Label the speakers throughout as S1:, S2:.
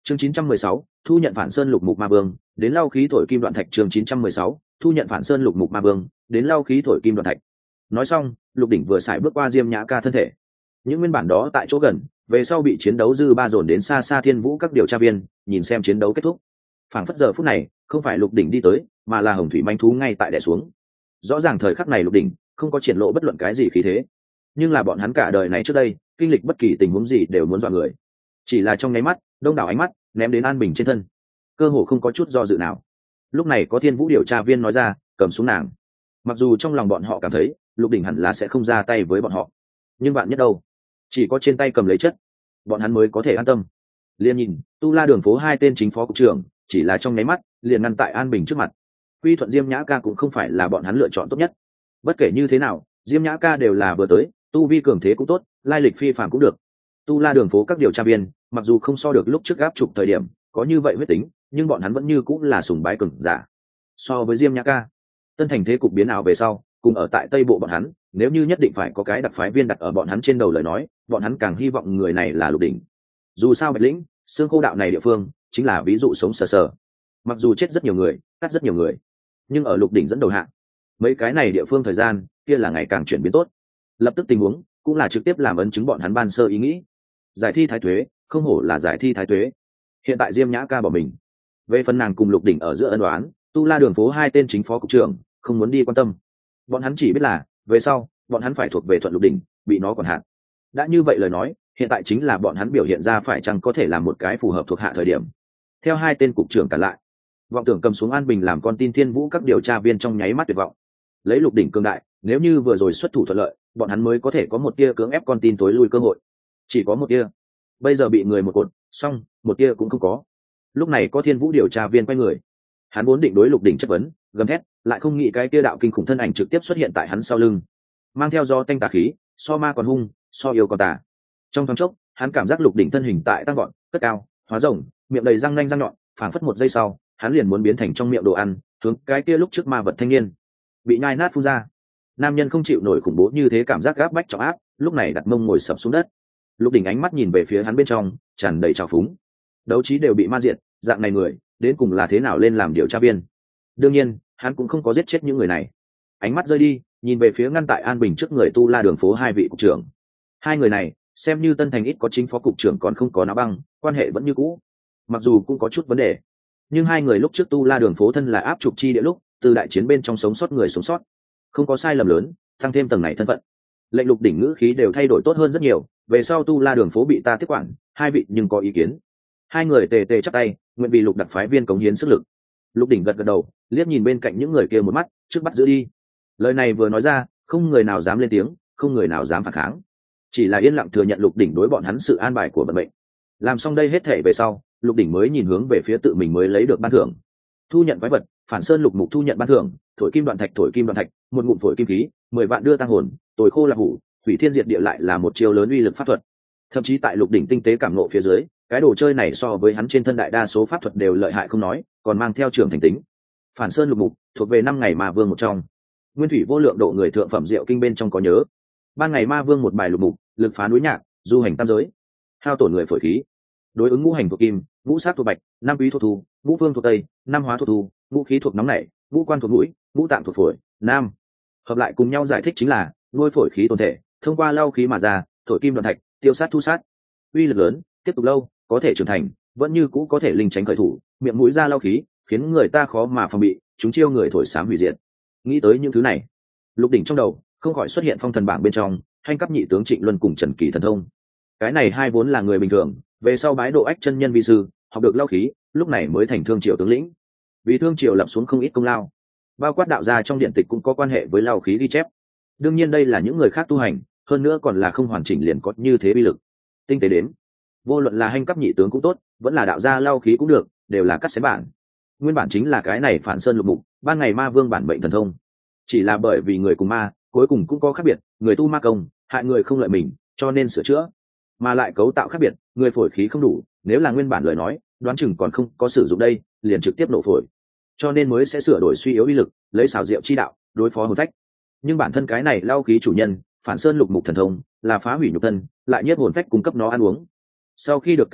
S1: Chương 916, thu nhận Phản Sơn Lục Mục Ma Vương, đến lau khí thổi kim đoạn thạch. Chương 916, thu nhận Phản Sơn Lục Mục Ma Vương, đến lau khí thổi kim đoạn thạch. Nói xong, Lục Đỉnh vừa xài bước qua Diêm Nhã Ca thân thể. Những nguyên bản đó tại chỗ gần, về sau bị chiến đấu dư ba dồn đến xa xa Thiên Vũ các điều tra viên, nhìn xem chiến đấu kết thúc. Phảng phất giờ phút này, không phải Lục Đỉnh đi tới, mà là Hồng Thủy manh thú ngay tại đè xuống. Rõ ràng thời khắc này Lục Đỉnh không có triển lộ bất luận cái gì khí thế, nhưng là bọn hắn cả đời này trước đây, kinh lịch bất kỳ tình huống gì đều muốn dọa người. Chỉ là trong nháy mắt, đông đảo ánh mắt ném đến An Bình trên thân, cơ hồ không có chút do dự nào. Lúc này có Thiên Vũ điều tra viên nói ra, cầm xuống nàng. Mặc dù trong lòng bọn họ cảm thấy Lục Đỉnh hẳn là sẽ không ra tay với bọn họ, nhưng bạn nhất đâu, chỉ có trên tay cầm lấy chất, bọn hắn mới có thể an tâm. Liên nhìn Tu La Đường phố hai tên chính phó cục trưởng, chỉ là trong nháy mắt liền ngăn tại An Bình trước mặt. Quy thuận Diêm Nhã Ca cũng không phải là bọn hắn lựa chọn tốt nhất. Bất kể như thế nào, Diêm Nhã Ca đều là vừa tới, tu vi cường thế cũng tốt, lai lịch phi phàm cũng được. Tu La Đường phố các điều tra viên, mặc dù không so được lúc trước gáp trục thời điểm có như vậy huyết tính, nhưng bọn hắn vẫn như cũng là sùng bái cường giả. So với Diêm Nhã Ca, Tân Thành thế cục biến ảo về sau, cùng ở tại Tây Bộ bọn hắn, nếu như nhất định phải có cái đặc phái viên đặt ở bọn hắn trên đầu lời nói, bọn hắn càng hy vọng người này là Lục Đỉnh. Dù sao Bạch Lĩnh, Xương Khô đạo này địa phương, chính là ví dụ sống sờ sờ. Mặc dù chết rất nhiều người, cắt rất nhiều người, nhưng ở Lục Đỉnh dẫn đầu hạng, mấy cái này địa phương thời gian kia là ngày càng chuyển biến tốt. Lập tức tình huống cũng là trực tiếp làm ấn chứng bọn hắn ban sơ ý nghĩ. Giải thi thái tuế, không hổ là giải thi thái tuế. Hiện tại Diêm Nhã Ca bỏ mình, về phần nàng cùng Lục Đỉnh ở giữa ân đoán, Tu La Đường phố hai tên chính phó cục trưởng không muốn đi quan tâm. Bọn hắn chỉ biết là về sau bọn hắn phải thuộc về Thuận Lục Đỉnh, bị nó quản hạt. Đã như vậy lời nói, hiện tại chính là bọn hắn biểu hiện ra phải chăng có thể làm một cái phù hợp thuộc hạ thời điểm. Theo hai tên cục trưởng cản lại, vọng tưởng cầm xuống An Bình làm con tin Thiên Vũ các điều tra viên trong nháy mắt tuyệt vọng. Lấy Lục Đỉnh cường đại, nếu như vừa rồi xuất thủ thuận lợi, bọn hắn mới có thể có một tia cưỡng ép con tin tối lui cơ hội. Chỉ có một tia, bây giờ bị người một cột xong, một tia cũng không có. Lúc này có Thiên Vũ điều tra viên quay người, hắn vốn định đối Lục Đỉnh chất vấn, gầm thét, lại không nghĩ cái tia đạo kinh khủng thân ảnh trực tiếp xuất hiện tại hắn sau lưng, mang theo gió tanh tà khí, so ma còn hung, so yêu còn tà. Trong thoáng chốc, hắn cảm giác Lục Đỉnh thân hình tại tăng gọn, cất cao, hóa rồng, miệng đầy răng nanh răng nhọn, phảng phất một giây sau, hắn liền muốn biến thành trong miệng đồ ăn, hướng cái kia lúc trước ma vật thanh niên bị nhai nát phun ra. Nam nhân không chịu nổi khủng bố như thế cảm giác gáp bách trọng áp, lúc này đặt mông ngồi sập xuống đất. Lục Đỉnh ánh mắt nhìn về phía hắn bên trong, tràn đầy trào phúng. Đấu trí đều bị ma diệt, dạng này người đến cùng là thế nào lên làm điều tra viên? Đương nhiên, hắn cũng không có giết chết những người này. Ánh mắt rơi đi, nhìn về phía ngăn tại An Bình trước người Tu La Đường phố hai vị cục trưởng. Hai người này, xem như Tân Thành ít có chính phó cục trưởng còn không có náo băng, quan hệ vẫn như cũ. Mặc dù cũng có chút vấn đề, nhưng hai người lúc trước Tu La Đường phố thân là áp trục chi địa lúc, từ đại chiến bên trong sống sót người sống sót, không có sai lầm lớn, tăng thêm tầng này thân phận, lệnh Lục Đỉnh ngữ khí đều thay đổi tốt hơn rất nhiều. Về sau Tu La Đường phố bị ta tiếp quản, hai vị nhưng có ý kiến? Hai người tề tề chắp tay, nguyện vì Lục đặc phái viên cống hiến sức lực. Lục Đỉnh gật gật đầu, liếc nhìn bên cạnh những người kia một mắt, trước bắt giữ đi. Lời này vừa nói ra, không người nào dám lên tiếng, không người nào dám phản kháng, chỉ là yên lặng thừa nhận Lục Đỉnh đối bọn hắn sự an bài của vận mệnh. Làm xong đây hết thể về sau, Lục Đỉnh mới nhìn hướng về phía tự mình mới lấy được ban thưởng. Thu nhận quái vật, Phản Sơn Lục Mục thu nhận ban thưởng, thổi kim đoạn thạch, thổi kim đoạn thạch, một ngụm phổi kim khí, 10 vạn đưa tăng hồn, tồi khô là hủ, hủy thiên diệt địa lại là một chiêu lớn uy lực pháp thuật. Thậm chí tại Lục Đỉnh tinh tế cảm ngộ phía dưới, cái đồ chơi này so với hắn trên thân đại đa số pháp thuật đều lợi hại không nói, còn mang theo trưởng thành tính. Phản Sơn Lục Mục thuộc về 5 ngày ma vương một trong. Nguyên thủy vô lượng độ người thượng phẩm diệu kinh bên trong có nhớ. Ban ngày ma vương một bài lục mục, lực phá núi nhạc, du hành tam giới, hao tổn người phổi khí. Đối ứng ngũ hành thuộc kim, ngũ sát thuộc bạch, năm quý thuộc thu, ngũ phương thuộc tây, năm hóa thuộc thu, ngũ khí thuộc nóng nảy, ngũ quan thuộc mũi, ngũ tạng thuộc phổi, nam. Hợp lại cùng nhau giải thích chính là nuôi phổi khí tồn thể, thông qua lau khí mà ra, thổi kim đoạn thạch, tiêu sát thu sát. Uy lực lớn, tiếp tục lâu, có thể trưởng thành, vẫn như cũ có thể linh tránh khởi thủ, miệng mũi ra lau khí, khiến người ta khó mà phòng bị, chúng chiêu người thổi xám hủy diệt. Nghĩ tới những thứ này, Lục Đỉnh trong đầu không khỏi xuất hiện phong thần bảng bên trong Hành cấp nhị tướng Trịnh Luân cùng Trần Kỳ thần thông. Cái này hai vốn là người bình thường, về sau bái độ ách chân nhân vi sư, học được lau khí, lúc này mới thành Thương Triều tướng lĩnh. Vì Thương Triều lập xuống không ít công lao, bao quát đạo gia trong điện tịch cũng có quan hệ với lau khí ghi chép. Đương nhiên đây là những người khác tu hành, hơn nữa còn là không hoàn chỉnh liền có như thế bi lực. Tinh tế đến, vô luận là Hành cấp nhị tướng cũng tốt, vẫn là đạo gia lau khí cũng được, đều là cắt xé bản. Nguyên bản chính là cái này Phản Sơn Lục Mục, ban ngày ma vương bản mệnh thần thông. Chỉ là bởi vì người cùng ma cuối cùng cũng có khác biệt, người tu ma công hại người không lợi mình, cho nên sửa chữa, mà lại cấu tạo khác biệt, người phổi khí không đủ, nếu là nguyên bản lời nói đoán chừng còn không có sử dụng đây, liền trực tiếp nổ phổi, cho nên mới sẽ sửa đổi suy yếu uy lực, lấy xảo diệu chi đạo đối phó hồn phách. Nhưng bản thân cái này lau khí chủ nhân Phản Sơn Lục Mục thần thông là phá hủy nhục thân, lại nhiếp hồn phách cung cấp nó ăn uống. Sau khi được cải tạo,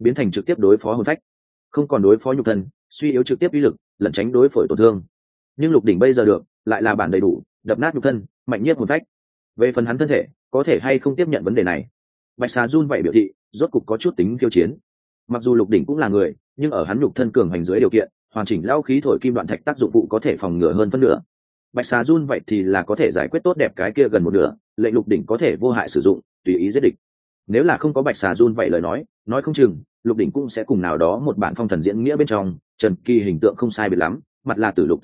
S1: biến thành trực tiếp đối phó hồn phách, không còn đối phó nhục thân, suy yếu trực tiếp uy lực, lẩn tránh đối phổi tổn thương. Nhưng lục đỉnh bây giờ được lại là bản đầy đủ, đập nát nhục thân, mạnh nhất hồn phách. Về phần hắn thân thể có thể hay không tiếp nhận vấn đề này, bạch xà run vậy biểu thị rốt cục có chút tính khiêu chiến. Mặc dù lục đỉnh cũng là người, nhưng ở hắn nhục thân cường hành dưới điều kiện, hoàn chỉnh lao khí thổi kim đoạn thạch tác dụng phụ có thể phòng ngừa hơn phân nửa. Bạch xà run vậy thì là có thể giải quyết tốt đẹp cái kia gần một nửa, lệnh lục đỉnh có thể vô hại sử dụng, tùy ý giết địch. Nếu là không có bạch xà run vậy lời nói không chừng lục đỉnh cũng sẽ cùng nào đó một bản phong thần diễn nghĩa bên trong trần kỳ hình tượng không sai biệt lắm, mặt là tử lục.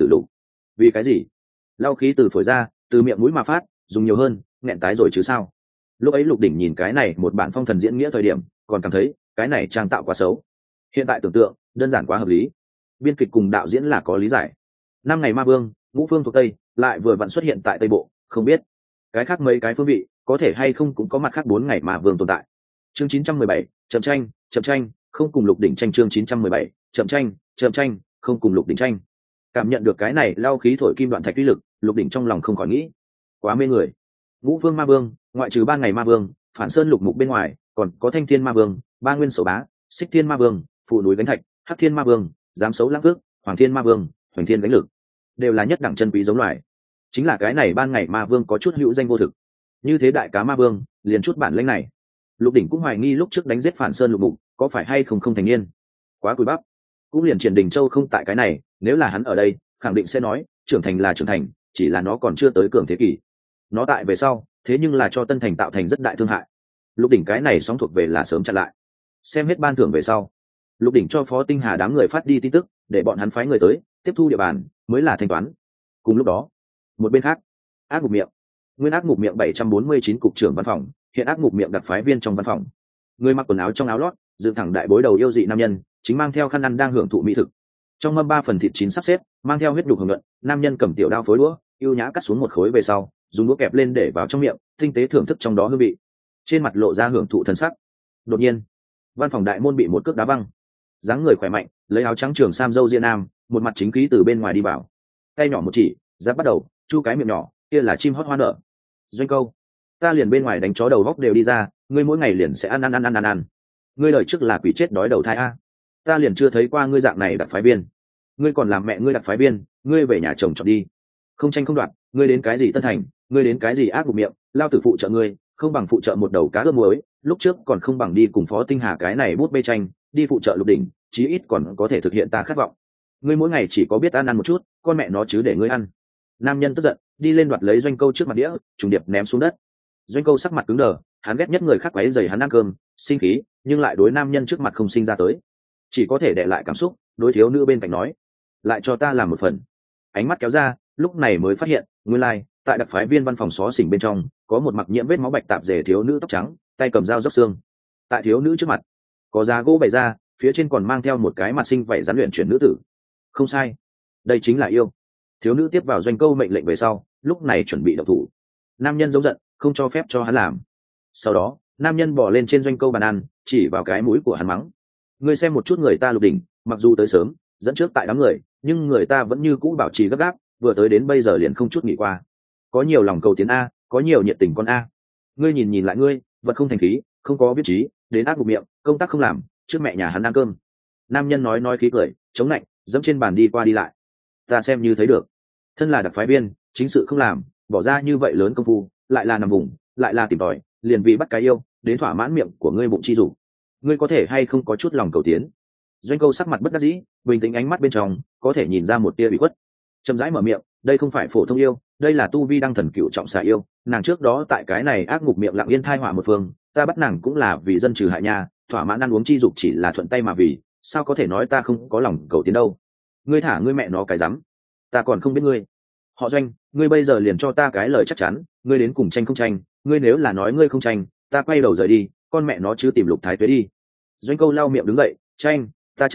S1: Vì cái gì? Lao khí từ phổi ra, từ miệng mũi mà phát, dùng nhiều hơn, nghẹn tái rồi chứ sao? Lúc ấy lục đỉnh nhìn cái này một bản phong thần diễn nghĩa thời điểm còn cảm thấy cái này trang tạo quá xấu. Hiện tại tưởng tượng đơn giản quá hợp lý, biên kịch cùng đạo diễn là có lý giải. Năm ngày ma vương ngũ phương thuộc tây lại vừa vặn xuất hiện tại tây bộ, không biết cái khác mấy cái phương vị có thể hay không cũng có mặt khác 4 ngày ma vương tồn tại. Chương 917, chậm tranh không cùng lục đỉnh tranh. Chương 917, chậm tranh không cùng lục đỉnh tranh. Cảm nhận được cái này lao khí thổi kim đoạn thạch uy lực, lục đỉnh trong lòng không khỏi nghĩ, quá mê người. Ngũ phương ma vương ngoại trừ 3 ngày ma vương phản sơn lục mục bên ngoài, còn có thanh thiên ma vương, ba nguyên sổ bá, xích thiên ma vương, phụ núi gánh thạch, hắc thiên ma vương, giám xấu lãng cước, hoàng thiên ma vương, hoành thiên gánh lực, đều là nhất đẳng chân quý giống loài. Chính là cái này ban ngày ma vương có chút hữu danh vô thực, như thế đại cá ma vương liền chút bản lĩnh này. Lục đỉnh cũng hoài nghi lúc trước đánh giết phản sơn lục mục có phải hay không thành niên quá cùi bắp. Cũng liền Triển Đình Châu không tại cái này, nếu là hắn ở đây khẳng định sẽ nói trưởng thành là trưởng thành, chỉ là nó còn chưa tới cường thế kỷ. Nó tại về sau thế nhưng là cho Tân Thành tạo thành rất đại thương hại. Lục đỉnh cái này sóng thuộc về là sớm chặn lại. Xem hết ban thưởng về sau, lục đỉnh cho Phó Tinh Hà đám người phát đi tin tức để bọn hắn phái người tới tiếp thu địa bàn mới là thanh toán. Cùng lúc đó, một bên khác, ác ngục miệng, nguyên ác ngục miệng 749 cục trưởng văn phòng, hiện ác ngục miệng đặc phái viên trong văn phòng. Người mặc quần áo trong áo lót, dựng thẳng đại bối đầu yêu dị nam nhân, chính mang theo khăn ăn đang hưởng thụ mỹ thực. Trong mâm 3 phần thịt chín sắp xếp, mang theo huyết nhục hưởng luận, nam nhân cầm tiểu đao phối đũa, ưu nhã cắt xuống một khối về sau, dùng đũa kẹp lên để vào trong miệng, tinh tế thưởng thức trong đó hương vị. Trên mặt lộ ra hưởng thụ thần sắc. Đột nhiên, văn phòng đại môn bị một cước đá văng. Dáng người khỏe mạnh, lấy áo trắng trường sam râu ria nam, một mặt chính khí từ bên ngoài đi vào. Tay nhỏ một chỉ, giáp bắt đầu, chu cái miệng nhỏ, kia là chim hót hoa nở. Doanh Câu, ta liền bên ngoài đánh chó đầu góc đều đi ra, ngươi mỗi ngày liền sẽ ăn. Ngươi lời trước là quỷ chết đói đầu thai a. Ta liền chưa thấy qua ngươi dạng này đặc phái viên. Ngươi còn làm mẹ ngươi đặc phái viên, ngươi về nhà chồng chọn đi. Không tranh không đoạt, ngươi đến cái gì Tân Thành, ngươi đến cái gì ác ngục miệng, lao tử phụ trợ ngươi, không bằng phụ trợ một đầu cá ướp muối, lúc trước còn không bằng đi cùng Phó Tinh Hà cái này bút bê tranh, đi phụ trợ lục đỉnh, chí ít còn có thể thực hiện ta khát vọng. Ngươi mỗi ngày chỉ có biết ăn một chút, con mẹ nó chứ để ngươi ăn. Nam nhân tức giận, đi lên đoạt lấy Doanh Câu trước mặt đĩa, trùng điệp ném xuống đất. Doanh Câu sắc mặt cứng đờ, hắn ghét nhất người khác quấy rầy hắn ăn cơm, sinh khí, nhưng lại đối nam nhân trước mặt không sinh ra tới, chỉ có thể đè lại cảm xúc, đối thiếu nữ bên cạnh nói, lại cho ta làm một phần. Ánh mắt kéo ra, lúc này mới phát hiện, nguyên lai, tại đặc phái viên văn phòng xó xỉnh bên trong, có một mặc nhiễm vết máu bạch tạp dề thiếu nữ tóc trắng, tay cầm dao róc xương. Tại thiếu nữ trước mặt, có giá gỗ bày ra, phía trên còn mang theo một cái mặt sinh vảy rắn luyện chuyển nữ tử. Không sai, đây chính là yêu. Thiếu nữ tiếp vào Doanh Câu mệnh lệnh về sau, lúc này chuẩn bị động thủ. Nam nhân giống giận, không cho phép cho hắn làm. Sau đó, nam nhân bỏ lên trên Doanh Câu bàn ăn, chỉ vào cái mũi của hắn mắng, ngươi xem một chút người ta lục đỉnh, mặc dù tới sớm dẫn trước tại đám người, nhưng người ta vẫn như cũ bảo trì gấp gáp, vừa tới đến bây giờ liền không chút nghỉ qua. Có nhiều lòng cầu tiến a, có nhiều nhiệt tình con a. Ngươi nhìn lại ngươi, vật không thành khí, không có viết trí, đến ác ngục miệng, công tác không làm, trước mẹ nhà hắn ăn cơm. Nam nhân nói khí cười, chống lạnh, dẫm trên bàn đi qua đi lại. Ta xem như thấy được, thân là đặc phái viên, chính sự không làm, bỏ ra như vậy lớn công phu, lại là nằm vùng, lại là tìm tòi, liền vì bắt cái yêu, đến thỏa mãn miệng của ngươi bụng chi dục. Ngươi có thể hay không có chút lòng cầu tiến? Doanh Câu sắc mặt bất đắc dĩ, bình tĩnh ánh mắt bên trong có thể nhìn ra một tia bị khuất. Chậm rãi mở miệng, đây không phải phổ thông yêu, đây là tu vi đăng thần cựu trọng xà yêu. Nàng trước đó tại cái này ác ngục miệng lặng yên thai họa một phương, ta bắt nàng cũng là vì dân trừ hại nha, thỏa mãn ăn uống chi dục chỉ là thuận tay mà vì, sao có thể nói ta không có lòng cầu tiến đâu? Ngươi thả ngươi mẹ nó cái rắm, ta còn không biết ngươi. Họ Doanh, ngươi bây giờ liền cho ta cái lời chắc chắn, ngươi đến cùng tranh không tranh? Ngươi nếu là nói ngươi không tranh, ta quay đầu rời đi, con mẹ nó chứ tìm Lục Thái Tuế đi. Doanh Câu lau miệng đứng dậy, tranh,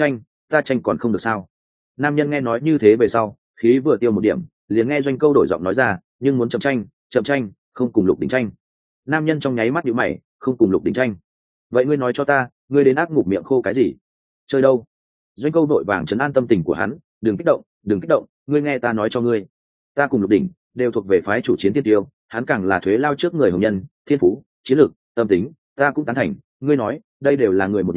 S1: ta tranh còn không được sao? Nam nhân nghe nói như thế về sau, khí vừa tiêu một điểm, liền nghe Doanh Câu đổi giọng nói ra, nhưng muốn chậm tranh, không cùng Lục đỉnh tranh. Nam nhân trong nháy mắt nhíu mày, không cùng Lục đỉnh tranh. Vậy ngươi nói cho ta, ngươi đến ác ngục miệng khô cái gì? Chơi đâu? Doanh Câu vội vàng trấn an tâm tình của hắn, đừng kích động, ngươi nghe ta nói cho ngươi, ta cùng Lục đỉnh đều thuộc về phái chủ chiến tiên tiêu, hắn càng là thuế lao trước người hồng nhân, thiên phú, chiến lược, tâm tính, ta cũng tán thành. Ngươi nói, đây đều là người một nhà,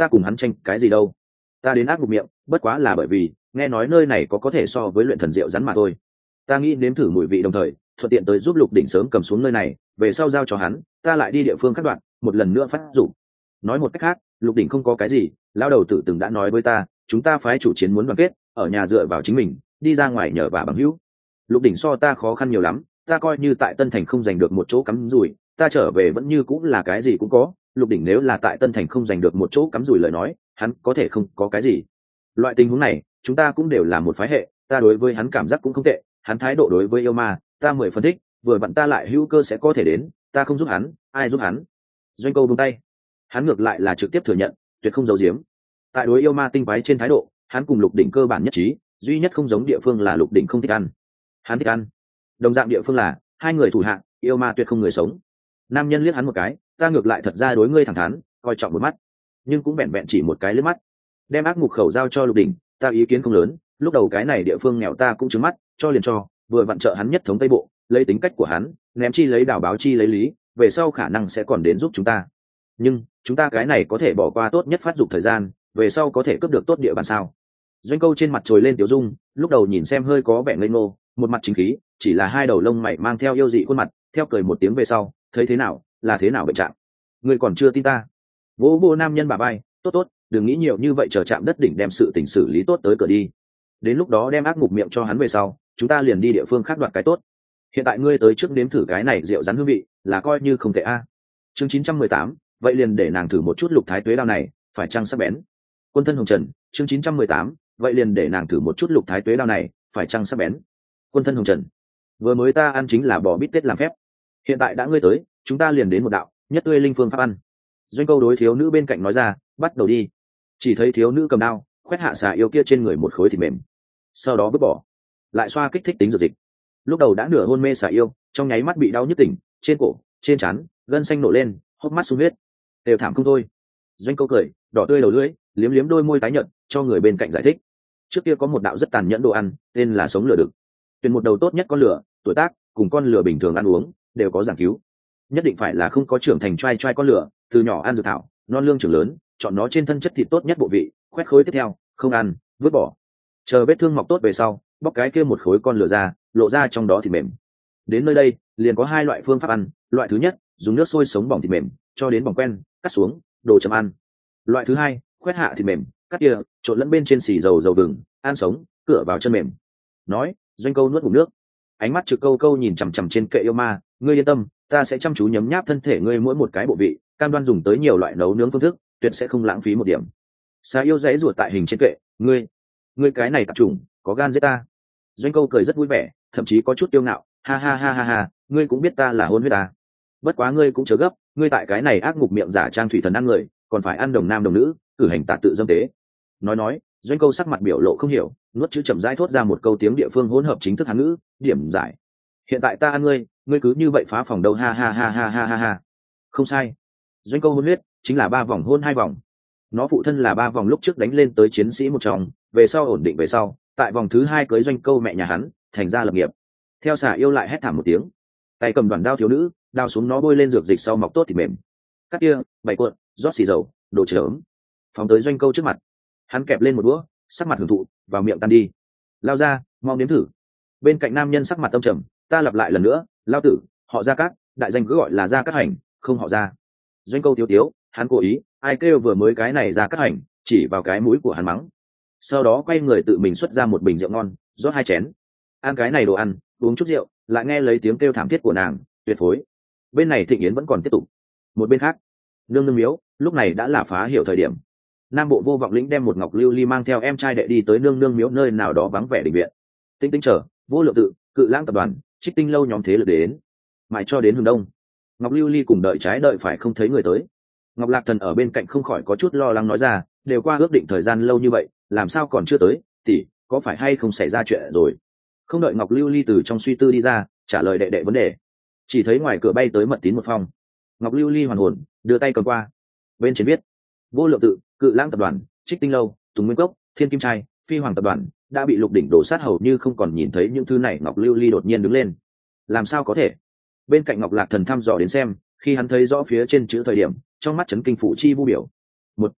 S1: ta cùng hắn tranh cái gì đâu. Ta đến ác ngục miệng bất quá là bởi vì nghe nói nơi này có thể so với luyện thần rượu rắn mà thôi. Ta nghĩ nếm thử mùi vị, đồng thời thuận tiện tới giúp Lục Đỉnh sớm cầm xuống nơi này, về sau giao cho hắn, ta lại đi địa phương khác đoạn một lần nữa phát dụng. Nói một cách khác, Lục Đỉnh không có cái gì, lão đầu tử từng đã nói với ta, chúng ta phái chủ chiến muốn đoàn kết, ở nhà dựa vào chính mình, đi ra ngoài nhờ vả bằng hữu. Lục Đỉnh so ta khó khăn nhiều lắm, ta coi như tại Tân Thành không giành được một chỗ cắm rủi, ta trở về vẫn như cũng là cái gì cũng có. Lục Đỉnh nếu là tại Tân Thành không giành được một chỗ cắm rủi lời nói, hắn có thể không có cái gì. Loại tình huống này, chúng ta cũng đều là một phái hệ, ta đối với hắn cảm giác cũng không tệ, hắn thái độ đối với yêu ma, ta 10 phân thích, vừa vặn ta lại hữu cơ sẽ có thể đến, ta không giúp hắn, ai giúp hắn? Doanh Câu buông tay, hắn ngược lại là trực tiếp thừa nhận, tuyệt không giấu giếm. Tại đối yêu ma tinh quái trên thái độ, hắn cùng Lục Đỉnh cơ bản nhất trí, duy nhất không giống địa phương là Lục Đỉnh không thích ăn, hắn thích ăn. Đồng dạng địa phương là hai người thủ hạng, yêu ma tuyệt không người sống. Nam nhân liếc hắn một cái, ta ngược lại thật ra đối ngươi thẳng thắn, coi trọng một mắt, nhưng cũng vẹn vẹn chỉ một cái liếc mắt. Đem ác ngục khẩu giao cho Lục Đỉnh, ta ý kiến không lớn, lúc đầu cái này địa phương nghèo ta cũng trứng mắt, cho liền cho, vừa vặn trợ hắn nhất thống Tây Bộ, lấy tính cách của hắn, ném chi lấy đảo báo chi lấy lý, về sau khả năng sẽ còn đến giúp chúng ta. Nhưng chúng ta cái này có thể bỏ qua tốt nhất phát dụng thời gian, về sau có thể cướp được tốt địa bàn sao? Doanh Câu trên mặt trồi lên tiểu dung, lúc đầu nhìn xem hơi có vẻ ngây ngô, một mặt chính khí, chỉ là hai đầu lông mày mang theo yêu dị khuôn mặt, theo cười một tiếng về sau, thấy thế nào, là thế nào bệnh trạng? Ngươi còn chưa tin ta? Vỗ vỗ nam nhân bà bay, tốt tốt, đừng nghĩ nhiều như vậy, chờ chạm đất đỉnh đem sự tình xử lý tốt tới cửa đi. Đến lúc đó đem ác ngục miệng cho hắn về sau, chúng ta liền đi địa phương khác đoạt cái tốt. Hiện tại ngươi tới trước nếm thử cái này rượu rắn hương vị, là coi như không tệ a. Chương 918, vậy liền để nàng thử một chút Lục Thái Tuế đao này, phải chăng sắc bén? Quân thân hồng trần, chương 918, vậy liền để nàng thử một chút Lục Thái Tuế đao này, phải chăng sắc bén? Quân thân hồng trần. Vừa mới ta ăn chính là bò bít tết làm phép, hiện tại đã ngươi tới, chúng ta liền đến một đạo nhất tươi linh phương pháp ăn. Doanh Câu đối thiếu nữ bên cạnh nói ra, bắt đầu đi. Chỉ thấy thiếu nữ cầm đao, khoét hạ xà yêu kia trên người một khối thịt mềm, sau đó vứt bỏ, lại xoa kích thích tính dược dịch. Lúc đầu đã nửa hôn mê xà yêu, trong nháy mắt bị đau nhức tỉnh, trên cổ, trên trán, gân xanh nổ lên, hốc mắt sung huyết, đều thảm không thôi. Doanh Câu cười, đỏ tươi đầu lưỡi, liếm liếm đôi môi tái nhợt, cho người bên cạnh giải thích. Trước kia có một đạo rất tàn nhẫn đồ ăn, tên là sống lửa đực. Tuyển một đầu tốt nhất con lửa, tuổi tác cùng con lửa bình thường ăn uống đều có giảng cứu. Nhất định phải là không có trưởng thành trai trai con lửa, từ nhỏ ăn dược thảo, non lương trưởng lớn, chọn nó trên thân chất thịt tốt nhất bộ vị, khoét khối tiếp theo, không ăn, vứt bỏ. Chờ vết thương mọc tốt về sau, bóc cái kia một khối con lửa ra, lộ ra trong đó thịt mềm. Đến nơi đây, liền có hai loại phương pháp ăn, loại thứ nhất, dùng nước sôi sống bỏng thịt mềm, cho đến bỏng quen, cắt xuống, đồ chấm ăn. Loại thứ hai, khoét hạ thịt mềm, cắt kia, trộn lẫn bên trên xì dầu dầu gừng, ăn sống, cửa vào chân mềm. Nói, Doanh Câu nuốt ngụm nước, ánh mắt trực câu câu nhìn chằm chằm trên kệ yêu ma, ngươi yên tâm, ta sẽ chăm chú nhấm nháp thân thể ngươi mỗi một cái bộ vị, cam đoan dùng tới nhiều loại nấu nướng phương thức, tuyệt sẽ không lãng phí một điểm. Xà yêu dãy ruột tại hình trên kệ, ngươi cái này tạp chủng, có gan giết ta. Doanh Câu cười rất vui vẻ, thậm chí có chút kiêu ngạo, ha ha ha ha ha, ngươi cũng biết ta là hôn huyết ta. Bất quá ngươi cũng chớ gấp, ngươi tại cái này ác ngục miệng giả trang thủy thần ăn người, còn phải ăn đồng nam đồng nữ, cử hành tạ tự dâm tế. Nói, Doanh Câu sắc mặt biểu lộ không hiểu, nuốt chữ chậm rãi thốt ra một câu tiếng địa phương hỗn hợp chính thức hán ngữ, điểm giải. Hiện tại ta ăn ngươi cứ như vậy phá phòng đâu, ha ha ha ha ha ha ha. Không sai, Doanh Câu hôn huyết chính là 3 vòng hôn 2 vòng. Nó phụ thân là 3 vòng lúc trước đánh lên tới chiến sĩ một chồng, về sau ổn định về sau, tại vòng thứ 2 cưới Doanh Câu mẹ nhà hắn, thành ra lập nghiệp. Theo xà yêu lại hét thảm một tiếng, tay cầm đoàn đao thiếu nữ, đao xuống nó bôi lên dược dịch sau mọc tốt thịt mềm. Cắt kia, bảy cuộn, rót xì dầu, đồ chớm, phóng tới Doanh Câu trước mặt. Hắn kẹp lên một đũa, sắc mặt hưởng thụ, vào miệng tan đi. Lao ra, mau nếm thử. Bên cạnh nam nhân sắc mặt âm trầm, ta lặp lại lần nữa, lao tử, họ Gia Cát, đại danh cứ gọi là Gia Cát Hành, không họ Gia. Doanh Câu tiếu tiếu, hắn cố ý, ai kêu vừa mới cái này Gia Cát Hành, chỉ vào cái mũi của hắn mắng. Sau đó quay người tự mình xuất ra một bình rượu ngon, rót 2 chén. Ăn cái này đồ ăn, uống chút rượu, lại nghe lấy tiếng kêu thảm thiết của nàng, tuyệt phối. Bên này thịnh yến vẫn còn tiếp tục. Một bên khác, nương nương miếu, lúc này đã là phá hiểu thời điểm. Nam Bộ Vô Vọng Lĩnh đem một ngọc lưu ly mang theo em trai đệ đi tới nương nương miếu nơi nào đó vắng vẻ đình viện. Tinh Tinh chờ, Vô Lượng Tự, Cự Lãng tập đoàn, Trích Tinh lâu nhóm thế lực đến, mãi cho đến hướng đông. Ngọc lưu ly cùng đợi trái đợi phải không thấy người tới. Ngọc Lạc Thần ở bên cạnh không khỏi có chút lo lắng nói ra, đều qua ước định thời gian lâu như vậy, làm sao còn chưa tới, tỷ, có phải hay không xảy ra chuyện rồi? Không đợi Ngọc lưu ly từ trong suy tư đi ra, trả lời đệ đệ vấn đề, chỉ thấy ngoài cửa bay tới mật tín một phong. Ngọc lưu ly hoàn hồn, đưa tay cầm qua, bên trên viết: Vô Lượng Tự, Cự Lãng tập đoàn, Trích Tinh lâu, Tùng Nguyên Cốc, Thiên Kim trai, Phi Hoàng tập đoàn đã bị Lục Đỉnh đổ sát hầu như không còn nhìn thấy những thứ này. Ngọc lưu ly đột nhiên đứng lên, làm sao có thể? Bên cạnh Ngọc Lạc Thần thăm dò đến xem, khi hắn thấy rõ phía trên chữ thời điểm, trong mắt chấn kinh phụ chi vu biểu.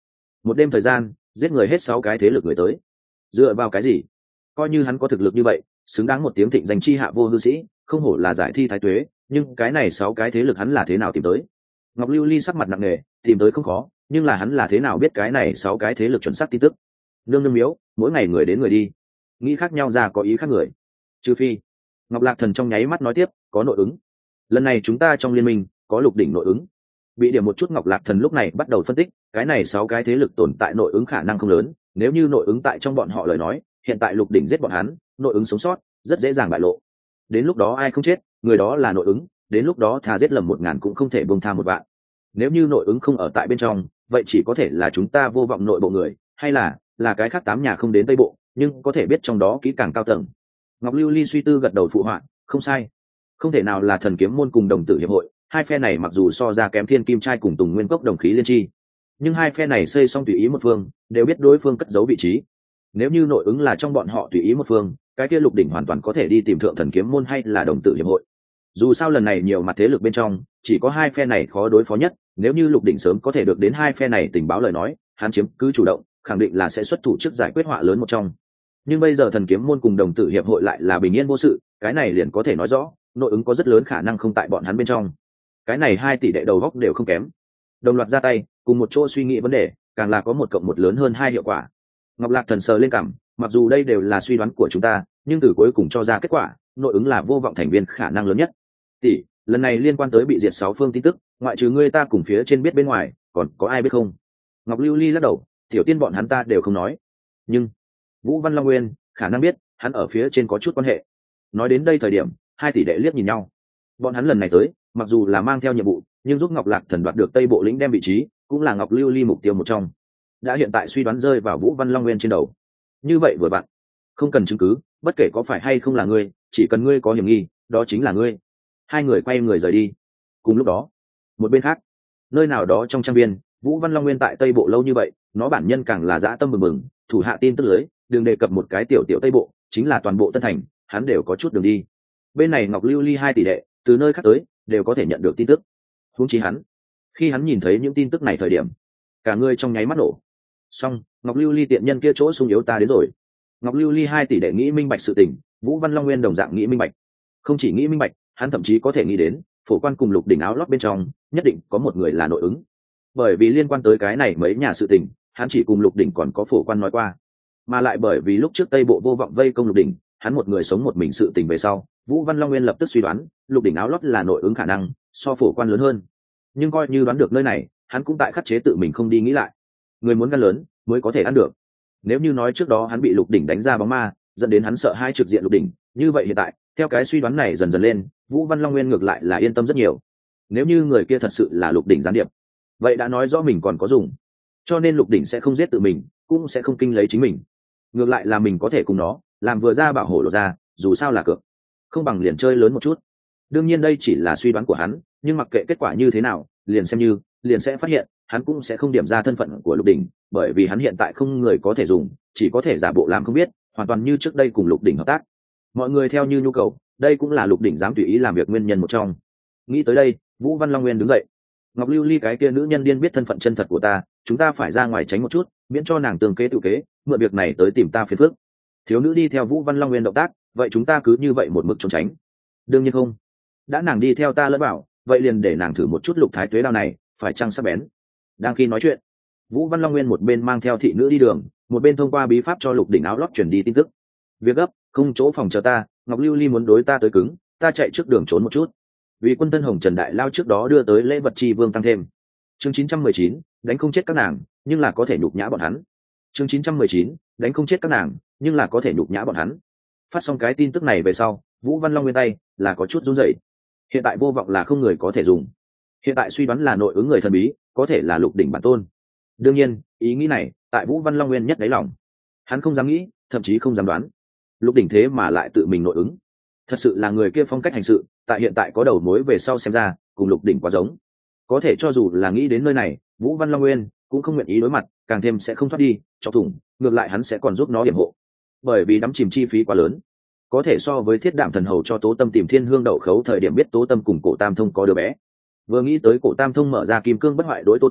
S1: một đêm thời gian giết người hết 6 cái thế lực người tới. Dựa vào cái gì? Coi như hắn có thực lực như vậy, xứng đáng một tiếng thịnh danh chi hạ vô hư sĩ, không hổ là giải thi thái tuế, nhưng cái này 6 cái thế lực hắn là thế nào tìm tới? Ngọc Lưu Ly sắc mặt nặng nề, tìm tới không khó, nhưng là hắn là thế nào biết cái này 6 cái thế lực chuẩn xác tin tức? Nương nương miếu, mỗi ngày người đến người đi, nghĩ khác nhau ra có ý khác người. Trừ phi, Ngọc Lạc Thần trong nháy mắt nói tiếp, có nội ứng. Lần này chúng ta trong liên minh có lục đỉnh nội ứng. Bị điểm một chút, Ngọc Lạc Thần lúc này bắt đầu phân tích, cái này 6 cái thế lực tồn tại nội ứng khả năng không lớn, nếu như nội ứng tại trong bọn họ lời nói, hiện tại lục đỉnh giết bọn hắn, nội ứng sống sót rất dễ dàng bại lộ. Đến lúc đó ai không chết, người đó là nội ứng, đến lúc đó thà giết lầm 1000 cũng không thể buông tha 1 vạn. Nếu như nội ứng không ở tại bên trong, vậy chỉ có thể là chúng ta vô vọng nội bộ người, hay là cái khác 8 nhà không đến Tây Bộ, nhưng có thể biết trong đó kỹ càng cao tầng. Ngọc Lưu Ly suy tư gật đầu phụ họa, không sai, không thể nào là Thần Kiếm môn cùng Đồng Tử hiệp hội, hai phe này mặc dù so ra kém Thiên Kim trai cùng Tùng Nguyên cốc đồng khí liên chi, nhưng hai phe này xây xong tùy ý một phương, đều biết đối phương cất giấu vị trí. Nếu như nội ứng là trong bọn họ tùy ý một phương, cái kia lục đỉnh hoàn toàn có thể đi tìm thượng Thần Kiếm môn hay là Đồng Tử hiệp hội. Dù sao lần này nhiều mặt thế lực bên trong, chỉ có hai phe này khó đối phó nhất, nếu như lục đỉnh sớm có thể được đến hai phe này tình báo lời nói, hắn chiếm cứ chủ động, khẳng định là sẽ xuất thủ trước giải quyết họa lớn một trong. Nhưng bây giờ Thần Kiếm môn cùng Đồng Tử hiệp hội lại là bình yên vô sự, cái này liền có thể nói rõ nội ứng có rất lớn khả năng không tại bọn hắn bên trong. Cái này 2 tỷ đệ đầu góc đều không kém, đồng loạt ra tay cùng một chỗ suy nghĩ vấn đề, càng là có 1 cộng 1 lớn hơn 2 hiệu quả. Ngọc Lạc Thần sờ lên cằm, mặc dù đây đều là suy đoán của chúng ta, nhưng từ cuối cùng cho ra kết quả, nội ứng là vô vọng thành viên khả năng lớn nhất. Tỷ, lần này liên quan tới bị diệt 6 phương tin tức, ngoại trừ ngươi ta cùng phía trên biết bên ngoài, còn có ai biết không? Ngọc Lưu Ly lắc đầu, tiểu tiên bọn hắn ta đều không nói. Nhưng Vũ Văn Long Nguyên khả năng biết, hắn ở phía trên có chút quan hệ. Nói đến đây thời điểm, 2 tỷ đệ liếc nhìn nhau. Bọn hắn lần này tới, mặc dù là mang theo nhiệm vụ, nhưng giúp Ngọc Lạc Thần đoạt được Tây Bộ lĩnh đem vị trí, cũng là Ngọc Lưu Ly mục tiêu một trong. Đã hiện tại suy đoán rơi vào Vũ Văn Long Nguyên trên đầu. Như vậy vừa vặn, không cần chứng cứ, bất kể có phải hay không là ngươi, chỉ cần ngươi có hiểm nghi, đó chính là ngươi. Hai người quay người rời đi. Cùng lúc đó, một bên khác, nơi nào đó trong trang viên, Vũ Văn Long Nguyên tại Tây Bộ lâu như vậy, nó bản nhân càng là dã tâm bừng bừng, thủ hạ tin tức lưới, đừng đề cập một cái tiểu tiểu Tây Bộ, chính là toàn bộ Tân Thành, hắn đều có chút đường đi. Bên này Ngọc Lưu Ly 2 tỷ đệ, từ nơi khác tới, đều có thể nhận được tin tức. Huống chi hắn, khi hắn nhìn thấy những tin tức này thời điểm, cả người trong nháy mắt nổ. Xong, Ngọc Lưu Ly tiện nhân kia chỗ sung yếu ta đến rồi. Ngọc Lưu Ly 2 tỷ đệ nghĩ minh bạch sự tình, Vũ Văn Long Nguyên đồng dạng nghĩ minh bạch. Không chỉ nghĩ minh bạch, hắn thậm chí có thể nghĩ đến, phổ quan cùng lục đỉnh áo lót bên trong, nhất định có một người là nội ứng. Bởi vì liên quan tới cái này mấy nhà sự tình, hắn chỉ cùng lục đỉnh còn có phổ quan nói qua. Mà lại bởi vì lúc trước Tây Bộ vô vọng vây công lục đỉnh, hắn một người sống một mình sự tình về sau, Vũ Văn Long Nguyên lập tức suy đoán, lục đỉnh áo lót là nội ứng khả năng, so phổ quan lớn hơn. Nhưng coi như đoán được nơi này, hắn cũng tại khắc chế tự mình không đi nghĩ lại. Người muốn gan lớn, mới có thể ăn được. Nếu như nói trước đó hắn bị lục đỉnh đánh ra bóng ma, dẫn đến hắn sợ hai trực diện lục đỉnh, như vậy hiện tại, theo cái suy đoán này dần dần lên, Vũ Văn Long Nguyên ngược lại là yên tâm rất nhiều. Nếu như người kia thật sự là lục đỉnh gián điệp, vậy đã nói rõ mình còn có dùng. Cho nên lục đỉnh sẽ không giết tự mình, cũng sẽ không kinh lấy chính mình. Ngược lại là mình có thể cùng nó làm vừa ra bảo hộ lộ ra, dù sao là cược, không bằng liền chơi lớn một chút. Đương nhiên đây chỉ là suy đoán của hắn, nhưng mặc kệ kết quả như thế nào, liền xem như liền sẽ phát hiện hắn cũng sẽ không điểm ra thân phận của lục đỉnh, bởi vì hắn hiện tại không người có thể dùng, chỉ có thể giả bộ làm không biết, hoàn toàn như trước đây cùng lục đỉnh hợp tác. Mọi người theo như nhu cầu, đây cũng là lục đỉnh dám tùy ý làm việc nguyên nhân một trong. Nghĩ tới đây, Vũ Văn Long Nguyên đứng dậy. Ngọc Lưu Ly cái kia nữ nhân điên biết thân phận chân thật của ta, chúng ta phải ra ngoài tránh một chút, miễn cho nàng tường kế tự kế, mượn việc này tới tìm ta phiền phức. Thiếu nữ đi theo Vũ Văn Long Nguyên động tác, vậy chúng ta cứ như vậy một mực trốn tránh? Đương nhiên không. Đã nàng đi theo ta lẫn bảo, vậy liền để nàng thử một chút lục thái tuế đao này, phải chăng sắc bén. Đang khi nói chuyện, Vũ Văn Long Nguyên một bên mang theo thị nữ đi đường, một bên thông qua bí pháp cho lục đỉnh áo lót chuyển đi tin tức. Việc gấp, không chỗ phòng chờ ta, Ngọc Lưu Ly muốn đối ta tới cứng, ta chạy trước đường trốn một chút. Vì quân thân Hồng Trần Đại Lao trước đó đưa tới lễ vật chi vương tăng thêm. Chương 919, đánh không chết các nàng, nhưng là có thể nhục nhã bọn hắn. Chương 919, đánh không chết các nàng, nhưng là có thể nhục nhã bọn hắn. Phát xong cái tin tức này về sau, Vũ Văn Long Nguyên tay là có chút run rẩy. Hiện tại vô vọng là không người có thể dùng. Hiện tại suy đoán là nội ứng người thần bí, có thể là lục đỉnh bản tôn. Đương nhiên, ý nghĩ này tại Vũ Văn Long Nguyên nhất đáy lòng, hắn không dám nghĩ, thậm chí không dám đoán. Lục đỉnh thế mà lại tự mình nội ứng, thật sự là người kia phong cách hành sự, tại hiện tại có đầu mối về sau xem ra, cùng lục đỉnh quá giống. Có thể cho dù là nghĩ đến nơi này, Vũ Văn Long Nguyên cũng không nguyện ý đối mặt, càng thêm sẽ không thoát đi, chọc thủng, ngược lại hắn sẽ còn giúp nó điểm hộ. Bởi vì đắm chìm chi phí quá lớn, có thể so với Thiết Đạm Thần Hầu cho Tố Tâm tìm Thiên Hương đậu khấu thời điểm biết Tố Tâm cùng Cổ Tam Thông có đứa bé. Vừa nghĩ tới Cổ Tam Thông mở ra kim cương bất hoại đối Tố Tâm,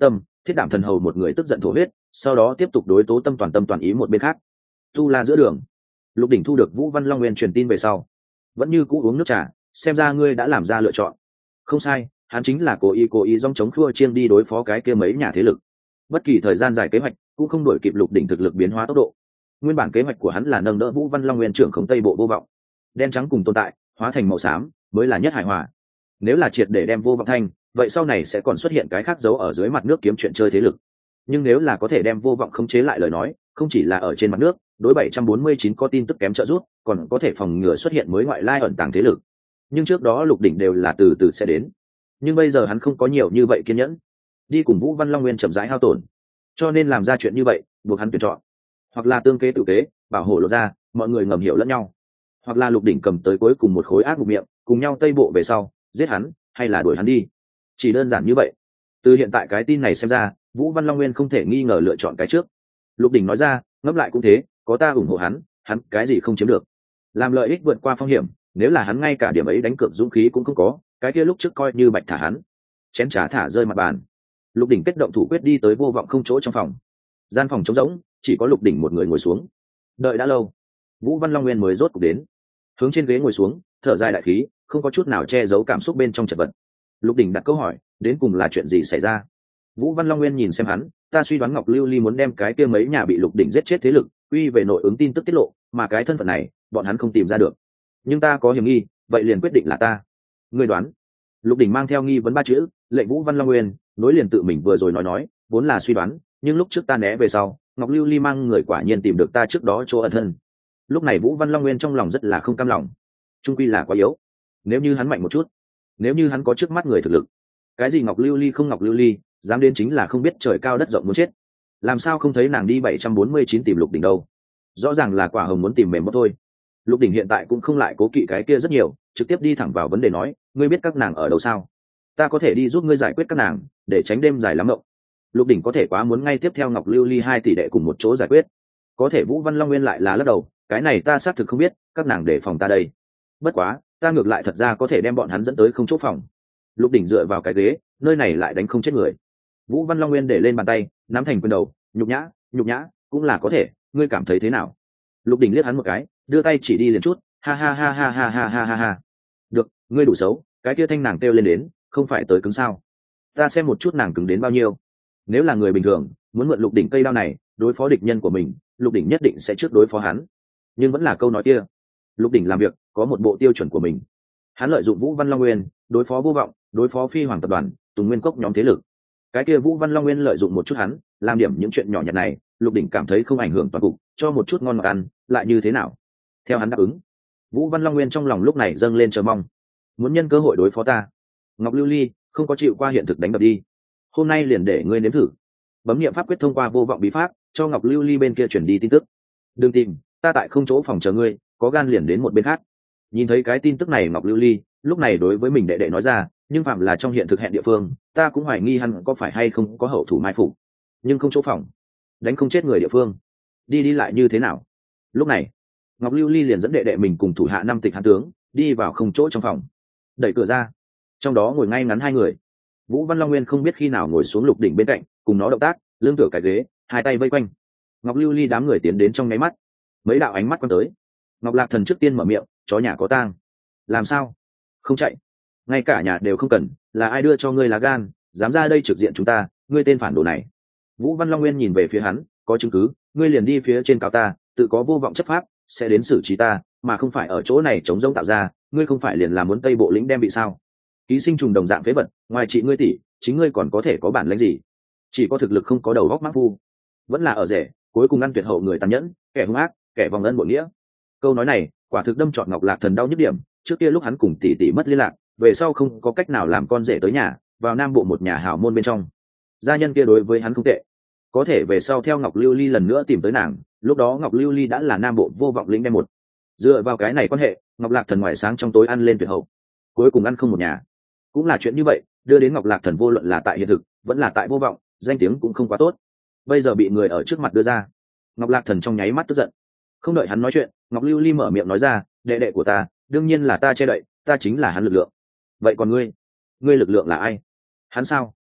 S1: Thiết Đảm Thần Hầu một người tức giận thổ huyết, sau đó tiếp tục đối tố tâm toàn ý một bên khác. Tu La giữa đường, Lục Đỉnh thu được Vũ Văn Long Nguyên truyền tin về sau, vẫn như cũ uống nước trà, xem ra ngươi đã làm ra lựa chọn. Không sai, hắn chính là cố ý dòng chống khua chiêng đi đối phó cái kia mấy nhà thế lực. Bất kỳ thời gian dài kế hoạch cũng không đuổi kịp Lục Đỉnh thực lực biến hóa tốc độ. Nguyên bản kế hoạch của hắn là nâng đỡ Vũ Văn Long Nguyên trưởng khống Tây Bộ vô vọng, đen trắng cùng tồn tại, hóa thành màu xám mới là nhất hài hòa. Nếu là triệt để đem vô vọng thanh, vậy sau này sẽ còn xuất hiện cái khác giấu ở dưới mặt nước kiếm chuyện chơi thế lực. Nhưng nếu là có thể đem vô vọng khống chế lại lời nói, không chỉ là ở trên mặt nước, đối 749 có tin tức kém trợ giúp, còn có thể phòng ngừa xuất hiện mới ngoại lai ẩn tàng thế lực. Nhưng trước đó Lục Đỉnh đều là từ từ sẽ đến. Nhưng bây giờ hắn không có nhiều như vậy kiên nhẫn, đi cùng Vũ Văn Long Nguyên chậm rãi hao tổn. Cho nên làm ra chuyện như vậy, buộc hắn tuyển chọn. Hoặc là tương kế tự kế, bảo hộ lộ ra, mọi người ngầm hiểu lẫn nhau. Hoặc là Lục Đỉnh cầm tới cuối cùng một khối ác ngục miệng, cùng nhau tây bộ về sau, giết hắn, hay là đuổi hắn đi. Chỉ đơn giản như vậy. Từ hiện tại cái tin này xem ra, Vũ Văn Long Nguyên không thể nghi ngờ lựa chọn cái trước. Lục Đỉnh nói ra, ngẫm lại cũng thế, có ta ủng hộ hắn cái gì không chiếm được. Làm lợi ích vượt qua phong hiểm, nếu là hắn ngay cả điểm ấy đánh cược dũng khí cũng không có, cái kia lúc trước coi như bạch thả hắn. Chén trà thả rơi mặt bàn. Lục Đỉnh kết động thủ quyết đi tới vô vọng không chỗ trong phòng. Gian phòng trống rỗng, chỉ có Lục Đỉnh một người ngồi xuống. Đợi đã lâu, Vũ Văn Long Nguyên mới rốt cuộc đến. Hướng trên ghế ngồi xuống, thở dài đại khí, không có chút nào che giấu cảm xúc bên trong chật vật. Lục Đỉnh đặt câu hỏi, đến cùng là chuyện gì xảy ra? Vũ Văn Long Nguyên nhìn xem hắn, ta suy đoán Ngọc Lưu Ly muốn đem cái kia mấy nhà bị Lục Đỉnh giết chết thế lực quy về nội ứng tin tức tiết lộ, mà cái thân phận này bọn hắn không tìm ra được. Nhưng ta có hiểm nghi, vậy liền quyết định là ta. Ngươi đoán? Lục Đỉnh mang theo nghi vấn ba chữ, lệnh Vũ Văn Long Nguyên nối liền tự mình vừa rồi nói, vốn là suy đoán, nhưng lúc trước ta né về sau, Ngọc Lưu Ly mang người quả nhiên tìm được ta trước đó chỗ ẩn thân. Lúc này Vũ Văn Long Nguyên trong lòng rất là không cam lòng, trung quy là quá yếu. Nếu như hắn mạnh một chút, nếu như hắn có trước mắt người thực lực, cái gì Ngọc Lưu Ly không Ngọc Lưu Ly, dám đến chính là không biết trời cao đất rộng muốn chết. Làm sao không thấy nàng đi 749 tìm Lục Đỉnh đâu? Rõ ràng là quả hồng muốn tìm mềm mốt thôi. Lục Đỉnh hiện tại cũng không lại cố kỵ cái kia rất nhiều, trực tiếp đi thẳng vào vấn đề nói, ngươi biết các nàng ở đâu sao? Ta có thể đi giúp ngươi giải quyết các nàng, để tránh đêm dài lắm mộng. Lục Đỉnh có thể quá muốn ngay tiếp theo Ngọc Lưu Ly 2 tỷ đệ cùng một chỗ giải quyết. Có thể Vũ Văn Long Nguyên lại là lắc đầu, cái này ta xác thực không biết, các nàng để phòng ta đây. Bất quá, ta ngược lại thật ra có thể đem bọn hắn dẫn tới không chỗ phòng. Lục Đỉnh dựa vào cái ghế, nơi này lại đánh không chết người. Vũ Văn Long Nguyên để lên bàn tay, nắm thành quyền đầu, nhục nhã, cũng là có thể, ngươi cảm thấy thế nào? Lục Đỉnh liếc hắn một cái, đưa tay chỉ đi liền chút, ha ha ha ha ha ha ha ha ha. Được, ngươi đủ xấu, cái kia thanh nàng kêu lên đến, không phải tới cứng sao? Ta xem một chút nàng cứng đến bao nhiêu. Nếu là người bình thường, muốn mượn Lục Đỉnh cây đao này, đối phó địch nhân của mình, Lục Đỉnh nhất định sẽ trước đối phó hắn. Nhưng vẫn là câu nói kia, Lục Đỉnh làm việc có một bộ tiêu chuẩn của mình. Hắn lợi dụng Vũ Văn Long Nguyên đối phó vô vọng, đối phó Phi Hoàng tập đoàn, Tùng Nguyên Cốc nhóm thế lực. Cái kia Vũ Văn Long Nguyên lợi dụng một chút hắn, làm điểm những chuyện nhỏ nhặt này, Lục Đỉnh cảm thấy không ảnh hưởng toàn cục, cho một chút ngon ngọt ăn, lại như thế nào? Theo hắn đáp ứng, Vũ Văn Long Nguyên trong lòng lúc này dâng lên chờ mong, muốn nhân cơ hội đối phó ta. Ngọc Lưu Ly không có chịu qua hiện thực đánh đập đi, hôm nay liền để ngươi nếm thử. Bấm niệm pháp quyết thông qua vô vọng bí pháp, cho Ngọc Lưu Ly bên kia chuyển đi tin tức. Đừng tìm, ta tại không chỗ phòng chờ ngươi, có gan liền đến một bên khác. Nhìn thấy cái tin tức này, Ngọc Lưu Ly lúc này đối với mình đệ đệ nói ra, nhưng phạm là trong hiện thực hẹn địa phương, ta cũng hoài nghi hắn có phải hay không có hậu thủ mai phục, nhưng không chỗ phòng, đánh không chết người địa phương, đi lại như thế nào? Lúc này Ngọc Lưu Ly liền dẫn đệ đệ mình cùng thủ hạ 5 tịch hán tướng đi vào không chỗ trong phòng, đẩy cửa ra, trong đó ngồi ngay ngắn 2 người. Vũ Văn Long Nguyên không biết khi nào ngồi xuống Lục Đỉnh bên cạnh, cùng nó động tác, lưng tựa cái ghế, 2 tay vây quanh. Ngọc Lưu Ly đám người tiến đến trong nháy mắt, mấy đạo ánh mắt quan tới. Ngọc Lạc Thần trước tiên mở miệng, chó nhà có tang, làm sao không chạy? Ngay cả nhà đều không cần, là ai đưa cho ngươi lá gan, dám ra đây trực diện chúng ta, ngươi tên phản đồ này. Vũ Văn Long Nguyên nhìn về phía hắn, có chứng cứ, ngươi liền đi phía trên cáo ta, tự có vô vọng chấp pháp, sẽ đến xử trí ta, mà không phải ở chỗ này chống rỗng tạo ra, ngươi không phải liền làm muốn Tây Bộ lĩnh đem bị sao? Ký sinh trùng đồng dạng phế vật, ngoài chị ngươi tỷ, chính ngươi còn có thể có bản lĩnh gì? Chỉ có thực lực không có đầu óc mắc phu, vẫn là ở rể, cuối cùng ăn tuyệt hậu người tàn nhẫn, kẻ hung ác, kẻ vòng ân bội nghĩa. Câu nói này, quả thực đâm trọn Ngọc Lạc Thần đau nhức điểm, trước kia lúc hắn cùng tỷ tỷ mất liên lạc, về sau không có cách nào làm con rể tới nhà, vào Nam Bộ một nhà hào môn bên trong. Gia nhân kia đối với hắn không tệ, có thể về sau theo Ngọc Lưu Ly lần nữa tìm tới nàng, lúc đó Ngọc Lưu Ly đã là Nam Bộ vô vọng lĩnh đem một. Dựa vào cái này quan hệ, Ngọc Lạc Thần ngoài sáng trong tối ăn lên tuyệt hậu, cuối cùng ăn không một nhà. Cũng là chuyện như vậy, đưa đến Ngọc Lạc Thần vô luận là tại hiện thực, vẫn là tại vô vọng, danh tiếng cũng không quá tốt. Bây giờ bị người ở trước mặt đưa ra, Ngọc Lạc Thần trong nháy mắt tức giận. Không đợi hắn nói chuyện, Ngọc Lưu Ly mở miệng nói ra, đệ đệ của ta, đương nhiên là ta che đậy, ta chính là hắn lực lượng. Vậy còn ngươi lực lượng là ai? Hắn sao?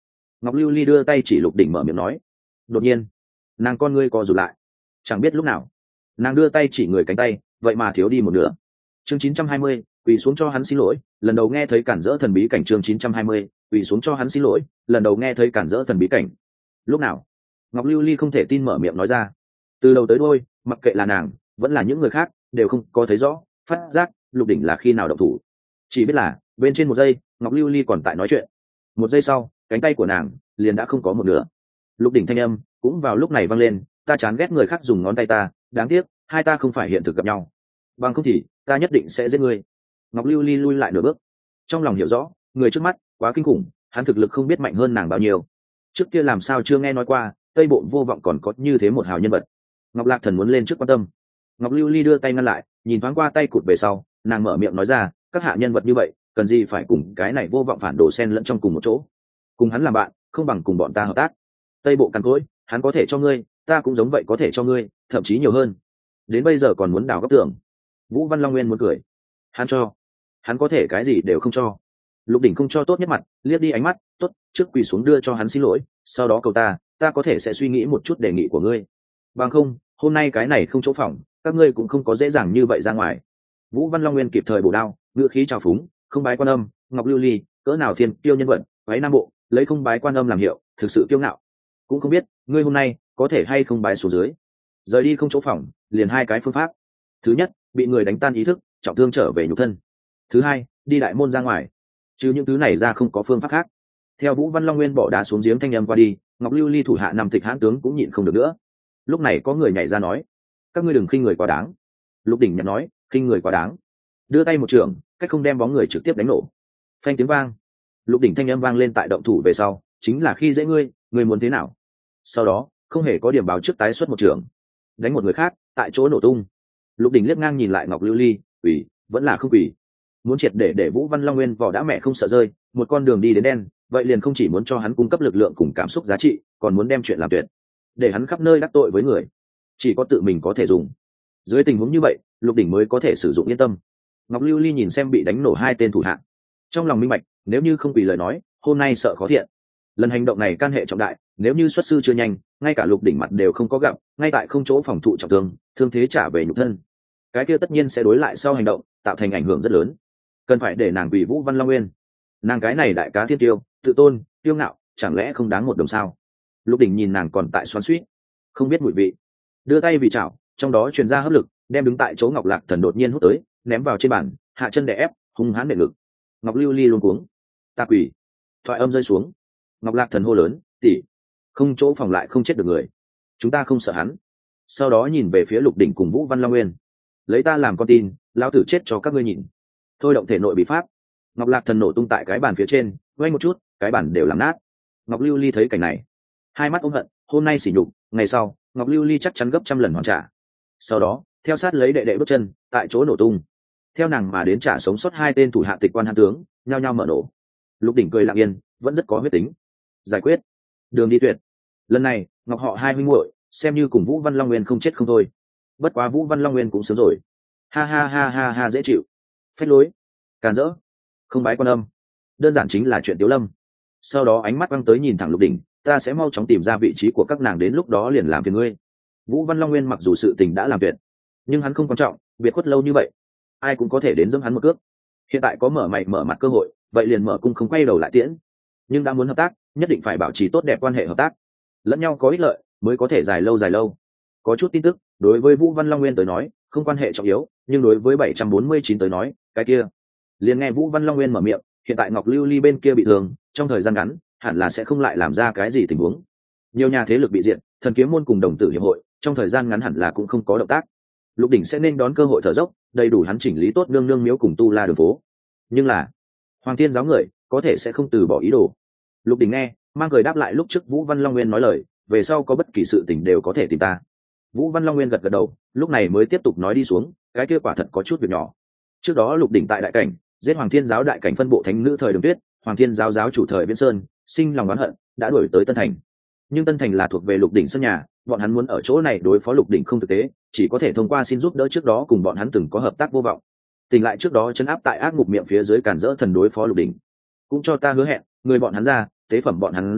S1: Ngọc Lưu Ly đưa tay chỉ Lục Đỉnh mở miệng nói. Đột nhiên nàng con ngươi co rụt lại, chẳng biết lúc nào nàng đưa tay chỉ người cánh tay vậy mà thiếu đi một nửa. Chương 920, quỳ xuống cho hắn xin lỗi, lần đầu nghe thấy cản rỡ thần bí cảnh. Chương 920, quỳ xuống cho hắn xin lỗi, lần đầu nghe thấy cản rỡ thần bí cảnh. Lúc nào? Ngọc Lưu Ly không thể tin mở miệng nói ra. Từ đầu tới đuôi, mặc kệ là nàng vẫn là những người khác đều không có thấy rõ phát giác Lục Đỉnh là khi nào động thủ, chỉ biết là bên trên một giây Ngọc Lưu Ly còn tại nói chuyện, một giây sau cánh tay của nàng liền đã không có một nửa. Lục Đỉnh thanh âm cũng vào lúc này vang lên, ta chán ghét người khác dùng ngón tay ta, đáng tiếc hai ta không phải hiện thực gặp nhau, bằng không thì ta nhất định sẽ giết ngươi. Ngọc Lưu Ly lui lại nửa bước, trong lòng hiểu rõ người trước mắt quá kinh khủng, hắn thực lực không biết mạnh hơn nàng bao nhiêu. Trước kia làm sao chưa nghe nói qua Tây Bộ Vô Vọng còn có như thế một hào nhân vật. Ngọc Lạc Thần muốn lên trước quan tâm, Ngọc Lưu Ly đưa tay ngăn lại, nhìn thoáng qua tay cụt về sau, nàng mở miệng nói ra, các hạ nhân vật như vậy cần gì phải cùng cái này vô vọng phản đồ xen lẫn trong cùng một chỗ, cùng hắn làm bạn không bằng cùng bọn ta hợp tác. Tây Bộ càn cỗi hắn có thể cho ngươi, ta cũng giống vậy có thể cho ngươi, thậm chí nhiều hơn. Đến bây giờ còn muốn đào góc tường. Vũ Văn Long Nguyên muốn cười, hắn cho, hắn có thể cái gì đều không cho. Lục Đỉnh không cho tốt nhất mặt, liếc đi ánh mắt, tốt, trước quỳ xuống đưa cho hắn xin lỗi, sau đó cầu ta có thể sẽ suy nghĩ một chút đề nghị của ngươi, bằng không hôm nay cái này không chỗ phòng, các ngươi cũng không có dễ dàng như vậy ra ngoài. Vũ Văn Long Nguyên kịp thời bổ đao, ngựa khí trào phúng, không bái Quan Âm, Ngọc Lưu Ly cỡ nào thiên kiêu nhân vật, váy Nam Bộ lấy không bái Quan Âm làm hiệu, thực sự kiêu ngạo. Cũng không biết ngươi hôm nay có thể hay không bái xuống dưới. Rời đi không chỗ phòng, liền hai cái phương pháp. Thứ nhất, bị người đánh tan ý thức, trọng thương trở về nhục thân. Thứ hai, đi đại môn ra ngoài. Chứ những thứ này ra không có phương pháp khác. Theo Vũ Văn Long Nguyên bỏ đá xuống giếng thanh âm qua đi, Ngọc Lưu Ly thủ hạ năm tịch hãn tướng cũng nhịn không được nữa. Lúc này có người nhảy ra nói, các ngươi đừng khinh người quá đáng. Lục Đỉnh nhận nói, khinh người quá đáng, đưa tay một trường, cách không đem bóng người trực tiếp đánh nổ. Phanh tiếng vang, Lục Đỉnh thanh âm vang lên tại động thủ về sau, chính là khi dễ ngươi muốn thế nào. Sau đó không hề có điểm báo trước tái xuất một trường, đánh một người khác tại chỗ nổ tung. Lục Đỉnh liếc ngang nhìn lại Ngọc Lưu Ly, quỷ vẫn là không quỷ, muốn triệt để Vũ Văn Long Nguyên vỏ đã mẹ không sợ rơi, một con đường đi đến đen, vậy liền không chỉ muốn cho hắn cung cấp lực lượng cùng cảm xúc giá trị, còn muốn đem chuyện làm tuyệt, để hắn khắp nơi đắc tội với người, chỉ có tự mình có thể dùng. Dưới tình huống như vậy, Lục Đỉnh mới có thể sử dụng yên tâm. Ngọc Lưu Ly nhìn xem bị đánh nổ hai tên thủ hạ, trong lòng minh bạch, nếu như không quỳ lời nói, hôm nay sợ khó thiện. Lần hành động này can hệ trọng đại, nếu như xuất sư chưa nhanh, ngay cả Lục Đỉnh mặt đều không có gặp, ngay tại không chỗ phòng thụ trọng thương, thương thế trả về nhục thân, cái kia tất nhiên sẽ đối lại sau hành động, tạo thành ảnh hưởng rất lớn. Cần phải để nàng quỳ Vũ Văn Long Nguyên, nàng cái này đại cá thiên tiêu, tự tôn tiêu ngạo, chẳng lẽ không đáng một đồng sao? Lục Đỉnh nhìn nàng còn tại xoắn xuýt, không biết mùi vị, đưa tay vì chảo, trong đó truyền ra hấp lực, đem đứng tại chỗ Ngọc Lạc Thần đột nhiên hút tới, ném vào trên bàn, hạ chân đè ép, hung hãn đè ngực. Ngọc Lưu Ly luống cuống, ta quỳ. Thoại âm rơi xuống, Ngọc Lạc Thần hô lớn, tỷ, không chỗ phòng lại không chết được người, chúng ta không sợ hắn. Sau đó nhìn về phía Lục Đỉnh cùng Vũ Văn Long Nguyên, lấy ta làm con tin, lão tử chết cho các ngươi nhìn. Thôi động thể nội bị pháp, Ngọc Lạc Thần nổ tung tại cái bàn phía trên, quay một chút, cái bàn đều làm nát. Ngọc Lưu Ly thấy cảnh này, hai mắt ôm hận, hôm nay sỉ nhục, ngày sau Ngọc Lưu Ly chắc chắn gấp trăm lần hoàn trả. Sau đó theo sát lấy đệ đệ bước chân tại chỗ nổ tung, theo nàng mà đến trả sống sót hai tên thủ hạ tịch quan hán tướng nhao nhao mở nổ. Lục Đỉnh cười lặng yên, vẫn rất có huyết tính, giải quyết đường đi tuyệt. Lần này Ngọc họ hai huynh muội xem như cùng Vũ Văn Long Nguyên không chết không thôi. Bất quá Vũ Văn Long Nguyên cũng sớm rồi, ha ha ha ha ha, dễ chịu, phách lối, càn rỡ, không bái Quan Âm, đơn giản chính là chuyện tiếu lâm. Sau đó ánh mắt quăng tới nhìn thẳng Lục Đỉnh, ta sẽ mau chóng tìm ra vị trí của các nàng, đến lúc đó liền làm phiền ngươi. Vũ Văn Long Nguyên mặc dù sự tình đã làm tuyệt, nhưng hắn không quan trọng, biệt khuất lâu như vậy, ai cũng có thể đến giẫm hắn một cước. Hiện tại có mở mày mở mặt cơ hội, vậy liền mở cung không quay đầu lại tiễn. Nhưng đã muốn hợp tác, nhất định phải bảo trì tốt đẹp quan hệ hợp tác, lẫn nhau có ích lợi mới có thể dài lâu. Có chút tin tức, đối với Vũ Văn Long Nguyên tới nói không quan hệ trọng yếu, nhưng đối với 749 tới nói, cái kia. Liền nghe Vũ Văn Long Nguyên mở miệng, hiện tại Ngọc Lưu Ly bên kia bị thương, trong thời gian ngắn hẳn là sẽ không lại làm ra cái gì tình huống. Nhiều nhà thế lực bị diệt, Thần Kiếm môn cùng Đồng Tử hiệp hội trong thời gian ngắn hẳn là cũng không có động tác. Lục Đỉnh sẽ nên đón cơ hội thở dốc, đầy đủ hắn chỉnh lý tốt nương nương miếu cùng tu la đường phố. Nhưng là Hoàng Thiên giáo người có thể sẽ không từ bỏ ý đồ. Lục Đỉnh nghe, mang cười đáp lại lúc trước Vũ Văn Long Nguyên nói lời, về sau có bất kỳ sự tình đều có thể tìm ta. Vũ Văn Long Nguyên gật gật đầu, lúc này mới tiếp tục nói đi xuống, cái kia quả thật có chút việc nhỏ. Trước đó Lục Đỉnh tại đại cảnh giết Hoàng Thiên giáo đại cảnh phân bộ thánh nữ thời Đường Tuyết, Hoàng Thiên giáo giáo chủ thời Viễn Sơn, sinh lòng oán hận, đã đuổi tới Tân Thành. Nhưng Tân Thành là thuộc về Lục Đỉnh sân nhà, bọn hắn muốn ở chỗ này đối phó Lục Đỉnh không thực tế, chỉ có thể thông qua xin giúp đỡ trước đó cùng bọn hắn từng có hợp tác vô vọng. Tỉnh lại trước đó trấn áp tại ác ngục miệng phía dưới cản rỡ thần đối phó Lục Đỉnh, cũng cho ta hứa hẹn, người bọn hắn ra, tế phẩm bọn hắn ra,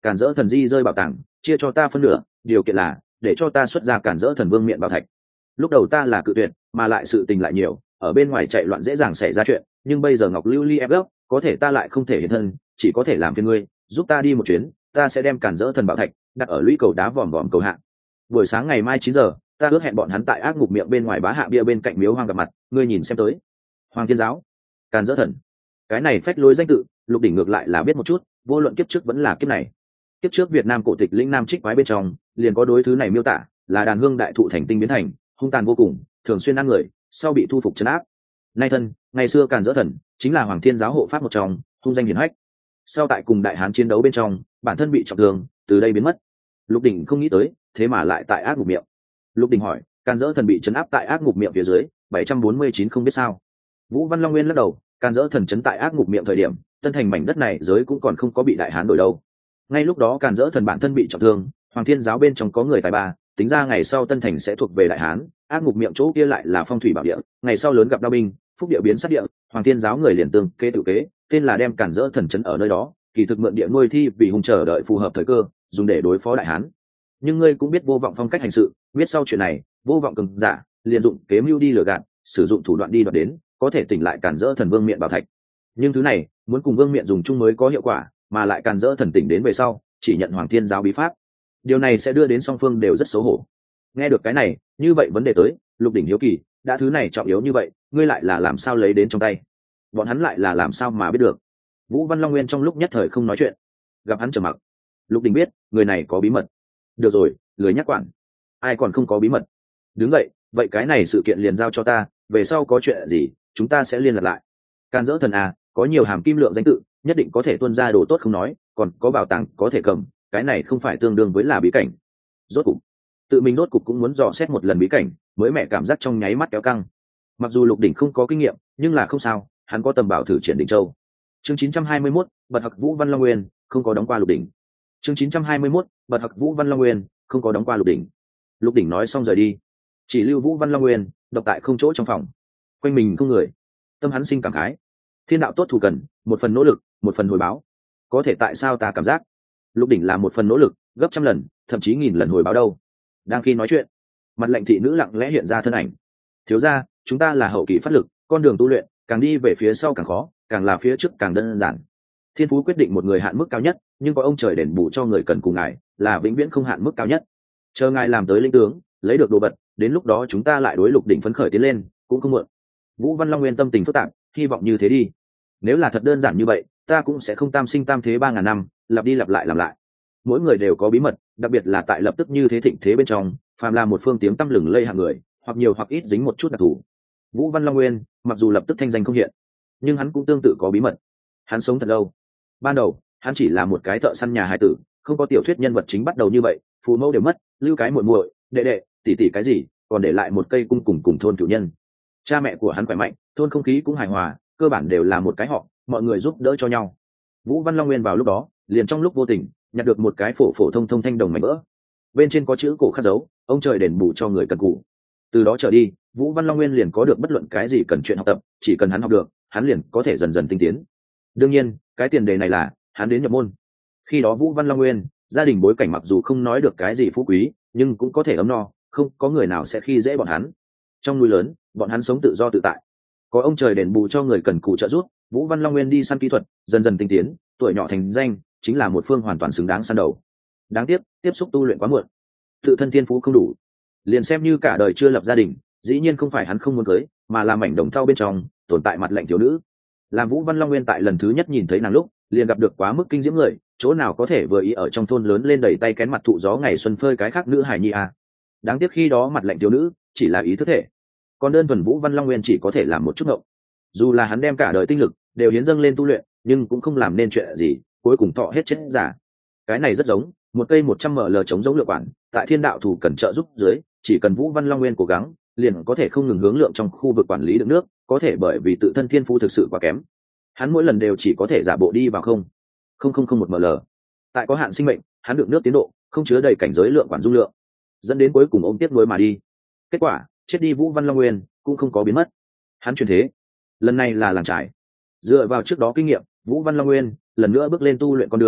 S1: càn dỡ thần di rơi bảo tàng chia cho ta phân nửa, điều kiện là để cho ta xuất ra càn dỡ thần vương miệng bảo thạch. Lúc đầu ta là cự tuyệt, mà lại sự tình lại nhiều, ở bên ngoài chạy loạn dễ dàng xảy ra chuyện, nhưng bây giờ Ngọc Lưu Ly ép gấp, có thể ta lại không thể hiện thân, chỉ có thể làm phiền ngươi giúp ta đi một chuyến, ta sẽ đem càn dỡ thần bảo thạch đặt ở lũy cầu đá vòm vòm cầu hạ. Buổi sáng ngày mai 9 giờ, ta ước hẹn bọn hắn tại ác ngục miệng bên ngoài bá hạ bia bên cạnh miếu hoang gặp mặt, ngươi nhìn xem tới. Hoàng Thiên Giáo, càn dỡ thần, cái này phách lối danh tự, Lục Đỉnh ngược lại là biết một chút, vô luận kiếp trước vẫn là kiếp này. Kiếp trước Việt Nam cổ tịch lĩnh Nam Trích quái bên trong liền có đối thứ này miêu tả, là đàn hương đại thụ thành tinh biến thành, hung tàn vô cùng, thường xuyên ăn người, sau bị thu phục trấn áp. Nay thân, ngày xưa càn dỡ thần chính là Hoàng Thiên Giáo hộ pháp một trong, hung danh hiển hách. Sau tại cùng đại hán chiến đấu bên trong, bản thân bị trọng thương, từ đây biến mất. Lục Đỉnh không nghĩ tới, thế mà lại tại ác ngục miệng. Lục Đỉnh hỏi, càn dỡ thần bị trấn áp tại ác ngục miệng phía dưới 749 không biết sao. Vũ Văn Long Nguyên lắc đầu, càn dỡ thần trấn tại ác ngục miệng thời điểm, Tân Thành mảnh đất này giới cũng còn không có bị đại hán đổi đâu. Ngay lúc đó càn dỡ thần bản thân bị trọng thương, Hoàng Thiên Giáo bên trong có người tài ba, tính ra ngày sau Tân Thành sẽ thuộc về đại hán, ác ngục miệng chỗ kia lại là phong thủy bảo địa, ngày sau lớn gặp đao binh, phúc địa biến sát địa, Hoàng Thiên Giáo người liền tương kế tự kế, tên là đem càn dỡ thần trấn ở nơi đó, kỳ thực mượn địa nuôi thi vì hùng chờ đợi phù hợp thời cơ, dùng để đối phó đại hán. Nhưng ngươi cũng biết Vô Vọng phong cách hành sự, biết sau chuyện này, Vô Vọng cường giả liền dụng kế mưu đi lừa gạt, sử dụng thủ đoạn đi đoạt đến, có thể tỉnh lại càn dỡ thần vương miện bảo thạch. Nhưng thứ này muốn cùng vương miện dùng chung mới có hiệu quả, mà lại càn dỡ thần tỉnh đến về sau chỉ nhận Hoàng Thiên Giáo bí pháp, điều này sẽ đưa đến song phương đều rất xấu hổ. Nghe được cái này, như vậy vấn đề tới, Lục Đỉnh hiếu kỳ, đã thứ này trọng yếu như vậy, ngươi lại là làm sao lấy đến trong tay? Bọn hắn lại là làm sao mà biết được? Vũ Văn Long Nguyên trong lúc nhất thời không nói chuyện, gặp hắn trầm mặc. Lục Đỉnh biết người này có bí mật. Được rồi, lười nhắc quản, ai còn không có bí mật. Đứng vậy, vậy cái này sự kiện liền giao cho ta, về sau có chuyện gì chúng ta sẽ liên lạc lại. Càn dỡ thần à, có nhiều hàm kim lượng danh tự, nhất định có thể tuân ra đồ tốt không nói, còn có bảo tàng có thể cầm, cái này không phải tương đương với là bí cảnh. Rốt cục tự mình rốt cục cũng muốn dò xét một lần bí cảnh, mới mẹ cảm giác trong nháy mắt kéo căng. Mặc dù Lục Đỉnh không có kinh nghiệm, nhưng là không sao, hắn có tầm bảo thử triển đỉnh châu. Chương 921, bật học Vũ Văn Long Nguyên không có đóng qua Lục Đỉnh. Chương 921, bật học Vũ Văn Long Nguyên không có đóng qua Lục Đỉnh. Lục Đỉnh nói xong rời đi, chỉ lưu Vũ Văn Long Nguyên độc tại không chỗ trong phòng, quanh mình không người. Tâm hắn sinh cảm khái, thiên đạo tốt thù cần, một phần nỗ lực, một phần hồi báo. Có thể tại sao ta cảm giác Lục Đỉnh là một phần nỗ lực gấp trăm lần, thậm chí nghìn lần hồi báo đâu? Đang khi nói chuyện, mặt lệnh thị nữ lặng lẽ hiện ra thân ảnh. Thiếu gia, chúng ta là hậu kỳ phát lực, con đường tu luyện càng đi về phía sau càng khó, càng là phía trước càng đơn giản. Thiên phú quyết định một người hạn mức cao nhất, nhưng có ông trời đền bù cho người cần cùng ngài, là vĩnh viễn không hạn mức cao nhất. Chờ ngài làm tới linh tướng, lấy được đồ vật, đến lúc đó chúng ta lại đối Lục Đỉnh phấn khởi tiến lên, cũng không muộn. Vũ Văn Long Nguyên tâm tình phức tạp, hy vọng như thế đi. Nếu là thật đơn giản như vậy, ta cũng sẽ không tam sinh tam thế 3000 năm, lặp đi lặp lại làm lại. Mỗi người đều có bí mật, đặc biệt là tại lập tức như thế thịnh thế bên trong, phàm là một phương tiếng tăm lừng lây hạng người, hoặc nhiều hoặc ít dính một chút đặc thù. Vũ Văn Long Nguyên mặc dù lập tức thanh danh không hiện, nhưng hắn cũng tương tự có bí mật. Hắn sống thật lâu. Ban đầu hắn chỉ là một cái thợ săn nhà hài tử, không có tiểu thuyết nhân vật chính bắt đầu như vậy, phụ mẫu đều mất, lưu cái muội muội, đệ đệ, tỷ tỷ cái gì, còn để lại một cây cung cùng thôn cửu nhân. Cha mẹ của hắn khỏe mạnh, thôn không khí cũng hài hòa, cơ bản đều là một cái họ, mọi người giúp đỡ cho nhau. Vũ Văn Long Nguyên vào lúc đó liền trong lúc vô tình nhặt được một cái phổ phổ thông thông thanh đồng mảnh vỡ, bên trên có chữ cổ khắc dấu, ông trời đền bù cho người cần cù. Từ đó trở đi, Vũ Văn Long Nguyên liền có được bất luận cái gì cần chuyện học tập, chỉ cần hắn học được, hắn liền có thể dần dần tinh tiến. Đương nhiên, cái tiền đề này là hắn đến nhập môn. Khi đó Vũ Văn Long Nguyên gia đình bối cảnh mặc dù không nói được cái gì phú quý, nhưng cũng có thể ấm no, không có người nào sẽ khi dễ bọn hắn. Trong núi lớn, bọn hắn sống tự do tự tại, có ông trời đền bù cho người cần cù trợ giúp. Vũ Văn Long Nguyên đi săn kỹ thuật, dần dần tinh tiến, tuổi nhỏ thành danh, chính là một phương hoàn toàn xứng đáng săn đầu. Đáng tiếc, tiếp xúc tu luyện quá muộn, tự thân thiên phú không đủ, liền xem như cả đời chưa lập gia đình, dĩ nhiên không phải hắn không muốn cưới, mà là mảnh đồng thau bên trong tồn tại mặt lệnh thiếu nữ. Làm Vũ Văn Long Nguyên tại lần thứ nhất nhìn thấy nàng lúc, liền gặp được quá mức kinh diễm người, chỗ nào có thể vừa ý ở trong thôn lớn lên đầy tay kén mặt thụ gió ngày xuân phơi cái khác nữ hài nhi à. Đáng tiếc khi đó mặt lệnh thiếu nữ chỉ là ý thức thể, còn đơn thuần Vũ Văn Long Nguyên chỉ có thể làm một chút ngộng. Dù là hắn đem cả đời tinh lực đều hiến dâng lên tu luyện, nhưng cũng không làm nên chuyện gì, cuối cùng thọ hết chết giả. Cái này rất giống một cây 100 ml chống giống lượng quản, tại thiên đạo thủ cần trợ giúp dưới, chỉ cần Vũ Văn Long Nguyên cố gắng, liền có thể không ngừng hướng lượng trong khu vực quản lý được nước, có thể bởi vì tự thân thiên phú thực sự quá kém, hắn mỗi lần đều chỉ có thể giả bộ đi vào 0,0001 ml. Tại có hạn sinh mệnh, hắn được nước tiến độ không chứa đầy cảnh giới lượng quản dung lượng, dẫn đến cuối cùng ôm tiếp nối mà đi. Kết quả, chết đi Vũ Văn Long Nguyên cũng không có biến mất, hắn chuyển thế, lần này là làng trải. Dựa vào trước đó kinh nghiệm, Vũ Văn Long Nguyên lần nữa bước lên tu luyện con đường,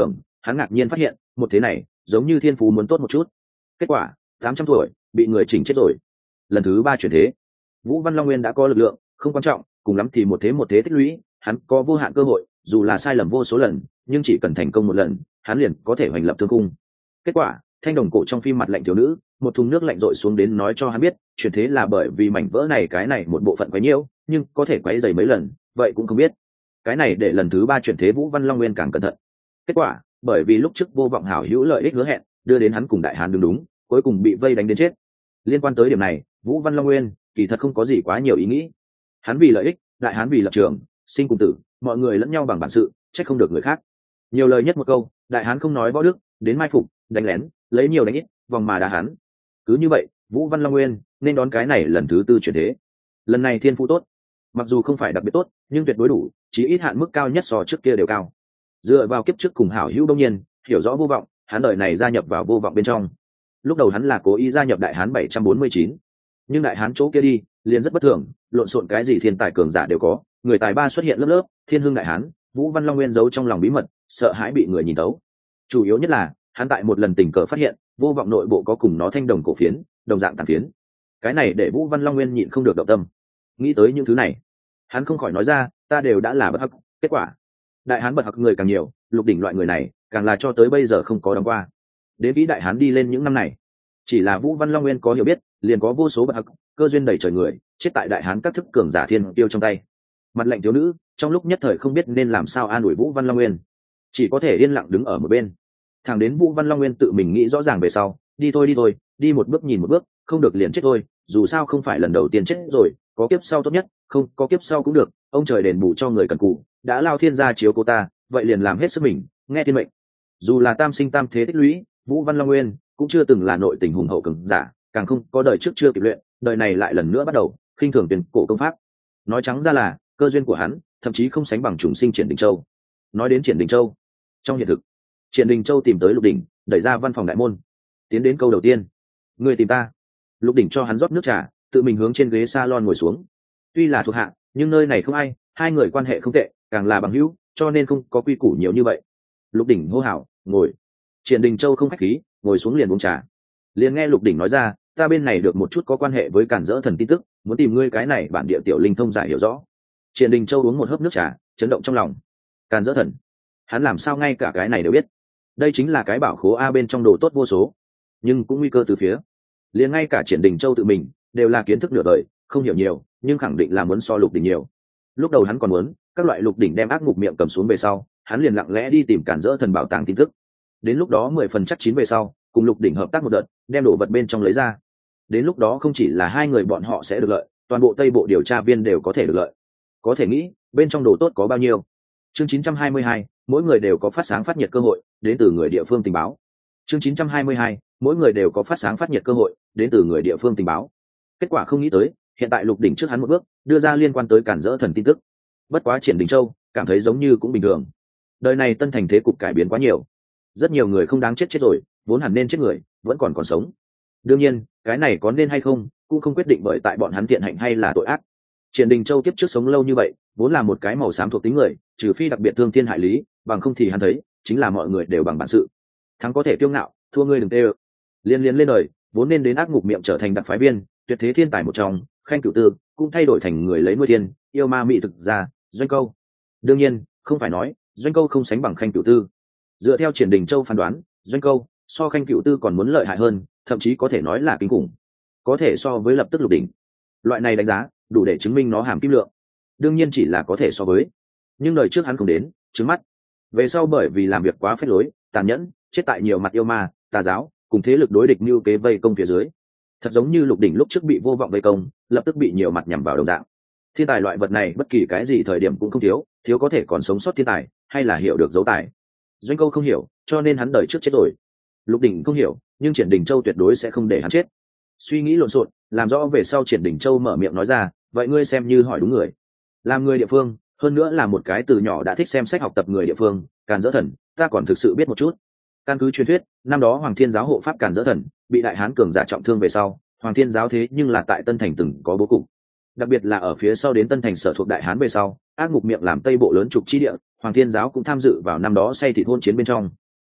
S1: hắn ngạc nhiên phát hiện một thế này giống như thiên phú muốn tốt một chút. Kết quả 800 tuổi bị người chỉnh chết rồi. Lần thứ 3 chuyển thế, Vũ Văn Long Nguyên đã có lực lượng, không quan trọng, cùng lắm thì một thế tích lũy, hắn có vô hạn cơ hội, dù là sai lầm vô số lần, nhưng chỉ cần thành công một lần, hắn liền có thể hoành lập thương cung. Kết quả, thanh đồng cổ trong phim Mặt lạnh thiếu nữ, một thùng nước lạnh rội xuống đến nói cho hắn biết, chuyển thế là bởi vì mảnh vỡ này cái này một bộ phận quấy nhiễu, nhưng có thể quấy dày mấy lần, vậy cũng không biết. Cái này để lần thứ 3 chuyển thế Vũ Văn Long Nguyên càng cẩn thận. Kết quả, bởi vì lúc trước vô vọng hảo hữu lợi ích hứa hẹn, đưa đến hắn cùng đại hán đứng đúng, cuối cùng bị vây đánh đến chết. Liên quan tới điểm này, Vũ Văn Long Nguyên kỳ thật không có gì quá nhiều ý nghĩ. Hắn vì lợi ích, đại hán vì lập trường, sinh cùng tử, mọi người lẫn nhau bằng bản sự, trách không được người khác. Nhiều lời nhất một câu, đại hán không nói võ đức, đến mai phục, đánh lén, lấy nhiều đánh ít, vòng mà đá hắn. Cứ như vậy, Vũ Văn Long Nguyên nên đón cái này lần thứ 4 chuyển thế. Lần này thiên phú tốt, mặc dù không phải đặc biệt tốt, nhưng tuyệt đối đủ, chí ít hạn mức cao nhất so trước kia đều cao. Dựa vào kiếp trước cùng hảo hữu đông nhiên, hiểu rõ vô vọng, hắn đời này gia nhập vào vô vọng bên trong. Lúc đầu hắn là cố ý gia nhập đại hán 749, nhưng đại hán chỗ kia đi liền rất bất thường, lộn xộn cái gì thiên tài cường giả đều có, người tài ba xuất hiện lớp lớp, thiên hương đại hán, Vũ Văn Long Nguyên giấu trong lòng bí mật, sợ hãi bị người nhìn tấu. Chủ yếu nhất là hắn tại một lần tình cờ phát hiện vô vọng nội bộ có cùng nó thanh đồng cổ phiến, đồng dạng tàn phiến. Cái này để Vũ Văn Long Nguyên nhịn không được động tâm. Nghĩ tới những thứ này, hắn không khỏi nói ra, ta đều đã là bất hắc. Kết quả, đại hán bật hắc người càng nhiều, Lục Đỉnh loại người này càng là cho tới bây giờ không có đóng qua. Đến vĩ đại hán đi lên những năm này, chỉ là Vũ Văn Long Nguyên có hiểu biết, liền có vô số bậc hắc, cơ duyên đầy trời người chết tại đại hán các thức cường giả thiên tiêu trong tay. Mặt lạnh thiếu nữ trong lúc nhất thời không biết nên làm sao an ủi Vũ Văn Long Nguyên, chỉ có thể yên lặng đứng ở một bên. Thẳng đến Vũ Văn Long Nguyên tự mình nghĩ rõ ràng về sau, đi thôi, đi một bước nhìn một bước, không được liền chết thôi, dù sao không phải lần đầu tiên chết rồi, có kiếp sau tốt nhất, không có kiếp sau cũng được, ông trời đền bù cho người cần cù, đã lao thiên gia chiếu cô ta, vậy liền làm hết sức mình, nghe thiên mệnh. Dù là tam sinh tam thế tích lũy, Vũ Văn Long Nguyên cũng chưa từng là nội tình hùng hậu cường giả, càng không có đời trước chưa kịp luyện, đời này lại lần nữa bắt đầu khinh thường tiền cổ công pháp. Nói trắng ra là cơ duyên của hắn thậm chí không sánh bằng trùng sinh Triển Đình Châu. Nói đến Triển Đình Châu, trong hiện thực, Triển Đình Châu tìm tới Lục Đỉnh, đẩy ra văn phòng đại môn, tiến đến câu đầu tiên: người tìm ta. Lục Đỉnh cho hắn rót nước trà, tự mình hướng trên ghế salon ngồi xuống. Tuy là thuộc hạ, nhưng nơi này không ai, hai người quan hệ không tệ, càng là bằng hữu, cho nên không có quy củ nhiều như vậy. Lục Đỉnh hô hào, ngồi. Triển Đình Châu không khách khí, ngồi xuống liền uống trà. Liền nghe Lục Đỉnh nói ra, ta bên này được một chút có quan hệ với Càn Dỡ Thần tin tức, muốn tìm ngươi cái này bản địa tiểu linh thông giải hiểu rõ. Triển Đình Châu uống một hớp nước trà, chấn động trong lòng. Càn Dỡ Thần, hắn làm sao ngay cả cái này đều biết? Đây chính là cái bảo khố a bên trong đồ tốt vô số, nhưng cũng nguy cơ từ phía. Liền ngay cả Triển Đình Châu tự mình đều là kiến thức nửa đời, không hiểu nhiều, nhưng khẳng định là muốn so Lục Đỉnh nhiều. Lúc đầu hắn còn muốn các loại Lục Đỉnh đem ác ngục miệng cầm xuống về sau, hắn liền lặng lẽ đi tìm Càn Dỡ Thần bảo tàng tin tức. Đến lúc đó 10 phần chắc chín về sau, cùng Lục Đỉnh hợp tác một đợt, đem đồ vật bên trong lấy ra. Đến lúc đó không chỉ là hai người bọn họ sẽ được lợi, toàn bộ Tây Bộ điều tra viên đều có thể được lợi. Có thể nghĩ bên trong đồ tốt có bao nhiêu. Chương 922, mỗi người đều có phát sáng phát nhiệt cơ hội, đến từ người địa phương tình báo. Chương 922, mỗi người đều có phát sáng phát nhiệt cơ hội, đến từ người địa phương tình báo. Kết quả không nghĩ tới, hiện tại Lục Đỉnh trước hắn một bước, đưa ra liên quan tới Càn Dỡ Thần tin tức. Bất quá Triển Đình Châu cảm thấy giống như cũng bình thường. Đời này Tân Thành thế cục cải biến quá nhiều, rất nhiều người không đáng chết rồi, vốn hẳn nên chết người vẫn còn sống. Đương nhiên cái này có nên hay không cũng không quyết định bởi tại bọn hắn thiện hạnh hay là tội ác. Triển Đình Châu kiếp trước sống lâu như vậy, vốn là một cái màu xám thuộc tính người, trừ phi đặc biệt thương thiên hại lý, bằng không thì hắn thấy chính là mọi người đều bằng bản sự. Thắng có thể kiêu ngạo, thua ngươi đừng tê ơ. Liên lên đời vốn nên đến ác ngục miệng trở thành đặc phái viên, tuyệt thế thiên tài một trong, Khanh Cửu Tư cũng thay đổi thành người lấy nuôi thiên, yêu ma mị thực ra, Doanh Câu. Đương nhiên không phải nói Doanh Câu không sánh bằng Khanh Cửu Tư. Dựa theo Triển Đình Châu phán đoán, Doanh Câu so Khanh Cửu Tư còn muốn lợi hại hơn, thậm chí có thể nói là kinh khủng, có thể so với lập tức Lục Đỉnh. Loại này đánh giá đủ để chứng minh nó hàm kim lượng. Đương nhiên chỉ là có thể so với, nhưng đời trước hắn không đến trứng mắt, về sau bởi vì làm việc quá phết lối tàn nhẫn, chết tại nhiều mặt yêu ma tà giáo cùng thế lực đối địch như kế vây công phía dưới. Thật giống như Lục Đỉnh lúc trước bị vô vọng vây công, lập tức bị nhiều mặt nhằm vào đồng dạng. Thiên tài loại vật này bất kỳ cái gì thời điểm cũng không thiếu có thể còn sống sót thiên tài hay là hiểu được dấu tài. Doanh Câu không hiểu, cho nên hắn đời trước chết rồi. Lục Đỉnh không hiểu, nhưng Triển Đình Châu tuyệt đối sẽ không để hắn chết. Suy nghĩ lộn xộn, làm rõ về sau, Triển Đình Châu mở miệng nói ra, vậy ngươi xem như hỏi đúng người. Làm người địa phương, hơn nữa là một cái từ nhỏ đã thích xem sách học tập người địa phương, Càn Dỡ Thần ta còn thực sự biết một chút. Căn cứ truyền thuyết, năm đó Hoàng Thiên giáo hộ pháp Càn Dỡ Thần bị đại hán cường giả trọng thương về sau, Hoàng Thiên giáo thế nhưng là tại Tân Thành từng có bố cục, đặc biệt là ở phía sau đến Tân Thành sở thuộc đại hán về sau, ác ngục miệng làm Tây Bộ lớn trục chi địa, Hoàng Thiên giáo cũng tham dự vào năm đó xây thịt hôn chiến bên trong.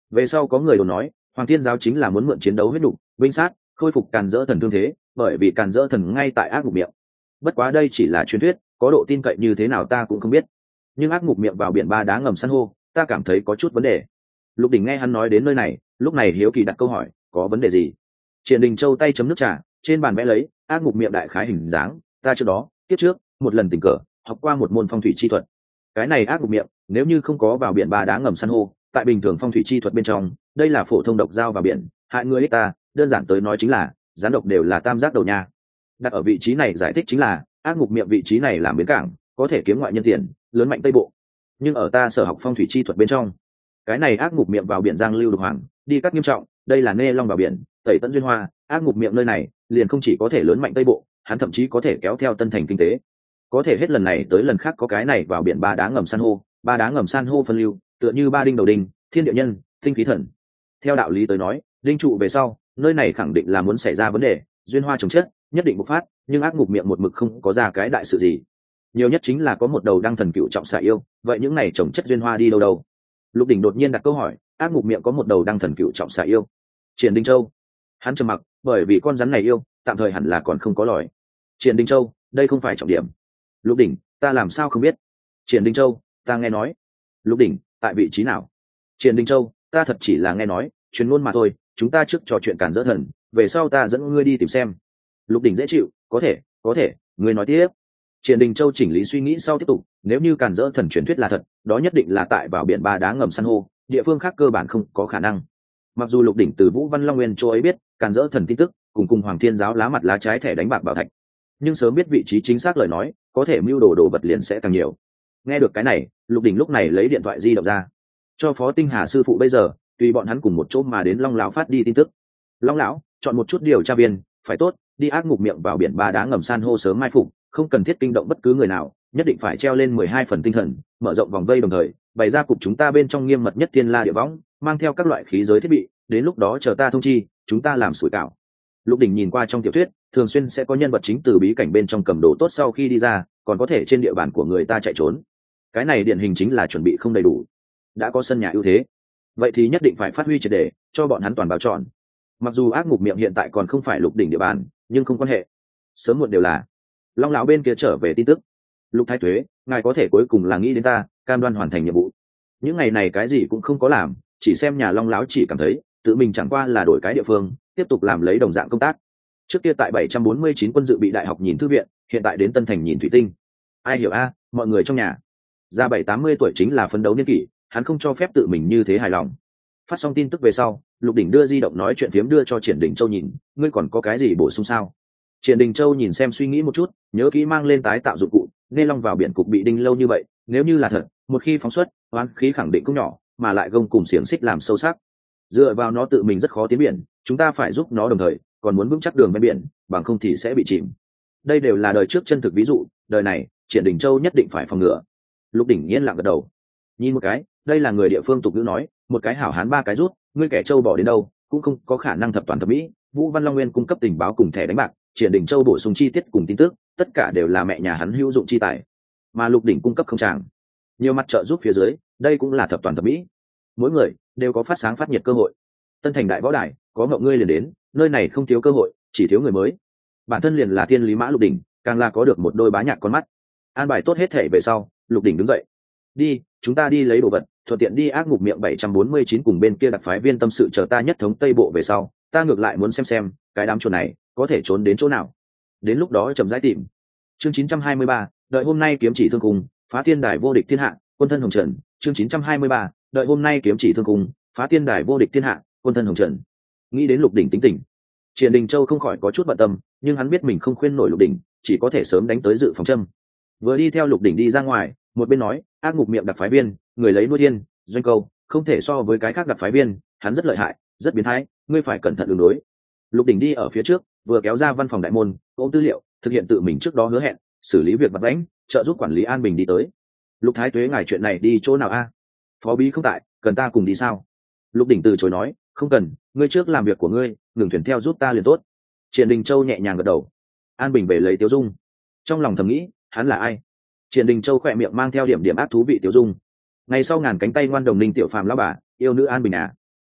S1: Về sau có người đồn nói Hoàng Thiên Giáo chính là muốn mượn chiến đấu huyết đục binh sát khôi phục Càn Dỡ Thần thương thế, bởi vì Càn Dỡ Thần ngay tại ác ngục miệng. Bất quá đây chỉ là truyền thuyết, có độ tin cậy như thế nào ta cũng không biết. Nhưng ác ngục miệng vào biển ba đá ngầm san hô, ta cảm thấy có chút vấn đề. Lục Đỉnh nghe hắn nói đến nơi này, lúc này hiếu kỳ đặt câu hỏi, có vấn đề gì? Triển Đình Châu tay chấm nước trà, trên bàn vẽ lấy ác ngục miệng đại khái hình dáng, ta trước đó, tiếp trước, một lần tình cờ học qua một môn phong thủy chi thuật. Cái này ác ngục miệng, nếu như không có vào biển ba đá ngầm san hô, tại bình thường phong thủy chi thuật bên trong, đây là phổ thông độc dao vào biển, hại người ích ta, đơn giản tới nói chính là gián độc đều là tam giác đầu nha. Đặt ở vị trí này giải thích chính là ác ngục miệng vị trí này làm bến cảng, có thể kiếm ngoại nhân tiền, lớn mạnh tây bộ. Nhưng ở ta sở học phong thủy chi thuật bên trong, cái này ác ngục miệng vào biển giang lưu độc hoàng, đi cắt nghiêm trọng, đây là nê long vào biển, tẩy tận duyên hoa, ác ngục miệng nơi này liền không chỉ có thể lớn mạnh tây bộ, hắn thậm chí có thể kéo theo tân thành kinh tế. Có thể hết lần này tới lần khác có cái này vào biển ba đá ngầm san hô, ba đá ngầm san hô phân lưu, tựa như ba đinh đầu đinh, thiên địa nhân, tinh khí thần. Theo đạo lý tới nói, đinh trụ về sau, nơi này khẳng định là muốn xảy ra vấn đề, duyên hoa trồng chất, nhất định bộc phát, nhưng ác ngục miệng một mực không có ra cái đại sự gì. Nhiều nhất chính là có một đầu đăng thần cựu trọng xạ yêu, vậy những này trồng chất duyên hoa đi đâu đâu? Lục Đỉnh đột nhiên đặt câu hỏi, ác ngục miệng có một đầu đăng thần cựu trọng xạ yêu. Triển Đình Châu, hắn trầm mặc, bởi vì con rắn này yêu, tạm thời hẳn là còn không có lòi. Triển Đình Châu, đây không phải trọng điểm. Lục Đỉnh, ta làm sao không biết? Triển Đình Châu, ta nghe nói. Lục Đỉnh, tại vị trí nào? Triển Đình Châu, ta thật chỉ là nghe nói, truyền ngôn mà thôi, chúng ta trước trò chuyện Càn Dỡ Thần, về sau ta dẫn ngươi đi tìm xem. Lục Đỉnh dễ chịu, có thể, ngươi nói tiếp. Triển Đình Châu chỉnh lý suy nghĩ sau tiếp tục, nếu như Càn Dỡ Thần truyền thuyết là thật, đó nhất định là tại vào biển ba đá ngầm san hô, địa phương khác cơ bản không có khả năng. Mặc dù Lục Đỉnh từ Vũ Văn Long Nguyên chỗ ấy biết Càn Dỡ Thần tin tức, cùng Hoàng Thiên Giáo lá mặt lá trái thẻ đánh bạc bảo thạch, nhưng sớm biết vị trí chính xác lời nói, có thể mưu đồ đồ vật liền sẽ càng nhiều. Nghe được cái này, Lục Đỉnh lúc này lấy điện thoại di động ra, cho Phó Tinh Hà sư phụ bây giờ, tùy bọn hắn cùng một chỗ mà đến Long lão phát đi tin tức. Long lão, chọn một chút điều tra viên, phải tốt, đi ác ngục miệng vào biển ba đá ngầm san hô sớm mai phục, không cần thiết kinh động bất cứ người nào, nhất định phải treo lên 12 phần tinh thần, mở rộng vòng vây đồng thời, bày ra cục chúng ta bên trong nghiêm mật nhất thiên la địa võng, mang theo các loại khí giới thiết bị, đến lúc đó chờ ta thông chi, chúng ta làm sủi cảo. Lục Đỉnh nhìn qua trong tiểu thuyết, thường xuyên sẽ có nhân vật chính từ bí cảnh bên trong cầm đồ tốt sau khi đi ra, còn có thể trên địa bàn của người ta chạy trốn. Cái này điển hình chính là chuẩn bị không đầy đủ. Đã có sân nhà ưu thế, vậy thì nhất định phải phát huy triệt để, cho bọn hắn toàn bao trọn. Mặc dù ác ngục miệng hiện tại còn không phải Lục Đỉnh địa bàn, nhưng không quan hệ, sớm muộn đều là. Long lão bên kia trở về tin tức. Lục Thái Tuế, ngài có thể cuối cùng là nghĩ đến ta, cam đoan hoàn thành nhiệm vụ. Những ngày này cái gì cũng không có làm, chỉ xem nhà Long lão chỉ cảm thấy tự mình chẳng qua là đổi cái địa phương, tiếp tục làm lấy đồng dạng công tác. Trước kia tại 749 quân dự bị đại học nhìn thư viện, hiện tại đến Tân Thành nhìn thủy tinh. Ai hiểu a, mọi người trong nhà. Ra 780 tuổi chính là phấn đấu niên kỷ, hắn không cho phép tự mình như thế hài lòng. Phát xong tin tức về sau, Lục Đỉnh đưa di động nói chuyện phiếm đưa cho Triển Đình Châu nhìn, ngươi còn có cái gì bổ sung sao? Triển Đình Châu nhìn xem suy nghĩ một chút, nhớ kỹ mang lên tái tạo dụng cụ, nên long vào biển cục bị đinh lâu như vậy, nếu như là thật, một khi phóng xuất, oán khí khẳng định cũng nhỏ, mà lại gông cùng xiềng xích làm sâu sắc. Dựa vào nó tự mình rất khó tiến biển, chúng ta phải giúp nó đồng thời, còn muốn vững chắc đường ven biển, bằng không thì sẽ bị chìm. Đây đều là đời trước chân thực ví dụ, đời này, Triển Đình Châu nhất định phải phòng ngừa. Lục Đỉnh yên lặng gật đầu. Nhìn một cái, đây là người địa phương tục ngữ nói, một cái hảo hán ba cái rút, ngươi kẻ châu bỏ đến đâu, cũng không có khả năng thập toàn thập mỹ. Vũ Văn Long Nguyên cung cấp tình báo cùng thẻ đánh bạc, Triển Đình Châu bổ sung chi tiết cùng tin tức, tất cả đều là mẹ nhà hắn hữu dụng chi tài, mà Lục Đỉnh cung cấp không tràng, nhiều mặt trợ giúp phía dưới, đây cũng là thập toàn thập mỹ. Mỗi người đều có phát sáng phát nhiệt cơ hội. Tân Thành đại võ đài, có ngậu ngươi liền đến, nơi này không thiếu cơ hội, chỉ thiếu người mới. Bản thân liền là thiên lý mã Lục Đỉnh, càng là có được một đôi bá nhạc con mắt. An bài tốt hết thể về sau, Lục Đỉnh đứng dậy. Đi, chúng ta đi lấy đồ vật, thuận tiện đi ác ngục miệng 749 cùng bên kia đặc phái viên tâm sự chờ ta nhất thống Tây Bộ về sau, ta ngược lại muốn xem cái đám chuột này có thể trốn đến chỗ nào. Đến lúc đó chậm rãi tìm. Chương 923, đợi hôm nay kiếm chỉ thương cùng, phá thiên đài vô địch thiên hạ, quân thân hồng trần. Chương 923, đợi hôm nay kiếm chỉ thương cùng, phá thiên đài vô địch thiên hạ, quân thân hồng trần. Nghĩ đến Lục Đỉnh tính tình, Triển Đình Châu không khỏi có chút bận tâm, nhưng hắn biết mình không khuyên nổi Lục Đỉnh, chỉ có thể sớm đánh tới dự phòng châm. Vừa đi theo Lục Đỉnh đi ra ngoài, một bên nói, ác ngục miệng đặc phái viên, người lấy nuôi điên, doanh câu, không thể so với cái khác đặc phái viên, hắn rất lợi hại, rất biến thái, ngươi phải cẩn thận đường đối. Lục Đỉnh đi ở phía trước, vừa kéo ra văn phòng đại môn, ôm tư liệu, thực hiện tự mình trước đó hứa hẹn, xử lý việc vặt vãnh, trợ giúp quản lý an bình đi tới. Lục Thái Tuế ngài chuyện này đi chỗ nào a? Phó bí không tại, cần ta cùng đi sao? Lục Đỉnh từ chối nói, không cần, ngươi trước làm việc của ngươi, ngừng thuyền theo giúp ta liền tốt. Triển Đình Châu nhẹ nhàng gật đầu. An bình về lấy Tiếu Dung, trong lòng thầm nghĩ, hắn là ai? Triển Đình Châu khỏe miệng mang theo điểm ác thú vị Tiếu Dung. Ngày sau ngàn cánh tay ngoan đồng Ninh tiểu phàm lão bà, yêu nữ An bình à?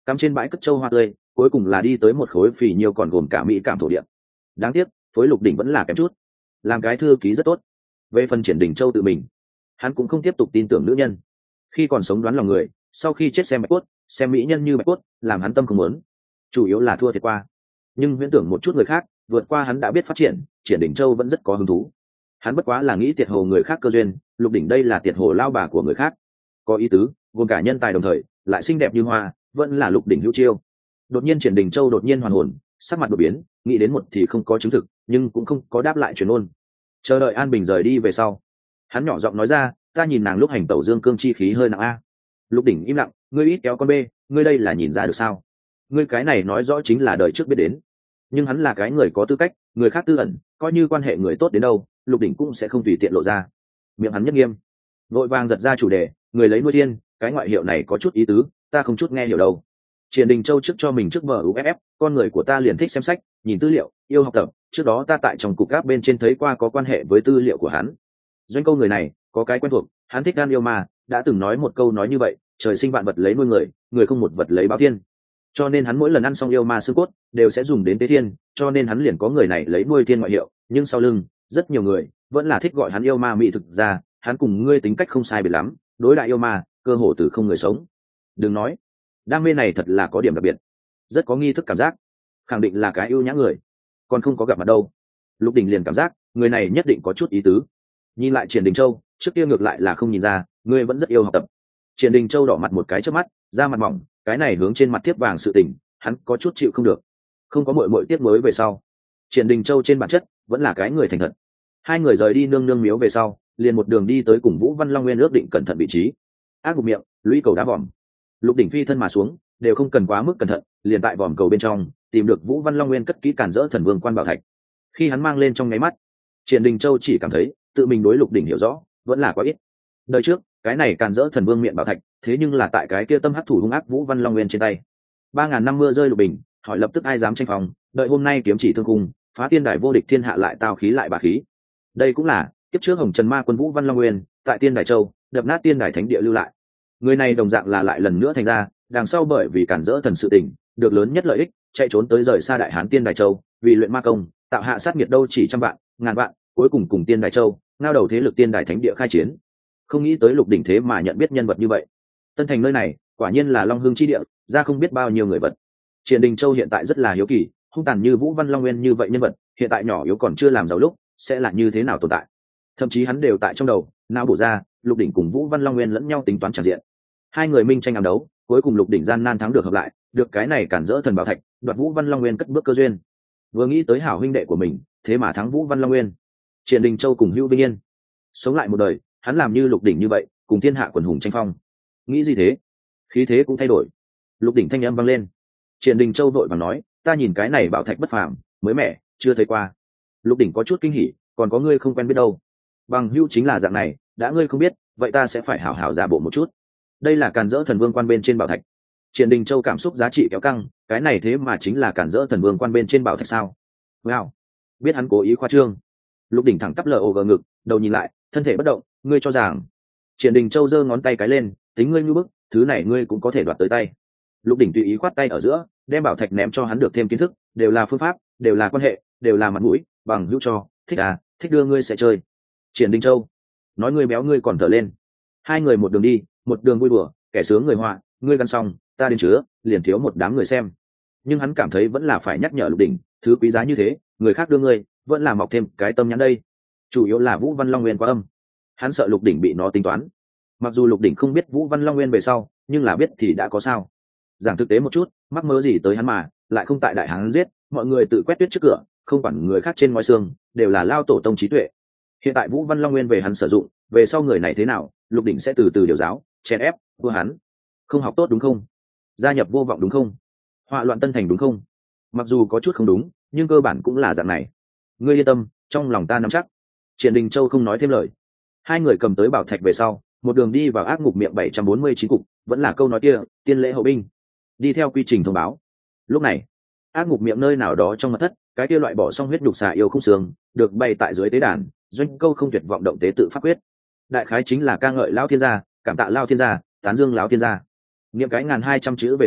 S1: cắm trên bãi cất châu hoa tươi, cuối cùng là đi tới một khối phì nhiêu còn gồm cả mỹ cảm thổ địa. Đáng tiếc phối Lục Đỉnh vẫn là kém chút. Làm cái thư ký rất tốt, về phần Triển Đình Châu tự mình, hắn cũng không tiếp tục tin tưởng nữ nhân. Khi còn sống đoán lòng người, sau khi chết xem bạch cốt, xem mỹ nhân như bạch cốt, làm hắn tâm không muốn. Chủ yếu là thua thiệt qua, nhưng huyễn tưởng một chút người khác vượt qua hắn đã biết phát triển. Triển Đình Châu vẫn rất có hứng thú. Hắn bất quá là nghĩ tiệt hồ người khác cơ duyên, Lục Đỉnh đây là tiệt hồ lao bà của người khác, có ý tứ, gồm cả nhân tài đồng thời, lại xinh đẹp như hoa, vẫn là Lục Đỉnh hữu chiêu. Đột nhiên Triển Đình Châu đột nhiên hoàn hồn, sắc mặt đột biến, nghĩ đến một thì không có chứng thực, nhưng cũng không có đáp lại truyền ôn. Chờ đợi An Bình rời đi về sau, hắn nhỏ giọng nói ra, ta nhìn nàng lúc hành tẩu dương cương chi khí hơi nặng a. Lục Đỉnh im lặng, ngươi ít kéo con bê, ngươi đây là nhìn ra được sao? Ngươi cái này nói rõ chính là đời trước biết đến. Nhưng hắn là cái người có tư cách, người khác tư ẩn, coi như quan hệ người tốt đến đâu, Lục Đỉnh cũng sẽ không tùy tiện lộ ra. Miệng hắn nhất nghiêm, vội vàng giật ra chủ đề, người lấy nuôi thiên, cái ngoại hiệu này có chút ý tứ, ta không chút nghe hiểu đâu. Triển Đình Châu trước cho mình trước vở UFF, con người của ta liền thích xem sách, nhìn tư liệu, yêu học tập, trước đó ta tại trong cục gáp bên trên thấy qua có quan hệ với tư liệu của hắn. Doanh câu người này, có cái quen thuộc, hắn thích gan yêu ma, đã từng nói một câu nói như vậy, trời sinh vạn vật lấy nuôi người, người không một vật lấy báo thiên. Cho nên hắn mỗi lần ăn xong yêu ma xương cốt, đều sẽ dùng đến tế thiên, cho nên hắn liền có người này lấy nuôi thiên ngoại hiệu, nhưng sau lưng, rất nhiều người vẫn là thích gọi hắn yêu ma. Mị thực ra, hắn cùng ngươi tính cách không sai biệt lắm, đối đại yêu ma, cơ hồ từ không người sống. Đừng nói, đam mê này thật là có điểm đặc biệt, rất có nghi thức cảm giác, khẳng định là cái yêu nhã người, còn không có gặp mặt đâu. Lục Đỉnh liền cảm giác người này nhất định có chút ý tứ. Nhìn lại Triển Đình Châu, trước kia ngược lại là không nhìn ra, ngươi vẫn rất yêu học tập. Triển Đình Châu đỏ mặt một cái trước mắt, da mặt mỏng, cái này hướng trên mặt thiếp vàng sự tình, hắn có chút chịu không được. Không có muội tiếp mới về sau, Triển Đình Châu trên bản chất vẫn là cái người thành thật. Hai người rời đi nương nương miếu về sau, liền một đường đi tới cùng Vũ Văn Long Nguyên ước định cẩn thận vị trí. Ác ngục miệng, lũy cầu đá vòm. Lục Đỉnh phi thân mà xuống, đều không cần quá mức cẩn thận, liền tại vòm cầu bên trong tìm được Vũ Văn Long Nguyên cất kỹ cản rỡ thần vương quan bảo thạch. Khi hắn mang lên trong nháy mắt, Triển Đình Châu chỉ cảm thấy tự mình đối Lục Đỉnh hiểu rõ vẫn là quá ít. Đời trước cái này càn rỡ thần vương miệng bảo thạch, thế nhưng là tại cái kia tâm hắc thủ hung ác Vũ Văn Long Nguyên trên tay. 3000 năm mưa rơi Lục Bình, hỏi lập tức ai dám tranh phòng, đợi hôm nay kiếm chỉ thương cung, phá tiên đài vô địch thiên hạ lại tao khí lại bá khí. Đây cũng là kiếp trước Hồng Trần Ma quân Vũ Văn Long Nguyên tại Tiên Đài Châu đập nát Tiên Đài thánh địa lưu lại. Người này đồng dạng là lại lần nữa thành ra, đằng sau bởi vì cản rỡ thần sự tình, được lớn nhất lợi ích, chạy trốn tới rời xa Đại Hán Tiên Đài Châu, vì luyện ma công, tạo hạ sát nghiệt đâu chỉ trăm vạn, ngàn vạn, cuối cùng cùng Tiên Đài Châu, ngao đầu thế lực Tiên Đài thánh địa khai chiến. Không nghĩ tới Lục Đỉnh thế mà nhận biết nhân vật như vậy. Tân Thành nơi này, quả nhiên là Long Hương chi địa, ra không biết bao nhiêu người vật. Triển Đình Châu hiện tại rất là hiếu kỳ, hung tàn như Vũ Văn Long Nguyên như vậy nhân vật, hiện tại nhỏ yếu còn chưa làm giàu lúc, sẽ là như thế nào tồn tại. Thậm chí hắn đều tại trong đầu não bổ ra Lục Đỉnh cùng Vũ Văn Long Nguyên lẫn nhau tính toán tràn diện. Hai người minh tranh ám đấu, cuối cùng Lục Đỉnh gian nan thắng được hợp lại, được cái này cản rỡ thần bảo thạch, đoạt Vũ Văn Long Nguyên cất bước cơ duyên. Vừa nghĩ tới hảo huynh đệ của mình, thế mà thắng Vũ Văn Long Nguyên. Triển Đình Châu cùng Hưu Vinh Yên sống lại một đời, hắn làm như Lục Đỉnh như vậy, cùng thiên hạ quần hùng tranh phong. Nghĩ gì thế? Khí thế cũng thay đổi. Lục Đỉnh thanh âm vang lên. Triển Đình Châu vội vàng nói, ta nhìn cái này bảo thạch bất phàm, mới mẻ, chưa thấy qua. Lục Đỉnh có chút kinh hỉ, còn có ngươi không quen biết đâu. Bằng hữu chính là dạng này, đã ngươi không biết, vậy ta sẽ phải hảo hảo giả bộ một chút. Đây là càn rỡ thần vương quan bên trên bảo thạch. Triển Đình Châu cảm xúc giá trị kéo căng, cái này thế mà chính là càn rỡ thần vương quan bên trên bảo thạch sao? Wow, biết hắn cố ý khoa trương. Lục Đỉnh thẳng tắp lờ ngực, đầu nhìn lại, thân thể bất động, ngươi cho rằng. Triển Đình Châu giơ ngón tay cái lên, tính ngươi như bức, thứ này ngươi cũng có thể đoạt tới tay. Lục Đỉnh tùy ý khoát tay ở giữa, đem bảo thạch ném cho hắn được thêm kiến thức, đều là phương pháp, đều là quan hệ, đều là mặt mũi, bằng hữu cho, thích à, thích đưa ngươi sẽ chơi. Triển Đình Châu nói ngươi béo ngươi còn thở lên. Hai người một đường đi, một đường vui đùa, kẻ sướng người họa, ngươi gắn xong, ta đến chứa, liền thiếu một đám người xem. Nhưng hắn cảm thấy vẫn là phải nhắc nhở Lục Đỉnh, thứ quý giá như thế, người khác đưa ngươi, vẫn là mọc thêm cái tâm nhãn đây. Chủ yếu là Vũ Văn Long Nguyên quá âm, hắn sợ Lục Đỉnh bị nó tính toán. Mặc dù Lục Đỉnh không biết Vũ Văn Long Nguyên về sau, nhưng là biết thì đã có sao. Giảng thực tế một chút, mắc mớ gì tới hắn mà, lại không tại đại hán giết, mọi người tự quét tuyết trước cửa, không quản người khác trên ngói xương, đều là lao tổ tông trí tuệ. Hiện tại Vũ Văn Long Nguyên về hắn sử dụng, về sau người này thế nào, Lục Đỉnh sẽ từ từ điều giáo, chèn ép, vua hắn. Không học tốt đúng không? Gia nhập vô vọng đúng không? Họa loạn Tân Thành đúng không? Mặc dù có chút không đúng, nhưng cơ bản cũng là dạng này. Ngươi yên tâm, trong lòng ta nắm chắc. Triển Đình Châu không nói thêm lời. Hai người cầm tới bảo thạch về sau, một đường đi vào ác ngục miệng 749 cục, vẫn là câu nói kia, tiên lễ hậu binh. Đi theo quy trình thông báo. Lúc này, ác ngục miệng nơi nào đó trong mật thất, cái kia loại bỏ xong huyết nhục xà yêu không xương, được bày tại dưới tế đàn, doanh câu không tuyệt vọng động tế tự pháp quyết. Đại khái chính là ca ngợi lão thiên gia, cảm tạ lão thiên gia, tán dương lão thiên gia. Niệm cái 1200 chữ về sau,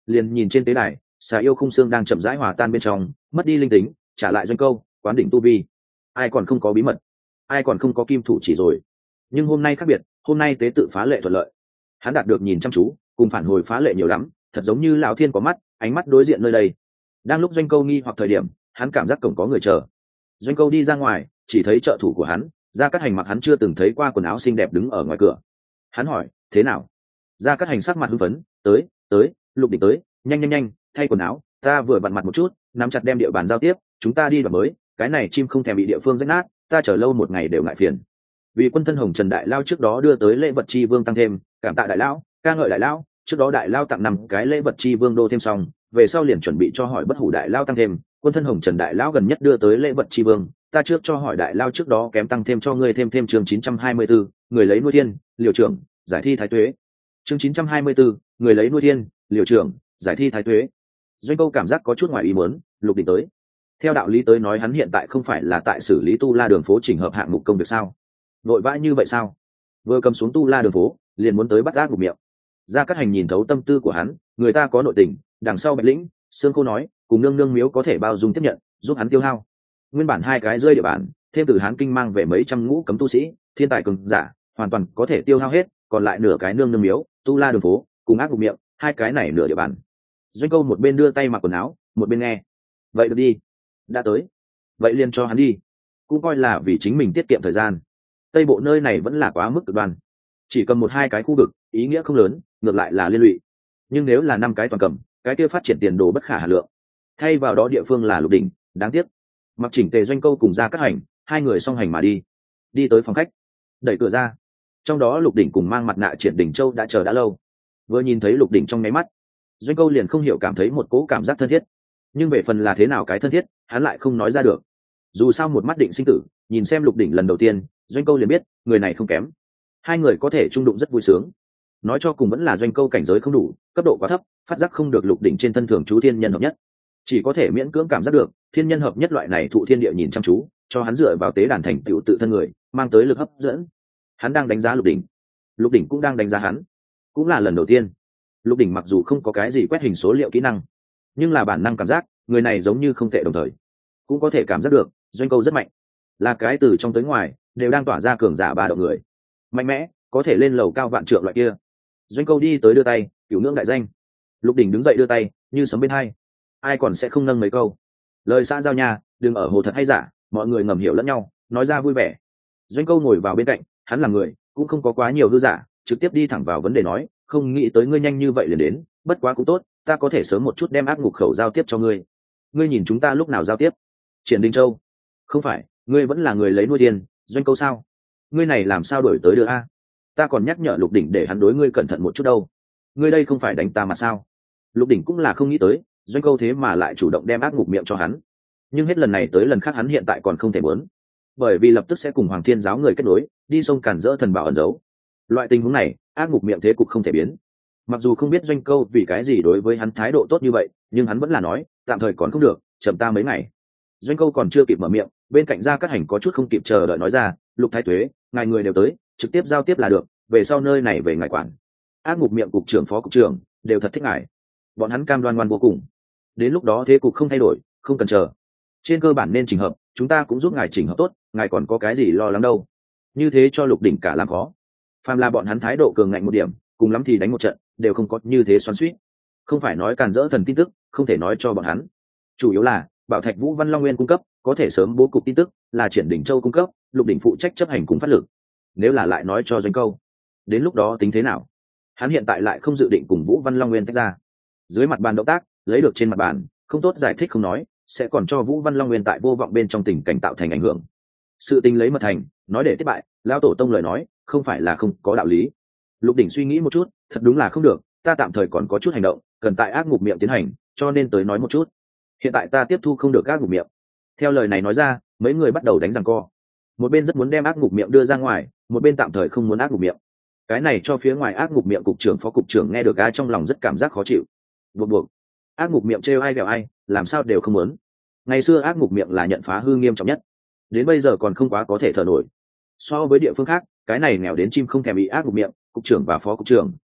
S1: liền nhìn trên tế đài xà yêu khung xương đang chậm rãi hòa tan bên trong, mất đi linh tính, trả lại Doanh Câu quán đỉnh tu vi. Ai còn không có bí mật, ai còn không có kim thủ chỉ rồi. Nhưng hôm nay khác biệt, hôm nay tế tự phá lệ thuận lợi. Hắn đạt được nhìn chăm chú, cùng phản hồi phá lệ nhiều lắm, thật giống như lão thiên có mắt, ánh mắt đối diện nơi đây. Đang lúc Doanh Câu nghi hoặc thời điểm, hắn cảm giác cổng có người chờ. Doanh Câu đi ra ngoài, chỉ thấy trợ thủ của hắn, Gia Cát Hành mặc hắn chưa từng thấy qua quần áo xinh đẹp đứng ở ngoài cửa. Hắn hỏi, thế nào? Gia Cát Hành sắc mặt hưng phấn, tới, Lục Đỉnh tới, nhanh, thay quần áo, ta vừa vặn mặt một chút, nắm chặt đem địa bàn giao tiếp, chúng ta đi đoạn mới, cái này chim không thèm bị địa phương rách nát, ta chờ lâu một ngày đều ngại phiền. Vì quân thân Hồng Trần Đại Lao trước đó đưa tới lễ vật chi vương tăng thêm, cảm tạ Đại Lao, ca ngợi Đại Lao, trước đó Đại Lao tặng 5 cái lễ vật chi vương đô thêm xong, về sau liền chuẩn bị cho hỏi bất hủ Đại Lao tăng thêm, quân thân Hồng Trần Đại Lao gần nhất đưa tới lễ vật chi vương, ta trước cho hỏi Đại Lao trước đó kém tăng thêm cho ngươi thêm chương 924, người lấy nuôi thiên, liều trưởng, giải thi thái tuế. Chương 924, người lấy nuôi thiên, liều trưởng, giải thi thái tuế. Doanh Câu cảm giác có chút ngoài ý muốn, Lục Đỉnh tới. Theo đạo lý tới nói hắn hiện tại không phải là tại xử lý tu la đường phố chỉnh hợp hạng mục công việc sao? Vội vã như vậy sao? Vừa cầm xuống tu la đường phố, liền muốn tới bắt ác ngục miệng. Gia Cát Hành nhìn thấu tâm tư của hắn, người ta có nội tình, đằng sau Bạch Lĩnh, Sương Khô nói, cùng nương nương miếu có thể bao dung tiếp nhận, giúp hắn tiêu hao. Nguyên bản 2 cái rơi địa bàn, thêm từ Hán Kinh mang về mấy trăm ngũ cấm tu sĩ, thiên tài cường giả, hoàn toàn có thể tiêu hao hết, còn lại nửa cái nương nương miếu, tu la đường phố, cùng ác ngục miệng, 2 cái này nửa địa bàn. Doanh Câu một bên đưa tay mặc quần áo, một bên nghe. Vậy được đi, đã tới, vậy liền cho hắn đi, cũng coi là vì chính mình tiết kiệm thời gian. Tây bộ nơi này vẫn là quá mức cực đoan, chỉ cầm 1-2 cái khu vực, ý nghĩa không lớn, ngược lại là liên lụy. Nhưng nếu là 5 cái toàn cầm, cái kia phát triển tiền đồ bất khả hà lượng. Thay vào đó địa phương là Lục Đỉnh, đáng tiếc. Mặc chỉnh tề Doanh Câu cùng Gia Cát Hành, 2 người song hành mà đi tới phòng khách, đẩy cửa ra. Trong đó Lục Đỉnh cùng mang mặt nạ Triển Đỉnh Châu đã chờ đã lâu. Vừa nhìn thấy Lục Đỉnh trong nháy mắt, Doanh Câu liền không hiểu cảm thấy một cỗ cảm giác thân thiết. Nhưng về phần là thế nào cái thân thiết, hắn lại không nói ra được. Dù sao một mắt định sinh tử, nhìn xem Lục Đỉnh lần đầu tiên, Doanh Câu liền biết người này không kém. 2 người có thể chung đụng rất vui sướng. Nói cho cùng vẫn là Doanh Câu cảnh giới không đủ, cấp độ quá thấp, phát giác không được Lục Đỉnh trên thân thường chú thiên nhân hợp nhất, chỉ có thể miễn cưỡng cảm giác được thiên nhân hợp nhất loại này thụ thiên địa nhìn chăm chú, cho hắn dựa vào tế đàn thành tựu tự thân người, mang tới lực hấp dẫn. Hắn đang đánh giá Lục Đỉnh, Lục Đỉnh cũng đang đánh giá hắn. Cũng là lần đầu tiên, Lục Đỉnh mặc dù không có cái gì quét hình số liệu kỹ năng, nhưng là bản năng cảm giác người này giống như không tệ, đồng thời cũng có thể cảm giác được Doanh Câu rất mạnh, là cái từ trong tới ngoài đều đang tỏa ra cường giả ba động người, mạnh mẽ, có thể lên lầu cao vạn trượng loại kia. Doanh Câu đi tới đưa tay, cửu ngưỡng đại danh. Lục Đỉnh đứng dậy đưa tay, như sấm bên hai, ai còn sẽ không nâng mấy câu lời xã giao nhà, đừng ở hồ thật hay giả, mọi người ngầm hiểu lẫn nhau, nói ra vui vẻ. Doanh Câu ngồi vào bên cạnh, hắn là người cũng không có quá nhiều hư giả, trực tiếp đi thẳng vào vấn đề nói, không nghĩ tới ngươi nhanh như vậy liền đến, bất quá cũng tốt, ta có thể sớm một chút đem ác ngục khẩu giao tiếp cho ngươi. Ngươi nhìn chúng ta lúc nào giao tiếp? Triển Đình Châu, không phải, ngươi vẫn là người lấy nuôi tiền. Doanh Câu sao? Ngươi này làm sao đổi tới được a? Ta còn nhắc nhở Lục Đỉnh để hắn đối ngươi cẩn thận một chút đâu. Ngươi đây không phải đánh ta mà sao? Lục Đỉnh cũng là không nghĩ tới Doanh Câu thế mà lại chủ động đem ác ngục miệng cho hắn, nhưng hết lần này tới lần khác hắn hiện tại còn không thể muốn, bởi vì lập tức sẽ cùng Hoàng Thiên giáo người kết nối, đi sông cản rỡ thần bảo ẩn giấu. Loại tình huống này, ác ngục miệng thế cục không thể biến. Mặc dù không biết Doanh Câu vì cái gì đối với hắn thái độ tốt như vậy, nhưng hắn vẫn là nói, tạm thời còn không được, chậm ta mấy ngày. Doanh Câu còn chưa kịp mở miệng, bên cạnh Gia Cát Hành có chút không kịp chờ đợi nói ra, Lục Thái Tuế, ngài người đều tới, trực tiếp giao tiếp là được, về sau nơi này về ngài quản. Ác ngục miệng cục trưởng phó cục trưởng đều thật thích ngài, bọn hắn cam đoan ngoan vô cùng. Đến lúc đó thế cục không thay đổi, không cần chờ, trên cơ bản nên chỉnh hợp, chúng ta cũng giúp ngài chỉnh hợp tốt, ngài còn có cái gì lo lắng đâu. Như thế cho Lục Đỉnh cả làm khó. Phàm là bọn hắn thái độ cường ngạnh một điểm, cùng lắm thì đánh một trận, đều không có như thế xoắn xuýt. Không phải nói càn rỡ thần tin tức, không thể nói cho bọn hắn. Chủ yếu là Bảo Thạch Vũ Văn Long Nguyên cung cấp, có thể sớm bố cục tin tức, là Triển Đỉnh Châu cung cấp, Lục Đỉnh phụ trách chấp hành cùng phát lực. Nếu là lại nói cho Doanh Câu, đến lúc đó tính thế nào? Hắn hiện tại lại không dự định cùng Vũ Văn Long Nguyên tách ra. Dưới mặt bàn động tác, lấy được trên mặt bàn, không tốt giải thích không nói, sẽ còn cho Vũ Văn Long Nguyên tại vô vọng bên trong tình cảnh tạo thành ảnh hưởng. Sự tình lấy mật thành, nói để tiếp bại, lão tổ tông lời nói, không phải là không có đạo lý. Lục Đỉnh suy nghĩ một chút, thật đúng là không được, ta tạm thời còn có chút hành động, cần tại ác ngục miệng tiến hành, cho nên tới nói một chút. Hiện tại ta tiếp thu không được ác ngục miệng. Theo lời này nói ra, mấy người bắt đầu đánh giằng co. Một bên rất muốn đem ác ngục miệng đưa ra ngoài, một bên tạm thời không muốn ác ngục miệng. Cái này cho phía ngoài ác ngục miệng cục trưởng phó cục trưởng nghe được ai trong lòng rất cảm giác khó chịu. Buộc ác ngục miệng trêu ai ghẹo ai, làm sao đều không muốn. Ngày xưa ác ngục miệng là nhận phá hư nghiêm trọng nhất, đến bây giờ còn không quá có thể thở nổi. So với địa phương khác, cái này nghèo đến chim không thèm bị ác ngục miệng cục trưởng và phó cục trưởng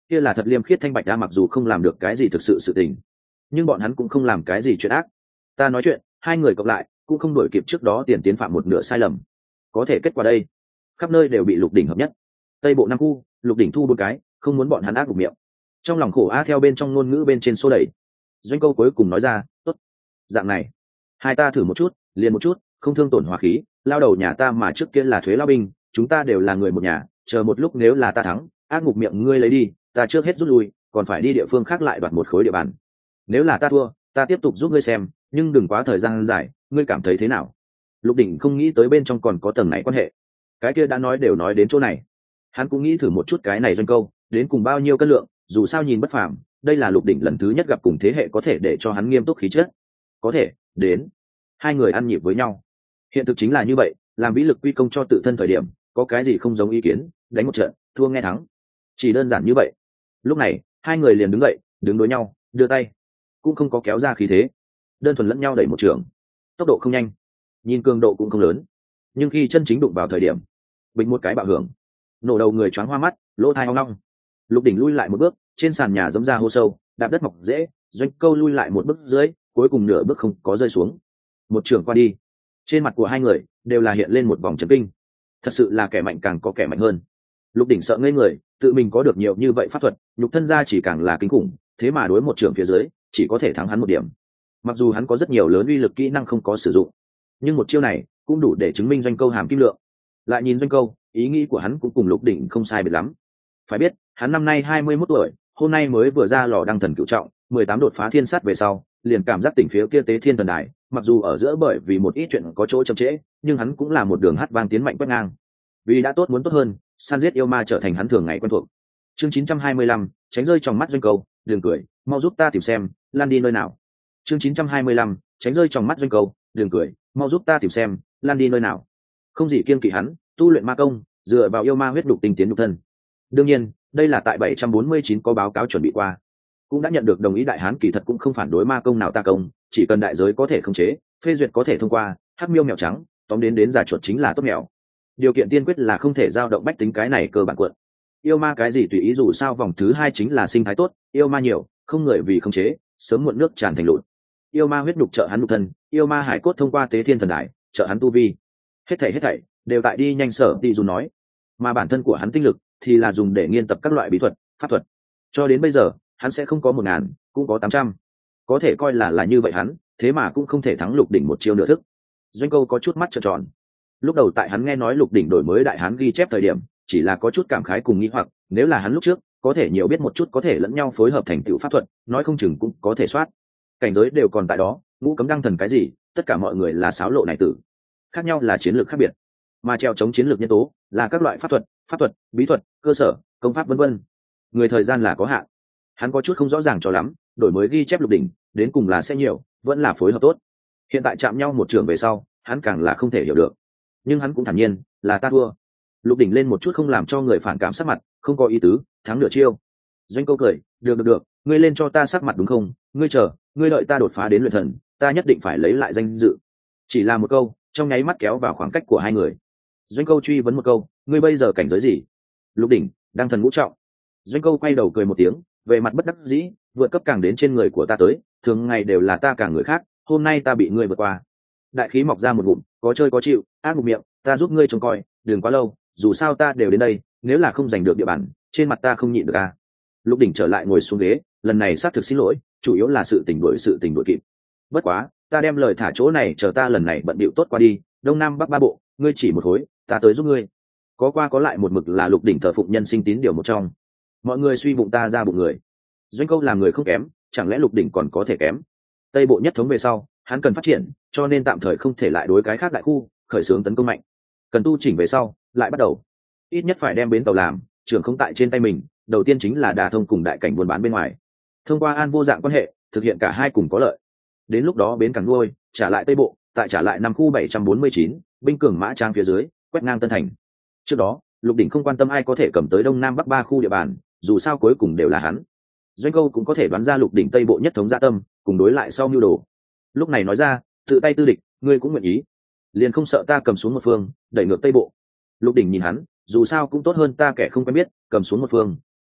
S1: kia là thật liêm khiết thanh bạch, mặc dù không làm được cái gì thực sự tình, nhưng bọn hắn cũng không làm cái gì chuyện ác. Ta nói chuyện hai người cộng lại cũng không đổi kịp trước đó tiền tiến phạm một nửa sai lầm. Có thể kết quả đây, khắp nơi đều bị Lục Đỉnh hợp nhất. Tây bộ 5 khu, Lục Đỉnh thu 4 cái, không muốn bọn hắn ác bụng miệng. Trong lòng khổ theo bên trong ngôn ngữ bên trên xô đẩy. Doanh câu cuối cùng nói ra, tốt, dạng này hai ta thử một chút, liền một chút, không thương tổn hòa khí. Lao đầu nhà ta mà trước kia là thuế lao binh, chúng ta đều là người một nhà, chờ một lúc nếu là ta thắng, ác ngục miệng ngươi lấy đi, ta trước hết rút lui, còn phải đi địa phương khác lại đoạt một khối địa bàn. Nếu là ta thua, ta tiếp tục giúp ngươi xem, nhưng đừng quá thời gian dài, ngươi cảm thấy thế nào? Lục Đỉnh không nghĩ tới bên trong còn có tầng này quan hệ. Cái kia đã nói đều nói đến chỗ này, hắn cũng nghĩ thử một chút cái này Doanh câu đến cùng bao nhiêu cân lượng, dù sao nhìn bất phàm, đây là Lục Đỉnh lần thứ nhất gặp cùng thế hệ có thể để cho hắn nghiêm túc khí chất. Có thể đến hai người ăn nhịp với nhau. Hiện thực chính là như vậy, làm vĩ lực quy công cho tự thân thời điểm, có cái gì không giống ý kiến, đánh một trận thua nghe thắng, chỉ đơn giản như vậy. Lúc này hai người liền đứng dậy, đứng đối nhau, đưa tay, cũng không có kéo ra khí thế, đơn thuần lẫn nhau đẩy một trường. Tốc độ không nhanh, nhìn cường độ cũng không lớn, nhưng khi chân chính đụng vào thời điểm, bình một cái bạo hưởng, nổ đầu người choáng hoa mắt, lỗ tai ong ong. Lục Đỉnh lui lại một bước, trên sàn nhà giẫm ra hô sâu, đạp đất mọc dễ. Doanh câu lui lại một bước dưới, cuối cùng nửa bước không có rơi xuống. Một trường qua đi, trên mặt của hai người đều là hiện lên một vòng chấn kinh. Thật sự là kẻ mạnh càng có kẻ mạnh hơn. Lục Đỉnh sợ ngây người, tự mình có được nhiều như vậy pháp thuật, nhục thân ra chỉ càng là kinh khủng, thế mà đối một trường phía dưới chỉ có thể thắng hắn một điểm. Mặc dù hắn có rất nhiều lớn uy lực kỹ năng không có sử dụng, nhưng một chiêu này cũng đủ để chứng minh Doanh câu hàm kim lượng. Lại nhìn Doanh câu, ý nghĩ của hắn cũng cùng Lục Đỉnh không sai biệt lắm. Phải biết hắn năm nay 21 tuổi, hôm nay mới vừa ra lò đăng thần cửu trọng, 18 đột phá thiên sát về sau, liền cảm giác tỉnh phía kia tế thiên thần đài, mặc dù ở giữa bởi vì một ít chuyện có chỗ chậm trễ, nhưng hắn cũng là một đường hát vang tiến mạnh quét ngang. Vì đã tốt muốn tốt hơn, săn giết yêu ma trở thành hắn thường ngày quen thuộc. Chương 925, tránh rơi trong mắt Doanh câu, đừng cười, mau giúp ta tìm xem, lan đi nơi nào. Chương 925, tránh rơi trong mắt Doanh câu, đừng cười, mau giúp ta tìm xem, lan đi nơi nào. Không gì kiêng kỵ hắn, tu luyện ma công, dựa vào yêu ma huyết đục tinh tiến nhục thân. Đương nhiên, đây là tại 749 có báo cáo chuẩn bị qua, cũng đã nhận được đồng ý. Đại hán kỳ thật cũng không phản đối ma công nào ta công, chỉ cần đại giới có thể khống chế, phê duyệt có thể thông qua, hắc miêu mèo trắng, tóm đến giả chuột chính là tốt mèo. Điều kiện tiên quyết là không thể giao động bách tính, cái này cơ bản quận. Yêu ma cái gì tùy ý, dù sao vòng thứ 2 chính là sinh thái tốt, yêu ma nhiều, không người vì khống chế, sớm muộn nước tràn thành lụt. Yêu ma huyết đục trợ hắn nhục thân, yêu ma hải cốt thông qua tế thiên thần đài trợ hắn tu vi. Hết thảy đều tại đi nhanh sở đi dù nói, mà bản thân của hắn tinh lực thì là dùng để nghiên tập các loại bí thuật, pháp thuật. Cho đến bây giờ, hắn sẽ không có 1000, cũng có 800. Có thể coi là như vậy hắn, thế mà cũng không thể thắng Lục Đỉnh một chiêu nửa thức. Doanh câu có chút mắt trợn tròn. Lúc đầu tại hắn nghe nói Lục Đỉnh đổi mới đại hán ghi chép thời điểm, chỉ là có chút cảm khái cùng nghi hoặc, nếu là hắn lúc trước, có thể nhiều biết một chút, có thể lẫn nhau phối hợp thành tựu pháp thuật, nói không chừng cũng có thể soát. Cảnh giới đều còn tại đó, ngũ cấm đăng thần cái gì, tất cả mọi người là sáo lộ này tử. Khác nhau là chiến lược khác biệt, mà treo chống chiến lược nhân tố là các loại pháp thuật, bí thuật, cơ sở, công pháp vân vân. Người thời gian là có hạn, hắn có chút không rõ ràng cho lắm, đổi mới ghi chép Lục Đỉnh đến cùng là sẽ nhiều, vẫn là phối hợp tốt. Hiện tại chạm nhau một trường về sau, hắn càng là không thể hiểu được, nhưng hắn cũng thản nhiên là ta thua. Lục Đỉnh lên một chút không làm cho người phản cảm sắc mặt, không có ý tứ, thắng nửa chiêu. Doanh câu cười, được, ngươi lên cho ta sắc mặt đúng không? Ngươi đợi ta đột phá đến luyện thần, ta nhất định phải lấy lại danh dự. Chỉ là một câu, trong nháy mắt kéo vào khoảng cách của hai người. Doanh câu truy vấn một câu, ngươi bây giờ cảnh giới gì? Lục Đỉnh đăng thần ngũ trọng. Doanh câu quay đầu cười một tiếng, về mặt bất đắc dĩ, vượt cấp càng đến trên người của ta tới, thường ngày đều là ta càng người khác, hôm nay ta bị ngươi vượt qua. Đại khí mọc ra một ngụm, có chơi có chịu, ác ngụm miệng, ta giúp ngươi trông coi, đừng quá lâu, dù sao ta đều đến đây, nếu là không giành được địa bàn, trên mặt ta không nhịn được à. Lục Đỉnh trở lại ngồi xuống ghế, lần này xác thực xin lỗi, chủ yếu là sự tình đuổi kịp. Bất quá, ta đem lời thả chỗ này, chờ ta lần này bận bịu tốt qua đi, đông nam bắc ba bộ, ngươi chỉ một khối, ta tới giúp ngươi. Có qua có lại một mực là Lục Đỉnh thờ phụng nhân sinh tín điều một trong. Mọi người suy bụng ta ra bụng người. Doanh câu làm người không kém, chẳng lẽ Lục Đỉnh còn có thể kém? Tây bộ nhất thống về sau, hắn cần phát triển, cho nên tạm thời không thể lại đối cái khác đại khu khởi xướng tấn công mạnh. Cần tu chỉnh về sau, lại bắt đầu. Ít nhất phải đem bến tàu làm, trưởng không tại trên tay mình, đầu tiên chính là đà thông cùng đại cảnh buôn bán bên ngoài. Thông qua an vô dạng quan hệ, thực hiện cả hai cùng có lợi. Đến lúc đó bến cảng nuôi, trả lại Tây bộ, tại trả lại năm khu 749, binh cường mã trang phía dưới, quét ngang Tân Thành. Trước đó, Lục Đỉnh không quan tâm ai có thể cầm tới đông nam bắc ba khu địa bàn, dù sao cuối cùng đều là hắn. Doanh câu cũng có thể đoán ra Lục Đỉnh Tây bộ nhất thống dạ tâm, cùng đối lại sau mưu đồ. Lúc này nói ra, tự tay tư địch, ngươi cũng nguyện ý, liền không sợ ta cầm xuống một phương, đẩy ngược Tây bộ. Lục Đỉnh nhìn hắn, dù sao cũng tốt hơn ta kẻ không quen biết, cầm xuống một phương,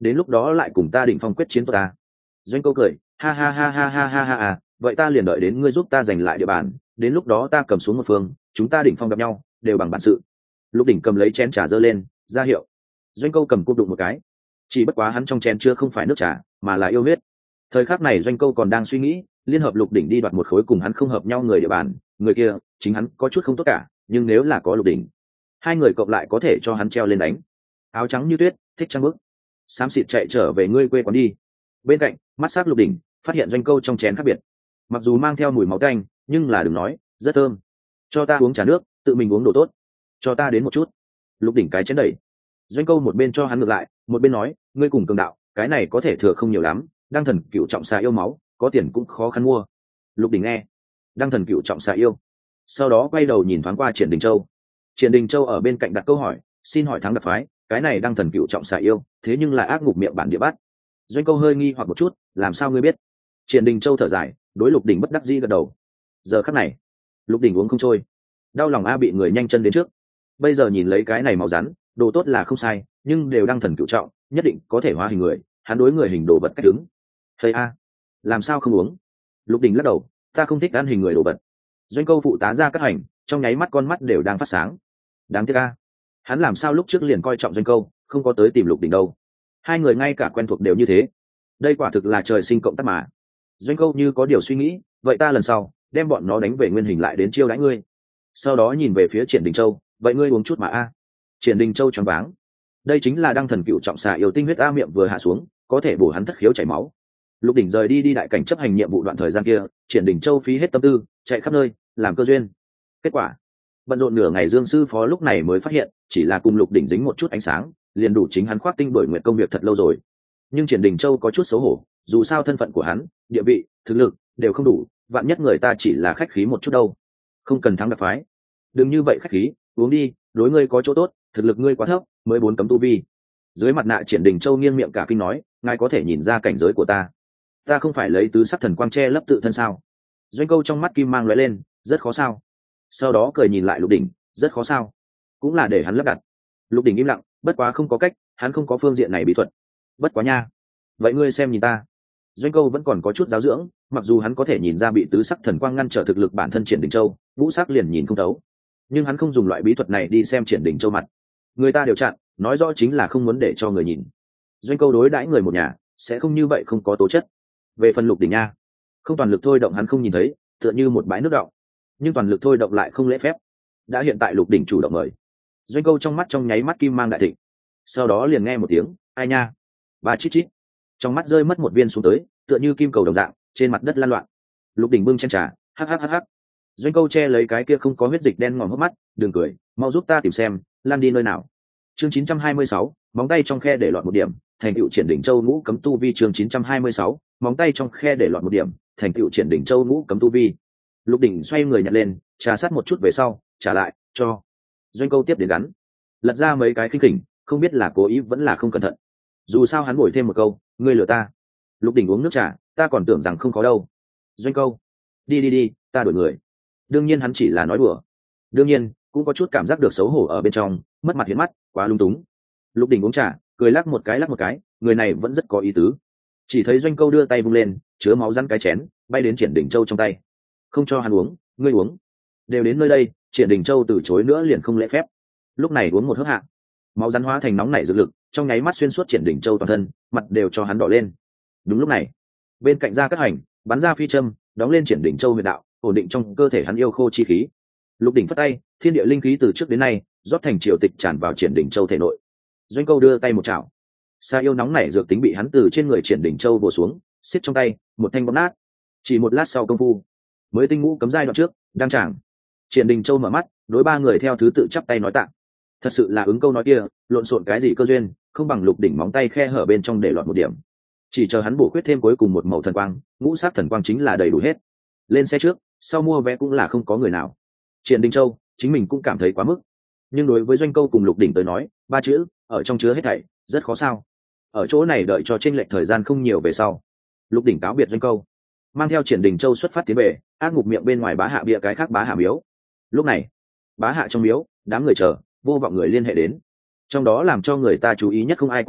S1: đến lúc đó lại cùng ta đỉnh phong quyết chiến của ta. Doanh Câu cười, ha ha ha ha ha ha ha ha, vậy ta liền đợi đến ngươi giúp ta giành lại địa bàn, đến lúc đó ta cầm xuống một phương, chúng ta đỉnh phong gặp nhau đều bằng bản sự. Lục Đỉnh cầm lấy chén trà giơ lên ra hiệu. Doanh Câu cầm cúp đụng một cái, chỉ bất quá hắn trong chén chưa không phải nước trà mà là yêu huyết. Thời khắc này Doanh Câu còn đang suy nghĩ liên hợp Lục Đỉnh đi đoạt một khối cùng hắn không hợp nhau người địa bàn, người kia chính hắn có chút không tốt cả, nhưng nếu là có Lục Đỉnh, hai người cộng lại có thể cho hắn treo lên đánh. Áo trắng như tuyết thích trăng bước, xám xịt chạy trở về ngươi quê quán đi. Bên cạnh mắt sắc Lục Đỉnh phát hiện Doanh Câu trong chén khác biệt, mặc dù mang theo mùi máu tanh nhưng là đừng nói rất thơm. Cho ta uống trà nước, tự mình uống đồ tốt, cho ta đến một chút. Lục Đỉnh cái chén đẩy. Doanh Câu một bên cho hắn ngược lại một bên nói, ngươi cùng cường đạo cái này có thể thừa không nhiều lắm, đăng thần cựu trọng xà yêu máu có tiền cũng khó khăn mua. Lục Đỉnh nghe đăng thần cựu trọng xà yêu, sau đó quay đầu nhìn thoáng qua Triển Đình Châu. Triển Đình Châu ở bên cạnh đặt câu hỏi, xin hỏi thắng đặc phái cái này đăng thần cựu trọng xà yêu thế nhưng là ác ngục miệng bản địa bát. Doanh Câu hơi nghi hoặc một chút, làm sao ngươi biết? Triển Đình Châu thở dài, đối Lục Đỉnh bất đắc dĩ gật đầu. Giờ khắc này Lục Đỉnh uống không trôi, đau lòng bị người nhanh chân đến trước. Bây giờ nhìn lấy cái này máu rắn, đồ tốt là không sai, nhưng đều đăng thần cựu trọng, nhất định có thể hóa hình người, hắn đối người hình đồ vật cách đứng. Thầy làm sao không uống? Lục Đỉnh lắc đầu, ta không thích ăn hình người đồ vật. Doanh Câu phụ tá ra cắt hành, trong nháy mắt con mắt đều đang phát sáng. Đáng tiếc hắn làm sao lúc trước liền coi trọng Doanh Câu, không có tới tìm Lục Đỉnh đâu. Hai người ngay cả quen thuộc đều như thế, đây quả thực là trời sinh cộng tác mà. Doanh Câu như có điều suy nghĩ, vậy ta lần sau đem bọn nó đánh về nguyên hình lại đến chiêu đãi ngươi. Sau đó nhìn về phía Triển Đình Châu, vậy ngươi uống chút mà Triển Đình Châu choáng váng, đây chính là đăng thần cựu trọng xà yêu tinh huyết miệng vừa hạ xuống có thể bổ hắn thất khiếu chảy máu. Lục Đỉnh rời đi đại cảnh chấp hành nhiệm vụ đoạn thời gian kia, Triển Đình Châu phí hết tâm tư chạy khắp nơi làm cơ duyên. Kết quả bận rộn nửa ngày, Dương sư phó lúc này mới phát hiện chỉ là cùng Lục Đỉnh dính một chút ánh sáng liền đủ chính hắn khoác tinh đổi nguyện công việc thật lâu rồi. Nhưng Triển Đình Châu có chút xấu hổ, dù sao thân phận của hắn, địa vị, thực lực đều không đủ, vạn nhất người ta chỉ là khách khí một chút đâu. Không cần thắng đặc phái, đừng như vậy khách khí, uống đi, đối ngươi có chỗ tốt, thực lực ngươi quá thấp, mới 4 cấm tu vi. Dưới mặt nạ Triển Đình Châu nghiêng miệng cả kinh nói, ngài có thể nhìn ra cảnh giới của ta không phải lấy tứ sắc thần quang che lấp tự thân sao? Doanh Câu trong mắt kim mang lóe lên, rất khó sao? Sau đó cười nhìn lại Lục Đỉnh, rất khó sao? Cũng là để hắn lắp đặt. Lục Đỉnh im lặng, bất quá không có cách, hắn không có phương diện này bí thuật. Bất quá nha, vậy ngươi xem nhìn ta. Doanh Câu vẫn còn có chút giáo dưỡng, mặc dù hắn có thể nhìn ra bị tứ sắc thần quang ngăn trở thực lực bản thân Triển Đình Châu, ngũ sắc liền nhìn không thấu, nhưng hắn không dùng loại bí thuật này đi xem Triển Đình Châu mặt, người ta đều chặn, nói rõ chính là không muốn để cho người nhìn. Doanh Câu đối đãi người một nhà sẽ không như vậy, không có tố chất. Về phần Lục Đỉnh nha, không toàn lực thôi động hắn không nhìn thấy, tựa như một bãi nước đọng, nhưng toàn lực thôi động lại không lễ phép. Đã hiện tại Lục Đỉnh chủ động mời. Doanh Câu trong mắt trong nháy mắt kim mang đại thịnh, sau đó liền nghe một tiếng ai nha, ba chít chít, trong mắt rơi mất một viên xuống tới, tựa như kim cầu đồng dạng trên mặt đất lan loạn. Lục Đỉnh bưng chén trà, hắc hắc hắc hắc. Doanh Câu che lấy cái kia không có huyết dịch đen ngòm hốc mắt, đừng cười, mau giúp ta tìm xem lan đi nơi nào. Chương 926, móng tay trong khe để lọt một điểm, thành tựu Triển Đỉnh Châu ngũ cấm tu vi. Chương 926, móng tay trong khe để lọt một điểm, thành tựu Triển Đỉnh Châu ngũ cấm tu vi. Lục Đỉnh xoay người nhặt lên, trà sát một chút về sau trả lại cho Doanh Câu tiếp đến gắn, lật ra mấy cái khinh khỉnh, không biết là cố ý vẫn là không cẩn thận. Dù sao hắn bồi thêm một câu, ngươi lừa ta. Lục Đỉnh uống nước trà, ta còn tưởng rằng không có đâu. Doanh Câu, đi, ta đuổi người. Đương nhiên hắn chỉ là nói đùa, đương nhiên cũng có chút cảm giác được xấu hổ ở bên trong, mất mặt hiến mắt, quá lung túng. Lục Đỉnh uống trà, cười lắc một cái, người này vẫn rất có ý tứ. Chỉ thấy Doanh Câu đưa tay vung lên, chứa máu rắn cái chén bay đến Triển Đỉnh Châu trong tay. Không cho hắn uống, ngươi uống. Đều đến nơi đây, Triển Đỉnh Châu từ chối nữa liền không lễ phép. Lúc này uống một hớp hạ, máu rắn hóa thành nóng nảy dược lực, trong nháy mắt xuyên suốt Triển Đỉnh Châu toàn thân, mặt đều cho hắn đỏ lên. Đúng lúc này, bên cạnh Gia Cát Hành bắn ra phi châm, đóng lên Triển Đỉnh Châu huyệt đạo, ổn định trong cơ thể hắn yêu khô chi khí. Lục Đỉnh phất tay, thiên địa linh khí từ trước đến nay rót thành triều tịch tràn vào Triển Đỉnh Châu thể nội. Doanh Câu đưa tay một chảo, sa yêu nóng nảy dược tính bị hắn từ trên người Triển Đỉnh Châu vồ xuống, xiết trong tay, một thanh bóp nát. Chỉ một lát sau công phu, mới tinh ngũ cấm giai đoạn trước đang tràng. Triển Đỉnh Châu mở mắt, đối ba người theo thứ tự chắp tay nói tạ. Thật sự là ứng câu nói kia, lộn xộn cái gì cơ duyên, không bằng Lục Đỉnh móng tay khe hở bên trong để lọt một điểm. Chỉ chờ hắn bổ khuyết thêm cuối cùng một màu thần quang, ngũ sắc thần quang chính là đầy đủ hết. Lên xe trước, sau mua vé cũng là không có người nào. Triển Đình Châu chính mình cũng cảm thấy quá mức, nhưng đối với Doanh Câu cùng Lục Đỉnh tới nói, ba chữ ở trong chứa hết thảy, rất khó sao. Ở chỗ này đợi cho chênh lệch thời gian không nhiều về sau, Lục Đỉnh cáo biệt Doanh Câu, mang theo Triển Đình Châu xuất phát tiến về ác ngục miệng bên ngoài Bá Hạ bia cái khác Bá Hạ miếu. Lúc này, Bá Hạ trong miếu, đám người chờ, vô vọng người liên hệ đến. Trong đó làm cho người ta chú ý nhất không ai qua được,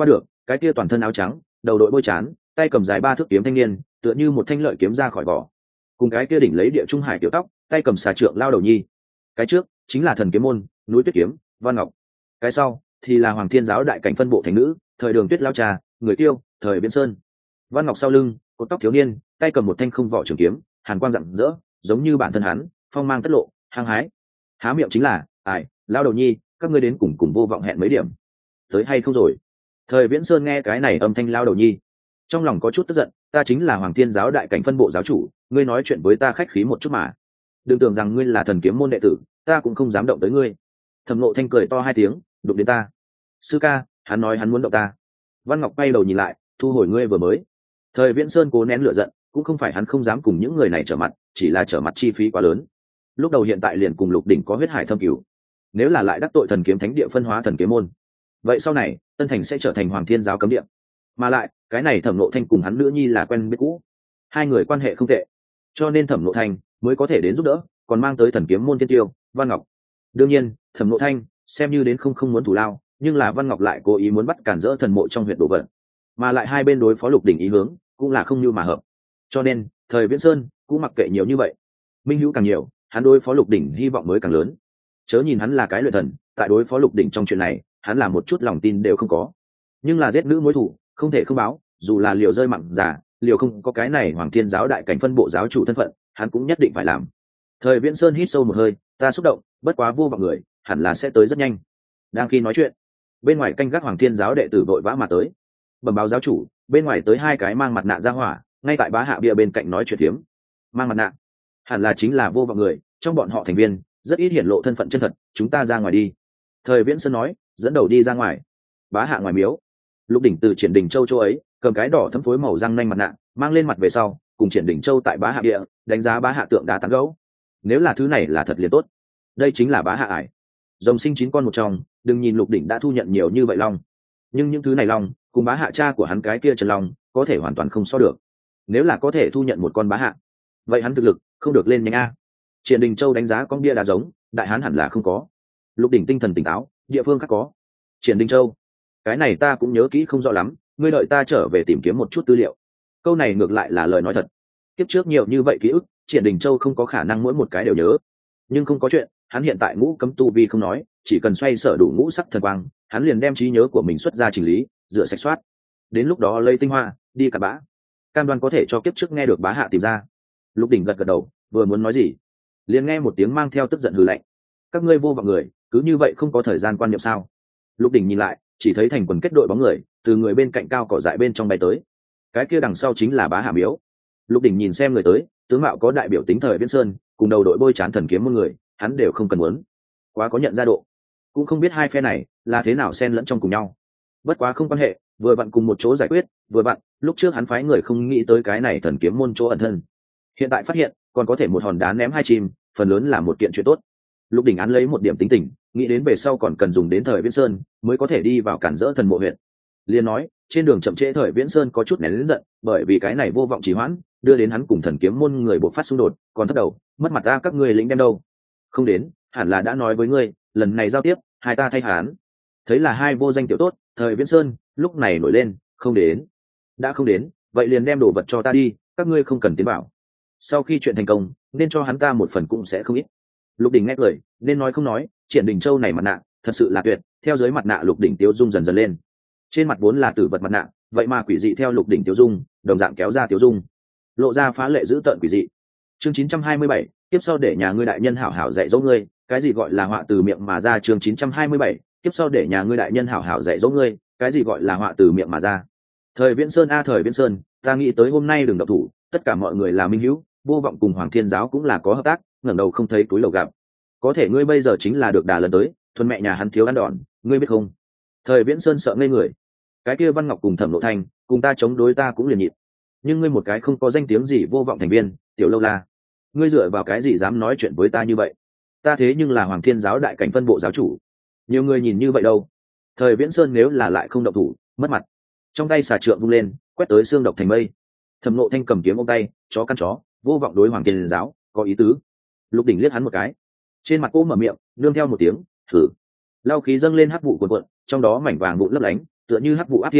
S1: cái kia toàn thân áo trắng, đầu đội bôi trán, tay cầm dài 3 thước kiếm thanh niên, tựa như một thanh lợi kiếm ra khỏi vỏ. Cùng cái kia đỉnh lấy địa trung hải tiểu tóc, tay cầm xà trượng lao đầu nhi. Cái trước chính là thần kiếm môn, núi tuyết kiếm, Văn Ngọc. Cái sau thì là Hoàng Thiên giáo đại cảnh phân bộ thành nữ, thời Đường Tuyết lao trà, người tiêu, thời Viễn Sơn. Văn Ngọc sau lưng, cột tóc thiếu niên, tay cầm một thanh không vỏ trường kiếm, hàn quang rạng rỡ, giống như bản thân hắn, phong mang tất lộ, hăng hái. Há miệng chính là, "Ai, lao đầu nhi, các ngươi đến cùng vô vọng hẹn mấy điểm, tới hay không rồi?" Thời Viễn Sơn nghe cái này âm thanh lao đầu nhi, trong lòng có chút tức giận, "Ta chính là Hoàng Thiên giáo đại cảnh phân bộ giáo chủ, ngươi nói chuyện với ta khách khí một chút mà. Đừng tưởng rằng ngươi là thần kiếm môn đệ tử, ta cũng không dám động tới ngươi." Thẩm Ngộ Thanh cười to 2 tiếng, "Đụng đến ta." "Sư ca, hắn nói hắn muốn động ta." Văn Ngọc quay đầu nhìn lại, "Thu hồi ngươi vừa mới." Thời Viễn Sơn cố nén lửa giận, cũng không phải hắn không dám cùng những người này trở mặt, chỉ là trở mặt chi phí quá lớn. Lúc đầu hiện tại liền cùng Lục Đỉnh có huyết hải thâm cửu, nếu là lại đắc tội thần kiếm thánh địa phân hóa thần kiếm môn, vậy sau này Tân Thành sẽ trở thành Hoàng Thiên giáo cấm địa. Mà lại, cái này Thẩm Ngộ Thanh cùng hắn nữ nhi là quen biết cũ, hai người quan hệ không tệ, cho nên Thẩm Ngộ Thanh mới có thể đến giúp đỡ, còn mang tới thần kiếm môn thiên tiêu Văn Ngọc. Đương nhiên, Thẩm Ngộ Thanh xem như đến không muốn thủ lao, nhưng là Văn Ngọc lại cố ý muốn bắt cản rỡ thần mộ trong huyện đồ vật, mà lại hai bên đối phó Lục Đỉnh ý hướng cũng là không như mà hợp, cho nên thời Viễn Sơn cũng mặc kệ nhiều như vậy. Minh hữu càng nhiều, hắn đối phó Lục Đỉnh hy vọng mới càng lớn. Chớ nhìn hắn là cái luyện thần, tại đối phó Lục Đỉnh trong chuyện này, hắn là một chút lòng tin đều không có. Nhưng là giết nữ mối thủ, không thể không báo, dù là liều rơi mặn giả, liều không có cái này Hoàng Thiên giáo đại cảnh phân bộ giáo chủ thân phận, hắn cũng nhất định phải làm. Thời Viễn Sơn hít sâu một hơi, "Ta xúc động, bất quá vô vọng người, hẳn là sẽ tới rất nhanh." Đang khi nói chuyện, bên ngoài canh gác Hoàng Thiên giáo đệ tử vội vã mà tới. Bẩm báo giáo chủ, bên ngoài tới 2 cái mang mặt nạ ra hỏa, ngay tại bá hạ bia bên cạnh nói chuyện phiếm. Mang mặt nạ, hẳn là chính là vô vọng người, trong bọn họ thành viên rất ít hiển lộ thân phận chân thật, chúng ta ra ngoài đi. Thời Viễn Sơn nói, dẫn đầu đi ra ngoài. Bá hạ ngoài miếu, Lục Đỉnh từ Triển Đình Châu ấy cầm cái đỏ thấm phối màu răng nanh mặt nạ, mang lên mặt về sau, cùng Triển Đình Châu tại bá hạ địa đánh giá bá hạ tượng đá tán gấu. Nếu là thứ này là thật liền tốt, đây chính là bá hạ ải, rồng sinh 9 con một trong. Đừng nhìn Lục Đỉnh đã thu nhận nhiều như vậy long, nhưng những thứ này long cùng bá hạ cha của hắn cái kia Trần Long có thể hoàn toàn không so được. Nếu là có thể thu nhận một con bá hạ, vậy hắn thực lực không được lên nhanh a. Triển Đình Châu đánh giá con bia đá giống, đại hán hẳn là không có. Lục Đỉnh tinh thần tỉnh táo, địa phương khác có. Triển Đình Châu, cái này ta cũng nhớ kỹ không rõ lắm, ngươi đợi ta trở về tìm kiếm một chút tư liệu. Câu này ngược lại là lời nói thật. Kiếp trước nhiều như vậy ký ức, Triển Đình Châu không có khả năng mỗi một cái đều nhớ. Nhưng không có chuyện, hắn hiện tại ngũ cấm tu vi không nói, chỉ cần xoay sở đủ ngũ sắc thần quang, hắn liền đem trí nhớ của mình xuất ra chỉnh lý, rửa sạch soát. Đến lúc đó lấy tinh hoa, đi cả bã. Cam đoan có thể cho kiếp trước nghe được bá hạ tìm ra. Lục Đỉnh gật gật đầu, vừa muốn nói gì, liền nghe một tiếng mang theo tức giận hừ lạnh. "Các ngươi vô vọng người, cứ như vậy không có thời gian quan niệm sao?" Lục Đỉnh nhìn lại, chỉ thấy thành quần kết đội bóng người từ người bên cạnh cao cỏ dại bên trong bay tới. Cái kia đằng sau chính là bá hạ miếu. Lục Đỉnh nhìn xem người tới, tướng mạo có đại biểu tính thời Viễn Sơn, cùng đầu đội bôi trán thần kiếm một người, hắn đều không cần muốn. Quá có nhận ra độ. Cũng không biết hai phe này là thế nào xen lẫn trong cùng nhau. Bất quá không quan hệ, vừa vặn cùng một chỗ giải quyết, vừa vặn, lúc trước hắn phái người không nghĩ tới cái này thần kiếm môn chỗ ẩn thân. Hiện tại phát hiện, còn có thể một hòn đá ném 2 chim, phần lớn là một kiện chuyện tốt. Lục Đỉnh án lấy một điểm tính tình, nghĩ đến về sau còn cần dùng đến thời Viễn Sơn mới có thể đi vào cản rỡ thần mộ huyện. Liên nói, trên đường chậm trễ thời Viễn Sơn có chút nén lớn giận, bởi vì cái này vô vọng trì hoãn, đưa đến hắn cùng thần kiếm môn người buộc phát xung đột, còn thất đầu, mất mặt ta các ngươi lính đem đâu? Không đến, hẳn là đã nói với ngươi, lần này giao tiếp, hai ta thay hắn. Thấy là hai vô danh tiểu tốt, thời Viễn Sơn lúc này nổi lên, không đến. Đã không đến, vậy liền đem đồ vật cho ta đi, các ngươi không cần tiến bảo. Sau khi chuyện thành công, nên cho hắn ta một phần cũng sẽ không ít. Lục Đỉnh nghe lời, nên nói không nói, Triển Đình Châu này mặt nạ, thật sự là tuyệt. Theo dưới mặt nạ Lục Đỉnh tiêu dung dần dần lên. Trên mặt vốn là tử vật mặt nạ, vậy mà quỷ dị theo Lục Đỉnh tiêu dung, đồng dạng kéo ra tiêu dung, lộ ra phá lệ dữ tợn quỷ dị. Chương 927, tiếp sau để nhà ngươi đại nhân hảo hảo dạy dỗ ngươi, cái gì gọi là họa từ miệng mà ra. Chương 927, tiếp sau để nhà ngươi đại nhân hảo hảo dạy dỗ ngươi, cái gì gọi là họa từ miệng mà ra. Thời Viễn Sơn thời Viễn Sơn, ta nghĩ tới hôm nay đừng động thủ, tất cả mọi người là minh hữu, vô vọng cùng Hoàng Thiên giáo cũng là có hợp tác, ngẩng đầu không thấy túi lầu gặp. Có thể ngươi bây giờ chính là được đà lần tới, thuần mẹ nhà hắn thiếu ăn đòn, ngươi biết không? Thời Viễn Sơn sợ ngây người. Cái kia Văn Ngọc cùng Thẩm Lộ Thanh, cùng ta chống đối ta cũng liền nhịn. Nhưng ngươi một cái không có danh tiếng gì vô vọng thành viên, tiểu lâu la, ngươi dựa vào cái gì dám nói chuyện với ta như vậy? Ta thế nhưng là Hoàng Thiên giáo đại cảnh phân bộ giáo chủ, nhiều người nhìn như vậy đâu. Thời Viễn Sơn nếu là lại không động thủ, mất mặt. Trong tay xà trượng vung lên, quét tới xương độc thành mây. Thẩm Lộ Thanh cầm kiếm ôm tay, chó căn chó, vô vọng đối Hoàng Thiên giáo có ý tứ. Lục Đỉnh liếc hắn một cái, trên mặt cô mở miệng, nương theo một tiếng thử. Lao khí dâng lên hắc vụ cuồn cuộn, trong đó mảnh vàng vụn lấp lánh, tựa như hắc vụ áp thiên,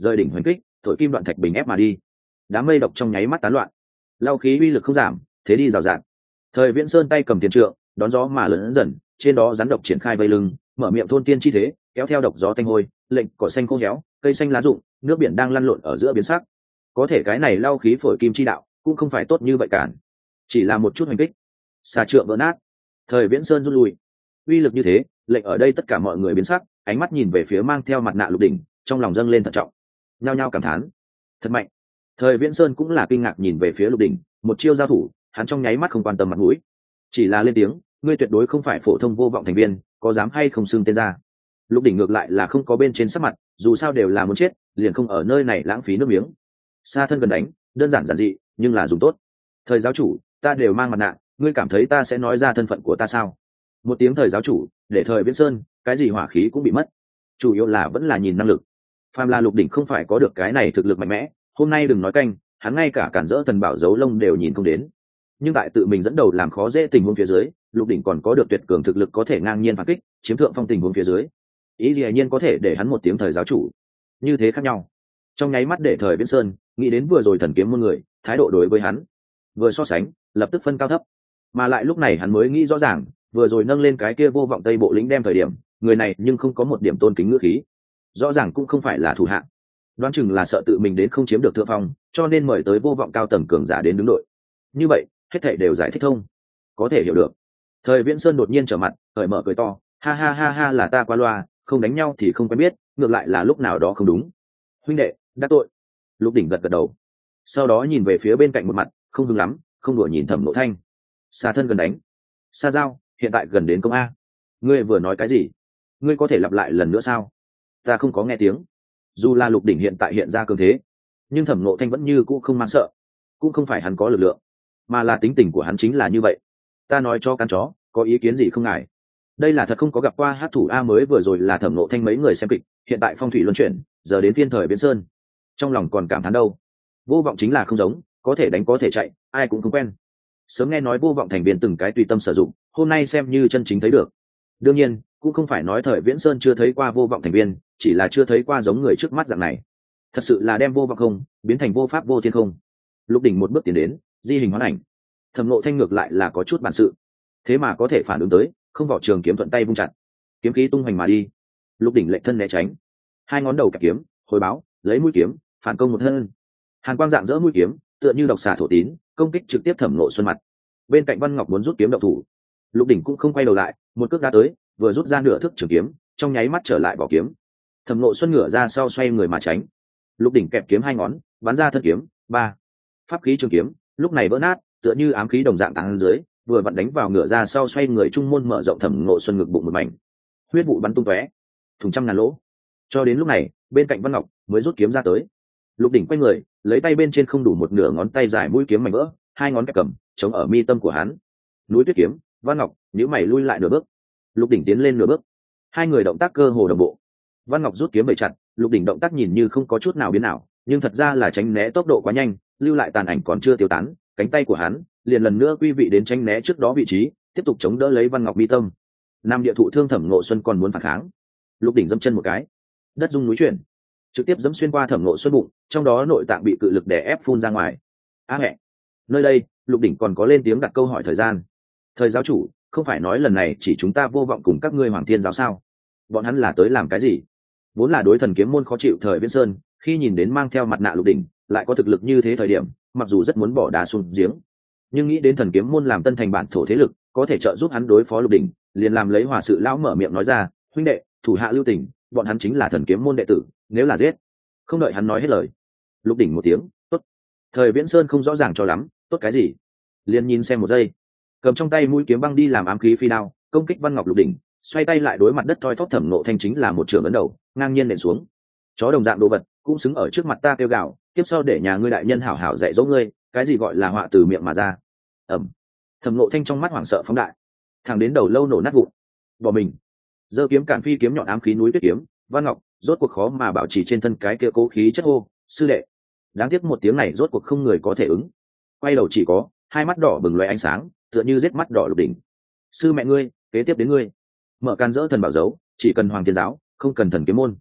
S1: rời đỉnh hoành kích thổi kim đoạn thạch bình ép mà đi. Đám mây độc trong nháy mắt tán loạn, lao khí uy lực không giảm, thế đi rào rạt. Thời Viễn Sơn tay cầm tiền trượng đón gió mà lớn dần, trên đó rắn độc triển khai vây lưng, mở miệng thôn tiên chi thế, kéo theo độc gió tanh hôi, lệnh cỏ xanh khô héo, cây xanh lá rụng, nước biển đang lăn lộn ở giữa biến sắc. Có thể cái này lao khí phổi kim chi đạo cũng không phải tốt như vậy cản, chỉ là một chút hoành kích, xà trượng vỡ nát. Thời Viễn Sơn rút lui, uy lực như thế, lệnh ở đây tất cả mọi người biến sắc, ánh mắt nhìn về phía mang theo mặt nạ Lục Đỉnh, trong lòng dâng lên thận trọng, nhao nhao cảm thán, thật mạnh. Thời Viễn Sơn cũng là kinh ngạc nhìn về phía Lục Đỉnh, một chiêu giao thủ, hắn trong nháy mắt không quan tâm mặt mũi, chỉ là lên tiếng, ngươi tuyệt đối không phải phổ thông vô vọng thành viên, có dám hay không xưng tên ra. Lục Đỉnh ngược lại là không có bên trên sắc mặt, dù sao đều là muốn chết, liền không ở nơi này lãng phí nước miếng. Xa thân gần đánh, đơn giản giản dị, nhưng là dùng tốt. Thời giáo chủ, ta đều mang mặt nạ, ngươi cảm thấy ta sẽ nói ra thân phận của ta sao? Một tiếng thời giáo chủ, để Thời Viễn Sơn, cái gì hỏa khí cũng bị mất. Chủ yếu là vẫn là nhìn năng lực. Phàm là Lục Đỉnh không phải có được cái này thực lực mạnh mẽ, hôm nay đừng nói canh, hắn ngay cả cản rỡ thần bảo dấu lông đều nhìn không đến. Nhưng tại tự mình dẫn đầu làm khó dễ tình huống phía dưới, Lục Đỉnh còn có được tuyệt cường thực lực có thể ngang nhiên phản kích, chiếm thượng phong tình huống phía dưới. Ý gì nhiên có thể để hắn một tiếng thời giáo chủ, như thế khác nhau. Trong nháy mắt để Thời Viễn Sơn nghĩ đến vừa rồi thần kiếm môn người, thái độ đối với hắn, vừa so sánh, lập tức phân cao thấp. Mà lại lúc này hắn mới nghĩ rõ ràng, vừa rồi nâng lên cái kia vô vọng Tây Bộ lĩnh đem thời điểm, người này nhưng không có một điểm tôn kính ngữ khí, rõ ràng cũng không phải là thủ hạ, đoán chừng là sợ tự mình đến không chiếm được thượng phong, cho nên mời tới vô vọng cao tầng cường giả đến đứng đội. Như vậy, hết thảy đều giải thích thông, có thể hiểu được. Thời Viễn Sơn đột nhiên trở mặt, cởi mở cười to, ha ha ha ha, là ta qua loa, không đánh nhau thì không quen biết, ngược lại là lúc nào đó không đúng. Huynh đệ, đắc tội. Lục Đỉnh gật gật đầu, sau đó nhìn về phía bên cạnh một mặt, không hứng lắm, không đùa nhìn Thẩm Nộ Thanh. Xa thân gần đánh, xa giao, hiện tại gần đến công a. Ngươi vừa nói cái gì? Ngươi có thể lặp lại lần nữa sao? Ta không có nghe tiếng. Dù là Lục Đỉnh hiện tại hiện ra cường thế, nhưng Thẩm Nộ Thanh vẫn như cũ không mang sợ, cũng không phải hắn có lực lượng, mà là tính tình của hắn chính là như vậy. Ta nói cho căn chó, có ý kiến gì không ngại? Đây là thật không có gặp qua hát thủ a, mới vừa rồi là Thẩm Nộ Thanh mấy người xem kịch, hiện tại phong thủy luân chuyển, giờ đến phiên Thời Viễn Sơn, trong lòng còn cảm thán đâu. Vô vọng chính là không giống, có thể đánh có thể chạy, ai cũng không quen. Sớm nghe nói vô vọng thành viên từng cái tùy tâm sử dụng, hôm nay xem như chân chính thấy được. Đương nhiên, cũng không phải nói Thời Viễn Sơn chưa thấy qua vô vọng thành viên, chỉ là chưa thấy qua giống người trước mắt dạng này. Thật sự là đem vô vọng không biến thành vô pháp vô thiên không. Lục Đỉnh một bước tiến đến, di hình hóa ảnh. Thẩm Nộ Thanh ngược lại là có chút bản sự, thế mà có thể phản ứng tới, không vỏ trường kiếm thuận tay vung chặt, kiếm khí tung hoành mà đi. Lục Đỉnh lệch thân né tránh, hai ngón đầu kẹp kiếm, hồi báo, lấy mũi kiếm phản công một thân. Hàn quang dạng dỡ mũi kiếm, tựa như độc xà thổ tín, công kích trực tiếp Thẩm Nộ Xuân mặt. Bên cạnh Văn Ngọc muốn rút kiếm động thủ, Lục Đỉnh cũng không quay đầu lại, một cước đá tới, vừa rút ra nửa thước trường kiếm, trong nháy mắt trở lại bỏ kiếm. Thẩm Nộ Xuân ngửa ra sau xoay người mà tránh. Lục Đỉnh kẹp kiếm hai ngón, bắn ra thân kiếm, ba pháp khí trường kiếm, lúc này vỡ nát, tựa như ám khí đồng dạng tàng dưới, vừa vặn đánh vào ngửa ra sau xoay người trung môn mở rộng Thẩm Nộ Xuân ngực bụng một mảnh, huyết vụ bắn tung tóe, thùng trăm ngàn lỗ. Cho đến lúc này, bên cạnh Văn Ngọc mới rút kiếm ra tới. Lục Đỉnh quay người, lấy tay bên trên không đủ một nửa ngón tay dài mũi kiếm mảnh vỡ, hai ngón kẹp cầm, chống ở mi tâm của hắn. Núi Tuyết kiếm, Văn Ngọc, nhíu mày lui lại nửa bước. Lục Đỉnh tiến lên nửa bước. Hai người động tác cơ hồ đồng bộ. Văn Ngọc rút kiếm bẩy chặt, Lục Đỉnh động tác nhìn như không có chút nào biến nào, nhưng thật ra là tránh né tốc độ quá nhanh, lưu lại tàn ảnh còn chưa tiêu tán, cánh tay của hắn liền lần nữa quy vị đến tránh né trước đó vị trí, tiếp tục chống đỡ lấy Văn Ngọc mi tâm. Nam địa thụ thương Thẩm Nộ Xuân còn muốn phản kháng. Lục Đỉnh dẫm chân một cái, đất rung núi chuyển, trực tiếp dẫm xuyên qua Thẩm Nộ Xuân bụng, trong đó nội tạng bị cự lực đè ép phun ra ngoài. Á mẹ. Nơi đây, Lục Đỉnh còn có lên tiếng đặt câu hỏi thời gian. Thời giáo chủ, không phải nói lần này chỉ chúng ta vô vọng cùng các ngươi Hoàng Thiên giáo sao? Bọn hắn là tới làm cái gì? Vốn là đối thần kiếm môn khó chịu Thời Viễn Sơn, khi nhìn đến mang theo mặt nạ Lục Đỉnh, lại có thực lực như thế thời điểm, mặc dù rất muốn bỏ đá xuống giếng, nhưng nghĩ đến thần kiếm môn làm tân thành bản thổ thế lực, có thể trợ giúp hắn đối phó Lục Đỉnh, liền làm lấy hòa sự lão mở miệng nói ra, huynh đệ, thủ hạ lưu tình, bọn hắn chính là thần kiếm môn đệ tử, nếu là giết. Không đợi hắn nói hết lời, Lục Đỉnh một tiếng, tốt. Thời Viễn Sơn không rõ ràng cho lắm, tốt cái gì? Liền nhìn xem một giây, cầm trong tay mũi kiếm băng đi làm ám khí phi đao, công kích Văn Ngọc. Lục Đỉnh xoay tay lại đối mặt đất thoi thóp Thẩm Nộ Thanh chính là một trường ấn đầu, ngang nhiên nện xuống. Chó đồng dạng đồ vật cũng xứng ở trước mặt ta kêu gào, tiếp sau để nhà ngươi đại nhân hảo hảo dạy dỗ ngươi, cái gì gọi là họa từ miệng mà ra. Ẩm. Thẩm Nộ Thanh trong mắt hoảng sợ phóng đại, thẳng đến đầu lâu nổ nát vụn. Bỏ mình. Giơ kiếm cản phi kiếm nhọn ám khí núi Tuyết kiếm, Văn Ngọc rốt cuộc khó mà bảo trì trên thân cái kia cố khí chất hô, sư đệ. Đáng tiếc một tiếng này rốt cuộc không người có thể ứng. Quay đầu chỉ có hai mắt đỏ bừng loé ánh sáng, tựa như giết mắt đỏ Lục Đỉnh. Sư mẹ ngươi, kế tiếp đến ngươi. Mở can dỡ thần bảo dấu, chỉ cần Hoàng Thiên giáo, không cần thần kiếm môn.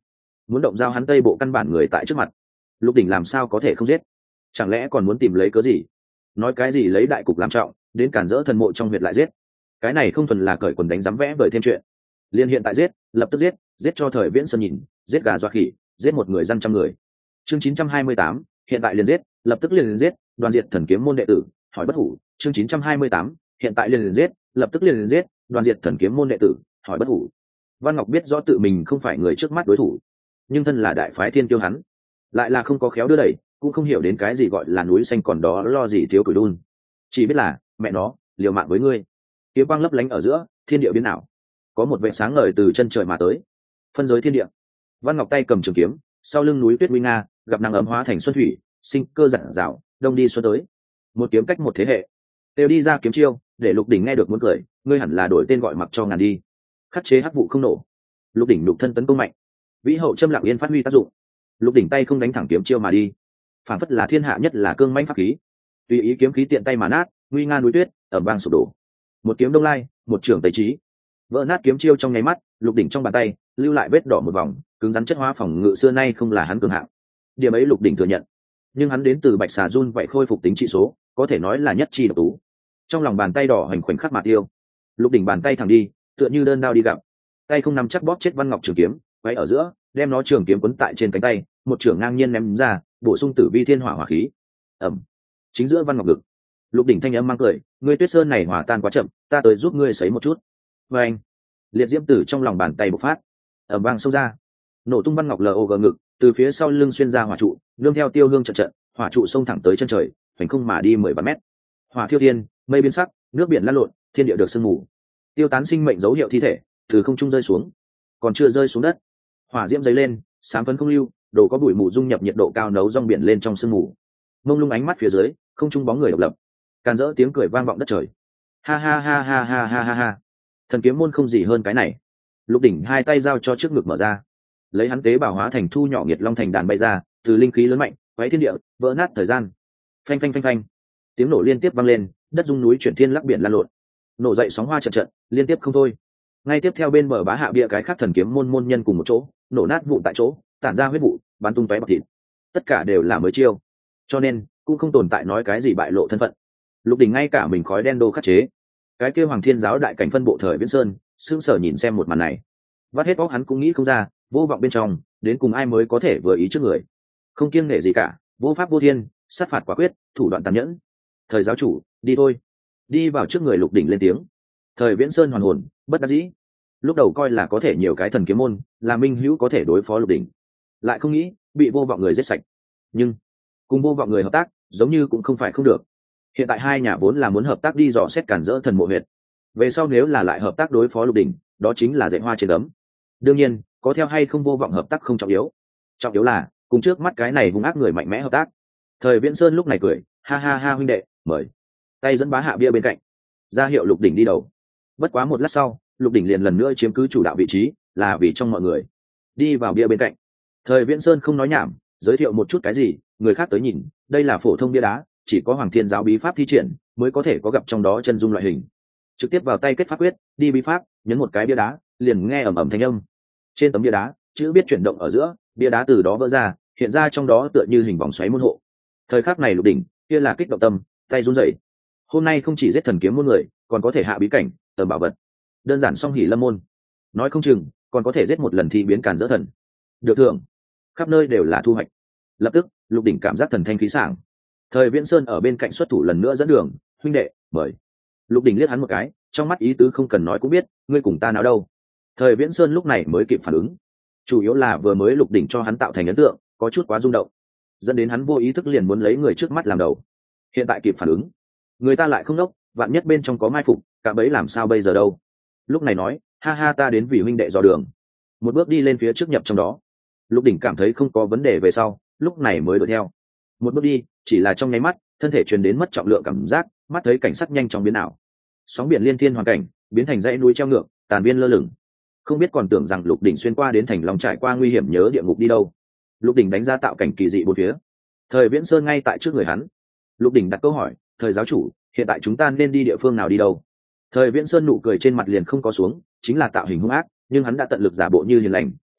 S1: muốn động dao hắn tây bộ căn bản người tại trước mặt, Lục Đỉnh làm sao có thể không giết? Chẳng lẽ còn muốn tìm lấy cớ gì? Nói cái gì lấy đại cục làm trọng, đến cản rỡ thần mộ trong huyệt lại giết? Cái này không thuần là cởi quần đánh dám vẽ vời thêm chuyện. Liên hiện tại giết, lập tức giết, giết cho Thời Viễn Sơn nhìn, giết gà dọa khỉ, giết một người dân trăm người. Chương 928, hiện tại liền giết, lập tức liền giết, đoàn diệt thần kiếm môn đệ tử, hỏi bất hủ. Chương 928, hiện tại liền giết, lập tức liền giết, đoàn diệt thần kiếm môn đệ tử, hỏi bất hủ. Văn Ngọc biết rõ tự mình không phải người trước mắt đối thủ, nhưng thân là đại phái thiên tiêu hắn, lại là không có khéo đưa đẩy, cũng không hiểu đến cái gì gọi là núi xanh còn đó lo gì thiếu cửi đun, chỉ biết là mẹ nó liều mạng với ngươi. Kiếm quang lấp lánh ở giữa, thiên địa biến ảo, có một vệt sáng ngời từ chân trời mà tới, phân giới thiên địa. Văn Ngọc tay cầm trường kiếm, sau lưng núi tuyết nguy nga, gặp nắng ấm hóa thành xuân thủy, sinh cơ rạng rào, đông đi xuân tới. Một kiếm cách một thế hệ, đều đi ra kiếm chiêu, để Lục Đỉnh nghe được muốn cười, ngươi hẳn là đổi tên gọi mặc cho ngàn đi. Khắc chế hắc vụ không nổ. Lục Đỉnh đục thân tấn công mạnh, vĩ hậu châm lặng yên phát huy tác dụng. Lục Đỉnh tay không đánh thẳng kiếm chiêu mà đi, phản phất là thiên hạ nhất là cương mãnh pháp khí, tùy ý kiếm khí tiện tay mà nát, nguy nga núi tuyết ầm vang sụp đổ. Một kiếm đông lai, một trường tây trí, vỡ nát kiếm chiêu trong nháy mắt. Lục Đỉnh trong bàn tay lưu lại vết đỏ một vòng, cứng rắn chất hóa phòng ngự xưa nay không là hắn cường hạng. Điểm ấy Lục Đỉnh thừa nhận, nhưng hắn đến từ bạch xà run vậy khôi phục tính trị số, có thể nói là nhất chi độc tú. Trong lòng bàn tay đỏ hành khoảnh khắc mà tiêu. Lục Đỉnh bàn tay thẳng đi, tựa như đơn đao đi gặp, tay không nắm chắc bóp chết Văn Ngọc trường kiếm, quay ở giữa, đem nó trường kiếm quấn tại trên cánh tay, một trường ngang nhiên ném ra, bổ sung tử vi thiên hỏa hỏa khí. Ẩm, chính giữa Văn Ngọc ngực. Lục Đỉnh thanh âm mang cười, ngươi Tuyết Sơn này hòa tan quá chậm, ta tới giúp ngươi sấy một chút. Và anh, liệt diễm tử trong lòng bàn tay bộc phát, ầm vang xông ra, nổ tung Văn Ngọc log ngực, từ phía sau lưng xuyên ra hỏa trụ, nương theo tiêu hương trận trận, hỏa trụ xông thẳng tới chân trời, hoành không mà đi 10 vạn mét. Hỏa thiêu thiên, mây biến sắc, nước biển lăn lộn, thiên địa được sương mù, tiêu tán sinh mệnh dấu hiệu thi thể từ không trung rơi xuống, còn chưa rơi xuống đất, hỏa diễm dấy lên, sáng phấn không lưu, đồ có bụi mù dung nhập nhiệt độ cao nấu rong biển lên trong sương mù. Mông lung ánh mắt phía dưới, không trung bóng người độc lập, càn rỡ tiếng cười vang vọng đất trời. Ha ha ha ha ha ha ha ha. Thần kiếm môn không gì hơn cái này. Lục Đỉnh hai tay giao cho trước ngực mở ra, lấy hắn tế bào hóa thành thu nhỏ nghiệt long thành đàn bay ra, từ linh khí lớn mạnh, quấy thiên địa, vỡ nát thời gian. Phanh phanh phanh phanh. Tiếng nổ liên tiếp vang lên, đất rung núi chuyển thiên lắc biển lan lộn, nổ dậy sóng hoa trận trận, liên tiếp không thôi. Ngay tiếp theo bên bờ bá hạ bia cái khác thần kiếm môn môn nhân cùng một chỗ, nổ nát vụ tại chỗ, tản ra huyết vụ, bắn tung tóe bọt thịt. Tất cả đều là mới chiêu, cho nên cũng không tồn tại nói cái gì bại lộ thân phận. Lục Đỉnh ngay cả mình khói đen đô khắc chế, cái kia Hoàng Thiên giáo đại cảnh phân bộ Thời Viễn Sơn sững sờ nhìn xem một màn này, vắt hết óc hắn cũng nghĩ không ra, vô vọng bên trong đến cùng ai mới có thể vừa ý trước người, không kiêng nể gì cả, vô pháp vô thiên, sát phạt quả quyết, thủ đoạn tàn nhẫn. Thời giáo chủ, đi thôi. Đi vào trước người Lục Đỉnh lên tiếng. Thời Viễn Sơn hoàn hồn, bất đắc dĩ. Lúc đầu coi là có thể nhiều cái thần kiếm môn, là minh hữu có thể đối phó Lục Đỉnh, lại không nghĩ bị vô vọng người giết sạch. Nhưng cùng vô vọng người hợp tác, giống như cũng không phải không được. Hiện tại hai nhà vốn là muốn hợp tác đi dò xét cản rỡ thần mộ huyệt, về sau nếu là lại hợp tác đối phó Lục Đỉnh, đó chính là dạy hoa trên ấm. Đương nhiên, có theo hay không vô vọng hợp tác không trọng yếu, trọng yếu là cùng trước mắt cái này hung ác người mạnh mẽ hợp tác. Thời Viễn Sơn lúc này cười, ha ha ha huynh đệ, mời. Tay dẫn bá hạ bia bên cạnh, ra hiệu Lục Đỉnh đi đầu. Bất quá một lát sau, Lục Đỉnh liền lần nữa chiếm cứ chủ đạo vị trí, là vì trong mọi người đi vào bia bên cạnh. Thời Viễn Sơn không nói nhảm, giới thiệu một chút cái gì, người khác tới nhìn, đây là phổ thông bia đá, chỉ có Hoàng Thiên giáo bí pháp thi triển mới có thể có gặp trong đó chân dung loại hình. Trực tiếp vào tay kết pháp quyết, đi bí pháp, nhấn một cái bia đá, liền nghe ầm ầm thanh âm. Trên tấm bia đá, chữ biết chuyển động ở giữa, bia đá từ đó vỡ ra, hiện ra trong đó tựa như hình vòng xoáy môn hộ. Thời khắc này Lục Đỉnh kia là kích động tâm, tay run rẩy. Hôm nay không chỉ giết thần kiếm môn người, còn có thể hạ bí cảnh, tầm bảo vật. Đơn giản song hỉ lâm môn, nói không chừng còn có thể giết một lần thì biến càn dỡ thần. Được thưởng, khắp nơi đều là thu hoạch. Lập tức, Lục Đỉnh cảm giác thần thanh khí sảng. Thời Viễn Sơn ở bên cạnh xuất thủ lần nữa dẫn đường, huynh đệ, mời. Lục Đỉnh liếc hắn một cái, trong mắt ý tứ không cần nói cũng biết, ngươi cùng ta nào đâu. Thời Viễn Sơn lúc này mới kịp phản ứng, chủ yếu là vừa mới Lục Đỉnh cho hắn tạo thành ấn tượng có chút quá rung động, dẫn đến hắn vô ý thức liền muốn lấy người trước mắt làm đầu. Hiện tại kịp phản ứng, người ta lại không đốc, vạn nhất bên trong có mai phục, cả bấy làm sao bây giờ đâu. Lúc này nói, ha ha ta đến vì huynh đệ dò đường. Một bước đi lên phía trước nhập trong đó. Lục Đỉnh cảm thấy không có vấn đề về sau, lúc này mới đuổi theo. Một bước đi, chỉ là trong nháy mắt, thân thể truyền đến mất trọng lượng cảm giác, mắt thấy cảnh sắc nhanh chóng biến ảo. Sóng biển liên thiên hoàn cảnh, biến thành dãy núi treo ngược, tàn viên lơ lửng. Không biết còn tưởng rằng Lục Đỉnh xuyên qua đến thành lòng trải qua nguy hiểm nhớ địa ngục đi đâu. Lục Đỉnh đánh ra tạo cảnh kỳ dị bốn phía. Thời Viễn Sơn ngay tại trước người hắn. Lục Đỉnh đặt câu hỏi, thời giáo chủ, hiện tại chúng ta nên đi địa phương nào đi đâu? Thời Viễn Sơn nụ cười trên mặt liền không có xuống, chính là tạo hình hung ác, nhưng hắn đã tận lực giả bộ như hiền lành. Huynh đệ,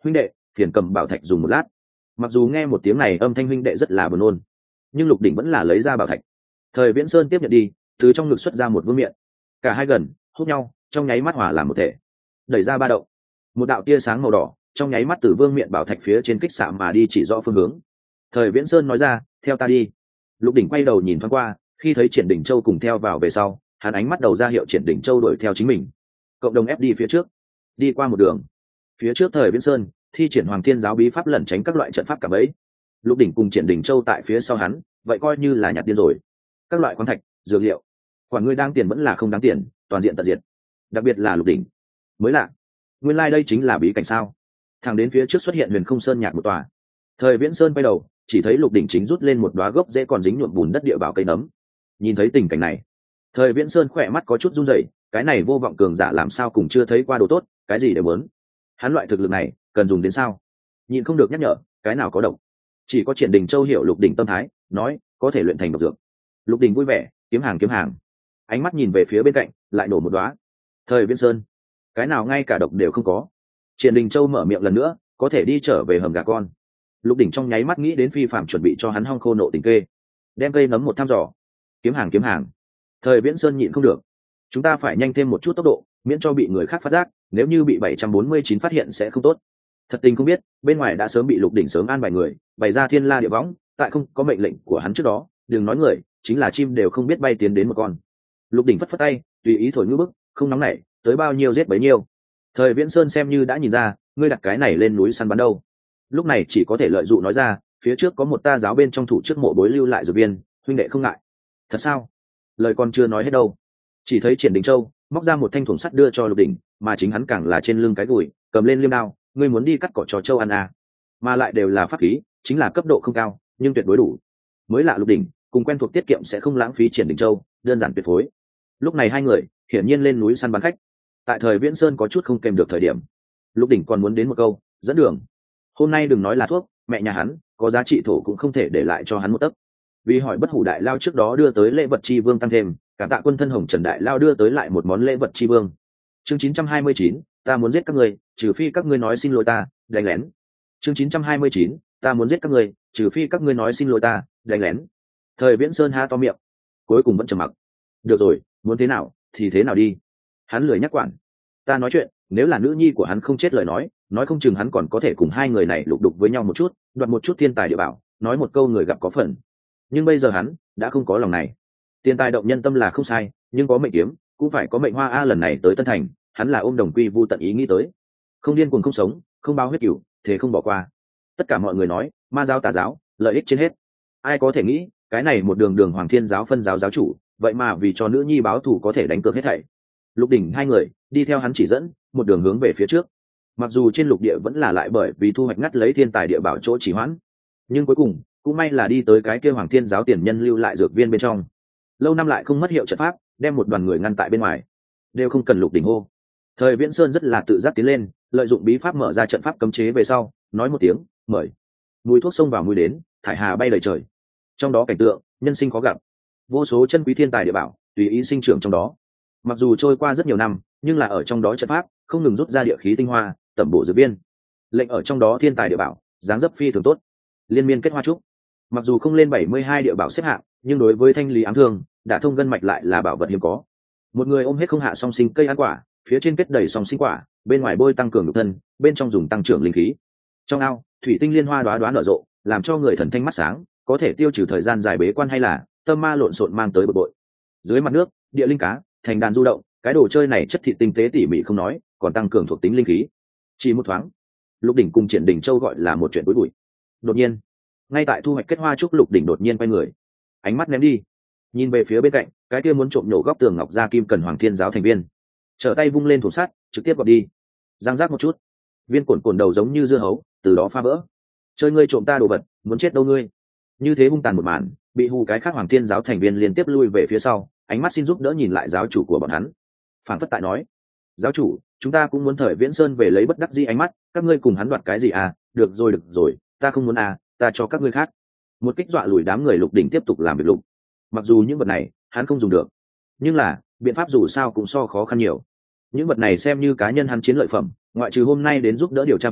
S1: phiền cầm bảo thạch dùng một lát. Mặc dù nghe một tiếng này âm thanh huynh đệ rất là buồn nôn, nhưng Lục Đỉnh vẫn là lấy ra bảo thạch. Thời Viễn Sơn tiếp nhận đi, từ trong ngực xuất ra một vương miện, cả hai gần hút nhau, trong nháy mắt hòa làm một thể. Đẩy ra ba động, một đạo tia sáng màu đỏ trong nháy mắt từ vương miện bảo thạch phía trên kích xạ mà đi, chỉ rõ phương hướng. Thời Viễn Sơn nói ra, theo ta đi. Lục Đỉnh quay đầu nhìn thoáng qua, khi thấy Triển Đỉnh Châu cùng theo vào về sau, hắn ánh mắt đầu ra hiệu Triển Đỉnh Châu đuổi theo chính mình. Cộng đồng ép đi phía trước, đi qua một đường. Phía trước Thời Viễn Sơn thi triển Hoàng Thiên giáo bí pháp lẩn tránh các loại trận pháp cả bẫy. Lục Đỉnh cùng Triển Đỉnh Châu tại phía sau hắn, vậy coi như là nhặt điên rồi. Các loại khoáng thạch, dược liệu, quản ngươi đang tiền vẫn là không đáng tiền, toàn diện tận diệt. Đặc biệt là Lục Đỉnh, mới lạ. Nguyên lai đây chính là bí cảnh sao? Thẳng đến phía trước xuất hiện Huyền Không Sơn nhạc một tòa. Thời Viễn Sơn quay đầu, chỉ thấy Lục Đỉnh chính rút lên một đóa gốc rễ còn dính nhuộm bùn đất địa bảo cây nấm. Nhìn thấy tình cảnh này, Thời Viễn Sơn khỏe mắt có chút run rẩy, cái này vô vọng cường giả làm sao cùng chưa thấy qua đồ tốt, cái gì đều muốn. Hắn loại thực lực này, cần dùng đến sao? Nhìn không được nhắc nhở, cái nào có độc. Chỉ có Triển Đình Châu hiểu Lục Đỉnh tâm thái, nói, có thể luyện thành độc dược. Lục Đỉnh vui vẻ, kiếm hàng. Ánh mắt nhìn về phía bên cạnh, lại nổ một đóa. Thời Viễn Sơn, cái nào ngay cả độc đều không có. Triển Đình Châu mở miệng lần nữa, có thể đi trở về hầm gà con. Lục Đỉnh trong nháy mắt nghĩ đến phi phạm chuẩn bị cho hắn hong khô nộ tình kê, đem cây nấm một thăm dò. Kiếm hàng. Thời Viễn Sơn nhịn không được, chúng ta phải nhanh thêm một chút tốc độ, miễn cho bị người khác phát giác, nếu như bị 749 phát hiện sẽ không tốt. Thật tình không biết, bên ngoài đã sớm bị Lục Đỉnh sớm an bài người, bày ra thiên la địa võng, tại không có mệnh lệnh của hắn trước đó, đừng nói người, chính là chim đều không biết bay tiến đến một con. Lục Đỉnh phất phất tay, tùy ý thổi ngữ bức, không nóng nảy, tới bao nhiêu giết bấy nhiêu. Thời Viễn Sơn xem như đã nhìn ra, ngươi đặt cái này lên núi săn bắn đâu. Lúc này chỉ có thể lợi dụng nói ra, phía trước có một ta giáo bên trong thủ trước mộ bối lưu lại dược viên, huynh đệ không ngại. Thật sao? Lời còn chưa nói hết đâu, chỉ thấy Triển Đình Châu móc ra một thanh thủng sắt đưa cho Lục Đỉnh, mà chính hắn càng là trên lưng cái gùi cầm lên liêm đao, ngươi muốn đi cắt cỏ cho châu ăn à? Mà lại đều là pháp khí, chính là cấp độ không cao nhưng tuyệt đối đủ. Mới lạ Lục Đỉnh cùng quen thuộc tiết kiệm sẽ không lãng phí Triển Đình Châu, đơn giản tuyệt phối. Lúc này hai người hiển nhiên lên núi săn bắn khách. Tại Thời Viễn Sơn có chút không kèm được thời điểm, Lục Đỉnh còn muốn đến một câu dẫn đường. Hôm nay đừng nói là thuốc, mẹ nhà hắn có giá trị thổ cũng không thể để lại cho hắn một tấc. Vì hỏi bất hủ đại lao trước đó đưa tới lễ vật chi vương tăng thêm, cảm tạ quân thân Hồng Trần đại lao đưa tới lại một món lễ vật chi vương. Chương 929, ta muốn giết các ngươi, trừ phi các ngươi nói xin lỗi ta, đánh lén. Chương 929, ta muốn giết các ngươi, trừ phi các ngươi nói xin lỗi ta, đánh lén. Thời Viễn Sơn há to miệng, cuối cùng vẫn trầm mặc. Được rồi, muốn thế nào thì thế nào đi. Hắn lười nhắc quản. Ta nói chuyện, nếu là nữ nhi của hắn không chết lời nói không chừng hắn còn có thể cùng hai người này lục đục với nhau một chút, đoạt một chút thiên tài địa bảo, nói một câu người gặp có phần. Nhưng bây giờ hắn đã không có lòng này. Tiền tài động nhân tâm là không sai, nhưng có mệnh kiếm cũng phải có mệnh hoa a. Lần này tới Tân Thành, hắn là ôm đồng quy vu tận ý nghĩ tới, không điên cuồng không sống, không báo huyết cửu, thế không bỏ qua. Tất cả mọi người nói ma giáo tà giáo, lợi ích trên hết. Ai có thể nghĩ cái này một đường Hoàng Thiên giáo phân giáo giáo chủ, vậy mà vì cho nữ nhi báo thù có thể đánh cược hết thảy. Lục Đỉnh hai người đi theo hắn chỉ dẫn, một đường hướng về phía trước. Mặc dù trên lục địa vẫn là lại bởi vì thu hoạch ngắt lấy thiên tài địa bảo chỗ chỉ hoãn, nhưng cuối cùng cũng may là đi tới cái kia Hoàng Thiên giáo tiền nhân lưu lại dược viên bên trong. Lâu năm lại không mất hiệu trận pháp, đem một đoàn người ngăn tại bên ngoài, đều không cần Lục Đỉnh hô. Thời Viễn Sơn rất là tự giác tiến lên, lợi dụng bí pháp mở ra trận pháp cấm chế về sau, nói một tiếng mời. Mùi thuốc xông vào mũi đến, thải hà bay đầy trời. Trong đó cảnh tượng nhân sinh khó gặp, vô số chân quý thiên tài địa bảo tùy ý sinh trưởng trong đó. Mặc dù trôi qua rất nhiều năm, nhưng là ở trong đó trận pháp không ngừng rút ra địa khí tinh hoa, tẩm bổ dược viên. Lệnh ở trong đó thiên tài địa bảo dáng dấp phi thường tốt, liên miên kết hoa trúc. Mặc dù không lên 72 địa bảo xếp hạng, nhưng đối với thanh lý ám thương, đả thông gân mạch lại là bảo vật hiếm có. Một người ôm hết không hạ song sinh cây ăn quả, phía trên kết đầy song sinh quả, bên ngoài bôi tăng cường nhục thân, bên trong dùng tăng trưởng linh khí. Trong ao thủy tinh liên hoa đóa đóa nở rộ, làm cho người thần thanh mắt sáng, có thể tiêu trừ thời gian dài bế quan hay là tâm ma lộn xộn mang tới bực bội. Dưới mặt nước địa linh cá thành đàn du động, cái đồ chơi này chất thịt tinh tế tỉ mỉ không nói, còn tăng cường thuộc tính linh khí. Chỉ một thoáng, Lục Đỉnh cùng Triển Đình Châu gọi là một chuyện tối bụi. Đột nhiên, ngay tại thu hoạch kết hoa trúc, Lục Đỉnh đột nhiên quay người, ánh mắt ném đi, nhìn về phía bên cạnh cái kia muốn trộm nhổ góc tường ngọc gia kim cần Hoàng Thiên giáo thành viên, trở tay vung lên thủ sắt trực tiếp gọt đi. Giang giác một chút, viên cồn đầu giống như dưa hấu từ đó phá vỡ. Chơi ngươi trộm ta đồ vật, muốn chết đâu ngươi. Như thế hung tàn một màn, bị hù cái khác Hoàng Thiên giáo thành viên liên tiếp lui về phía sau, ánh mắt xin giúp đỡ nhìn lại giáo chủ của bọn hắn. Phản phất tại nói, giáo chủ, chúng ta cũng muốn Thời Viễn Sơn về, lấy bất đắc dĩ ánh mắt, các ngươi cùng hắn đoạt cái gì à? Được rồi, ta không muốn à, ta cho các ngươi khác. Một kích dọa lùi đám người Lục Đỉnh tiếp tục làm việc lục. Mặc dù những vật này hắn không dùng được, nhưng là biện pháp dù sao cũng so khó khăn nhiều. Những vật này xem như cá nhân hắn chiến lợi phẩm, ngoại trừ hôm nay đến giúp đỡ điều tra viên,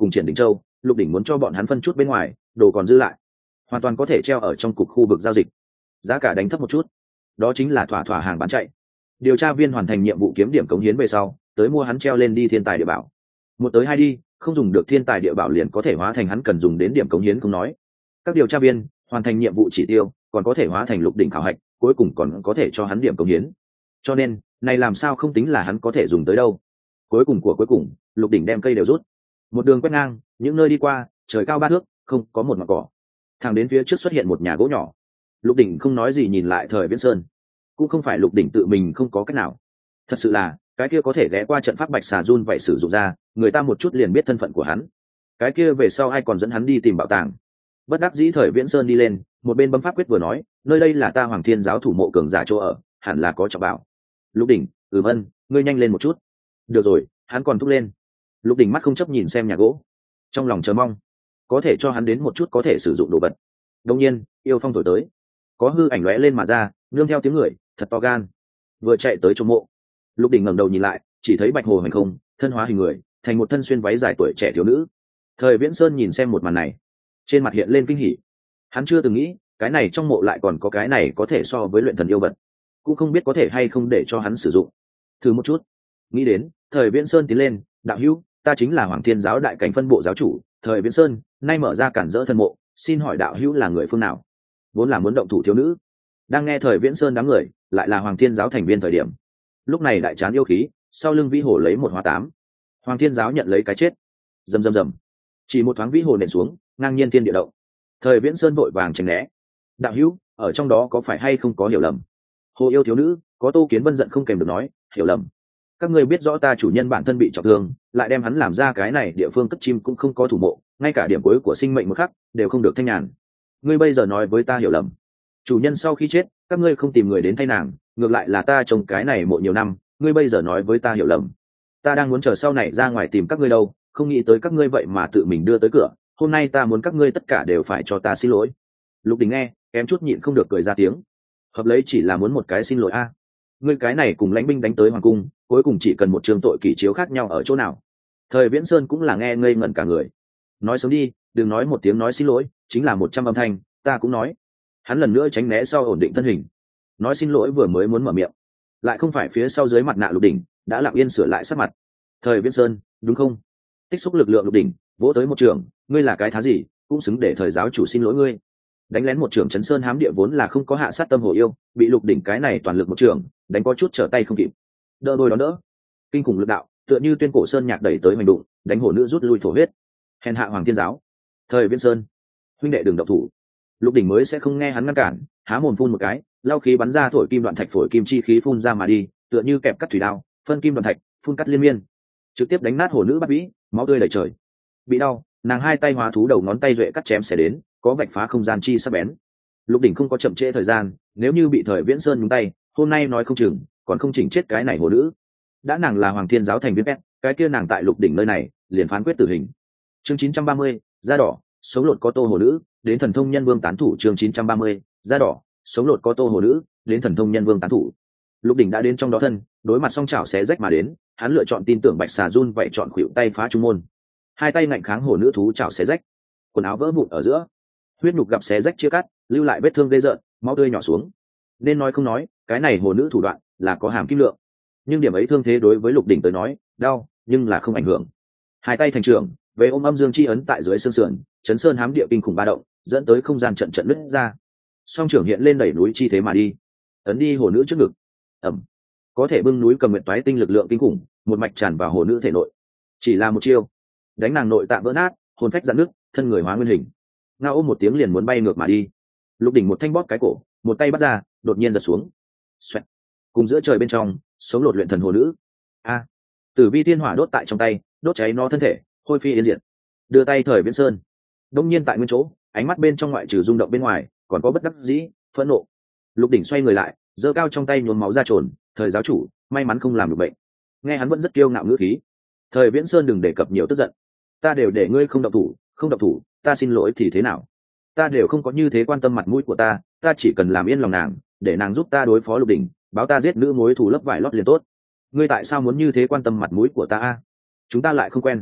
S1: cùng Triển Đình Châu, Lục Đỉnh muốn cho bọn hắn phân chút bên ngoài, đồ còn dư lại hoàn toàn có thể treo ở trong cục khu vực giao dịch, giá cả đánh thấp một chút, đó chính là thỏa thỏa hàng bán chạy. Điều tra viên hoàn thành nhiệm vụ kiếm điểm cống hiến về sau, tới mua hắn treo lên đi thiên tài địa bảo. Một tới hai đi, không dùng được thiên tài địa bảo liền có thể hóa thành hắn cần dùng đến điểm cống hiến không nói. Các điều tra viên hoàn thành nhiệm vụ chỉ tiêu, còn có thể hóa thành Lục Đỉnh khảo hạch, cuối cùng còn có thể cho hắn điểm cống hiến. Cho nên, này làm sao không tính là hắn có thể dùng tới đâu. Cuối cùng, Lục Đỉnh đem cây đều rút. Một đường quét ngang, những nơi đi qua, trời cao 3 thước, không có một ngọn cỏ. Thẳng đến phía trước xuất hiện một nhà gỗ nhỏ. Lục Đỉnh không nói gì nhìn lại Thời Viễn Sơn. Cũng không phải Lục Đỉnh tự mình không có cách nào. Thật sự là, cái kia có thể ghé qua trận pháp bạch xà run vậy sử dụng ra, người ta một chút liền biết thân phận của hắn. Cái kia về sau ai còn dẫn hắn đi tìm bảo tàng. Bất đắc dĩ Thời Viễn Sơn đi lên, một bên bấm pháp quyết vừa nói, nơi đây là ta Hoàng Thiên giáo thủ mộ cường giả chỗ ở, hẳn là có trọng bảo. Lục Đỉnh, vân, ngươi nhanh lên một chút. Được rồi, hắn còn thúc lên. Lục Đỉnh mắt không chấp nhìn xem nhà gỗ, trong lòng chờ mong có thể cho hắn đến một chút có thể sử dụng đồ vật. Đương nhiên, yêu phong thổi tới, có hư ảnh lóe lên mà ra, nương theo tiếng người, thật to gan. Vừa chạy tới chỗ mộ, Lục Đỉnh ngẩng đầu nhìn lại, chỉ thấy bạch hồ hành không, thân hóa hình người, thành một thân xuyên váy dài tuổi trẻ thiếu nữ. Thời Viễn Sơn nhìn xem một màn này, trên mặt hiện lên kinh hỉ. Hắn chưa từng nghĩ, cái này trong mộ lại còn có cái này có thể so với luyện thần yêu vật, cũng không biết có thể hay không để cho hắn sử dụng. Thử một chút. Nghĩ đến, Thời Viễn Sơn tiến lên, đạo hữu, ta chính là Hoàng Thiên giáo đại cảnh phân bộ giáo chủ, Thời Viễn Sơn, nay mở ra cản rỡ thân mộ, xin hỏi đạo hữu là người phương nào? Vốn là muốn động thủ thiếu nữ, đang nghe Thời Viễn Sơn đám người, lại là Hoàng Thiên giáo thành viên thời điểm. Lúc này đại chán yêu khí, sau lưng vĩ hồ lấy một hóa tám. Hoàng Thiên giáo nhận lấy cái chết. Rầm rầm rầm. Chỉ một thoáng vĩ hồ nện xuống, ngang nhiên thiên địa động. Thời Viễn Sơn vội vàng tránh né. Đạo hữu, ở trong đó có phải hay không có hiểu lầm? Hồ yêu thiếu nữ, có Tô Kiến Vân giận không kèm được nói, hiểu lầm. Các ngươi biết rõ ta chủ nhân bản thân bị trọng thương, lại đem hắn làm ra cái này địa phương cất chim cũng không có thủ mộ, ngay cả điểm cuối của sinh mệnh một khắc đều không được thanh nhàn. Ngươi bây giờ nói với ta hiểu lầm. Chủ nhân sau khi chết, các ngươi không tìm người đến thay nàng, ngược lại là ta trồng cái này mộ nhiều năm, ngươi bây giờ nói với ta hiểu lầm. Ta đang muốn chờ sau này ra ngoài tìm các ngươi đâu, không nghĩ tới các ngươi vậy mà tự mình đưa tới cửa, hôm nay ta muốn các ngươi tất cả đều phải cho ta xin lỗi. Lục Đình nghe, kém chút nhịn không được cười ra tiếng. Hợp lấy chỉ là muốn một cái xin lỗi a. Ngươi cái này cùng lãnh binh đánh tới hoàng cung, cuối cùng chỉ cần một trường tội kỷ chiếu khác nhau ở chỗ nào? Thời Viễn Sơn cũng là nghe ngây ngẩn cả người. Nói sớm đi, đừng nói một tiếng nói xin lỗi, chính là 100 âm thanh, ta cũng nói. Hắn lần nữa tránh né sau ổn định thân hình. Nói xin lỗi vừa mới muốn mở miệng, lại không phải phía sau dưới mặt nạ Lục Đỉnh đã lặng yên sửa lại sắc mặt. Thời Viễn Sơn, đúng không? Tích xúc lực lượng Lục Đỉnh, vỗ tới một trường, ngươi là cái thá gì, cũng xứng để thời giáo chủ xin lỗi ngươi. Đánh lén một trường chấn sơn hám địa vốn là không có hạ sát tâm hồ yêu, bị Lục Đỉnh cái này toàn lực một trường đánh có chút trở tay không kịp. Đỡ đôi đón đỡ, kinh khủng lực đạo tựa như tuyên cổ sơn nhạc đẩy tới hành đụng, đánh hồ nữ rút lui thổ huyết. Hèn hạ Hoàng Thiên giáo. Thời Viễn Sơn, huynh đệ đừng động thủ. Lục Đỉnh mới sẽ không nghe hắn ngăn cản, há mồm phun một cái, lao khí bắn ra thổi kim đoạn thạch phổi kim chi khí phun ra mà đi, tựa như kẹp cắt thủy đao, phân kim đoạn thạch, phun cắt liên miên, trực tiếp đánh nát hồ nữ bắt vĩ, máu tươi đầy trời. Bị đau, nàng hai tay hóa thú đầu ngón tay duệ cắt chém xẻ đến, có vạch phá không gian chi sắc bén. Lục Đỉnh không có chậm trễ thời gian, nếu như bị Thời Viễn Sơn nhúng tay, hôm nay nói không chừng còn không chỉnh chết cái này hồ nữ. Đã nàng là Hoàng Thiên giáo thành viên pet, cái kia nàng tại Lục Đỉnh nơi này liền phán quyết tử hình. Chương 930, da đỏ, sống lột có tô hồ nữ, đến thần thông nhân vương tán thủ. Chương 930, da đỏ, sống lột có tô hồ nữ, đến thần thông nhân vương tán thủ. Lục Đỉnh đã đến trong đó thân, đối mặt song chảo xé rách mà đến, hắn lựa chọn tin tưởng bạch xà run vậy chọn khuỵu tay phá trung môn. Hai tay ngạnh kháng hồ nữ thú chảo xé rách, quần áo vỡ vụn ở giữa, huyết nhục gặp xé rách chia cắt, lưu lại vết thương ghê rợn, máu tươi nhỏ xuống. Nên nói không nói, cái này hồ nữ thủ đoạn là có hàm kim lượng, nhưng điểm ấy thương thế đối với Lục Đỉnh tới nói đau, nhưng là không ảnh hưởng. Hai tay thành trưởng, về ôm âm dương chi ấn tại dưới xương sườn, chấn sơn hám địa kinh khủng ba động, dẫn tới không gian trận trận nứt ra. Song trưởng hiện lên đẩy núi chi thế mà đi, ấn đi hồ nữ trước ngực. Ẩm, có thể bưng núi cầm nguyện toái tinh lực lượng kinh khủng, một mạch tràn vào hồ nữ thể nội. Chỉ là một chiêu, đánh nàng nội tạng vỡ nát, hồn phách dạn nước, thân người hóa nguyên hình. Ngao ôm một tiếng liền muốn bay ngược mà đi. Lục Đỉnh một thanh bóp cái cổ, một tay bắt ra, đột nhiên giật xuống. Xoẹt. Cùng giữa trời bên trong, sống lột luyện thần hồ nữ. A. Tử vi thiên hỏa đốt tại trong tay, đốt cháy nó thân thể, hôi phi yên diệt. Đưa tay Thời Viễn Sơn, đông nhiên tại nguyên chỗ, ánh mắt bên trong ngoại trừ rung động bên ngoài, còn có bất đắc dĩ, phẫn nộ. Lục Đỉnh xoay người lại, giơ cao trong tay nhuốm máu ra trồn, thời giáo chủ, may mắn không làm được bệnh. Nghe hắn vẫn rất kiêu ngạo ngữ khí. Thời Viễn Sơn đừng đề cập nhiều tức giận, ta đều để ngươi không động thủ, không động thủ, ta xin lỗi thì thế nào? Ta đều không có như thế quan tâm mặt mũi của ta, ta chỉ cần làm yên lòng nàng, để nàng giúp ta đối phó Lục Đỉnh, báo ta giết nữ mối thù lấp vải lót liền tốt. Ngươi tại sao muốn như thế quan tâm mặt mũi của ta a? Chúng ta lại không quen.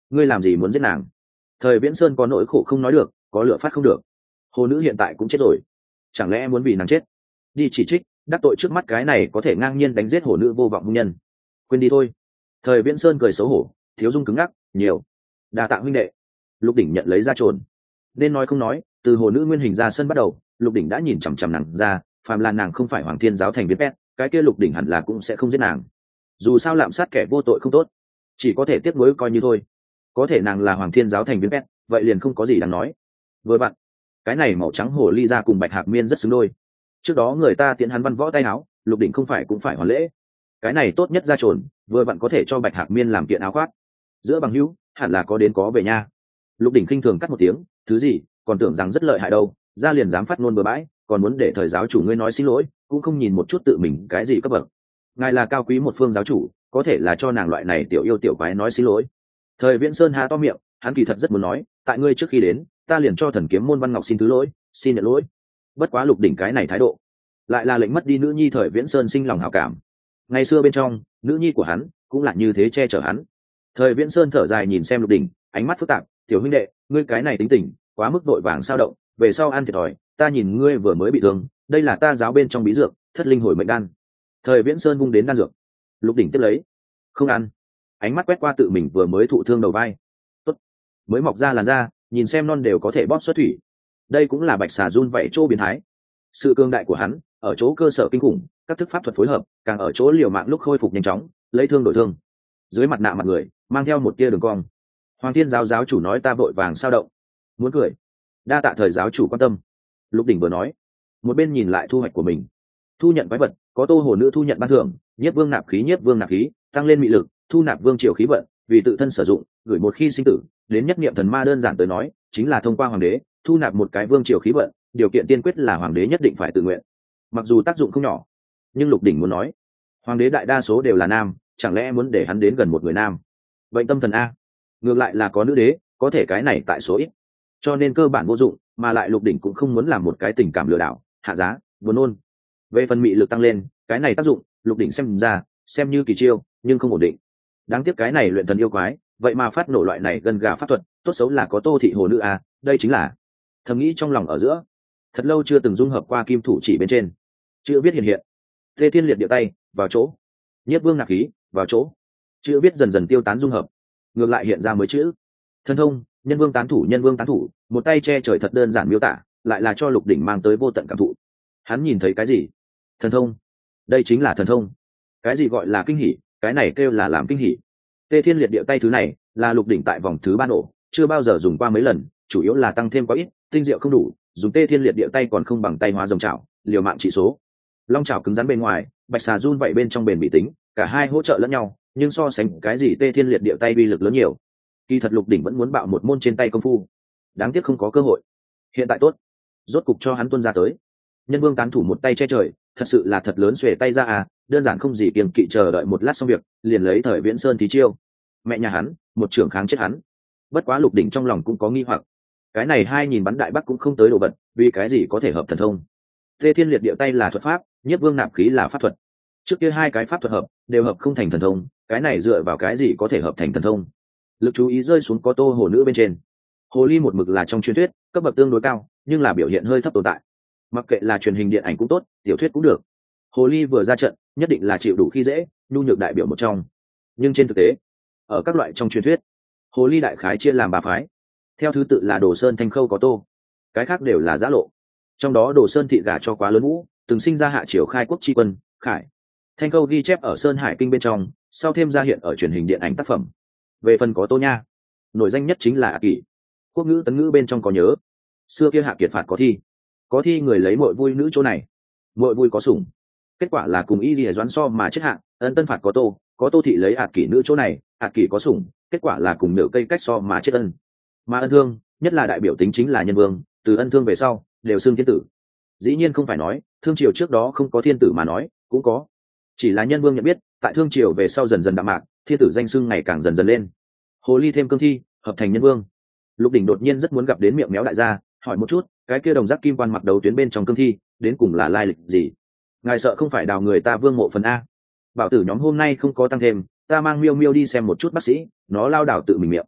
S1: ngươi làm gì muốn giết nàng? Thời Viễn Sơn có nỗi khổ không nói được, có lửa phát không được. Hồ nữ hiện tại cũng chết rồi, chẳng lẽ muốn vì nàng chết đi chỉ trích đắc tội trước mắt cái này có thể ngang nhiên đánh giết hồ nữ vô vọng hung nhân? Quên đi thôi. Thời Viễn Sơn cười xấu hổ, thiếu dung cứng ngắc nhiều. Đa tạ huynh đệ. Lục Đỉnh nhận lấy ra trồn. Nên nói không nói, từ hồ nữ nguyên hình ra sân bắt đầu, Lục Đỉnh đã nhìn chằm chằm nàng ra, phàm là nàng không phải Hoàng Thiên giáo thành viên pet, cái kia Lục Đỉnh hẳn là cũng sẽ không giết nàng. Dù sao lạm sát kẻ vô tội không tốt, chỉ có thể tiếc nuối coi như thôi. Có thể nàng là Hoàng Thiên giáo thành viên pet, vậy liền không có gì đáng nói. Vừa bạn, cái này màu trắng hồ ly ra cùng Bạch Hạc Miên rất xứng đôi. Trước đó người ta tiễn hắn văn võ tay áo, Lục Đỉnh không phải cũng phải hoàn lễ. Cái này tốt nhất ra trồn, vừa bạn có thể cho Bạch Hạc Miên làm kiện áo khoác. Giữa bằng hữu, hẳn là có đến có về nha. Lục Đỉnh khinh thường cắt một tiếng, thứ gì, còn tưởng rằng rất lợi hại đâu, ra liền dám phát ngôn bừa bãi, còn muốn để thời giáo chủ ngươi nói xin lỗi, cũng không nhìn một chút tự mình cái gì cấp bậc. Ngài là cao quý một phương giáo chủ, có thể là cho nàng loại này tiểu yêu tiểu quái nói xin lỗi. Thời Viễn Sơn há to miệng, hắn kỳ thật rất muốn nói, tại ngươi trước khi đến, ta liền cho thần kiếm môn Văn Ngọc xin thứ lỗi, xin nhận lỗi. Bất quá Lục Đỉnh cái này thái độ, lại là lệnh mất đi nữ nhi Thời Viễn Sơn sinh lòng hảo cảm. Ngày xưa bên trong, nữ nhi của hắn cũng là như thế che chở hắn. Thời Viễn Sơn thở dài nhìn xem Lục Đỉnh, ánh mắt phức tạp, tiểu huynh đệ, ngươi cái này tính tình quá mức vội vàng sao động, về sau ăn thiệt thòi, ta nhìn ngươi vừa mới bị thương, đây là ta giáo bên trong bí dược, thất linh hồi mệnh đan. Thời Viễn Sơn vung đến đan dược. Lục Đỉnh tiếp lấy, không ăn. Ánh mắt quét qua tự mình vừa mới thụ thương đầu vai. Tốt, mới mọc ra làn da, nhìn xem non đều có thể bóp xuất thủy. Đây cũng là bạch xà run vậy chỗ biến thái. Sự cương đại của hắn ở chỗ cơ sở kinh khủng, các thức pháp thuật phối hợp, càng ở chỗ liều mạng lúc khôi phục nhanh chóng, lấy thương đổi thương. Dưới mặt nạ mặt người mang theo một tia đường cong. Hoàng Thiên giáo giáo chủ nói ta vội vàng sao động, muốn cười. Đa tạ thời giáo chủ quan tâm. Lục Đỉnh vừa nói, một bên nhìn lại thu hoạch của mình. Thu nhận quái vật, có tô hồ nữ thu nhận ban thưởng, nhiếp vương nạp khí, tăng lên mị lực, thu nạp vương triều khí vận, vì tự thân sử dụng, gửi một khi sinh tử, đến nhất niệm thần ma đơn giản tới nói, chính là thông qua hoàng đế, thu nạp một cái vương triều khí vận, điều kiện tiên quyết là hoàng đế nhất định phải tự nguyện. Mặc dù tác dụng không nhỏ, nhưng Lục Đỉnh muốn nói, hoàng đế đại đa số đều là nam, chẳng lẽ muốn để hắn đến gần một người nam? Bệnh tâm thần a. Ngược lại là có nữ đế, có thể cái này tại số ít, cho nên cơ bản vô dụng, mà lại Lục Đỉnh cũng không muốn làm một cái tình cảm lừa đảo, hạ giá, buồn nôn. Về phần mị lực tăng lên, cái này tác dụng, Lục Đỉnh xem ra, xem như kỳ chiêu, nhưng không ổn định. Đáng tiếc cái này luyện thần yêu quái, vậy mà phát nổ loại này gần gà pháp thuật, tốt xấu là có Tô thị hồ nữ a, đây chính là. Thầm nghĩ trong lòng ở giữa, thật lâu chưa từng dung hợp qua kim thủ chỉ bên trên. Chữ viết hiện hiện, Tê Thiên liệt điệu tay, vào chỗ. Nhiếp vương nạp khí, vào chỗ. Chữ viết dần dần tiêu tán dung hợp, ngược lại hiện ra mới chữ. Thần thông, nhân vương tán thủ, một tay che trời thật đơn giản miêu tả, lại là cho Lục Đỉnh mang tới vô tận cảm thụ. Hắn nhìn thấy cái gì? Thần thông. Đây chính là thần thông. Cái gì gọi là kinh hỉ, cái này kêu là làm kinh hỉ. Tê Thiên liệt điệu tay thứ này, là Lục Đỉnh tại vòng thứ 3 nổ, chưa bao giờ dùng qua mấy lần, chủ yếu là tăng thêm quá ít, tinh diệu không đủ, dùng Tê Thiên liệt điệu tay còn không bằng tay hóa rồng chảo, liều mạng trị số. Long chảo cứng rắn bên ngoài, bạch xà run vậy bên trong bền bị tính, cả hai hỗ trợ lẫn nhau, nhưng so sánh cái gì Tê Thiên liệt điệu tay uy lực lớn nhiều. Kỳ thật Lục Đỉnh vẫn muốn bạo một môn trên tay công phu, đáng tiếc không có cơ hội. Hiện tại tốt, rốt cục cho hắn tuôn ra tới. Nhân vương tán thủ một tay che trời, thật sự là thật lớn, xuề tay ra à, đơn giản không gì kiêng kỵ, chờ đợi một lát xong việc, liền lấy Thời Viễn Sơn thí chiêu. Mẹ nhà hắn, một trưởng kháng chết hắn. Bất quá Lục Đỉnh trong lòng cũng có nghi hoặc, cái này 2000 bắn đại bắc cũng không tới đồ vật, vì cái gì có thể hợp thần thông? Tê Thiên liệt điệu tay là thuật pháp, nhiếp vương nạp khí là pháp thuật. Trước kia hai cái pháp thuật hợp, đều hợp không thành thần thông, cái này dựa vào cái gì có thể hợp thành thần thông? Lực chú ý rơi xuống có tô hồ nữ bên trên. Hồ ly một mực là trong truyền thuyết, cấp bậc tương đối cao, nhưng là biểu hiện hơi thấp tồn tại. Mặc kệ là truyền hình điện ảnh cũng tốt, tiểu thuyết cũng được. Hồ ly vừa ra trận, nhất định là chịu đủ khi dễ, nhu nhược đại biểu một trong. Nhưng trên thực tế, ở các loại trong truyền thuyết, hồ ly đại khái chia làm 3 phái. Theo thứ tự là Đồ Sơn, Thanh Khâu, có Tô. Cái khác đều là giã lộ. Trong đó Đồ Sơn thị gả cho Quá Lớn Vũ, từng sinh ra hạ triều khai quốc tri quân, Khải. Thanh Khâu ghi chép ở Sơn Hải Kinh bên trong, sau thêm ra hiện ở truyền hình điện ảnh tác phẩm. Về phần có Tô nha, nổi danh nhất chính là Ả Kỷ. Quốc ngữ tấn ngữ bên trong có nhớ, xưa kia hạ kiệt phạt có thi người lấy mội vui nữ chỗ này, mội vui có sủng, kết quả là cùng y lìa doãn so mà chết hạng. Ân tân phạt có tô thị lấy Ả Kỷ nữ chỗ này, Ả Kỷ có sủng, kết quả là cùng nửa cây cách so mà chết ân. Mà ân thương nhất là đại biểu tính chính là nhân vương, từ ân thương về sau đều xưng thiên tử. Dĩ nhiên không phải nói thương triều trước đó không có thiên tử, mà nói cũng có, chỉ là nhân vương nhận biết tại thương triều về sau dần dần đạm mạc, thiên tử danh xưng ngày càng dần dần lên. Hồ ly thêm cương thi hợp thành nhân vương. Lục Đỉnh đột nhiên rất muốn gặp đến miệng méo đại gia, hỏi một chút cái kia đồng giác kim quan mặc đầu tuyến bên trong cương thi đến cùng là lai lịch gì. Ngài sợ không phải đào người ta vương mộ phần a? Bảo tử nhóm hôm nay không có tăng thêm, ta mang miêu miêu đi xem một chút bác sĩ, nó lao đảo tự mình miệng.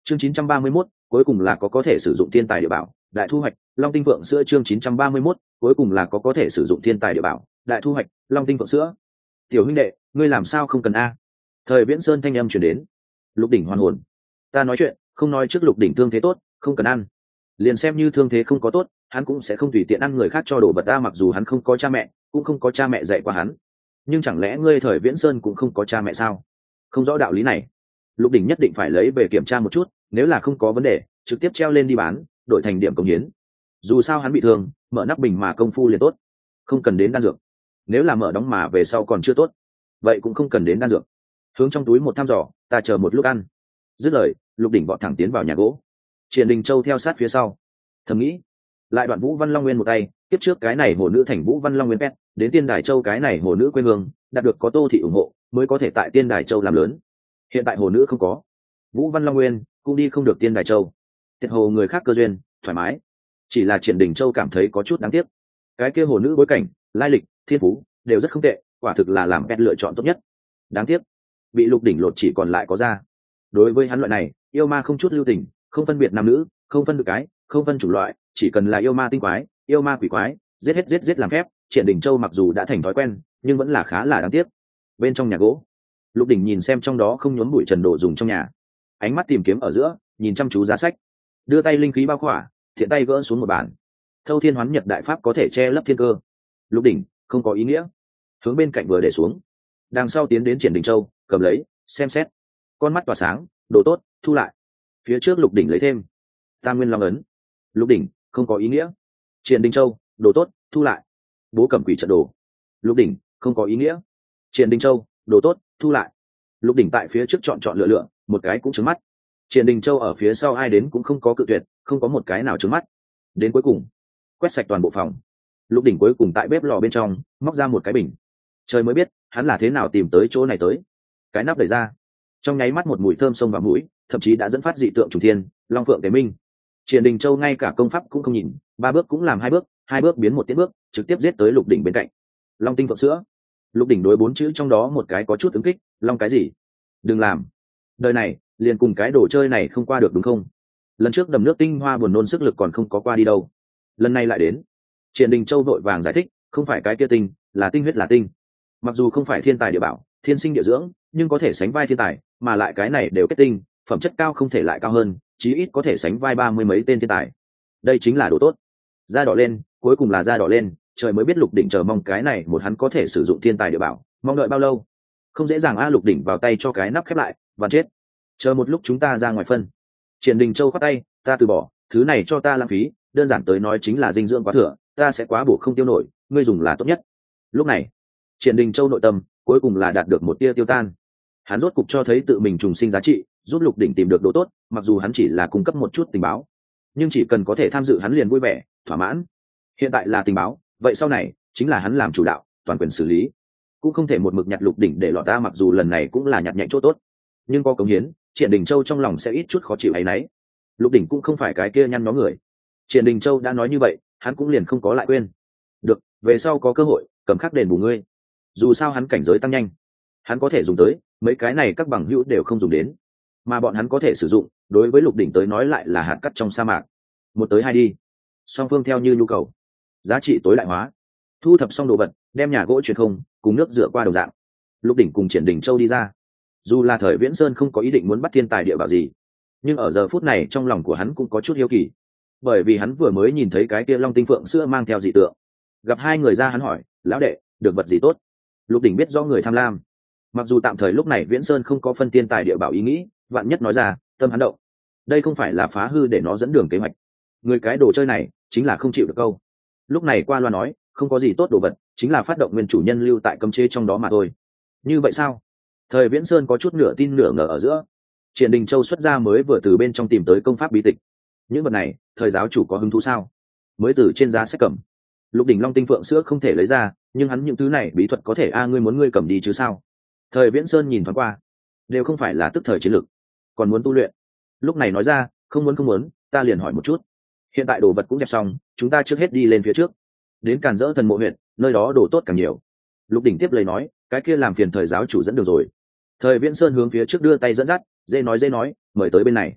S1: Chương 931, cuối cùng là có thể sử dụng thiên tài địa bảo, đại thu hoạch, Long tinh vượng sữa. Chương 931, cuối cùng là có thể sử dụng thiên tài địa bảo, đại thu hoạch, Long tinh vượng sữa. Tiểu huynh đệ, ngươi làm sao không cần a? Thời Viễn Sơn thanh âm truyền đến. Lục Đỉnh hoàn hồn. Ta nói chuyện, không nói trước Lục Đỉnh thương thế tốt, không cần ăn. Liền xem như thương thế không có tốt, hắn cũng sẽ không tùy tiện ăn người khác cho đồ vật ta, mặc dù hắn không có cha mẹ, cũng không có cha mẹ dạy qua hắn. Nhưng chẳng lẽ ngươi Thời Viễn Sơn cũng không có cha mẹ sao? Không rõ đạo lý này. Lục Đỉnh nhất định phải lấy về kiểm tra một chút, nếu là không có vấn đề, trực tiếp treo lên đi bán, đổi thành điểm công hiến. Dù sao hắn bị thương, mở nắp bình mà công phu liền tốt, không cần đến đan dược. Nếu là mở đóng mà về sau còn chưa tốt, vậy cũng không cần đến đan dược. Hướng trong túi một thăm dò, ta chờ một lúc ăn. Dứt lời, Lục Đỉnh vọt thẳng tiến vào nhà gỗ. Triển Đình Châu theo sát phía sau. Thầm nghĩ, lại đoạn Vũ Văn Long Nguyên một tay, tiếp trước cái này hồ nữ thành Vũ Văn Long Nguyên pet, đến Tiên Đài Châu cái này hồ nữ quê hương, đạt được có Tô thị ủng hộ, mới có thể tại Tiên Đài Châu làm lớn. Hiện tại hồ nữ không có, Vũ Văn Long Nguyên cũng đi không được Tiên Đài Châu. Tiệt hồ người khác cơ duyên, thoải mái. Chỉ là Triển Đình Châu cảm thấy có chút đáng tiếc. Cái kia hồ nữ bối cảnh, lai lịch, thiên phú đều rất không tệ, quả thực là làm pet lựa chọn tốt nhất. Đáng tiếc, bị Lục Đỉnh lột chỉ còn lại có da. Đối với hắn loại này, yêu ma không chút lưu tình, không phân biệt nam nữ, không phân được cái, không phân chủng loại, chỉ cần là yêu ma tinh quái, yêu ma quỷ quái, giết hết giết làm phép. Triển Đình Châu mặc dù đã thành thói quen, nhưng vẫn là khá là đáng tiếc. Bên trong nhà gỗ, Lục Đỉnh nhìn xem trong đó không nhốn bụi trần đồ dùng trong nhà, ánh mắt tìm kiếm ở giữa, nhìn chăm chú giá sách, đưa tay linh khí bao khỏa, thiện tay gỡ xuống một bản. Thâu Thiên Hoán Nhật đại pháp có thể che lấp thiên cơ. Lục Đỉnh không có ý nghĩa, hướng bên cạnh vừa để xuống, đằng sau tiến đến Triển Đình Châu, cầm lấy, xem xét, con mắt tỏa sáng, đồ tốt, thu lại. Phía trước Lục Đỉnh lấy thêm Tam Nguyên Long ấn. Lục Đỉnh không có ý nghĩa. Triển Đình Châu, đồ tốt, thu lại. Bố Cẩm Quỷ trận đồ. Lục Đỉnh không có ý nghĩa. Triển Đình Châu, đồ tốt, thu lại. Lục Đỉnh tại phía trước chọn lựa, một cái cũng trứng mắt. Triển Đình Châu ở phía sau ai đến cũng không có cự tuyệt, không có một cái nào trứng mắt. Đến cuối cùng, quét sạch toàn bộ phòng. Lục Đỉnh cuối cùng tại bếp lò bên trong móc ra một cái bình. Trời mới biết hắn là thế nào tìm tới chỗ này tới. Cái nắp đẩy ra, trong nháy mắt một mùi thơm xông vào mũi, thậm chí đã dẫn phát dị tượng trùng thiên, long phượng tế minh. Triển Đình Châu ngay cả công pháp cũng không nhìn, 3 bước cũng làm 2 bước biến một tiến bước, trực tiếp giết tới Lục Đỉnh bên cạnh. Long tinh phượng sữa. Lục Đỉnh đối 4 chữ trong đó một cái có chút ứng kích, long cái gì? Đừng làm. Đời này, liền cùng cái đồ chơi này không qua được đúng không? Lần trước đầm nước tinh hoa buồn nôn sức lực còn không có qua đi đâu. Lần này lại đến. Triển Đình Châu vội vàng giải thích, không phải cái kia tinh, là tinh huyết là tinh. Mặc dù không phải thiên tài địa bảo, thiên sinh địa dưỡng, nhưng có thể sánh vai thiên tài, mà lại cái này đều kết tinh, phẩm chất cao không thể lại cao hơn, chí ít có thể sánh vai 30 mấy tên thiên tài. Đây chính là đồ tốt. Da đỏ lên, cuối cùng là da đỏ lên, trời mới biết Lục Đỉnh chờ mong cái này một hắn có thể sử dụng thiên tài địa bảo, mong đợi bao lâu. Không dễ dàng a. Lục Đỉnh vào tay cho cái nắp khép lại, và chết. Chờ một lúc chúng ta ra ngoài phân. Triển Đình Châu khoát tay, ta từ bỏ, thứ này cho ta lãng phí, đơn giản tới nói chính là dinh dưỡng quá thừa, ta sẽ quá bổ không tiêu nổi, ngươi dùng là tốt nhất. Lúc này, Triển Đình Châu nội tâm cuối cùng là đạt được một tia tiêu tan. Hắn rốt cục cho thấy tự mình trùng sinh giá trị, giúp Lục Đỉnh tìm được đồ tốt, mặc dù hắn chỉ là cung cấp một chút tình báo, nhưng chỉ cần có thể tham dự hắn liền vui vẻ, thỏa mãn. Hiện tại là tình báo, vậy sau này chính là hắn làm chủ đạo, toàn quyền xử lý. Cũng không thể một mực nhặt Lục Đỉnh để lọt ta, mặc dù lần này cũng là nhặt nhạnh chỗ tốt, nhưng có cống hiến, Triển Đình Châu trong lòng sẽ ít chút khó chịu ấy nấy. Lục Đỉnh cũng không phải cái kia nhăn nhó người. Triển Đình Châu đã nói như vậy, hắn cũng liền không có lại quên. Được, về sau có cơ hội, cầm khắc đền bù ngươi. Dù sao hắn cảnh giới tăng nhanh, hắn có thể dùng tới, mấy cái này các bằng hữu đều không dùng đến, mà bọn hắn có thể sử dụng, đối với Lục Đỉnh tới nói lại là hạt cát trong sa mạc. 1 tới 2 đi. Song phương theo như nhu cầu, giá trị tối đại hóa. Thu thập xong đồ vật, đem nhà gỗ truyền không, cùng nước rửa qua đồng dạng. Lục Đỉnh cùng Triển Đình Châu đi ra. Dù là Thời Viễn Sơn không có ý định muốn bắt thiên tài địa bảo gì, nhưng ở giờ phút này trong lòng của hắn cũng có chút hiếu kỳ, bởi vì hắn vừa mới nhìn thấy cái kia long tinh phượng sữa mang theo dị tượng. Gặp hai người ra hắn hỏi, lão đệ, được vật gì tốt? Lục Đỉnh biết do người tham lam, mặc dù tạm thời lúc này Viễn Sơn không có phân thiên tài địa bảo ý nghĩ, vạn nhất nói ra, tâm hắn động. Đây không phải là phá hư để nó dẫn đường kế hoạch. Người cái đồ chơi này chính là không chịu được câu. Lúc này qua loa nói, không có gì tốt đồ vật, chính là phát động nguyên chủ nhân lưu tại cấm chế trong đó mà thôi. Như vậy sao? Thời Viễn Sơn có chút nửa tin nửa ngờ ở giữa. Triển Đình Châu xuất ra mới vừa từ bên trong tìm tới công pháp bí tịch. Những vật này, thời giáo chủ có hứng thú sao? Mới từ trên giá sách cầm. Lục Đỉnh long tinh phượng sữa không thể lấy ra, nhưng hắn những thứ này bí thuật có thể ngươi muốn ngươi cầm đi chứ sao? Thời Viễn Sơn nhìn thoáng qua, đều không phải là tức thời chiến lược, còn muốn tu luyện. Lúc này nói ra, không muốn, ta liền hỏi một chút. Hiện tại đồ vật cũng dẹp xong, chúng ta trước hết đi lên phía trước, đến Càn Dỡ Thần Mộ huyện, nơi đó đồ tốt càng nhiều. Lục Đỉnh tiếp lời nói, cái kia làm phiền thời giáo chủ dẫn đường rồi. Thời Viễn Sơn hướng phía trước đưa tay dẫn dắt, dễ nói, mời tới bên này.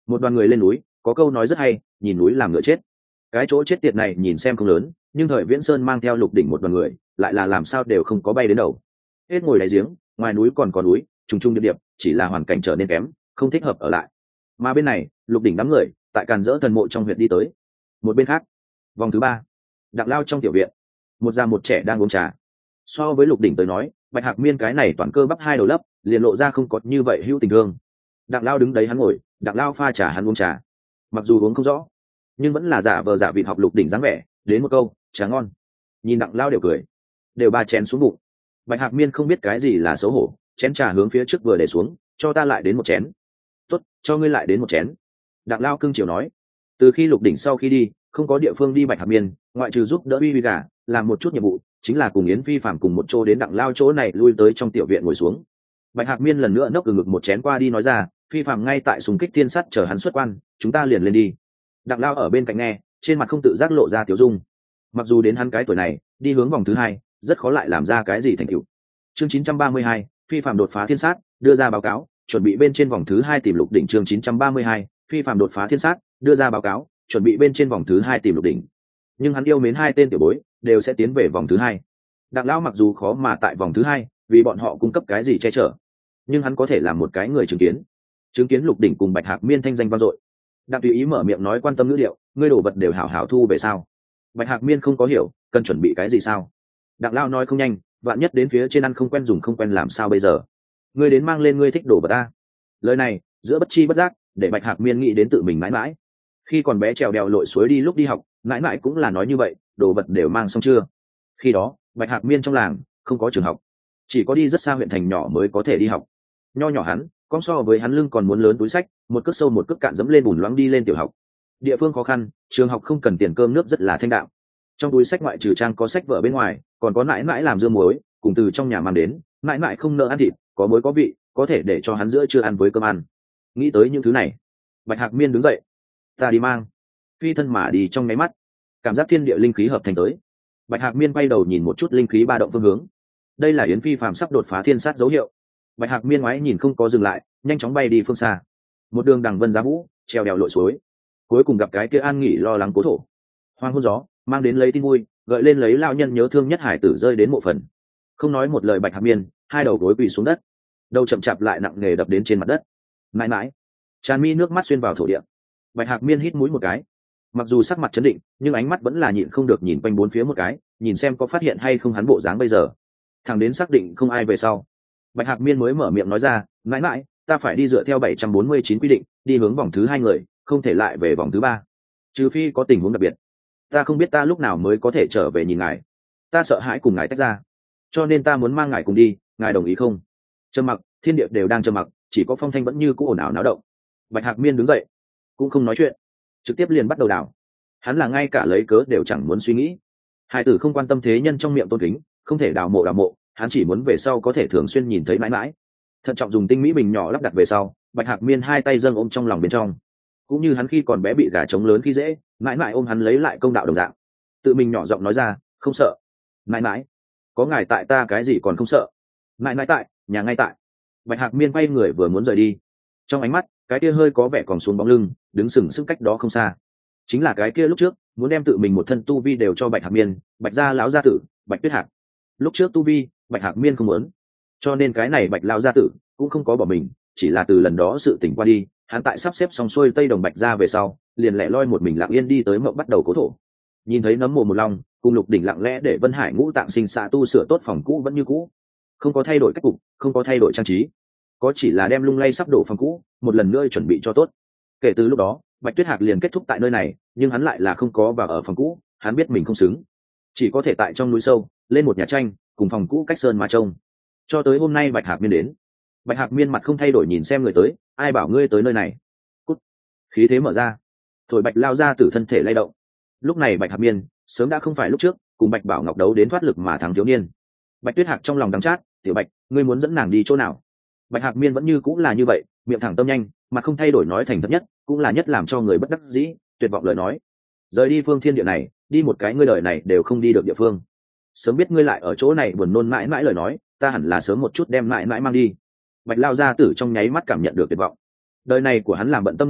S1: một đoàn người lên núi, có câu nói rất hay, nhìn núi làm ngựa chết. Cái chỗ chết tiệt này nhìn xem không lớn, nhưng thời Viễn Sơn mang theo Lục Đỉnh một đoàn người, lại là làm sao đều không có bay đến đầu. Hết ngồi đáy giếng, ngoài núi còn có núi, trùng trùng điệp điệp, chỉ là hoàn cảnh trở nên kém, không thích hợp ở lại. Mà bên này, Lục Đỉnh đám người, tại Càn Dỡ thần mộ trong huyện đi tới. Một bên khác, vòng thứ 3, Đặng Lao trong tiểu viện, một già một trẻ đang uống trà. So với Lục Đỉnh tới nói, Bạch Hạc Miên cái này toàn cơ bắp hai đầu lấp, liền lộ ra không có như vậy hữu tình thương. Đặng Lao đứng đấy hắn ngồi, Đặng Lao pha trà hắn uống trà. Mặc dù uống không rõ, nhưng vẫn là giả vờ giả vịt học Lục Đỉnh dáng vẻ, đến một câu, trà ngon. Nhìn Đặng Lao đều cười, đều ba chén xuống bụng. Bạch Hạc Miên không biết cái gì là xấu hổ, chén trà hướng phía trước vừa để xuống, cho ta lại đến một chén. Tốt, cho ngươi lại đến một chén. Đặng Lao cưng chiều nói. Từ khi Lục Đỉnh sau khi đi, không có địa phương đi Bạch Hạc Miên, ngoại trừ giúp đỡ uy gà, làm một chút nhiệm vụ, chính là cùng Yến Phi Phạm cùng một chỗ đến Đặng Lao chỗ này lui tới trong tiểu viện ngồi xuống. Bạch Hạc Miên lần nữa nốc ngực một chén qua đi nói ra, Phi Phạm ngay tại xung kích thiên sắt chờ hắn xuất quan, chúng ta liền lên đi. Đặng Lao ở bên cạnh nghe, trên mặt không tự giác lộ ra tiểu dung. Mặc dù đến hắn cái tuổi này, đi hướng vòng thứ 2, rất khó lại làm ra cái gì thành tựu. Chương 932, Phi Phạm đột phá thiên sát, đưa ra báo cáo, chuẩn bị bên trên vòng thứ 2 tìm Lục Đỉnh. Chương 932, Phi Phạm đột phá thiên sát, đưa ra báo cáo, chuẩn bị bên trên vòng thứ 2 tìm Lục Đỉnh. Nhưng hắn yêu mến hai tên tiểu bối, đều sẽ tiến về vòng thứ 2. Đặng Lão mặc dù khó mà tại vòng thứ 2, vì bọn họ cung cấp cái gì che chở, nhưng hắn có thể làm một cái người chứng kiến Lục Đỉnh cùng Bạch Hạc Miên thanh danh vang dội. Đặng Tùy Ý mở miệng nói quan tâm ngữ điệu, ngươi đồ vật đều hảo hảo thu về sao? Bạch Hạc Miên không có hiểu, cần chuẩn bị cái gì sao? Đặng Lão nói không nhanh, vạn nhất đến phía trên ăn không quen dùng không quen làm sao bây giờ? Ngươi đến mang lên ngươi thích đồ vật ta. Lời này, giữa bất chi bất giác, để Bạch Hạc Miên nghĩ đến tự mình mãi mãi. Khi còn bé trèo đèo lội suối đi lúc đi học, mãi mãi cũng là nói như vậy, đồ vật đều mang xong chưa? Khi đó, Bạch Hạc Miên trong làng không có trường học, chỉ có đi rất xa huyện thành nhỏ mới có thể đi học. Nho nhỏ hắn, con so với hắn lưng còn muốn lớn túi sách, một cước sâu một cước cạn dẫm lên bùn loãng đi lên tiểu học. Địa phương khó khăn, trường học không cần tiền cơm nước rất là thanh đạm. Trong túi sách ngoại trừ trang có sách vở bên ngoài, còn có mãi mãi làm dưa muối, cùng từ trong nhà mang đến, mãi mãi không nợ ăn thịt, có muối có vị, có thể để cho hắn giữa trưa ăn với cơm ăn. Nghĩ tới những thứ này, Bạch Hạc Miên đứng dậy, ta đi mang. Phi thân mà đi trong nháy mắt, cảm giác thiên địa linh khí hợp thành tới. Bạch Hạc Miên quay đầu nhìn một chút linh khí ba động phương hướng, đây là Yến Phi Phạm sắp đột phá thiên sát dấu hiệu. Bạch Hạc Miên ngoái nhìn không có dừng lại, nhanh chóng bay đi phương xa. Một đường đằng vân giá vũ, treo đèo lội suối, cuối cùng gặp cái kia an nghỉ lo lắng cố thổ. Hoang hôn gió mang đến lấy tin vui, gợi lên lấy lao nhân nhớ thương nhất hải tử rơi đến mộ phần. Không nói một lời Bạch Hạc Miên, hai đầu gối quỳ xuống đất, đầu chậm chạp lại nặng nề đập đến trên mặt đất. Mãi mãi, tràn mi nước mắt xuyên vào thổ địa. Bạch Hạc Miên hít mũi một cái, mặc dù sắc mặt chấn định, nhưng ánh mắt vẫn là nhịn không được nhìn quanh bốn phía một cái, nhìn xem có phát hiện hay không hắn bộ dáng bây giờ. Thằng đến xác định không ai về sau, Bạch Hạc Miên mới mở miệng nói ra, mãi mãi, ta phải đi dựa theo 749 quy định, đi hướng vòng thứ 2 người, không thể lại về vòng thứ 3. Trừ phi có tình huống đặc biệt. Ta không biết ta lúc nào mới có thể trở về nhìn ngài. Ta sợ hãi cùng ngài tách ra, cho nên ta muốn mang ngài cùng đi, ngài đồng ý không? Trầm mặc, thiên địa đều đang trầm mặc, chỉ có Phong Thanh vẫn như cũ ồn ào náo động. Bạch Hạc Miên đứng dậy, cũng không nói chuyện, trực tiếp liền bắt đầu đào. Hắn là ngay cả lấy cớ đều chẳng muốn suy nghĩ. Hai tử không quan tâm thế nhân trong miệng tôn kính, không thể đào mộ, hắn chỉ muốn về sau có thể thường xuyên nhìn thấy mãi mãi. Thận trọng dùng tinh mỹ bình nhỏ lắp đặt về sau, Bạch Hạc Miên hai tay dâng ôm trong lòng bên trong, cũng như hắn khi còn bé bị gà trống lớn khi dễ, mãi mãi ôm hắn lấy lại công đạo đồng dạng. Tự mình nhỏ giọng nói ra, không sợ, mãi mãi, có ngài tại ta cái gì còn không sợ. Mãi mãi tại, nhà ngay tại. Bạch Hạc Miên quay người vừa muốn rời đi, trong ánh mắt cái kia hơi có vẻ còn xuống bóng lưng, đứng sừng sững cách đó không xa, chính là cái kia lúc trước muốn đem tự mình một thân tu vi đều cho Bạch Hạc Miên, Bạch gia lão gia tử, Bạch Tuyết Hạc. Lúc trước tu vi Bạch Hạc Miên không muốn, cho nên cái này Bạch lão gia tử cũng không có bỏ mình, chỉ là từ lần đó sự tỉnh qua đi, hắn tại sắp xếp xong xuôi Tây Đồng Bạch gia về sau, liền lẻ loi một mình lặng yên đi tới mộng bắt đầu cố thổ. Nhìn thấy nấm mồ một long cùng Lục Đỉnh lặng lẽ để Vân Hải Ngũ Tạng Sinh xạ tu sửa tốt phòng cũ vẫn như cũ, không có thay đổi cách cục, không có thay đổi trang trí, có chỉ là đem lung lay sắp đổ phòng cũ một lần nữa chuẩn bị cho tốt. Kể từ lúc đó, Bạch Tuyết Hạc liền kết thúc tại nơi này, nhưng hắn lại là không có vào ở phòng cũ, hắn biết mình không xứng, chỉ có thể tại trong núi sâu lên một nhà tranh, cùng phòng cũ cách sơn mà trông. Cho tới hôm nay Bạch Hạc Miên đến, Bạch Hạc Miên mặt không thay đổi nhìn xem người tới, ai bảo ngươi tới nơi này? Cút. Khí thế mở ra, thổi Bạch lao ra từ thân thể lay động. Lúc này Bạch Hạc Miên sớm đã không phải lúc trước cùng Bạch Bảo Ngọc đấu đến thoát lực mà thắng thiếu niên. Bạch Tuyết Hạc trong lòng đắng chát, tiểu Bạch, ngươi muốn dẫn nàng đi chỗ nào? Bạch Hạc Miên vẫn như cũng là như vậy, miệng thẳng tâm nhanh, mặt không thay đổi nói thành thật nhất, cũng là nhất làm cho người bất đắc dĩ, tuyệt vọng lời nói. Rời đi phương thiên địa này, đi một cái ngươi đời này đều không đi được địa phương. Sớm biết ngươi lại ở chỗ này buồn nôn mãi mãi lời nói, ta hẳn là sớm một chút đem mãi mãi mang đi. Bạch lao gia tử trong nháy mắt cảm nhận được tuyệt vọng. Đời này của hắn làm bận tâm người,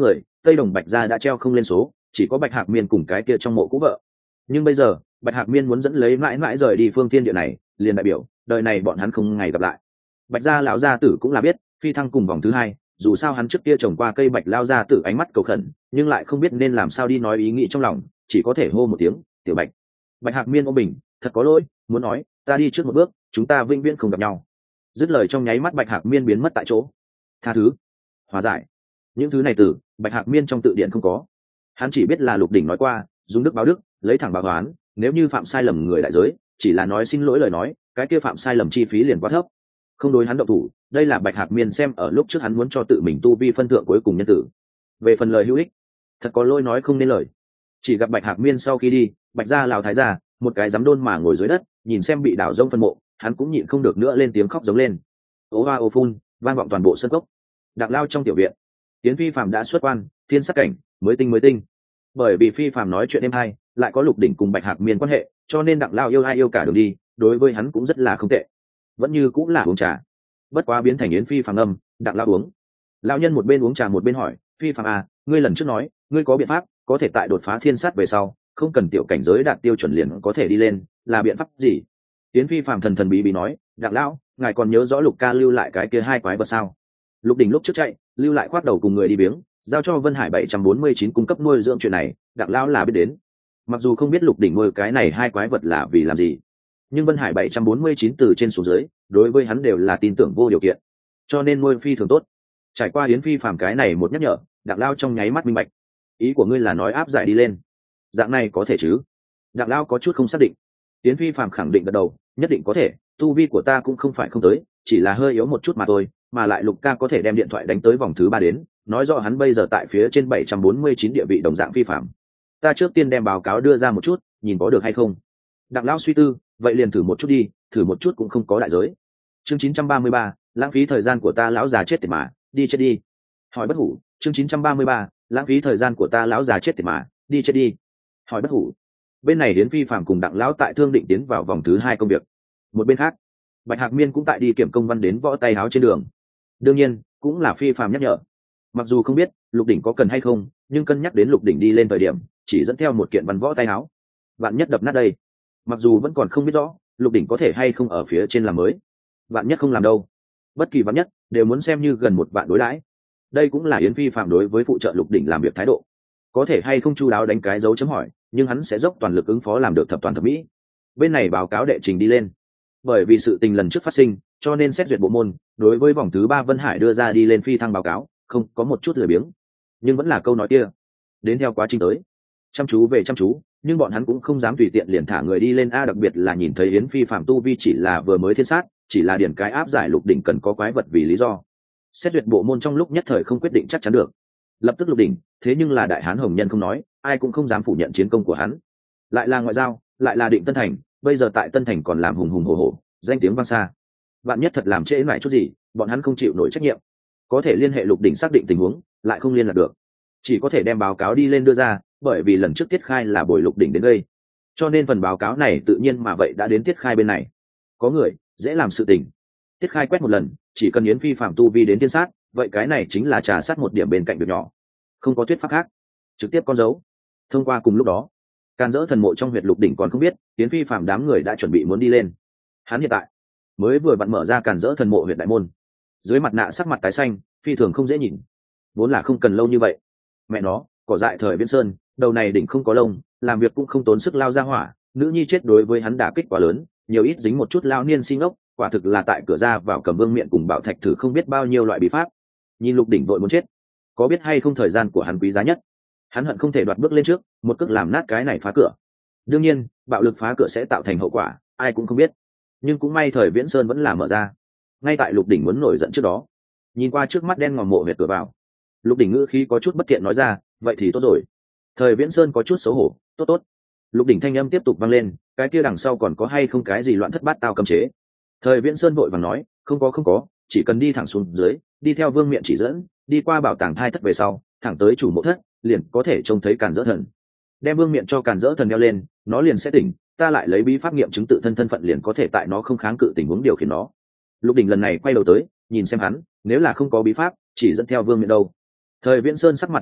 S1: Tây Đồng Bạch gia đã treo không lên số, chỉ có Bạch Hạc Miên cùng cái kia trong mộ cũ vợ. Nhưng bây giờ Bạch Hạc Miên muốn dẫn lấy mãi mãi rời đi phương thiên địa này, liền đại biểu đời này bọn hắn không ngày gặp lại. Bạch gia lão gia tử cũng là biết phi thăng cùng vòng thứ hai, dù sao hắn trước kia trồng qua cây bạch lao gia tử ánh mắt cầu khẩn, nhưng lại không biết nên làm sao đi nói ý nghĩ trong lòng, chỉ có thể hô một tiếng tiểu Bạch. Bạch Hạc Miên ôm bình, thật có lỗi, muốn nói ta đi trước một bước, chúng ta vĩnh viễn không gặp nhau. Dứt lời trong nháy mắt Bạch Hạc Miên biến mất tại chỗ. Tha thứ, hòa giải, những thứ này từ Bạch Hạc Miên trong tự điển không có. Hắn chỉ biết là Lục Đỉnh nói qua dùng đức báo đức, lấy thẳng báo oán, nếu như phạm sai lầm người đại giới chỉ là nói xin lỗi lời nói, cái kia phạm sai lầm chi phí liền quá thấp, không đối hắn động thủ. Đây là Bạch Hạc Miên xem ở lúc trước hắn muốn cho tự mình tu vi phân thượng cuối cùng nhân tử. Về phần lời hữu ích, thật có lỗi nói không nên lời. Chỉ gặp Bạch Hạc Miên sau khi đi, Bạch gia Lào Thái gia một cái dám đôn mà ngồi dưới đất, nhìn xem bị đảo rông phân mộ, hắn cũng nhịn không được nữa lên tiếng khóc giống lên. Ố hoa ô phun vang vọng toàn bộ sân cốc. Đặng Lao trong tiểu viện, Tiến Phi Phàm đã xuất quan, thiên sắc cảnh mới tinh. Bởi vì Phi Phàm nói chuyện êm hay, lại có Lục Đỉnh cùng Bạch Hạc Miên quan hệ, cho nên Đặng Lao yêu ai yêu cả đường đi, đối với hắn cũng rất là không tệ. Vẫn như cũng là uống trà, bất quá biến thành Yến Phi Phàm âm, Đặng Lao uống. Lão nhân một bên uống trà một bên hỏi, Phi Phàm à, ngươi lần trước nói ngươi có biện pháp có thể tại đột phá thiên sát về sau không cần tiểu cảnh giới đạt tiêu chuẩn liền có thể đi lên, là biện pháp gì? Yến Phi Phàm thần bí nói, Đặng Lão, ngài còn nhớ rõ Lục ca lưu lại cái kia hai quái vật sao? Lục Đỉnh lúc trước chạy lưu lại khoát đầu cùng người đi biếng, giao cho Vân Hải 749 cung cấp nuôi dưỡng chuyện này, Đặng Lão là biết đến. Mặc dù không biết Lục Đỉnh nuôi cái này hai quái vật là vì làm gì, nhưng Vân Hải 749 từ trên xuống dưới đối với hắn đều là tin tưởng vô điều kiện, cho nên nuôi phi thường tốt. Trải qua Yến Phi Phàm cái này một nhắc nhở, Đặng Lao trong nháy mắt minh bạch. Ý của ngươi là nói áp giải đi lên, dạng này có thể chứ? Đặng Lao có chút không xác định. Yến Phi Phàm khẳng định gật đầu, nhất định có thể, tu vi của ta cũng không phải không tới, chỉ là hơi yếu một chút mà thôi, mà lại Lục ca có thể đem điện thoại đánh tới vòng thứ 3 đến, nói rõ hắn bây giờ tại phía trên 749 địa vị đồng dạng phi phạm. Ta trước tiên đem báo cáo đưa ra một chút, nhìn có được hay không. Đặng Lao suy tư, vậy liền thử một chút đi, thử một chút cũng không có đại giới. Chương 933, lãng phí thời gian của ta lão già chết tiệt mà, đi chết đi. Hỏi bất hủ. Chương 933, lãng phí thời gian của ta lão già chết tiệt mà, đi chết đi. Hỏi bất hủ. Bên này Yến Phi Phàm cùng Đặng Lão tại thương định tiến vào vòng thứ 2 công việc. Một bên khác, Bạch Hạc Miên cũng tại đi kiểm công văn đến võ tay áo trên đường. Đương nhiên cũng là Phi Phàm nhắc nhở, mặc dù không biết Lục Đỉnh có cần hay không, nhưng cân nhắc đến Lục Đỉnh đi lên thời điểm chỉ dẫn theo một kiện văn võ tay áo, vạn nhất đập nát đây. Mặc dù vẫn còn không biết rõ Lục Đỉnh có thể hay không ở phía trên làm mới, vạn nhất không làm đâu, bất kỳ vạn nhất đều muốn xem như gần một vạn đối đãi. Đây cũng là Yến Phi Phạm đối với phụ trợ Lục Đỉnh làm việc thái độ, có thể hay không chu đáo đánh cái dấu chấm hỏi, nhưng hắn sẽ dốc toàn lực ứng phó làm được thập toàn thập mỹ. Bên này báo cáo đệ trình đi lên, bởi vì sự tình lần trước phát sinh cho nên xét duyệt bộ môn đối với vòng thứ 3 Vân Hải đưa ra đi lên phi thăng báo cáo không có một chút lười biếng, nhưng vẫn là câu nói kia, đến theo quá trình tới, chăm chú về chăm chú, nhưng bọn hắn cũng không dám tùy tiện liền thả người đi lên a, đặc biệt là nhìn thấy Yến Phi Phạm tu vi chỉ là vừa mới thiên sát, chỉ là điển cái áp giải Lục Đỉnh cần có quái vật vì lý do. Xét duyệt bộ môn trong lúc nhất thời không quyết định chắc chắn được, lập tức Lục Đỉnh, thế nhưng là đại hán hồng nhân không nói, ai cũng không dám phủ nhận chiến công của hắn, lại là ngoại giao, lại là Định Tân Thành, bây giờ tại Tân Thành còn làm hùng hùng hổ hổ, danh tiếng vang xa. Bạn nhất thật làm trễ lại chút gì, bọn hắn không chịu nổi trách nhiệm, có thể liên hệ Lục Đỉnh xác định tình huống, lại không liên lạc được, chỉ có thể đem báo cáo đi lên đưa ra, bởi vì lần trước Tiết Khai là bồi Lục Đỉnh đến đây, cho nên phần báo cáo này tự nhiên mà vậy đã đến Tiết Khai bên này. Có người dễ làm sự tình, Tiết Khai quét một lần, chỉ cần Yến Phi Phạm tu vi đến tiên sát, vậy cái này chính là trà sát một điểm bên cạnh việc nhỏ, không có thuyết pháp khác, trực tiếp con dấu. Thông qua cùng lúc đó, Càn Dỡ thần mộ trong huyệt Lục Đỉnh còn không biết Yến Phi Phạm đám người đã chuẩn bị muốn đi lên. Hắn hiện tại mới vừa vặn mở ra Càn Dỡ thần mộ huyệt đại môn, dưới mặt nạ sắc mặt tái xanh, phi thường không dễ nhìn, vốn là không cần lâu như vậy. Mẹ nó, cỏ dại thời Viễn Sơn, đầu này đỉnh không có lông, làm việc cũng không tốn sức lao ra hỏa, nữ nhi chết đối với hắn đả kích quá lớn, nhiều ít dính một chút lao niên sinh ốc, quả thực là tại cửa ra vào cầm vương miện cùng bảo thạch thử không biết bao nhiêu loại bí pháp. Nhìn Lục Đỉnh vội muốn chết, có biết hay không thời gian của hắn quý giá nhất, hắn hận không thể đoạt bước lên trước, một cước làm nát cái này phá cửa. Đương nhiên bạo lực phá cửa sẽ tạo thành hậu quả, ai cũng không biết, nhưng cũng may thời Viễn Sơn vẫn là mở ra. Ngay tại Lục Đỉnh muốn nổi giận trước đó, nhìn qua trước mắt đen ngòm mộ huyệt cửa vào, Lục Đỉnh ngữ khí có chút bất thiện nói ra, vậy thì tốt rồi. Thời Viễn Sơn có chút xấu hổ, tốt tốt. Lục Đỉnh thanh âm tiếp tục vang lên, cái kia đằng sau còn có hay không cái gì loạn thất bát tao cấm chế? Thời Viễn Sơn vội vàng nói, không có, chỉ cần đi thẳng xuống dưới, đi theo vương miện chỉ dẫn, đi qua bảo tàng thai thất về sau, thẳng tới chủ mộ thất, liền có thể trông thấy Càn Dỡ thần. Đem vương miện cho Càn Dỡ thần đeo lên, nó liền sẽ tỉnh, ta lại lấy bí pháp nghiệm chứng tự thân thân phận, liền có thể tại nó không kháng cự tình huống điều khiển nó. Lục Đỉnh lần này quay đầu tới, nhìn xem hắn, nếu là không có bí pháp, chỉ dẫn theo vương miện đâu. Thời Viễn Sơn sắc mặt nghiêm túc,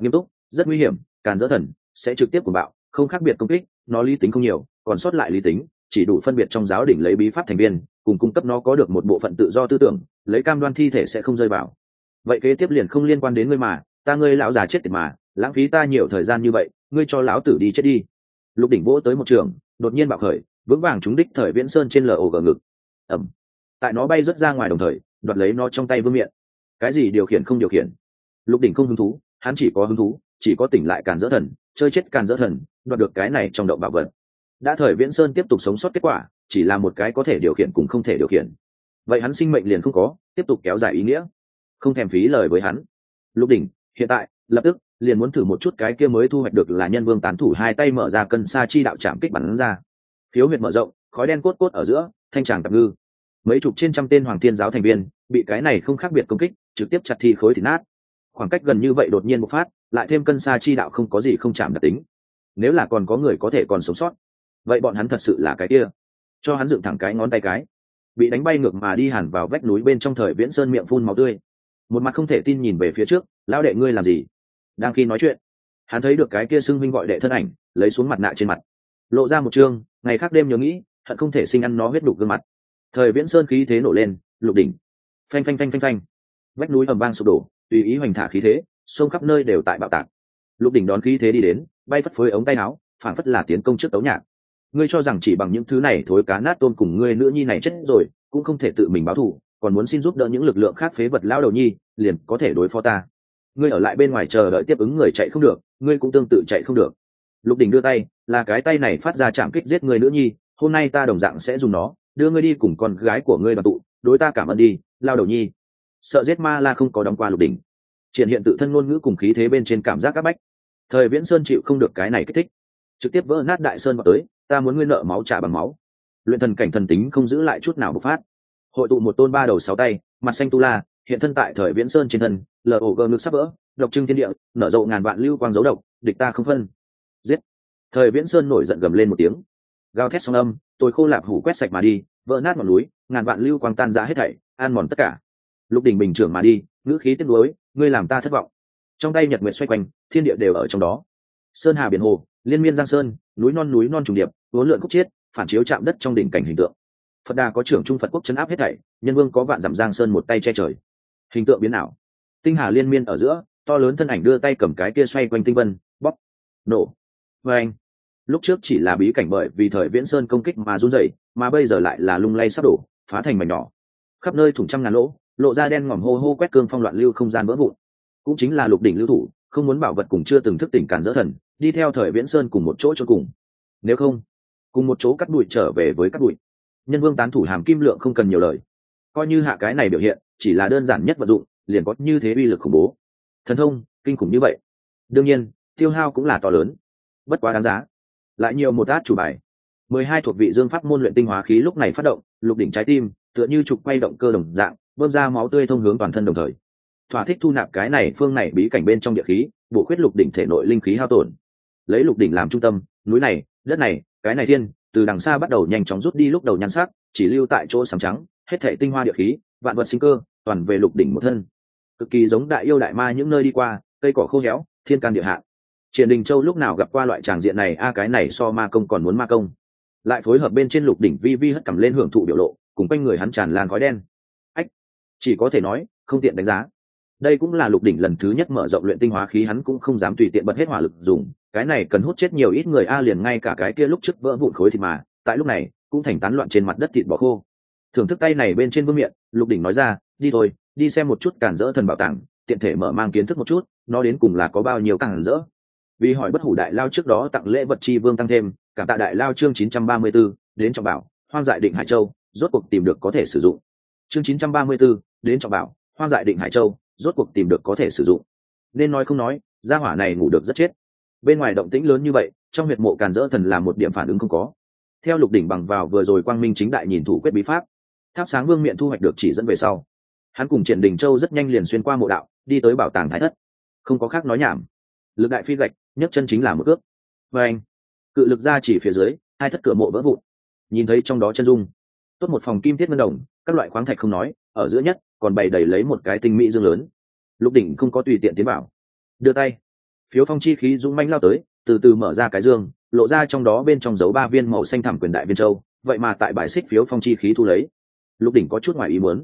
S1: rất nguy hiểm. Càn dỡ thần sẽ trực tiếp của bạo, không khác biệt công kích, nó lý tính không nhiều, còn sót lại lý tính chỉ đủ phân biệt trong giáo đỉnh lấy bí pháp thành viên, cùng cung cấp nó có được một bộ phận tự do tư tưởng, lấy cam đoan thi thể sẽ không rơi vào. Vậy kế tiếp liền không liên quan đến ngươi mà, ta ngươi lão già chết tiệt mà, lãng phí ta nhiều thời gian như vậy, ngươi cho lão tử đi chết đi. Lục đỉnh vỗ tới một trường, đột nhiên bạo khởi, vững vàng trúng đích Thời Viễn Sơn trên LOG ngực. Ẩm. Tại nó bay rất ra ngoài đồng thời, đoạt lấy nó trong tay vương miện. Cái gì điều khiển không điều khiển? Lục đỉnh không hứng thú, hắn chỉ có hứng thú, chỉ có tỉnh lại Càn dỡ thần, chơi chết Càn dỡ thần, đoạt được cái này trong động bảo vật. Đã Thời Viễn Sơn tiếp tục sống sót kết quả, chỉ là một cái có thể điều khiển cùng không thể điều khiển. Vậy hắn sinh mệnh liền không có, tiếp tục kéo dài ý nghĩa. Không thèm phí lời với hắn. Lục đỉnh, hiện tại, lập tức, liền muốn thử một chút cái kia mới thu hoạch được là Nhân Vương tán thủ hai tay mở ra cân sa chi đạo chạm kích bắn ra. Khiếu huyệt mở rộng, khói đen cốt cốt ở giữa, thanh tràng tạp ngư. Mấy chục trên trăm tên Hoàng Thiên giáo thành viên, bị cái này không khác biệt công kích, trực tiếp chặt thi khối thịt nát. Khoảng cách gần như vậy đột nhiên bộc phát, lại thêm cân sa chi đạo không có gì không chạm đặc tính. Nếu là còn có người có thể còn sống sót, vậy bọn hắn thật sự là cái kia. Cho hắn dựng thẳng cái ngón tay cái, bị đánh bay ngược mà đi hẳn vào vách núi bên trong Thời Viễn Sơn miệng phun máu tươi, một mặt không thể tin nhìn về phía trước. Lão đệ ngươi làm gì? Đang khi nói chuyện, hắn thấy được cái kia xưng huynh gọi đệ thân ảnh, lấy xuống mặt nạ trên mặt, lộ ra một chương ngày khác đêm nhớ nghĩ hận không thể sinh ăn nó huyết đục gương mặt. Thời Viễn Sơn khí thế nổ lên, Lục đỉnh phanh phanh phanh phanh phanh, vách núi ầm vang sụp đổ, tùy ý hoành thả khí thế, sông khắp nơi đều tại bạo tạc. Lục đỉnh đón khí thế đi đến, bay phất phới ống tay áo, phảng phất là tiến công trước tấu nhạc. Ngươi cho rằng chỉ bằng những thứ này thối cá nát tôm cùng ngươi nữ nhi này chết rồi cũng không thể tự mình báo thù, còn muốn xin giúp đỡ những lực lượng khác phế vật lao đầu nhi liền có thể đối phó ta? Ngươi ở lại bên ngoài chờ đợi tiếp ứng người chạy không được, ngươi cũng tương tự chạy không được. Lục đỉnh đưa tay, là cái tay này phát ra chạm kích giết người nữ nhi, hôm nay ta đồng dạng sẽ dùng nó đưa ngươi đi cùng con gái của ngươi đoàn tụ, đối ta cảm ơn đi, lao đầu nhi. Sợ giết ma la không có đóng qua Lục đỉnh, triển hiện tự thân ngôn ngữ cùng khí thế bên trên cảm giác áp bách. Thời Viễn Sơn chịu không được cái này kích thích, trực tiếp vỡ nát đại sơn vào tới. Ta muốn ngươi nợ máu trả bằng máu. Luyện thần cảnh thần tính không giữ lại chút nào bộc phát, hội tụ một tôn ba đầu sáu tay, mặt xanh tu la hiện thân tại Thời Viễn Sơn trên thân, LOG ngực sắp vỡ, độc trưng thiên địa, nở rộ ngàn vạn lưu quang dấu độc, địch ta không phân. Giết! Thời Viễn Sơn nổi giận gầm lên một tiếng, gào thét sóng âm, tôi khô lạp hủ quét sạch mà đi, vỡ nát ngọn núi, ngàn vạn lưu quang tan rã hết thảy, an mòn tất cả. Lục đỉnh bình trưởng mà đi, ngữ khí tiếc nuối, ngươi làm ta thất vọng. Trong tay nhật nguyệt xoay quanh, thiên địa đều ở trong đó. Sơn hà biển hồ, liên miên giang sơn, núi non trùng điệp, uốn lượn khúc chiết, phản chiếu chạm đất trong đỉnh cảnh hình tượng. Phật Đà có trưởng trung Phật quốc chấn áp hết thảy, Nhân Vương có vạn dặm giang sơn một tay che trời. Hình tượng biến ảo, tinh hà liên miên ở giữa, to lớn thân ảnh đưa tay cầm cái kia xoay quanh tinh vân, bóp, nổ. Và anh, lúc trước chỉ là bí cảnh bởi vì Thời Viễn Sơn công kích mà run rẩy, mà bây giờ lại là lung lay sắp đổ, phá thành mảnh nhỏ, khắp nơi thủng trăm ngàn lỗ, lộ ra đen ngòm hô hô quét cương phong loạn lưu không gian vỡ vụn. Cũng chính là Lục đỉnh lưu thủ, không muốn bảo vật cùng chưa từng thức tỉnh Càn dỡ thần, đi theo Thời Viễn Sơn cùng một chỗ cho cùng. Nếu không, cùng một chỗ cắt bụi trở về với cắt bụi. Nhân Vương tán thủ hàm kim lượng không cần nhiều lời, coi như hạ cái này biểu hiện chỉ là đơn giản nhất vận dụng, liền có như thế uy lực khủng bố, thần thông kinh khủng như vậy. Đương nhiên tiêu hao cũng là to lớn, bất quá đáng giá. Lại nhiều một át chủ bài. 12 thuộc vị dương pháp môn luyện tinh hóa khí lúc này phát động, Lục đỉnh trái tim tựa như trục quay động cơ đồng dạng, bơm ra máu tươi thông hướng toàn thân đồng thời thỏa thích thu nạp cái này phương này bí cảnh bên trong địa khí, bổ khuyết Lục đỉnh thể nội linh khí hao tổn. Lấy Lục đỉnh làm trung tâm, núi này đất này cái này thiên từ đằng xa bắt đầu nhanh chóng rút đi lúc đầu nhan sắc, chỉ lưu tại chỗ sám trắng, hết thể tinh hoa địa khí, vạn vật sinh cơ toàn về Lục đỉnh một thân, cực kỳ giống đại yêu đại ma những nơi đi qua, cây cỏ khô héo, thiên can địa hạ. Triển Đình Châu lúc nào gặp qua loại tràng diện này cái này so ma công còn muốn ma công. Lại phối hợp bên trên Lục đỉnh vi vi hất cầm lên hưởng thụ biểu lộ, cùng quanh người hắn tràn lan khói đen. Ách, chỉ có thể nói không tiện đánh giá. Đây cũng là Lục đỉnh lần thứ nhất mở rộng luyện tinh hóa khí, hắn cũng không dám tùy tiện bật hết hỏa lực dùng, cái này cần hút chết nhiều ít người liền ngay cả cái kia lúc trước vỡ vụn khối thịt mà tại lúc này cũng thành tán loạn trên mặt đất thịt bò khô. Thưởng thức tay này bên trên vương miện, Lục đỉnh nói ra, đi thôi, đi xem một chút Càn dỡ thần bảo tàng, tiện thể mở mang kiến thức một chút nó đến cùng là có bao nhiêu Càn dỡ. Vì hỏi bất hủ đại lao trước đó tặng lễ vật chi vương tăng thêm, cảm tạ đại lao chương 934, đến trọng bảo hoang dại định Hải Châu rốt cuộc tìm được có thể sử dụng. Chương 934, đến trọng bảo hoang dại định Hải Châu rốt cuộc tìm được có thể sử dụng. Nên nói không nói, gia hỏa này ngủ được rất chết. Bên ngoài động tĩnh lớn như vậy, trong huyệt mộ Càn dỡ thần là một điểm phản ứng không có. Theo Lục đỉnh bằng vào vừa rồi quang minh chính đại nhìn thủ quyết bí pháp, tháp sáng vương miện thu hoạch được chỉ dẫn về sau, hắn cùng Triển Đình Châu rất nhanh liền xuyên qua mộ đạo, đi tới bảo tàng Thái Thất. Không có khác nói nhảm, lực đại phi gạch, nhấc chân chính là một cước. Và anh, cự lực ra chỉ phía dưới, hai thất cửa mộ vỡ vụn. Nhìn thấy trong đó chân dung, tốt một phòng kim thiết ngân đồng, các loại khoáng thạch không nói, ở giữa nhất còn bày đầy lấy một cái tinh mỹ dương lớn. Lục đỉnh không có tùy tiện tiến vào, đưa tay Phiếu phong chi khí dũng mãnh lao tới, từ từ mở ra cái dương, lộ ra trong đó bên trong dấu 3 viên màu xanh thẳm quyền đại viên châu, vậy mà tại bài xích phiếu phong chi khí thu lấy. Lục Đỉnh có chút ngoài ý muốn.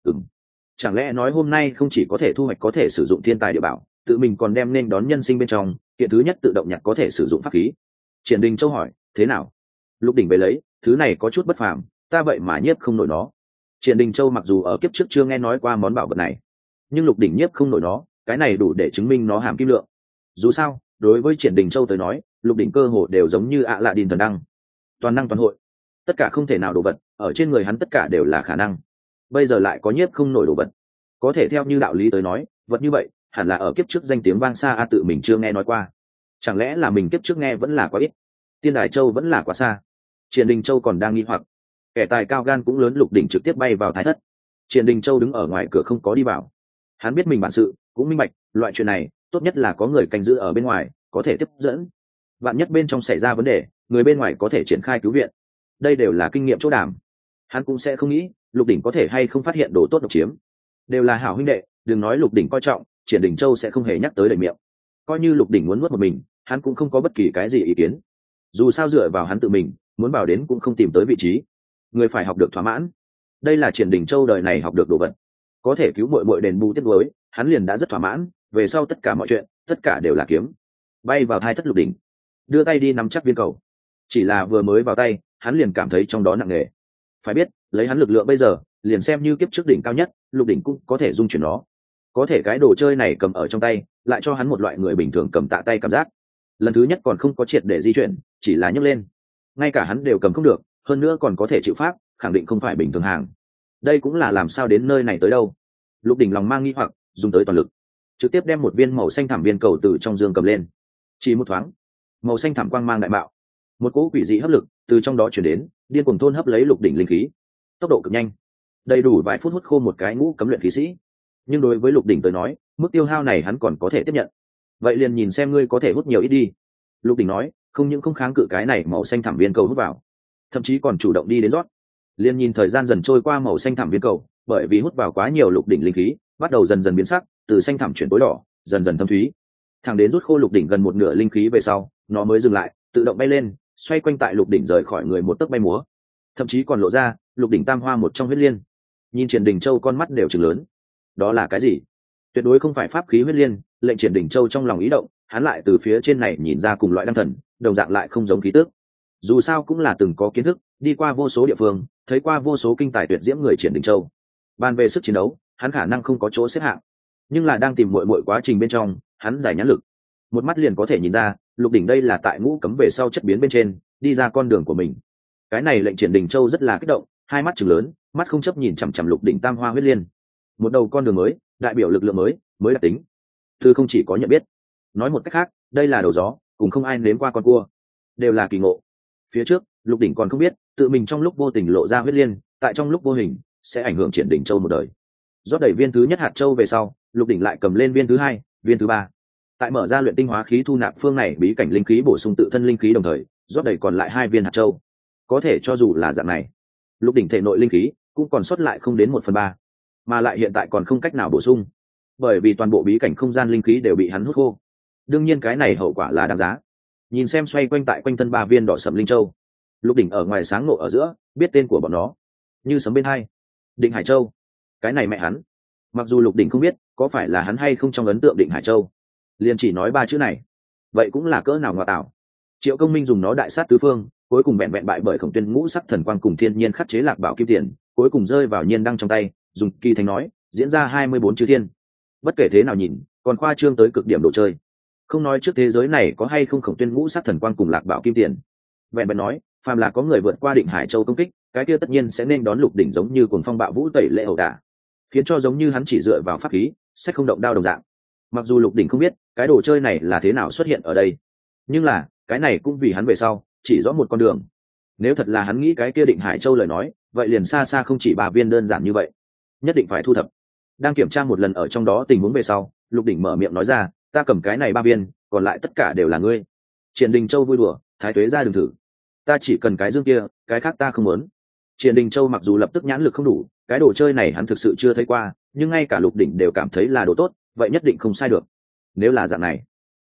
S1: Chẳng lẽ nói hôm nay không chỉ có thể thu hoạch có thể sử dụng thiên tài địa bảo, tự mình còn đem nên đón nhân sinh bên trong kiện thứ nhất tự động nhặt có thể sử dụng pháp khí. Triển Đình Châu hỏi, thế nào? Lục Đỉnh về lấy, thứ này có chút bất phàm, ta vậy mà nhiếp không nổi nó. Triển Đình Châu mặc dù ở kiếp trước chưa nghe nói qua món bảo vật này, nhưng Lục Đỉnh nhiếp không nổi nó, cái này đủ để chứng minh nó hàm kim lượng. Dù sao, đối với Triển Đình Châu tới nói, Lục Đỉnh cơ hồ đều giống như ạ lạ đình thần đăng, toàn năng toàn hội, tất cả không thể nào đồ vật ở trên người hắn tất cả đều là khả năng. Bây giờ lại có nhiếp không nổi đồ vật, có thể theo như đạo lý tới nói, vật như vậy hẳn là ở kiếp trước danh tiếng vang xa tự mình chưa nghe nói qua. Chẳng lẽ là mình kiếp trước nghe vẫn là quá ít, Tiên Đài Châu vẫn là quá xa? Triển Đình Châu còn đang nghi hoặc, kẻ tài cao gan cũng lớn. Lục Đỉnh trực tiếp bay vào thái thất. Triển Đình Châu đứng ở ngoài cửa không có đi vào. Hắn biết mình bản sự, cũng minh bạch loại chuyện này tốt nhất là có người canh giữ ở bên ngoài, có thể tiếp dẫn. Vạn nhất bên trong xảy ra vấn đề, người bên ngoài có thể triển khai cứu viện. Đây đều là kinh nghiệm chỗ đàm. Hắn cũng sẽ không nghĩ Lục Đỉnh có thể hay không phát hiện đồ tốt độc chiếm. Đều là hảo huynh đệ, đừng nói Lục Đỉnh coi trọng, Triển Đình Châu sẽ không hề nhắc tới đầy miệng. Coi như Lục Đỉnh muốn nuốt một mình, hắn cũng không có bất kỳ cái gì ý kiến. Dù sao dựa vào hắn tự mình, muốn bảo đến cũng không tìm tới vị trí. Người phải học được thỏa mãn. Đây là Triển Đình Châu đời này học được đồ vật. Có thể cứu muội muội đền bù tiếc nuối, hắn liền đã rất thỏa mãn, về sau tất cả mọi chuyện, tất cả đều là kiếm. Bay vào hai thất Lục Đỉnh, đưa tay đi nắm chắc viên cầu. Chỉ là vừa mới vào tay, hắn liền cảm thấy trong đó nặng nề. Phải biết, lấy hắn lực lượng bây giờ, liền xem như kiếp trước đỉnh cao nhất, Lục Đỉnh cũng có thể dung chuyển nó. Có thể cái đồ chơi này cầm ở trong tay, lại cho hắn một loại người bình thường cầm tạ tay cảm giác. Lần thứ nhất còn không có triệt để di chuyển, chỉ là nhấc lên, ngay cả hắn đều cầm không được, hơn nữa còn có thể chịu pháp, khẳng định không phải bình thường hàng. Đây cũng là làm sao đến nơi này tới đâu? Lục Đỉnh lòng mang nghi hoặc, dùng tới toàn lực, trực tiếp đem một viên màu xanh thẳm viên cầu từ trong dương cầm lên. Chỉ một thoáng, màu xanh thẳm quang mang đại bạo, một cỗ quỷ dị hấp lực từ trong đó chuyển đến, điên cuồng thôn hấp lấy Lục Đỉnh linh khí, tốc độ cực nhanh, đầy đủ vài phút hút khô một cái ngũ cấm luyện khí sĩ. Nhưng đối với Lục Đỉnh tới nói, mức tiêu hao này hắn còn có thể tiếp nhận. Vậy liền nhìn xem ngươi có thể hút nhiều ít đi. Lục Đỉnh nói, không những không kháng cự cái này màu xanh thẳm viên cầu hút vào, thậm chí còn chủ động đi đến rót. Liên nhìn thời gian dần trôi qua, màu xanh thẳm viên cầu bởi vì hút vào quá nhiều Lục Đỉnh linh khí, bắt đầu dần dần biến sắc, từ xanh thẳm chuyển tối đỏ, dần dần thâm thúy. Thẳng đến rút khô Lục Đỉnh gần một nửa linh khí về sau, nó mới dừng lại, tự động bay lên, xoay quanh tại Lục Đỉnh rời khỏi người một tấc bay múa. Thậm chí còn lộ ra Lục Đỉnh tam hoa một trong huyết liên. Nhìn Triển Đình Châu con mắt đều trừng lớn. Đó là cái gì? Tuyệt đối không phải pháp khí huyết liên. Lệnh Triển Đình Châu trong lòng ý động, hắn lại từ phía trên này nhìn ra cùng loại đăng thần, đồng dạng lại không giống khí tức. Dù sao cũng là từng có kiến thức, đi qua vô số địa phương, thấy qua vô số kinh tài tuyệt diễm người Triển Đình Châu. Bàn về sức chiến đấu, hắn khả năng không có chỗ xếp hạng, nhưng là đang tìm muội quá trình bên trong, hắn giải nhãn lực, một mắt liền có thể nhìn ra Lục Đỉnh đây là tại ngũ cấm về sau chất biến bên trên đi ra con đường của mình. Cái này lệnh Triển Đình Châu rất là kích động, hai mắt trừng lớn, mắt không chấp nhìn chằm chằm Lục Đỉnh tam hoa huyết liên. Một đầu con đường mới, đại biểu lực lượng mới, mới đặc tính. Thư không chỉ có nhận biết, nói một cách khác, đây là đầu gió, cùng không ai nếm qua con cua, đều là kỳ ngộ. Phía trước, Lục Đỉnh còn không biết, tự mình trong lúc vô tình lộ ra huyết liên, tại trong lúc vô hình sẽ ảnh hưởng Triển Đình Châu một đời. Rót đầy viên thứ nhất hạt châu về sau, Lục Đỉnh lại cầm lên viên thứ hai, viên thứ ba. Tại mở ra luyện tinh hóa khí thu nạp phương này bí cảnh linh khí bổ sung tự thân linh khí, đồng thời rót đầy còn lại 2 viên hạt châu. Có thể cho dù là dạng này, Lục Đỉnh thể nội linh khí cũng còn sót lại không đến 1/3, mà lại hiện tại còn không cách nào bổ sung, bởi vì toàn bộ bí cảnh không gian linh khí đều bị hắn hút khô. Đương nhiên cái này hậu quả là đáng giá. Nhìn xem xoay quanh tại quanh thân 3 viên đỏ sẫm linh châu, Lục Đỉnh ở ngoài sáng ngộ ở giữa, biết tên của bọn nó như sấm bên hai. Định Hải Châu, cái này mẹ hắn. Mặc dù Lục Đỉnh không biết có phải là hắn hay không trong ấn tượng Định Hải Châu, liền chỉ nói 3 chữ này, vậy cũng là cỡ nào ngoại tảo. Triệu Công Minh dùng nó đại sát tứ phương, cuối cùng vẹn bại bởi Khổng Tuyên ngũ sắc thần quang cùng thiên nhiên khắc chế lạc bảo kim tiền, cuối cùng rơi vào nhiên đăng trong tay, dùng kỳ thành nói diễn ra 24 chư thiên. Bất kể thế nào nhìn, còn khoa trương tới cực điểm đồ chơi. Không nói trước thế giới này có hay không Khổng Tuyên ngũ sắc thần quang cùng lạc bảo kim tiền, vẹn nói phàm là có người vượt qua Định Hải Châu công kích, cái kia tất nhiên sẽ nên đón Lục Đỉnh giống như cuồng phong bạo vũ tẩy lệ ẩu đả, khiến cho giống như hắn chỉ dựa vào pháp khí sẽ không động đao đồng dạng. Mặc dù Lục Đỉnh không biết cái đồ chơi này là thế nào xuất hiện ở đây, nhưng là cái này cũng vì hắn về sau chỉ rõ một con đường. Nếu thật là hắn nghĩ cái kia Định Hải Châu lời nói, vậy liền xa xa không chỉ 3 viên đơn giản như vậy, nhất định phải thu thập. Đang kiểm tra một lần ở trong đó tình huống về sau, Lục Đỉnh mở miệng nói ra, ta cầm cái này 3 viên, còn lại tất cả đều là ngươi. Triển Đình Châu vui đùa, thái tuế ra đừng thử, ta chỉ cần cái dương kia, cái khác ta không muốn. Triển Đình Châu mặc dù lập tức nhãn lực không đủ, cái đồ chơi này hắn thực sự chưa thấy qua, nhưng ngay cả Lục Đỉnh đều cảm thấy là đồ tốt, vậy nhất định không sai được. Nếu là dạng này,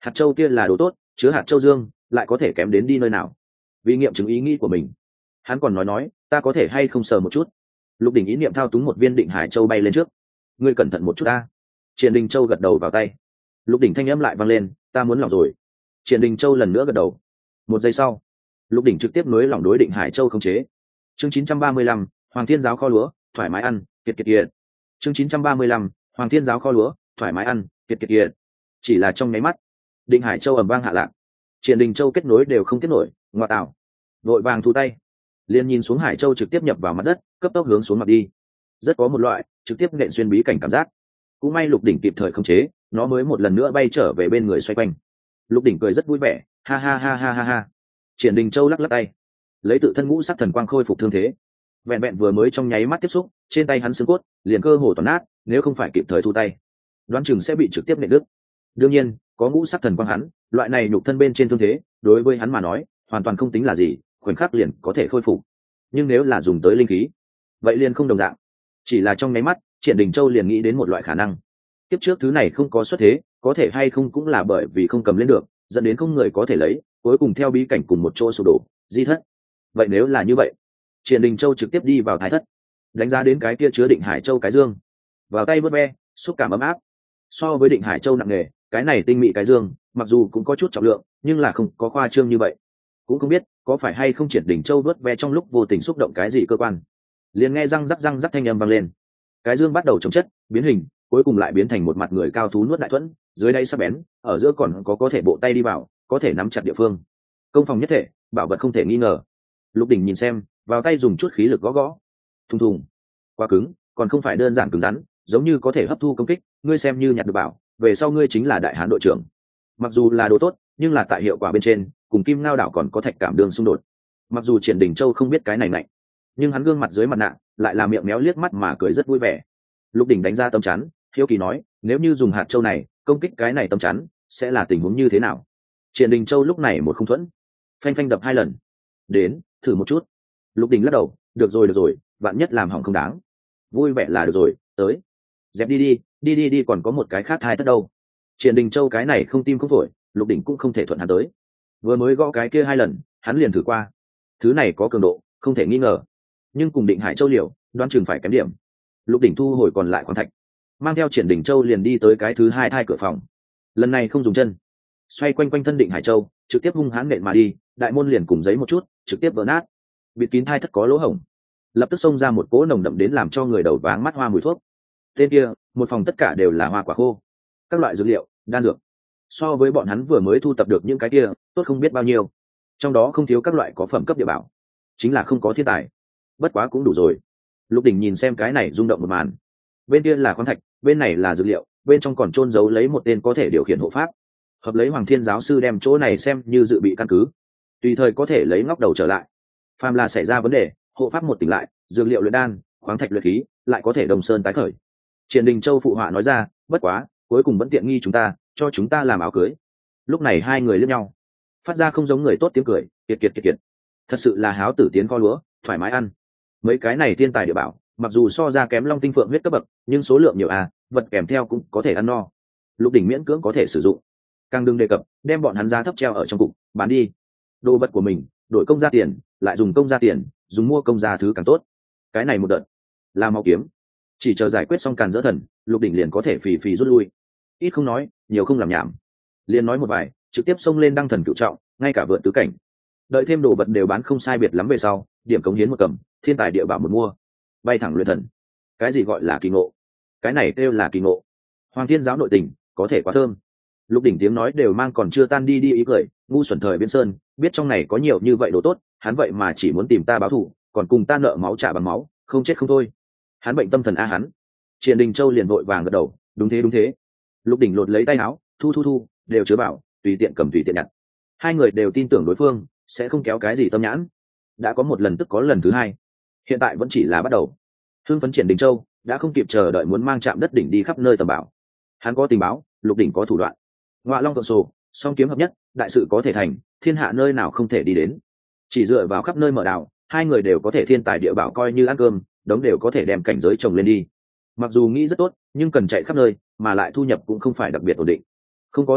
S1: hạt châu kia là đồ tốt, chứa hạt châu dương lại có thể kém đến đi nơi nào. Vì nghiệm chứng ý nghĩ của mình, hắn còn nói ta có thể hay không sờ một chút. Lục Đỉnh ý niệm thao túng một viên định hải châu bay lên trước. Ngươi cẩn thận một chút ta. Triển Đình Châu gật đầu vào tay. Lục Đỉnh thanh âm lại vang lên, ta muốn lỏng rồi. Triển Đình Châu lần nữa gật đầu. Một giây sau, Lục Đỉnh trực tiếp nối lỏng đối định hải châu khống chế. Chương 935, Hoàng Thiên giáo kho lúa, thoải mái ăn, kiệt kiệt kiệt. Chương 935, Hoàng Thiên giáo kho lúa, thoải mái ăn, kiệt kiệt kiệt. Chỉ là trong nháy mắt, định hải châu ầm vang hạ lạc. Triển Đình Châu kết nối đều không tiếp nổi, ngoa tạo. Vội vàng thu tay, liền nhìn xuống hải châu trực tiếp nhập vào mặt đất, cấp tốc hướng xuống mặt đi. Rất có một loại trực tiếp nện xuyên bí cảnh cảm giác. Cũng may Lục Đỉnh kịp thời khống chế, nó mới một lần nữa bay trở về bên người xoay quanh. Lục Đỉnh cười rất vui vẻ, ha ha ha ha ha ha. Triển Đình Châu lắc lắc tay, lấy tự thân ngũ sắc thần quang khôi phục thương thế. Vẹn vẹn vừa mới trong nháy mắt tiếp xúc, trên tay hắn xương cốt liền cơ hồ toàn nát, nếu không phải kịp thời thu tay, đoán chừng sẽ bị trực tiếp nện đứt. Đương nhiên, có ngũ sắc thần quang hắn, loại này nhục thân bên trên thương thế, đối với hắn mà nói, hoàn toàn không tính là gì, khoảnh khắc liền có thể khôi phục. Nhưng nếu là dùng tới linh khí, vậy liền không đồng dạng. Chỉ là trong nháy mắt, Triển Đình Châu liền nghĩ đến một loại khả năng. Tiếp trước thứ này không có xuất thế, có thể hay không cũng là bởi vì không cầm lên được, dẫn đến không người có thể lấy, cuối cùng theo bí cảnh cùng một chỗ sụp đổ, di thất. Vậy nếu là như vậy, Triển Đình Châu trực tiếp đi vào thái thất, đánh giá đến cái kia chứa định hải châu cái dương, vào tay vớt ve, xúc cảm ấm áp. So với định hải châu nặng nề, cái này tinh mỹ cái dương, mặc dù cũng có chút trọng lượng, nhưng là không có khoa trương như vậy. Cũng không biết có phải hay không Triển Đình Châu vớt ve trong lúc vô tình xúc động cái gì cơ quan, liền nghe răng rắc thanh âm vang lên. Cái dương bắt đầu chống chất, biến hình, cuối cùng lại biến thành một mặt người cao thú nuốt đại thuẫn, dưới đây sắc bén, ở giữa còn có thể bộ tay đi vào, có thể nắm chặt địa phương. Công phòng nhất thể, bảo vật không thể nghi ngờ. Lục Đỉnh nhìn xem, vào tay dùng chút khí lực gõ gõ. Thùng thùng. Quá cứng, còn không phải đơn giản cứng rắn, giống như có thể hấp thu công kích, ngươi xem như nhặt được bảo, về sau ngươi chính là đại hán đội trưởng. Mặc dù là đồ tốt, nhưng là tại hiệu quả bên trên, cùng Kim Ngao đảo còn có thạch cảm đường xung đột. Mặc dù Triển Đình Châu không biết cái này mạnh, nhưng hắn gương mặt dưới mặt nạ lại là miệng méo liếc mắt mà cười rất vui vẻ. Lục Đỉnh đánh ra tấm chắn, hiếu kỳ nói, nếu như dùng hạt châu này công kích cái này tấm chắn, sẽ là tình huống như thế nào? Triển Đình Châu lúc này một không thuẫn, phanh phanh đập 2 lần. Đến, thử một chút. Lục Đỉnh lắc đầu, được rồi, vạn nhất làm hỏng không đáng. Vui vẻ là được rồi, tới. Dẹp đi, còn có một cái khác hai tất đâu. Triển Đình Châu cái này không tim không phổi, Lục Đỉnh cũng không thể thuận hắn tới. Vừa mới gõ cái kia 2 lần, hắn liền thử qua. Thứ này có cường độ, không thể nghi ngờ. Nhưng cùng Định Hải Châu liều, đoán chừng phải kém điểm. Lục Đỉnh thu hồi còn lại khoáng thạch, mang theo Triển Đình Châu liền đi tới cái thứ hai thai cửa phòng. Lần này không dùng chân, xoay quanh quanh thân Định Hải Châu, trực tiếp hung hãn nện mà đi, đại môn liền cùng giấy một chút, trực tiếp vỡ nát. Bịt kín thai thất có lỗ hổng, lập tức xông ra một cỗ nồng đậm đến làm cho người đầu váng mắt hoa mùi thuốc. Tên kia, một phòng tất cả đều là hoa quả khô, các loại dược liệu, đan dược. So với bọn hắn vừa mới thu tập được những cái kia, tốt không biết bao nhiêu. Trong đó không thiếu các loại có phẩm cấp địa bảo, chính là không có thiên tài. Bất quá cũng đủ rồi. Lục Đỉnh nhìn xem cái này rung động một màn. Bên kia là khoáng thạch, bên này là dược liệu, bên trong còn chôn giấu lấy một tên có thể điều khiển hộ pháp. Hợp lấy Hoàng Thiên giáo sư đem chỗ này xem như dự bị căn cứ, tùy thời có thể lấy ngóc đầu trở lại. Phàm là xảy ra vấn đề, hộ pháp một tỉnh lại, dược liệu luyện đan, khoáng thạch luyện khí, lại có thể đồng sơn tái khởi. Triển Đình Châu phụ họa nói ra, bất quá, cuối cùng vẫn tiện nghi chúng ta, cho chúng ta làm áo cưới. Lúc này hai người liếc nhau, phát ra không giống người tốt tiếng cười, kiệt. Thật sự là háo tử tiến kho lúa, thoải mái ăn. Mấy cái này thiên tài địa bảo, mặc dù so ra kém Long Tinh Phượng huyết cấp bậc, nhưng số lượng nhiều vật kèm theo cũng có thể ăn no. Lục Đỉnh miễn cưỡng có thể sử dụng. Càng đừng đề cập, đem bọn hắn giá thấp treo ở trong cục, bán đi. Đồ vật của mình, đổi công ra tiền, lại dùng công ra tiền, dùng mua công ra thứ càng tốt. Cái này một đợt, là mau kiếm. Chỉ chờ giải quyết xong càn dỡ thần, Lục Đỉnh liền có thể phì rút lui. Ít không nói, nhiều không làm nhảm. Liền nói một vài, trực tiếp xông lên đăng thần cựu trọng, ngay cả vượt tứ cảnh. Đợi thêm đồ vật đều bán không sai biệt lắm về sau, điểm cống hiến một cầm, thiên tài địa bảo một mua, bay thẳng luyện thần. Cái gì gọi là kỳ ngộ? Cái này kêu là kỳ ngộ. Hoàng Thiên giáo nội tình, có thể quá thơm. Lục Đỉnh tiếng nói đều mang còn chưa tan đi ý cười, ngu xuẩn thời Biên Sơn, biết trong này có nhiều như vậy đồ tốt, hắn vậy mà chỉ muốn tìm ta báo thù, còn cùng ta nợ máu trả bằng máu, không chết không thôi. Hắn bệnh tâm thần a hắn. Triển Đình Châu liền vội vàng gật đầu, đúng thế. Lục Đỉnh lột lấy tay áo, thu, đều chứa bảo, tùy tiện cầm tùy tiện nhặt. Hai người đều tin tưởng đối phương sẽ không kéo cái gì tâm nhãn. Đã có một lần tức có lần thứ hai, hiện tại vẫn chỉ là bắt đầu. Hưng phấn Triển Đình Châu đã không kịp chờ đợi muốn mang chạm đất đỉnh đi khắp nơi tầm bảo. Hắn có tình báo, Lục Đỉnh có thủ đoạn. Ngọa Long Thượng Sổ, song kiếm hợp nhất, đại sự có thể thành, thiên hạ nơi nào không thể đi đến. Chỉ dựa vào khắp nơi mở đảo, hai người đều có thể thiên tài địa bảo coi như ăn cơm, đống đều có thể đem cảnh giới trồng lên đi. Mặc dù nghĩ rất tốt, nhưng cần chạy khắp nơi, mà lại thu nhập cũng không phải đặc biệt ổn định. Không có đường đi,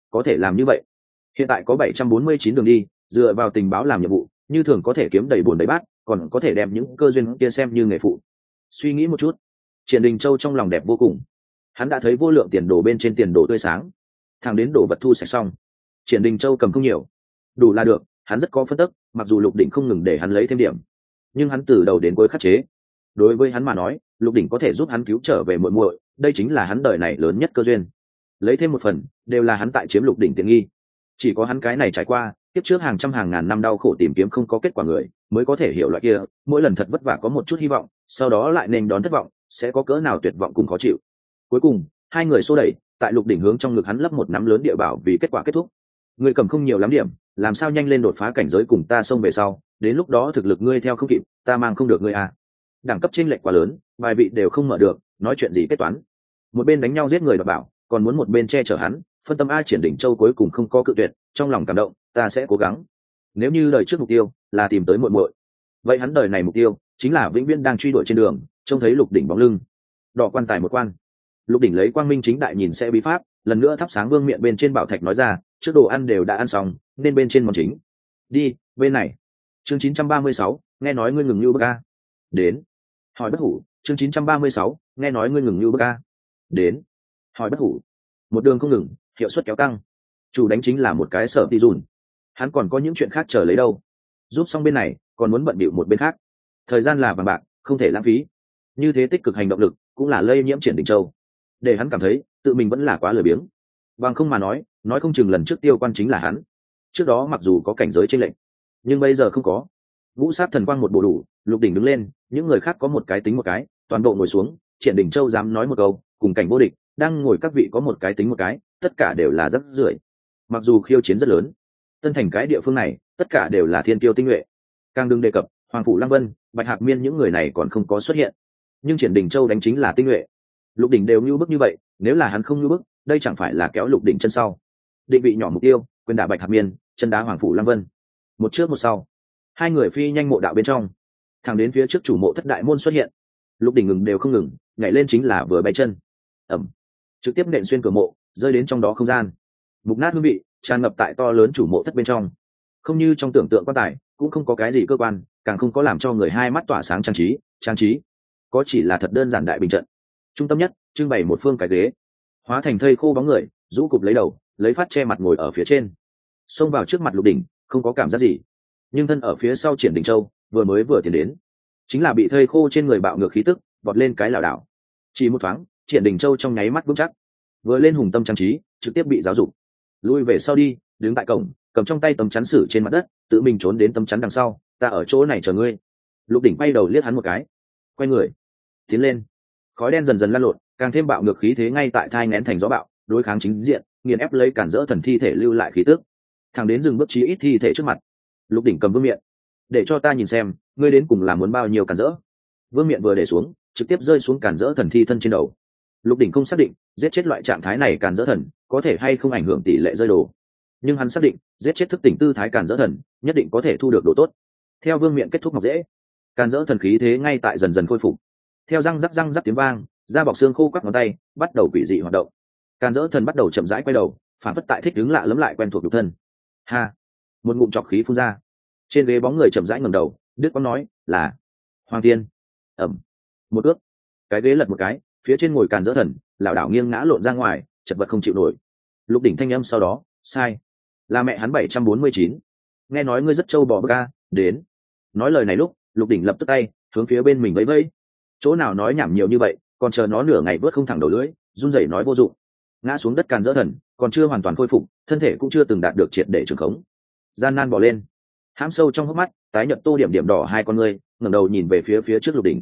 S1: có thể làm như vậy. Hiện tại có 749 đường đi, dựa vào tình báo làm nhiệm vụ, như thường có thể kiếm đầy bồn đầy bát, còn có thể đem những cơ duyên kia xem như nghề phụ. Suy nghĩ một chút, Triển Đình Châu trong lòng đẹp vô cùng. Hắn đã thấy vô lượng tiền đồ bên trên tiền đồ tươi sáng, thẳng đến đồ vật thu sạch xong, Triển Đình Châu cầm không nhiều, đủ là được. Hắn rất có phân tích, mặc dù Lục Đỉnh không ngừng để hắn lấy thêm điểm, nhưng hắn từ đầu đến cuối khắc chế. Đối với hắn mà nói, Lục Đỉnh có thể giúp hắn cứu trở về muội muội, đây chính là hắn đời này lớn nhất cơ duyên. Lấy thêm một phần, đều là hắn tại chiếm Lục Đỉnh tiện nghi. Chỉ có hắn cái này trải qua tiếp trước hàng trăm hàng ngàn năm đau khổ tìm kiếm không có kết quả người, mới có thể hiểu loại kia, mỗi lần thật vất vả có một chút hy vọng, sau đó lại nên đón thất vọng, sẽ có cỡ nào tuyệt vọng cùng khó chịu. Cuối cùng, hai người xô đẩy, tại Lục Đỉnh hướng trong ngực hắn lấp một nắm lớn địa bảo vì kết quả kết thúc. Ngươi cầm không nhiều lắm điểm, làm sao nhanh lên đột phá cảnh giới cùng ta xông về sau, đến lúc đó thực lực ngươi theo không kịp, ta mang không được ngươi à. Đẳng cấp chênh lệch quá lớn, vài vị đều không mở được, nói chuyện gì kết toán. Một bên đánh nhau giết người đoạt bảo, còn muốn một bên che chở hắn, phân tâm. Triển Đỉnh Châu cuối cùng không có cự tuyệt, trong lòng cảm động, ta sẽ cố gắng. Nếu như đời trước mục tiêu là tìm tới muội muội, vậy hắn đời này mục tiêu chính là vĩnh viễn đang truy đuổi trên đường, trông thấy Lục Đỉnh bóng lưng. Đỏ quan tài một quan. Lục Đỉnh lấy quang minh chính đại nhìn sẽ bí pháp, lần nữa thắp sáng vương miện bên trên bảo thạch nói ra, trước đồ ăn đều đã ăn xong, nên bên trên món chính. Đi, bên này. Chương 936, nghe nói ngươi ngừng như bức a. Đến. Hỏi bất hủ. Chương 936, nghe nói ngươi ngừng như bức a. Đến. Hỏi bất hủ. Một đường không ngừng, hiệu suất kéo căng. Chủ đánh chính là một cái Sở Ti Dùn. Hắn còn có những chuyện khác chờ lấy đâu. Giúp xong bên này, còn muốn bận bịu một bên khác. Thời gian là vàng bạc, không thể lãng phí. Như thế tích cực hành động lực, cũng là lây nhiễm Triển Đình Châu. Để hắn cảm thấy, tự mình vẫn là quá lười biếng. Bằng không mà nói không chừng lần trước tiêu quan chính là hắn. Trước đó mặc dù có cảnh giới chênh lệch, nhưng bây giờ không có. Ngũ sát thần quang một bộ đủ. Lục Đỉnh đứng lên, những người khác có một cái tính một cái, toàn bộ ngồi xuống. Triển Đình Châu dám nói một câu, cùng cảnh vô địch, đang ngồi các vị có một cái tính một cái, tất cả đều là rất rưởi. Mặc dù khiêu chiến rất lớn, Tân Thành cái địa phương này, tất cả đều là thiên tiêu tinh nhuệ. Càng đừng đề cập Hoàng phủ Lăng Vân, Bạch Hạc Miên, những người này còn không có xuất hiện. Nhưng Triển Đình Châu đánh chính là tinh nhuệ. Lục Đỉnh đều như bức như vậy, nếu là hắn không như bức, đây chẳng phải là kéo Lục Đỉnh chân sau. Định vị nhỏ mục tiêu, quyền đả Bạch Hạc Miên, chân đá Hoàng phủ Lăng Vân. Một trước một sau, hai người phi nhanh mộ đạo bên trong, thẳng đến phía trước chủ mộ thất đại môn xuất hiện. Lục Đỉnh ngừng đều không ngừng, nhảy lên chính là vừa bay chân, ẩm, trực tiếp nện xuyên cửa mộ, rơi đến trong đó không gian. Mục nát hương vị tràn ngập tại to lớn chủ mộ thất bên trong, không như trong tưởng tượng quan tài, cũng không có cái gì cơ quan, càng không có làm cho người hai mắt tỏa sáng trang trí, có chỉ là thật đơn giản đại bình trận. Trung tâm nhất trưng bày một phương cái ghế, hóa thành thây khô bóng người, rũ cụp lấy đầu, lấy phát che mặt ngồi ở phía trên. Xông vào trước mặt Lục Đỉnh, không có cảm giác gì, nhưng thân ở phía sau Triển Đình Châu vừa tiến đến, chính là bị thây khô trên người bạo ngược khí tức vọt lên cái lảo đảo. Chỉ một thoáng, Triển Đình Châu trong nháy mắt vững chắc, vừa lên hùng tâm trang trí, trực tiếp bị giáo dục, lui về sau đi, đứng tại cổng, cầm trong tay tấm chắn sử trên mặt đất, tự mình trốn đến tấm chắn đằng sau, ta ở chỗ này chờ ngươi. Lục Đỉnh bay đầu liếc hắn một cái, quay người tiến lên. Khói đen dần dần lan lộn, càng thêm bạo ngược khí thế ngay tại thai nén thành gió bạo, đối kháng chính diện, nghiền ép lấy cản rỡ thần thi thể lưu lại khí tức. Thằng đến dừng bước chí ít thi thể trước mặt. Lục Đỉnh cầm vương miện, để cho ta nhìn xem, ngươi đến cùng là muốn bao nhiêu cản rỡ. Vương miện vừa để xuống, trực tiếp rơi xuống cản rỡ thần thi thân trên đầu. Lục Đỉnh không xác định giết chết loại trạng thái này cản rỡ thần có thể hay không ảnh hưởng tỷ lệ rơi đồ, nhưng hắn xác định giết chết thức tỉnh tư thái cản rỡ thần nhất định có thể thu được độ tốt. Theo vương miện kết thúc ngọc dễ, cản rỡ thần khí thế ngay tại dần dần khôi phục. Theo răng rắc tiếng vang, da bọc xương khô quắc ngón tay bắt đầu quỷ dị hoạt động. Càn dỡ thần bắt đầu chậm rãi quay đầu, phản phất tại thích đứng lạ lẫm lại quen thuộc nhục thân. Ha, một ngụm trọc khí phun ra. Trên ghế bóng người chậm rãi ngẩng đầu, đứt quãng nói là Hoàng Thiên. Ẩm, một ước, cái ghế lật một cái, phía trên ngồi Càn dỡ thần lảo đảo nghiêng ngã lộn ra ngoài, chật vật không chịu nổi. Lục Đỉnh thanh âm sau đó, sai, là mẹ hắn 749. Nghe nói ngươi rất trâu bò bơ ca, đến. Nói lời này lúc, Lục Đỉnh lập tức tay hướng phía bên mình vẫy vẫy. Chỗ nào nói nhảm nhiều như vậy, còn chờ nó nửa ngày vớt không thẳng đầu lưỡi, run rẩy nói vô dụng. Ngã xuống đất Càn dỡ thần còn chưa hoàn toàn khôi phục, thân thể cũng chưa từng đạt được triệt để trường khống. Gian nan bỏ lên, hãm sâu trong hốc mắt tái nhợt tô điểm điểm đỏ hai con ngươi, ngẩng đầu nhìn về phía trước Lục Đỉnh.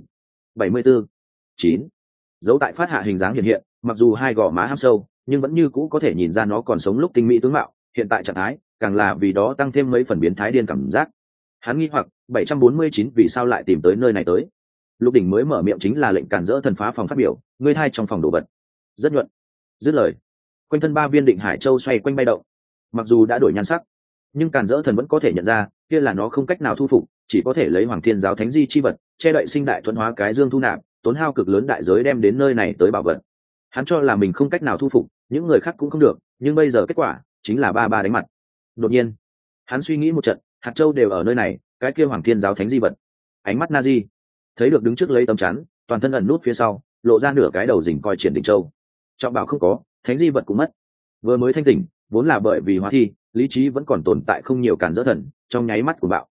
S1: 74, 9. Dấu tại phát hạ hình dáng hiện hiện, mặc dù hai gò má hãm sâu, nhưng vẫn như cũ có thể nhìn ra nó còn sống lúc tinh mỹ tướng mạo, hiện tại trạng thái càng là vì đó tăng thêm mấy phần biến thái điên cảm giác. Hắn nghi hoặc 749 vì sao lại tìm tới nơi này tới. Lục Đỉnh mới mở miệng chính là lệnh Càn dỡ thần phá phòng phát biểu, ngươi thai trong phòng đồ vật rất nhuận. Dứt lời, quanh thân 3 viên định hải châu xoay quanh bay động. Mặc dù đã đổi nhan sắc, nhưng Càn dỡ thần vẫn có thể nhận ra kia là nó không cách nào thu phục, chỉ có thể lấy Hoàng Thiên giáo thánh di chi vật che đậy sinh đại thuận hóa cái dương thu nạp, tốn hao cực lớn đại giới đem đến nơi này tới bảo vật. Hắn cho là mình không cách nào thu phục, những người khác cũng không được, nhưng bây giờ kết quả chính là ba ba đánh mặt. Đột nhiên hắn suy nghĩ một trận, hạt châu đều ở nơi này, cái kia Hoàng Thiên giáo thánh di vật. Ánh mắt Nazi thấy được đứng trước lấy tấm chắn, toàn thân ẩn nút phía sau, lộ ra nửa cái đầu rình coi triển đỉnh châu. Trọng bảo không có, thánh di vật cũng mất. Vừa mới thanh tỉnh, vốn là bởi vì hóa thi, lý trí vẫn còn tồn tại không nhiều, cản dỡ thần trong nháy mắt của bạo.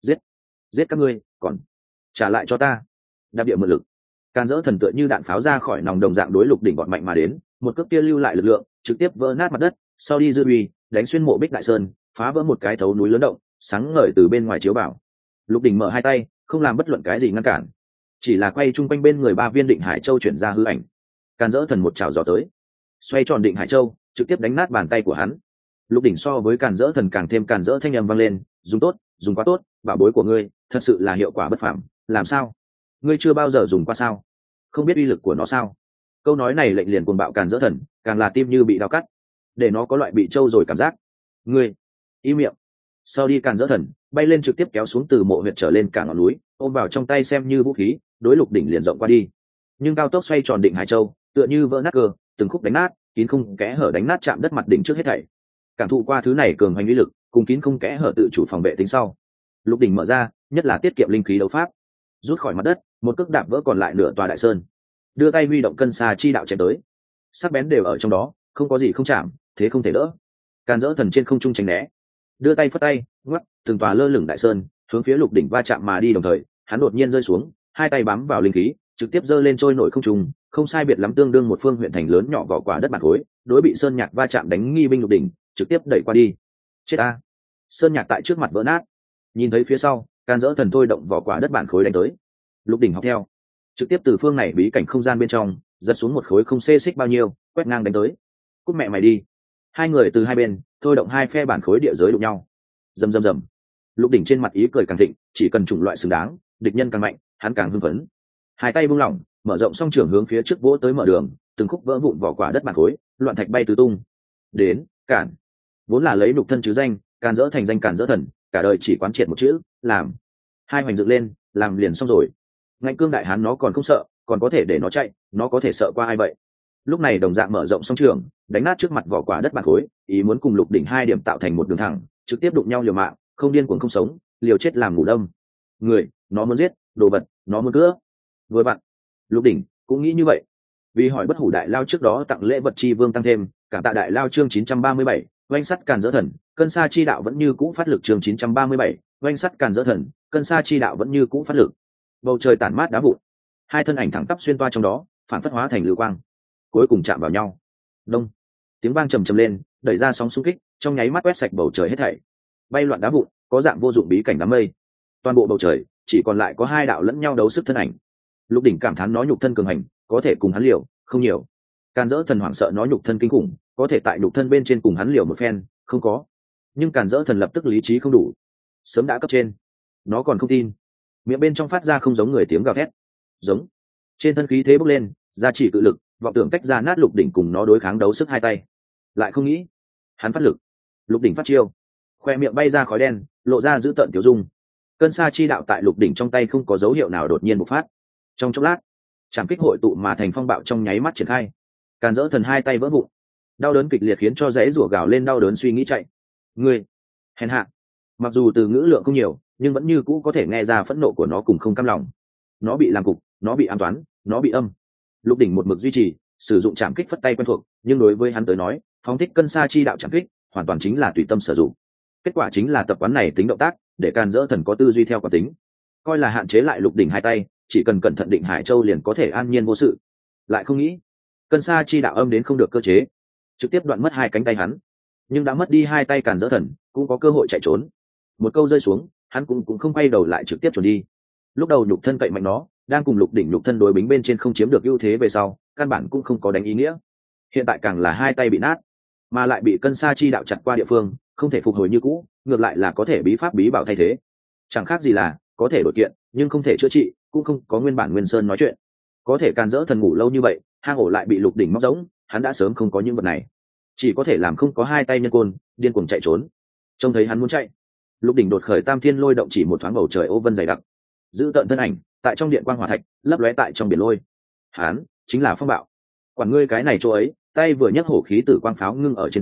S1: Giết các ngươi, còn trả lại cho ta. Đạp địa mượn lực, càn dỡ thần tựa như đạn pháo ra khỏi nòng đồng dạng đối Lục Đỉnh bọn mạnh mà đến, một cước kia lưu lại lực lượng, trực tiếp vỡ nát mặt đất, sau đi dư uy, đánh xuyên mộ Bích Đại Sơn, phá vỡ một cái thấu núi lớn động, sáng ngời từ bên ngoài chiếu vào. Lục Đỉnh mở hai tay, không làm bất luận cái gì ngăn cản, chỉ là quay chung quanh bên người ba viên Định Hải Châu chuyển ra hư ảnh. Càn dỡ thần một chảo gió tới, xoay tròn Định Hải Châu, trực tiếp đánh nát bàn tay của hắn. Lục Đỉnh so với càn dỡ thần càng thêm càn dỡ, thanh âm vang lên, dùng tốt, dùng quá tốt, bảo bối của ngươi thật sự là hiệu quả bất phàm. Làm sao, ngươi chưa bao giờ dùng qua sao? Không biết uy lực của nó sao? Câu nói này lệnh liền cuồng bạo càn dỡ thần, càng là tim như bị đau cắt, để nó có loại bị trâu rồi cảm giác. Ngươi im miệng. Sau đi càn dỡ thần bay lên, trực tiếp kéo xuống từ mộ huyệt trở lên cả ngọn núi, ôm vào trong tay xem như vũ khí, đối Lục Đỉnh liền rộng qua đi. Nhưng cao tốc xoay tròn Định Hải Châu tựa như vỡ nát cơ, từng khúc đánh nát, kín không kẽ hở đánh nát chạm đất mặt đỉnh trước hết thảy. Cảm thụ qua thứ này cường hành uy lực, cùng kín không kẽ hở tự chủ phòng vệ tính sau, Lục Đỉnh mở ra, nhất là tiết kiệm linh khí đấu pháp, rút khỏi mặt đất, một cước đạp vỡ còn lại nửa tòa đại sơn, đưa tay huy động cân xa chi đạo chém tới, sắc bén đều ở trong đó, không có gì không chạm, thế không thể đỡ. Càn dỡ thần trên không trung tránh né, đưa tay phất tay, ngoắc từng tòa lơ lửng đại sơn hướng phía Lục Đỉnh va chạm mà đi, đồng thời hắn đột nhiên rơi xuống, hai tay bám vào linh khí, trực tiếp giơ lên trôi nổi không trung, không sai biệt lắm tương đương một phương huyện thành lớn nhỏ vỏ quả đất mặt khối, đối bị sơn nhạc va chạm đánh nghi binh Lục Đỉnh trực tiếp đẩy qua đi. Chết a! Sơn nhạc tại trước mặt vỡ nát. Nhìn thấy phía sau, Càn dỡ thần thôi động vỏ quả đất bản khối đánh tới. Lục Đỉnh học theo, trực tiếp từ phương này bí cảnh không gian bên trong giật xuống một khối không xê xích bao nhiêu, quét ngang đánh tới. Cút mẹ mày đi! Hai người từ hai bên thôi động hai phe bản khối địa giới đụng nhau. Rầm rầm rầm. Lục Đỉnh trên mặt ý cười càng thịnh, chỉ cần chủng loại xứng đáng, địch nhân càng mạnh, hắn càng hưng phấn. Hai tay buông lỏng, mở rộng song trường hướng phía trước vỗ tới mở đường, từng khúc vỡ vụn vỏ quả đất bản khối, loạn thạch bay tứ tung. Đến, cản. Vốn là lấy nhục thân chứ danh, Càn dỡ thành danh Càn dỡ thần, cả đời chỉ quán triệt một chữ, làm. Hai hoành dựng lên, làm liền xong rồi. Ngạnh cương đại hán nó còn không sợ, còn có thể để nó chạy, nó có thể sợ qua ai vậy? Lúc này đồng dạng mở rộng song trường, đánh nát trước mặt vỏ quả đất bản khối, ý muốn cùng Lục Đỉnh hai điểm tạo thành một đường thẳng, trực tiếp đụng nhau liều mạng, không điên cuồng không sống, liều chết làm ngủ đông. Người, nó muốn giết, đồ vật, nó muốn cướp. Vừa vặn, Lục Đỉnh cũng nghĩ như vậy. Vì hỏi bất hủ đại lao trước đó tặng lễ vật chi vương tăng thêm, cảm tạ đại lao chương 937, oanh sắt Càn dỡ thần, cân sa chi đạo vẫn như cũ phát lực chương 937, oanh sắt Càn dỡ thần, cân sa chi đạo vẫn như cũ phát lực. Bầu trời tản mát đá vụn, hai thân ảnh thẳng tắp xuyên toa trong đó, phản phất hóa thành lưu quang, cuối cùng chạm vào nhau. Đông, tiếng vang trầm trầm lên, đẩy ra sóng xung kích, trong nháy mắt quét sạch bầu trời hết thảy. Bay loạn đá vụn, có dạng vô dụng bí cảnh đám mây. Toàn bộ bầu trời chỉ còn lại có hai đạo lẫn nhau đấu sức thân ảnh. Lục Đỉnh cảm thán nó nhục thân cường hành, có thể cùng hắn liều, không nhiều. Càn dỡ thần hoảng sợ nó nhục thân kinh khủng, có thể tại nhục thân bên trên cùng hắn liều một phen, không có. Nhưng Càn dỡ thần lập tức lý trí không đủ, sớm đã cấp trên. Nó còn không tin, miệng bên trong phát ra không giống người tiếng gào thét, giống. Trên thân khí thế bốc lên, gia chỉ cự lực, vọng tưởng tách ra nát Lục Đỉnh cùng nó đối kháng đấu sức hai tay. Lại không nghĩ, hắn phát lực, Lục Đỉnh phát chiêu, khoe miệng bay ra khói đen, lộ ra dữ tợn tiểu dung. Cân sa chi đạo tại Lục Đỉnh trong tay không có dấu hiệu nào đột nhiên bộc phát. Trong chốc lát, trảm kích hội tụ mà thành phong bạo trong nháy mắt triển khai. Càn dỡ thần hai tay vỡ vụn, đau đớn kịch liệt khiến cho dãy rủa gào lên đau đớn suy nghĩ chạy. Ngươi hèn hạ. Mặc dù từ ngữ lượng không nhiều, nhưng vẫn như cũ có thể nghe ra phẫn nộ của nó cùng không cam lòng. Nó bị làm cục, nó bị ám toán, nó bị âm. Lục Đỉnh một mực duy trì sử dụng trảm kích phất tay quen thuộc, nhưng đối với hắn tới nói, phóng thích cân sa chi đạo trảm kích hoàn toàn chính là tùy tâm sử dụng. Kết quả chính là tập quán này tính động tác, để Càn dỡ thần có tư duy theo quán tính, coi là hạn chế lại Lục Đỉnh hai tay, chỉ cần cẩn thận Định Hải Châu liền có thể an nhiên vô sự. Lại không nghĩ, cân sa chi đạo âm đến không được cơ chế, trực tiếp đoạn mất hai cánh tay hắn. Nhưng đã mất đi hai tay Càn dỡ thần cũng có cơ hội chạy trốn. Một câu rơi xuống, hắn cũng không quay đầu lại, trực tiếp trốn đi. Lúc đầu nhục thân cậy mạnh nó, đang cùng Lục Đỉnh nhục thân đối bính bên trên không chiếm được ưu thế về sau, căn bản cũng không có đánh ý nghĩa. Hiện tại càng là hai tay bị nát, mà lại bị cân sa chi đạo chặt qua địa phương, không thể phục hồi như cũ, ngược lại là có thể bí pháp bí bảo thay thế. Chẳng khác gì là có thể đổi kiện, nhưng không thể chữa trị, cũng không có nguyên bản nguyên sơn nói chuyện. Có thể Càn dỡ thần ngủ lâu như vậy, hang ổ lại bị Lục Đỉnh móc rỗng, hắn đã sớm không có những vật này, chỉ có thể làm không có hai tay nhân côn, điên cuồng chạy trốn. Trông thấy hắn muốn chạy, Lục Đỉnh đột khởi tam thiên lôi động, chỉ một thoáng bầu trời ô vân dày đặc, giữ tận thân ảnh tại trong điện quang hỏa thạch lấp lóe tại trong biển lôi. Hắn chính là phong bạo. Quản ngươi cái này chỗ ấy, tay vừa nhấc hổ khí tử quang pháo ngưng ở trên tay,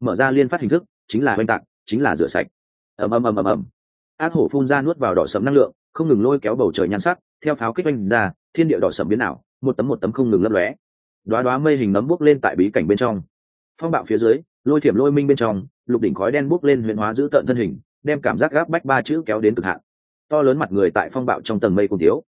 S1: mở ra liên phát hình thức, chính là oanh tạc, chính là rửa sạch. ầm. Ác hổ phun ra nuốt vào đỏ sẫm năng lượng, không ngừng lôi kéo bầu trời nhan sắc, theo pháo kích oanh ra, thiên địa đỏ sẫm biến ảo, một tấm không ngừng lấp lóe. Đóa mây hình nấm bốc lên tại bí cảnh bên trong. Phong bạo phía dưới, lôi thiểm lôi minh bên trong, lục đỉnh khói đen bốc lên huyền hóa giữ tợn thân hình, đem cảm giác gáp bách ba chữ kéo đến cực hạn. To lớn mặt người tại phong bạo trong tầng mây cùng thiếu.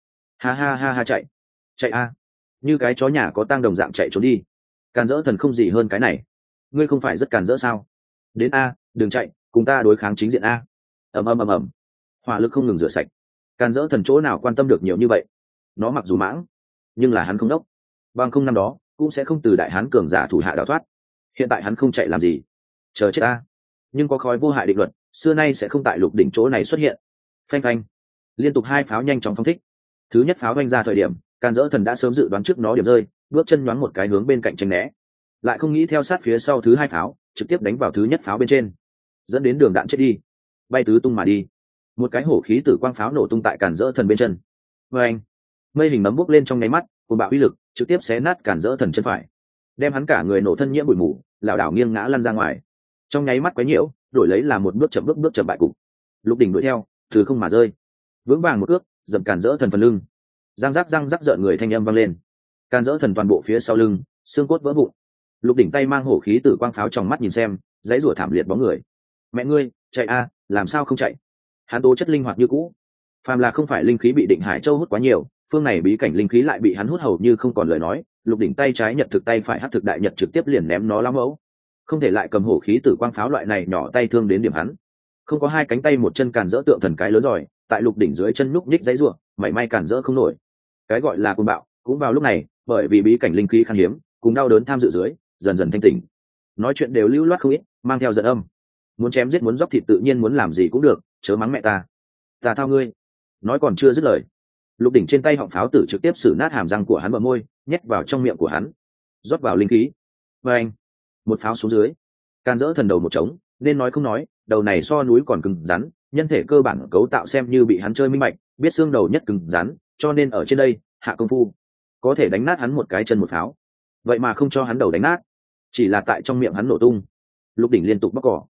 S1: Ha, chạy a, như cái chó nhà có tang đồng dạng chạy trốn đi. Càn Dỡ Thần không gì hơn cái này. Ngươi không phải rất càn rỡ sao? Đến a, đừng chạy, cùng ta đối kháng chính diện a. ầm. Hỏa lực không ngừng rửa sạch. Càn Dỡ Thần chỗ nào quan tâm được nhiều như vậy? Nó mặc dù mãng, nhưng là hắn không đốc. Bằng không năm đó cũng sẽ không từ đại hán cường giả thủ hạ đào thoát. Hiện tại hắn không chạy làm gì? Chờ chết a. Nhưng có khói vô hại định luật, xưa nay sẽ không tại lục đỉnh chỗ này xuất hiện. Phanh phanh, liên tục hai pháo nhanh chóng phóng thích. Thứ nhất pháo vanh ra thời điểm, Càn Dỡ Thần đã sớm dự đoán trước nó điểm rơi, bước chân nhoáng một cái hướng bên cạnh tránh né, lại không nghĩ theo sát phía sau thứ hai pháo, trực tiếp đánh vào thứ nhất pháo bên trên, dẫn đến đường đạn chết đi, bay tứ tung mà đi. Một cái hổ khí tử quang pháo nổ tung tại Càn Dỡ Thần bên chân. Vâng, mây hình nấm bốc lên trong nháy mắt, cuồng bạo uy lực trực tiếp xé nát Càn Dỡ Thần chân phải, đem hắn cả người nổ thân nhiễm bụi mù, lảo đảo nghiêng ngã lăn ra ngoài. Trong nháy mắt quấy nhiễu, đổi lấy là một bước chậm bại cục. Lục đỉnh đuổi theo, từ không mà rơi, vững vàng một cước dậm Càn Dỡ Thần phần lưng. Răng rắc rợn người thanh âm vang lên. Càn Dỡ Thần toàn bộ phía sau lưng xương cốt vỡ vụn. Lục đỉnh tay mang hổ khí tử quang pháo trong mắt nhìn xem, dãy rủa thảm liệt bóng người. Mẹ ngươi, chạy a, làm sao không chạy? Hắn tố chất linh hoạt như cũ. Phàm là không phải linh khí bị Định Hải Châu hút quá nhiều, phương này bí cảnh linh khí lại bị hắn hút hầu như không còn lời nói. Lục đỉnh tay trái nhật thực tay phải hắc thực đại nhật trực tiếp liền ném nó lắm mẫu. Không thể lại cầm hổ khí tử quang pháo loại này nhỏ tay thương đến điểm hắn. Không có hai cánh tay một chân Càn Dỡ tượng thần cái lớn rồi, tại lục đỉnh dưới chân nhúc nhích dãy rủa, mảy may Càn Dỡ không nổi. Cái gọi là cuồng bạo, cũng vào lúc này, bởi vì bí cảnh linh khí khan hiếm, cùng đau đớn tham dự dưới, dần dần thanh tỉnh. Nói chuyện đều lưu loát không ít, mang theo giận âm. Muốn chém giết muốn dóc thịt tự nhiên muốn làm gì cũng được, chớ mắng mẹ ta. Ta thao ngươi. Nói còn chưa dứt lời, lục đỉnh trên tay họng pháo tử trực tiếp xử nát hàm răng của hắn bờ môi, nhét vào trong miệng của hắn, rót vào linh khí. Và anh, một pháo xuống dưới, Càn Dỡ Thần đầu một trống, nên nói không nói, đầu này so núi còn cứng rắn, nhân thể cơ bản cấu tạo xem như bị hắn chơi minh bạch, biết xương đầu nhất cứng rắn, cho nên ở trên đây hạ công phu, có thể đánh nát hắn một cái chân một pháo. Vậy mà không cho hắn đầu đánh nát, chỉ là tại trong miệng hắn nổ tung. Lục đỉnh liên tục bóc cỏ,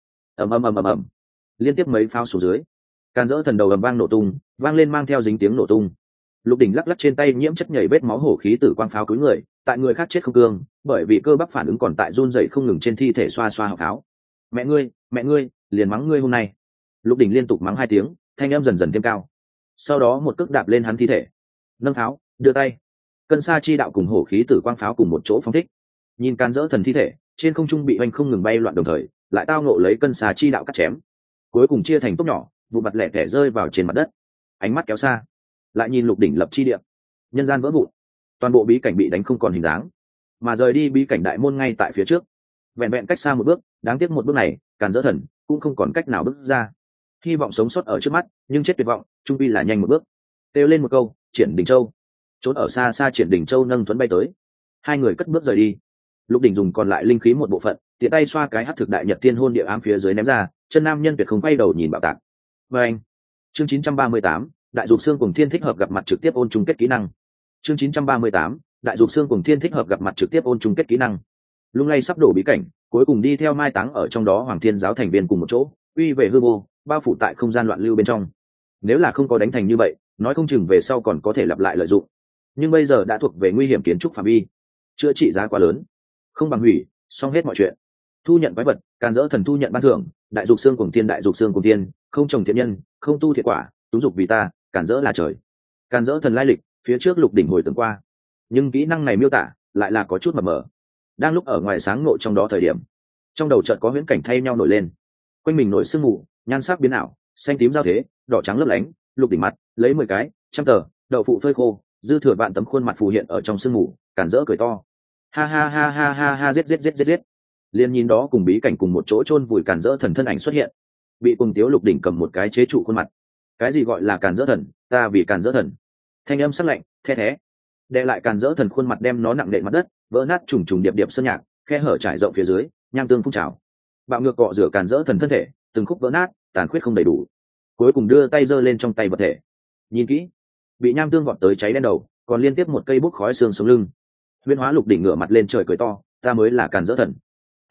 S1: ầm, liên tiếp mấy pháo xuống dưới, Càn Dỡ Thần đầu ầm vang nổ tung, vang lên mang theo dính tiếng nổ tung. Lục đỉnh lắc trên tay nhiễm chất nhảy vết máu hổ khí tử quang pháo cúi người, tại người khác chết không cương, bởi vì cơ bắp phản ứng còn tại run rẩy không ngừng trên thi thể xoa họng pháo. Mẹ ngươi, liền mắng ngươi hôm nay. Lục đỉnh liên tục mắng hai tiếng, thanh âm dần dần thêm cao. Sau đó một cước đạp lên hắn thi thể, nâng pháo, đưa tay, cân sa chi đạo cùng hổ khí tử quang pháo cùng một chỗ phóng thích. Nhìn Càn Dỡ Thần thi thể trên không trung bị oanh không ngừng bay loạn, đồng thời lại tao ngộ lấy cân sa chi đạo cắt chém, cuối cùng chia thành tốc nhỏ, vụ mặt lẻ tẻ rơi vào trên mặt đất. Ánh mắt kéo xa, lại nhìn lục đỉnh lập chi địa, nhân gian vỡ vụn, toàn bộ bí cảnh bị đánh không còn hình dáng, mà rời đi bí cảnh đại môn ngay tại phía trước, vẹn vẹn cách xa một bước. Đáng tiếc một bước này Càn Dỡ Thần cũng không còn cách nào bước ra. Hy vọng sống sót ở trước mắt, nhưng chết tuyệt vọng trung pi là nhanh một bước. Kêu lên một câu, Triển Đình Châu. Trốn ở xa xa Triển Đình Châu nâng thuẫn bay tới. Hai người cất bước rời đi. Lục đỉnh dùng còn lại linh khí một bộ phận, tiện tay xoa cái hắc thực đại nhật thiên hôn địa ám phía dưới ném ra, chân nam nhân tuyệt không quay đầu nhìn bạo tạc. Và anh, chương 938, đại dục xương cùng thiên thích hợp gặp mặt trực tiếp ôn chung kết kỹ năng. Chương 938, đại dục xương cùng thiên thích hợp gặp mặt trực tiếp ôn chung kết kỹ năng. Lung lay sắp đổ bí cảnh, cuối cùng đi theo mai táng ở trong đó Hoàng Thiên giáo thành viên cùng một chỗ, uy về hư vô, bao phủ tại không gian loạn lưu bên trong. Nếu là không có đánh thành như vậy, nói không chừng về sau còn có thể lặp lại lợi dụng, nhưng bây giờ đã thuộc về nguy hiểm kiến trúc phạm vi, chữa trị giá quá lớn, không bằng hủy, xong hết mọi chuyện. Thu nhận quái vật, Càn Dỡ Thần thu nhận ban thưởng, đại dục xương cùng thiên, đại dục xương cùng thiên, không trồng thiện nhân, không tu thiệt quả, tú dục vì ta, Càn Dỡ là trời. Càn Dỡ Thần lai lịch, phía trước Lục đỉnh hồi tưởng qua, nhưng kỹ năng này miêu tả lại là có chút mờ mờ. Đang lúc ở ngoài sáng ngộ trong đó thời điểm, trong đầu chợt có huyễn cảnh thay nhau nổi lên, quanh mình nổi sương mù, nhan sắc biến ảo, xanh tím giao thế, đỏ trắng lấp lánh. Lục đỉnh mặt lấy 10 cái, trăm tờ đậu phụ phơi khô, dư thừa vạn tấm khuôn mặt phù hiện ở trong sương mù. Càn Dỡ cười to, ha, giết. Liên nhìn đó cùng bí cảnh cùng một chỗ chôn vùi Càn Dỡ Thần thân ảnh xuất hiện, bị cùng tiếu Lục đỉnh cầm một cái chế trụ khuôn mặt. Cái gì gọi là Càn Dỡ Thần, ta vì Càn Dỡ Thần. Thanh âm sắc lạnh, the thé, đè lại Càn Dỡ Thần khuôn mặt, đem nó nặng nề mặt đất, vỡ nát trùng điệp sơn nhạc, khe hở trải rộng phía dưới, nham tương phun trào, bạo ngược cọ rửa Càn Dỡ Thần thân thể, từng khúc vỡ nát, tàn khuyết không đầy đủ. Cuối cùng đưa tay giơ lên trong tay vật thể, nhìn kỹ, bị nham tương vọt tới cháy đen đầu, còn liên tiếp một cây bốc khói xương sống lưng. Huyễn hóa Lục đỉnh ngửa mặt lên trời cười to, ta mới là Càn Dỡ Thần.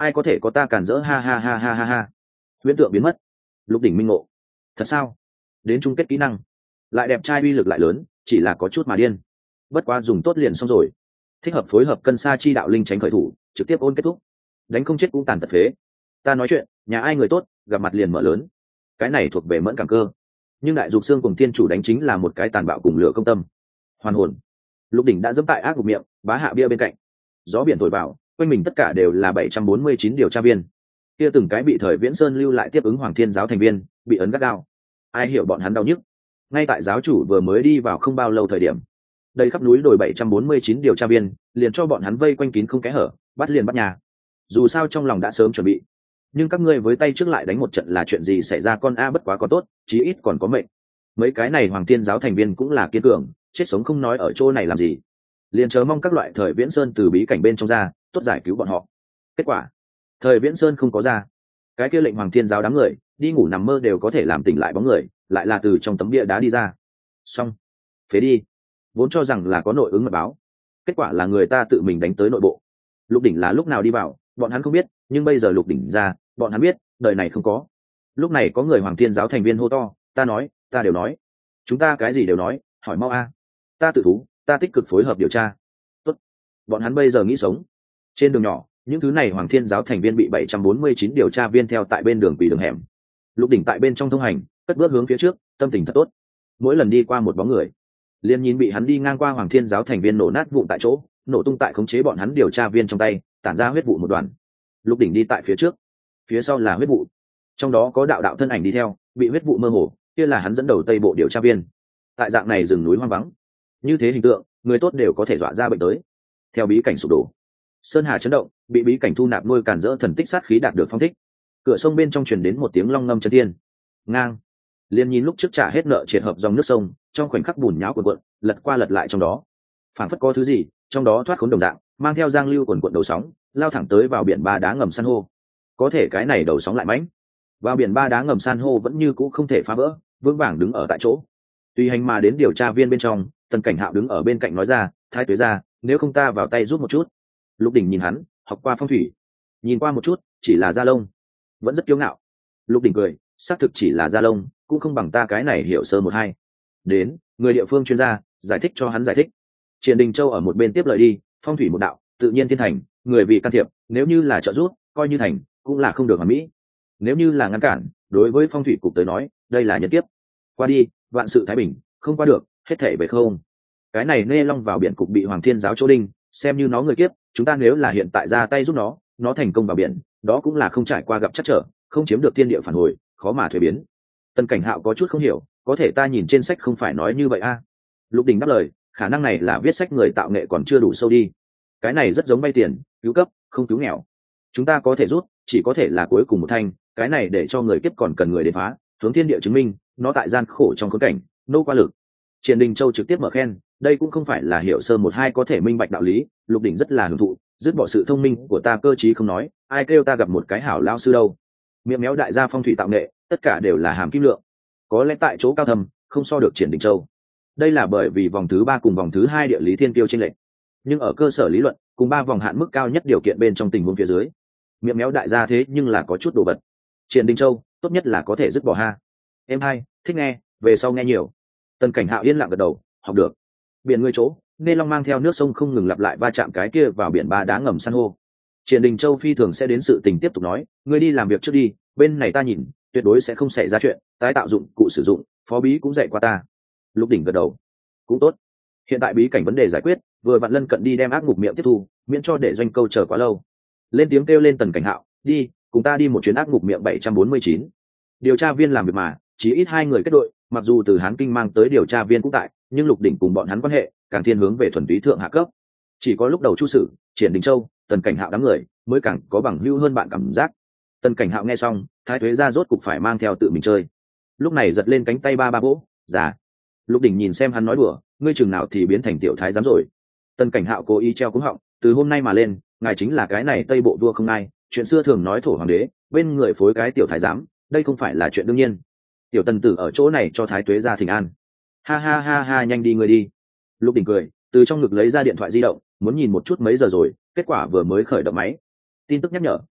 S1: ai có thể có ta cản rỡ, ha ha ha ha ha ha. Huyễn tượng biến mất. Lục đỉnh minh ngộ. Thật sao? Đến chung kết kỹ năng lại đẹp trai, uy lực lại lớn, chỉ là có chút mà điên. Bất quá dùng tốt liền xong rồi. Thích hợp phối hợp cân sa chi đạo linh tránh khởi thủ, trực tiếp ôn kết thúc. Đánh không chết cũng tàn tật phế. Ta nói chuyện, nhà ai người tốt, gặp mặt liền mở lớn. Cái này thuộc về mẫn cảm cơ. Nhưng đại dục xương cùng thiên chủ đánh chính là một cái tàn bạo cùng lửa công tâm. Hoàn hồn. Lục đỉnh đã dẫm tại ác ngục miệng, bá hạ bia bên cạnh. Gió biển thổi vào, quanh mình tất cả đều là 749 điều tra viên. Kia từng cái bị thời Viễn Sơn lưu lại tiếp ứng Hoàng Thiên giáo thành viên, bị ấn gắt gao. Ai hiểu bọn hắn đau nhức. Ngay tại giáo chủ vừa mới đi vào không bao lâu thời điểm, đây khắp núi đồi 749 điều tra viên liền cho bọn hắn vây quanh kín không kẽ hở, bắt liền bắt nhà. Dù sao trong lòng đã sớm chuẩn bị, nhưng các ngươi với tay trước lại đánh một trận là chuyện gì xảy ra, con a bất quá có tốt, chí ít còn có mệnh. Mấy cái này Hoàng Thiên giáo thành viên cũng là kiên cường, chết sống không nói ở chỗ này làm gì, liền chờ mong các loại thời Viễn Sơn từ bí cảnh bên trong ra, tốt giải cứu bọn họ. Kết quả thời Viễn Sơn không có ra, cái kia lệnh Hoàng Thiên giáo đám người đi ngủ nằm mơ đều có thể làm tỉnh lại bóng người lại là từ trong tấm bia đá đi ra. Xong, phế đi. Vốn cho rằng là có nội ứng mật báo, kết quả là người ta tự mình đánh tới nội bộ. Lục đỉnh là lúc nào đi vào bọn hắn không biết, nhưng bây giờ Lục đỉnh ra bọn hắn biết, đời này không có. Lúc này có người Hoàng Thiên giáo thành viên hô to, ta nói, ta đều nói, chúng ta cái gì đều nói, hỏi mau a. Ta tự thú, ta tích cực phối hợp điều tra. Tốt. Bọn hắn bây giờ nghĩ sống. Trên đường nhỏ, những thứ này Hoàng Thiên giáo thành viên bị 749 điều tra viên theo tại bên đường quỷ đường hẻm. Lục đỉnh tại bên trong thông hành, cất bước hướng phía trước, tâm tình thật tốt. Mỗi lần đi qua một bóng người, liền nhìn bị hắn đi ngang qua Hoàng Thiên giáo thành viên nổ nát vụn tại chỗ, nổ tung tại khống chế bọn hắn điều tra viên trong tay, tản ra huyết vụ một đoàn. Lục đỉnh đi tại phía trước, phía sau là huyết vụ, trong đó có đạo đạo thân ảnh đi theo, bị huyết vụ mơ hồ, kia là hắn dẫn đầu tây bộ điều tra viên. Tại dạng này rừng núi hoang vắng, như thế hình tượng, người tốt đều có thể dọa ra bệnh tới. Theo bí cảnh sụp đổ, sơn hà chấn động, bị bí cảnh thu nạp nuôi càn rỡ thần tích sát khí đạt được phong thích. Cửa sông bên trong truyền đến một tiếng long ngâm chân thiên. Ngang. Liên nhìn lúc trước trả hết nợ triệt hợp dòng nước sông, trong khoảnh khắc bùn nháo cuộn cuộn, lật qua lật lại trong đó. Phảng phất có thứ gì, trong đó thoát khốn đồng dạng, mang theo giang lưu cuộn cuộn đầu sóng, lao thẳng tới vào biển ba đá ngầm san hô. Có thể cái này đầu sóng lại mãnh. Vào biển ba đá ngầm san hô vẫn như cũ không thể phá vỡ, vững vàng đứng ở tại chỗ. Tùy hành mà đến điều tra viên bên trong, Tần Cảnh Hạo đứng ở bên cạnh nói ra, thái tuế ra, nếu không ta vào tay giúp một chút. Lục đỉnh nhìn hắn, học qua phong thủy, nhìn qua một chút, chỉ là da lông, vẫn rất kiêu ngạo. Lục đỉnh cười, xác thực chỉ là da lông, cũng không bằng ta cái này hiểu sơ một hai. Đến, người địa phương chuyên gia giải thích cho hắn giải thích. Triển Đình Châu ở một bên tiếp lời đi, phong thủy một đạo, tự nhiên thiên thành, người vì can thiệp, nếu như là trợ giúp, coi như thành, cũng là không được hoàn mỹ. Nếu như là ngăn cản, đối với phong thủy cục tới nói, đây là nhân kiếp. Qua đi, vạn sự thái bình, không qua được, hết thảy về không. Cái này nê long vào biển cục bị Hoàng Thiên giáo chỗ đinh, xem như nó người kiếp, chúng ta nếu là hiện tại ra tay giúp nó thành công vào biển, đó cũng là không trải qua gặp trắc trở, không chiếm được thiên địa phản hồi, khó mà thuế biến. Tần Cảnh Hạo có chút không hiểu, có thể ta nhìn trên sách không phải nói như vậy a. Lục Đình đáp lời, khả năng này là viết sách người tạo nghệ còn chưa đủ sâu đi. Cái này rất giống vay tiền, cứu cấp, không cứu nghèo. Chúng ta có thể rút, chỉ có thể là cuối cùng một thanh, cái này để cho người kiếp còn cần người đến phá, hướng thiên địa chứng minh, nó tại gian khổ trong khốn cảnh, nô qua lực. Triển Đình Châu trực tiếp mở khen, đây cũng không phải là hiểu sơ một hai có thể minh bạch đạo lý, Lục Đỉnh rất là hưởng thụ, dứt bỏ sự thông minh của ta cơ trí không nói, ai kêu ta gặp một cái hảo lao sư đâu. Miệng méo đại gia phong thủy tạo nghệ, tất cả đều là hàm kim lượng. Có lẽ tại chỗ cao thầm, không so được Triển Đình Châu. Đây là bởi vì vòng thứ 3 cùng vòng thứ 2 địa lý thiên tiêu chênh lệch. Nhưng ở cơ sở lý luận, cùng 3 vòng hạn mức cao nhất điều kiện bên trong tình huống phía dưới, miệng méo đại gia thế nhưng là có chút đồ vật. Triển Đình Châu, tốt nhất là có thể dứt bỏ ha. Em hai, thích nghe, về sau nghe nhiều. Tần Cảnh Hạo yên lặng gật đầu, học được. Biển người chỗ, Nê Long mang theo nước sông không ngừng lặp lại va chạm cái kia vào biển ba đá ngầm san hô. Triển Đình Châu phi thường sẽ đến sự tình tiếp tục nói, ngươi đi làm việc trước đi, bên này ta nhìn, tuyệt đối sẽ không xảy ra chuyện, tái tạo dụng cụ sử dụng, phó bí cũng dạy qua ta. Lục Đỉnh gật đầu, cũng tốt. Hiện tại bí cảnh vấn đề giải quyết, vừa vặn lân cận đi đem ác ngục miệng tiếp thu, miễn cho để doanh câu chờ quá lâu. Lên tiếng kêu lên Tần Cảnh Hạo, đi, cùng ta đi một chuyến ác ngục miệng 749. Điều tra viên làm việc mà, chỉ ít 2 người kết đội, mặc dù từ Hán Kinh mang tới điều tra viên cũng tại, nhưng Lục Đỉnh cùng bọn hắn quan hệ càng thiên hướng về thuần túy thượng hạ cấp. Chỉ có lúc đầu Chu Sử, Triển Đình Châu, Tần Cảnh Hạo đám người mới càng có bằng hữu hơn bạn cảm giác. Tần Cảnh Hạo nghe xong, thái thuế ra rốt cục phải mang theo tự mình chơi. Lúc này giật lên cánh tay ba vỗ, già. Lục Đỉnh nhìn xem hắn nói đùa, ngươi chừng nào thì biến thành tiểu thái giám rồi. Tần Cảnh Hạo cố ý treo cúng họng, từ hôm nay mà lên, ngài chính là cái này Tây Bộ vua không ai, chuyện xưa thường nói thổ hoàng đế, bên người phối cái tiểu thái giám, đây không phải là chuyện đương nhiên. Tiểu Tần tử ở chỗ này cho thái tuế ra thỉnh an. Ha ha ha ha, nhanh đi người đi. Lục Đỉnh cười, từ trong ngực lấy ra điện thoại di động, muốn nhìn một chút mấy giờ rồi, kết quả vừa mới khởi động máy. Tin tức nhắc nhở,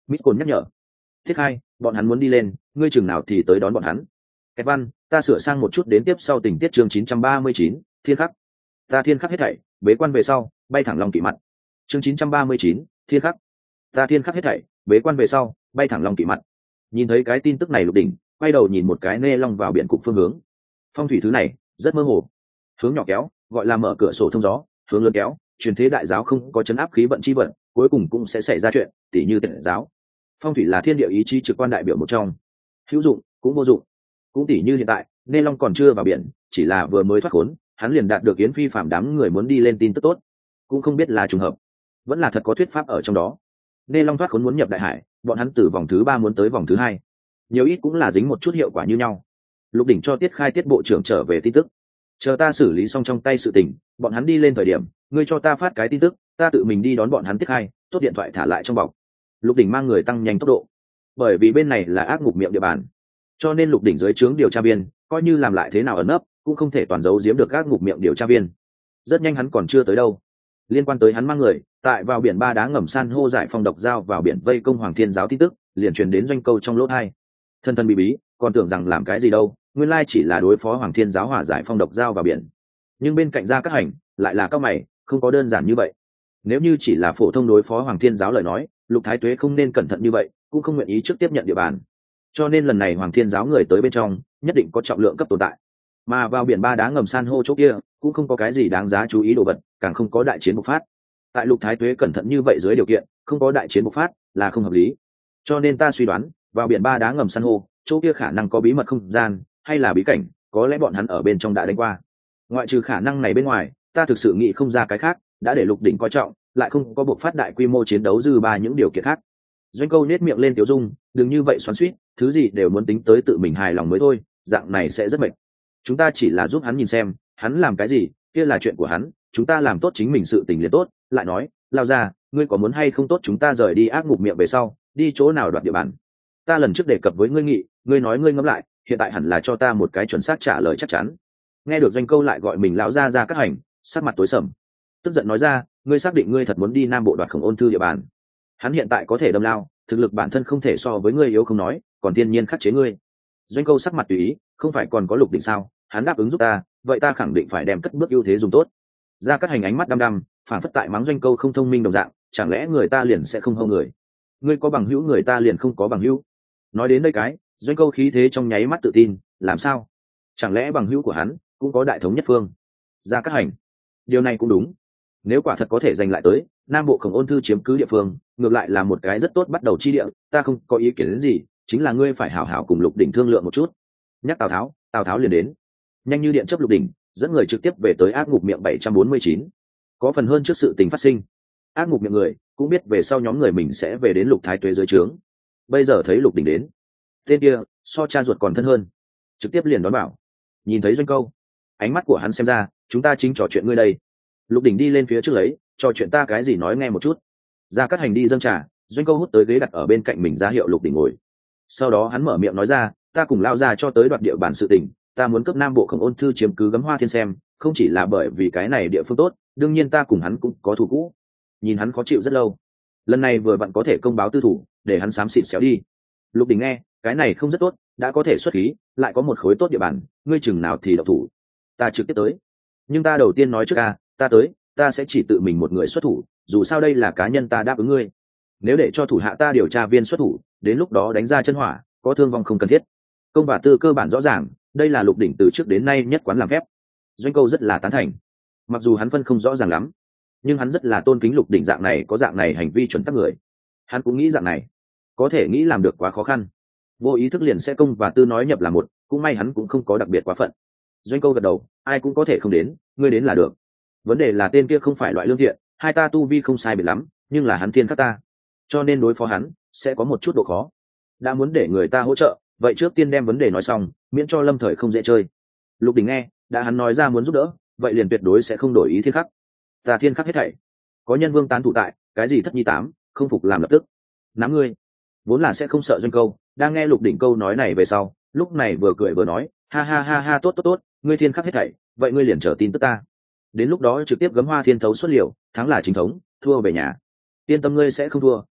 S1: Mít Cồn nhắc nhở. Thiết Khai, bọn hắn muốn đi lên, ngươi chừng nào thì tới đón bọn hắn. Kẹt văn, ta sửa sang một chút đến tiếp sau tình tiết chương 939, thiên khắc. Ta thiên khắc hết thảy, bế quan về sau, bay thẳng Long Kỵ mặt. Chương 939, thiên khắc. Ta thiên khắc hết thảy, bế quan về sau, bay thẳng Long Kỵ mặt. Nhìn thấy cái tin tức này Lục Đỉnh, quay đầu nhìn một cái nê long vào biển cục phương hướng. Phong thủy thứ này, rất mơ hồ. Hướng nhỏ kéo, gọi là mở cửa sổ thông gió, hướng lớn kéo, truyền thế đại giáo không có chấn áp khí vận chi vận, cuối cùng cũng sẽ xảy ra chuyện, tỉ như tiện giáo. Phong thủy là thiên địa ý chí trực quan đại biểu một trong, hữu dụng cũng vô dụng. Cũng tỉ như hiện tại, nê long còn chưa vào biển, chỉ là vừa mới thoát khốn, hắn liền đạt được Yến Phi Phạm đám người muốn đi lên tin tức tốt, cũng không biết là trùng hợp, vẫn là thật có thuyết pháp ở trong đó. Nê long thoát khốn muốn nhập đại hải, bọn hắn từ vòng thứ 3 muốn tới vòng thứ 2, nhiều ít cũng là dính một chút hiệu quả như nhau. Lục Đỉnh cho Tiết Khai Tiết bộ trưởng trở về tin tức, chờ ta xử lý xong trong tay sự tình, bọn hắn đi lên thời điểm, ngươi cho ta phát cái tin tức, ta tự mình đi đón bọn hắn. Tiết Khai, tốt điện thoại thả lại trong bọc. Lục Đỉnh mang người tăng nhanh tốc độ, bởi vì bên này là ác ngục miệng địa bàn, cho nên Lục Đỉnh dưới trướng điều tra viên coi như làm lại thế nào ẩn nấp cũng không thể toàn giấu giếm được ác ngục miệng điều tra viên. Rất nhanh hắn còn chưa tới đâu, liên quan tới hắn mang người tại vào biển Ba Đá ngầm san hô giải phong độc giao vào biển vây công Hoàng Thiên giáo tin tức liền truyền đến Doanh Câu trong lỗ hai. Thân thân bí bí còn tưởng rằng làm cái gì đâu, nguyên lai chỉ là đối phó Hoàng Thiên giáo hỏa giải phong độc giao vào biển. Nhưng bên cạnh Gia Cát Hành lại là cao mày, không có đơn giản như vậy. Nếu như chỉ là phổ thông đối phó Hoàng Thiên giáo lời nói, Lục Thái Tuế không nên cẩn thận như vậy, cũng không nguyện ý trước tiếp nhận địa bàn. Cho nên lần này Hoàng Thiên giáo người tới bên trong nhất định có trọng lượng cấp tồn tại, mà vào biển Ba Đá ngầm san hô chỗ kia cũng không có cái gì đáng giá chú ý đồ vật, càng không có đại chiến bộc phát. Tại Lục Thái Tuế cẩn thận như vậy dưới điều kiện, không có đại chiến bộc phát là không hợp lý. Cho nên ta suy đoán, vào biển Ba Đá ngầm san hô chỗ kia khả năng có bí mật không gian hay là bí cảnh, có lẽ bọn hắn ở bên trong đã đánh qua. Ngoại trừ khả năng này bên ngoài, ta thực sự nghĩ không ra cái khác, đã để Lục Đỉnh coi trọng, lại không có bộc phát đại quy mô chiến đấu dư ba những điều kiện khác. Doanh Câu nết miệng lên tiểu dung, đừng như vậy xoắn xuýt, thứ gì đều muốn tính tới tự mình hài lòng mới thôi, dạng này sẽ rất mệt. Chúng ta chỉ là giúp hắn nhìn xem, hắn làm cái gì, kia là chuyện của hắn, chúng ta làm tốt chính mình sự tình liền tốt. Lại nói, lao ra, ngươi có muốn hay không tốt chúng ta rời đi ác ngục miệng về sau, đi chỗ nào đoạt địa bàn? Ta lần trước đề cập với ngươi nghị, ngươi nói ngươi ngẫm lại, hiện tại hẳn là cho ta một cái chuẩn xác trả lời chắc chắn. Nghe được Doanh Câu lại gọi mình lão ra Gia Cát Hành, sắc mặt tối sầm, tức giận nói ra, ngươi xác định ngươi thật muốn đi Nam Bộ đoạt Khổng Ôn Thư địa bàn? Hắn hiện tại có thể đâm lao, thực lực bản thân không thể so với ngươi yếu không nói, còn thiên nhiên khắc chế ngươi. Doanh Câu sắc mặt tùy ý, không phải còn có Lục Đỉnh sao, hắn đáp ứng giúp ta, vậy ta khẳng định phải đem cất bước ưu thế dùng tốt. Gia Cát Hành ánh mắt đăm đăm, phản phất tại mắng Doanh Câu không thông minh đồng dạng, chẳng lẽ người ta liền sẽ không hâu người? Ngươi có bằng hữu người ta liền không có bằng hữu? Nói đến đây cái, Doanh Câu khí thế trong nháy mắt tự tin, làm sao? Chẳng lẽ bằng hữu của hắn cũng có đại thống nhất phương? Gia Cát Hành, điều này cũng đúng. Nếu quả thật có thể giành lại tới Nam Bộ Khổng Ôn Thư chiếm cứ địa phương, ngược lại là một cái rất tốt bắt đầu chi địa, ta không có ý kiến đến gì, chính là ngươi phải hảo hảo cùng Lục Đỉnh thương lượng một chút. Nhắc Tào Tháo liền đến, nhanh như điện chớp. Lục Đỉnh dẫn người trực tiếp về tới ác ngục miệng 749. Có phần hơn trước sự tình phát sinh, ác ngục miệng người cũng biết về sau nhóm người mình sẽ về đến Lục Thái Tuế dưới trướng. Bây giờ thấy Lục Đỉnh đến, tên kia so cha ruột còn thân hơn, trực tiếp liền đón bảo. Nhìn thấy Doanh Câu, ánh mắt của hắn xem ra, chúng ta chính trò chuyện ngươi đây. Lục Đỉnh đi lên phía trước lấy, trò chuyện ta cái gì nói nghe một chút. Gia Cát Hành đi dâng trà, Doanh Câu hút tới ghế đặt ở bên cạnh mình ra hiệu Lục Đỉnh ngồi. Sau đó hắn mở miệng nói ra, ta cùng lao ra cho tới đoạt địa bàn sự tình, ta muốn cấp Nam Bộ Khổng Ôn Thư chiếm cứ Gấm Hoa Thiên xem, không chỉ là bởi vì cái này địa phương tốt, đương nhiên ta cùng hắn cũng có thù cũ. Nhìn hắn khó chịu rất lâu, lần này vừa vặn có thể công báo tư thủ, để hắn xám xịt xéo đi. Lục Đỉnh nghe, cái này không rất tốt, đã có thể xuất khí, lại có một khối tốt địa bàn, ngươi chừng nào thì độc thủ? Ta trực tiếp tới. Nhưng ta đầu tiên nói trước ta tới, ta sẽ chỉ tự mình một người xuất thủ, dù sao đây là cá nhân ta đáp ứng ngươi. Nếu để cho thủ hạ ta điều tra viên xuất thủ, đến lúc đó đánh ra chân hỏa, có thương vong không cần thiết. Công và tư cơ bản rõ ràng, đây là Lục Đỉnh từ trước đến nay nhất quán làm phép. Doanh Câu rất là tán thành, mặc dù hắn phân không rõ ràng lắm, nhưng hắn rất là tôn kính Lục Đỉnh dạng này có dạng này hành vi chuẩn tắc người. Hắn cũng nghĩ dạng này có thể nghĩ làm được quá khó khăn, vô ý thức liền sẽ công và tư nói nhập là một, cũng may hắn cũng không có đặc biệt quá phận. Doanh Câu gật đầu, ai cũng có thể không đến, ngươi đến là được. Vấn đề là tên kia không phải loại lương thiện, hai ta tu vi không sai biệt lắm, nhưng là hắn thiên khắc ta, cho nên đối phó hắn sẽ có một chút độ khó. Đã muốn để người ta hỗ trợ, vậy trước tiên đem vấn đề nói xong, miễn cho lâm thời không dễ chơi. Lục Đỉnh nghe, đã hắn nói ra muốn giúp đỡ, vậy liền tuyệt đối sẽ không đổi ý thiên khắc. Ta thiên khắc hết thảy, có nhân vương tán thủ tại, cái gì thất nhi tám, không phục làm lập tức. Nắm ngươi, vốn là sẽ không sợ Doanh Câu, đang nghe Lục Đỉnh câu nói này về sau, lúc này vừa cười vừa nói, ha ha ha ha, tốt, ngươi thiên khắc hết thảy, vậy ngươi liền chờ tin tức ta. Đến lúc đó trực tiếp Gấm Hoa Thiên thấu xuất liều, thắng là chính thống, thua về nhà. Yên tâm, ngươi sẽ không thua,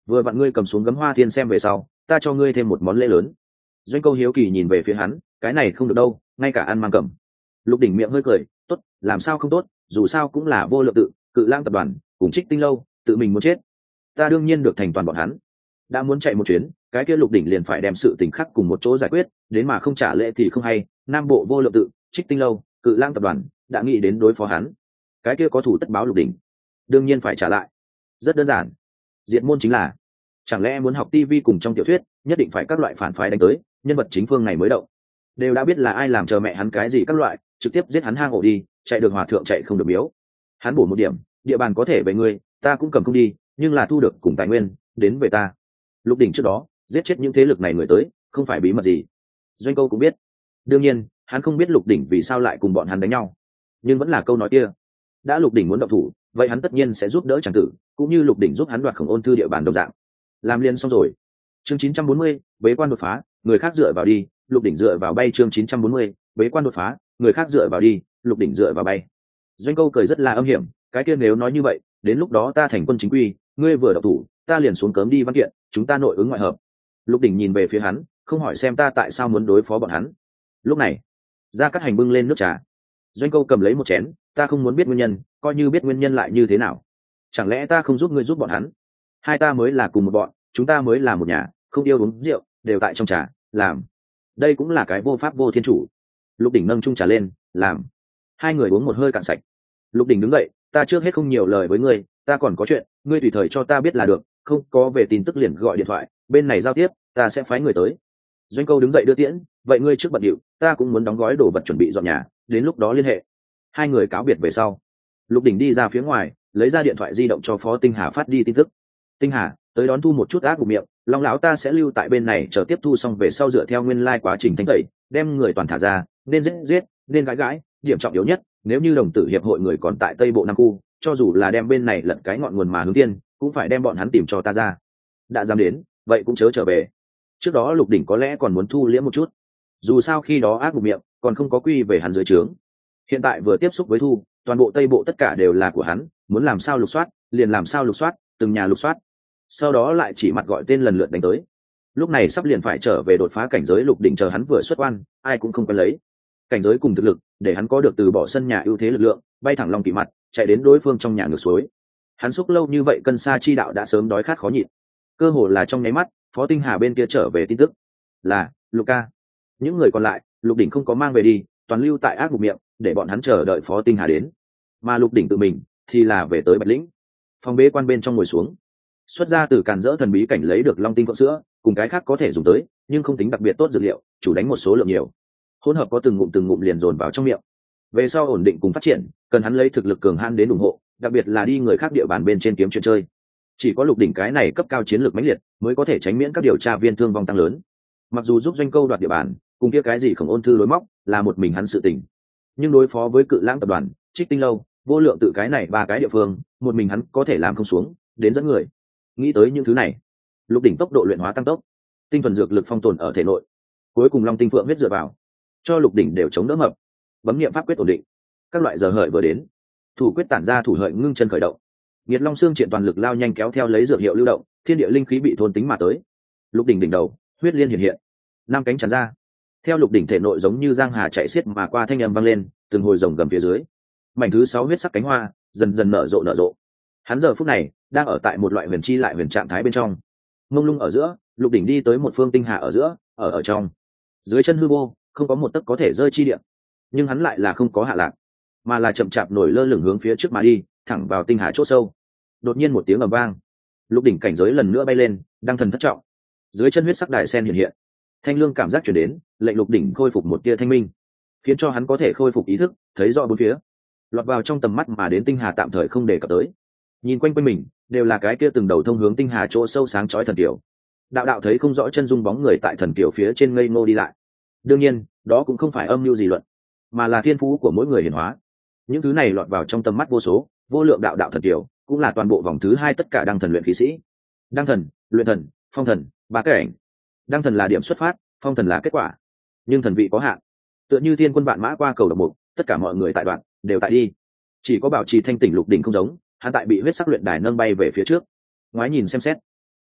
S1: vừa vặn ngươi cầm xuống gấm hoa thiên xem về sau ta cho ngươi thêm một món lễ lớn. Doanh Câu hiếu kỳ nhìn về phía hắn, cái này không được đâu, ngay cả ăn mang cầm. Lục Đỉnh miệng hơi cười, tốt, làm sao không tốt, dù sao cũng là vô lượng tự, Cự Lang tập đoàn cùng Trích Tinh lâu, tự mình muốn chết ta đương nhiên được thành toàn bọn hắn. Đã muốn chạy một chuyến, cái kia Lục Đỉnh liền phải đem sự tình khác cùng một chỗ giải quyết, đến mà không trả lễ thì không hay. Nam bộ vô lượng tự, Trích Tinh lâu, Cự Lang tập đoàn đã nghĩ đến đối phó hắn, cái kia có thủ tất báo. Lục Đỉnh đương nhiên phải trả lại. Rất đơn giản, diện môn chính là, chẳng lẽ muốn học TV cùng trong tiểu thuyết nhất định phải các loại phản phái đánh tới, nhân vật chính phương này mới động. Đều đã biết là ai làm, chờ mẹ hắn cái gì các loại, trực tiếp giết hắn hang ổ đi, chạy được hòa thượng chạy không được miếu. Hắn bổ một điểm, địa bàn có thể về ngươi, ta cũng cầm không đi, nhưng là thu được cùng tài nguyên đến về ta. Lục Đỉnh trước đó giết chết những thế lực này người tới, không phải bí mật gì. Doanh Câu cũng biết. Đương nhiên hắn không biết Lục Đỉnh vì sao lại cùng bọn hắn đánh nhau, nhưng vẫn là câu nói kia, đã Lục Đỉnh muốn động thủ, vậy hắn tất nhiên sẽ giúp đỡ chàng tử, cũng như Lục Đỉnh giúp hắn đoạt Khổng Ôn Thư địa bàn đồng dạng. Làm liền xong rồi. Chương 940, bế quan đột phá, người khác dựa vào đi, Lục Đỉnh dựa vào bay. Chương 940, bế quan đột phá, người khác dựa vào đi, Lục Đỉnh dựa vào bay. Doanh Câu cười rất là âm hiểm, cái kia nếu nói như vậy, đến lúc đó ta thành quân chính quy, ngươi vừa độc thủ, ta liền xuống cấm đi văn kiện, chúng ta nội ứng ngoại hợp. Lục Đỉnh nhìn về phía hắn, không hỏi xem ta tại sao muốn đối phó bọn hắn. Lúc này, Gia Cát Hành bưng lên nước trà. Doanh Câu cầm lấy một chén, ta không muốn biết nguyên nhân, coi như biết nguyên nhân lại như thế nào? Chẳng lẽ ta không giúp ngươi giúp bọn hắn? Hai ta mới là cùng một bọn, chúng ta mới là một nhà, không yêu uống rượu, đều tại trong trà, làm. Đây cũng là cái vô pháp vô thiên chủ. Lục Đỉnh nâng chung trà lên, làm. Hai người uống một hơi cạn sạch. Lục Đỉnh đứng dậy, ta trước hết không nhiều lời với ngươi, ta còn có chuyện, ngươi tùy thời cho ta biết là được, không có về tin tức liền gọi điện thoại, bên này giao tiếp, ta sẽ phái người tới. Doanh Câu đứng dậy đưa tiễn, vậy ngươi trước bận điệu, ta cũng muốn đóng gói đồ vật chuẩn bị dọn nhà, đến lúc đó liên hệ. Hai người cáo biệt về sau, Lục Đỉnh đi ra phía ngoài, lấy ra điện thoại di động cho Phó Tinh Hà phát đi tin tức. Tinh Hà, tới đón thu một chút ác của miệng, Long lão ta sẽ lưu tại bên này chờ tiếp thu xong về sau dựa theo nguyên lai quá trình thanh tẩy, đem người toàn thả ra, nên giết, nên gãi, điểm trọng yếu nhất, nếu như đồng tử hiệp hội người còn tại Tây Bộ Nam khu, cho dù là đem bên này lật cái ngọn nguồn mà hướng tiên, cũng phải đem bọn hắn tìm cho ta ra. Đã dám đến, vậy cũng chớ trở về. Trước đó Lục Đỉnh có lẽ còn muốn thu liễm một chút, dù sao khi đó ác bụng miệng còn không có quy về hắn dưới trướng. Hiện tại vừa tiếp xúc với Thu, toàn bộ Tây Bộ tất cả đều là của hắn, muốn làm sao lục soát liền làm sao lục soát, từng nhà lục soát, sau đó lại chỉ mặt gọi tên lần lượt đánh tới. Lúc này sắp liền phải trở về đột phá cảnh giới, Lục Đỉnh chờ hắn vừa xuất quan, ai cũng không quen lấy. Cảnh giới cùng thực lực, để hắn có được từ bỏ sân nhà ưu thế lực lượng, bay thẳng Long Kỵ mặt, chạy đến đối phương trong nhà ngược suối. Hắn xúc lâu như vậy cân sa chi đạo đã sớm đói khát khó nhịn. Cơ hồ là trong nháy mắt, Phó Tinh Hà bên kia trở về tin tức là Luca. Những người còn lại, Lục Đỉnh không có mang về đi, toàn lưu tại ác mục miệng, để bọn hắn chờ đợi Phó Tinh Hà đến. Mà Lục Đỉnh tự mình thì là về tới Bạch Lĩnh, phòng bế quan bên trong ngồi xuống, xuất ra từ càn dỡ thần bí cảnh lấy được long tinh phượng sữa cùng cái khác có thể dùng tới nhưng không tính đặc biệt tốt dược liệu, chủ đánh một số lượng nhiều, hỗn hợp có từng ngụm liền dồn vào trong miệng. Về sau ổn định cùng phát triển, cần hắn lấy thực lực cường hãn đến ủng hộ, đặc biệt là đi người khác địa bàn bên trên kiếm chuyện chơi. Chỉ có Lục Đỉnh cái này cấp cao chiến lược mãnh liệt mới có thể tránh miễn các điều tra viên thương vong tăng lớn. Mặc dù giúp Doanh Câu đoạt địa bàn, cùng kia cái gì Khổng Ôn Thư đối móc là một mình hắn sự tình, nhưng đối phó với Cự Lãng tập đoàn, Trích Tinh lâu, Vô Lượng tự cái này ba cái địa phương, một mình hắn có thể làm không xuống, đến dẫn người. Nghĩ tới những thứ này, Lục Đỉnh tốc độ luyện hóa tăng tốc, tinh thuần dược lực phong tồn ở thể nội, cuối cùng long tinh phượng huyết dựa vào, cho Lục Đỉnh đều chống đỡ mập. Bấm niệm pháp quyết ổn định, các loại giờ hợi vừa đến, thủ quyết tản ra, thủ hợi ngưng chân khởi động, Nhiệt Long xương triển toàn lực lao nhanh kéo theo lấy dược hiệu lưu động, thiên địa linh khí bị thôn tính mà tới. Lục Đỉnh đỉnh đầu, huyết liên hiện hiện, năm cánh tràn ra. Theo Lục Đỉnh thể nội giống như giang hà chạy xiết mà qua, thanh âm vang lên, từng hồi rồng gầm phía dưới. Mảnh thứ 6 huyết sắc cánh hoa dần dần nở rộ. Hắn giờ phút này đang ở tại một loại huyền chi lại huyền trạng thái bên trong. Mông lung ở giữa, Lục Đỉnh đi tới một phương tinh hà ở giữa, ở trong. Dưới chân hư vô, không có một tấc có thể rơi chi địa. Nhưng hắn lại là không có hạ lạc, mà là chậm chạp nổi lơ lửng hướng phía trước mà đi, thẳng vào tinh hà chỗ sâu. Đột nhiên một tiếng ầm vang, Lục Đỉnh cảnh giới lần nữa bay lên, đăng thần thất trọng. Dưới chân huyết sắc đại sen hiện, thanh lương cảm giác truyền đến, lệnh Lục Đỉnh khôi phục một tia thanh minh, khiến cho hắn có thể khôi phục ý thức, thấy rõ bốn phía. Lọt vào trong tầm mắt mà đến tinh hà tạm thời không để cập tới. Nhìn quanh mình, đều là cái kia từng đầu thông hướng tinh hà chỗ sâu sáng chói thần kiều. Đạo thấy không rõ chân dung bóng người tại thần kiều phía trên ngây ngô đi lại. Đương nhiên, đó cũng không phải âm mưu gì luận, mà là thiên phú của mỗi người hiển hóa. Những thứ này lọt vào trong tầm mắt vô số, vô lượng đạo thần kiều, cũng là toàn bộ vòng thứ 2 tất cả đăng thần luyện khí sĩ. Đăng thần, luyện thần, phong thần, ba cái ảnh. Đăng thần là điểm xuất phát, phong thần là kết quả. Nhưng thần vị có hạn. Tựa như thiên quân vạn mã qua cầu độc mục, tất cả mọi người tại đoạn đều tại đi. Chỉ có bảo trì thanh tỉnh Lục Đỉnh không giống, hắn tại bị huyết sắc luyện đài nâng bay về phía trước. Ngoái nhìn xem xét,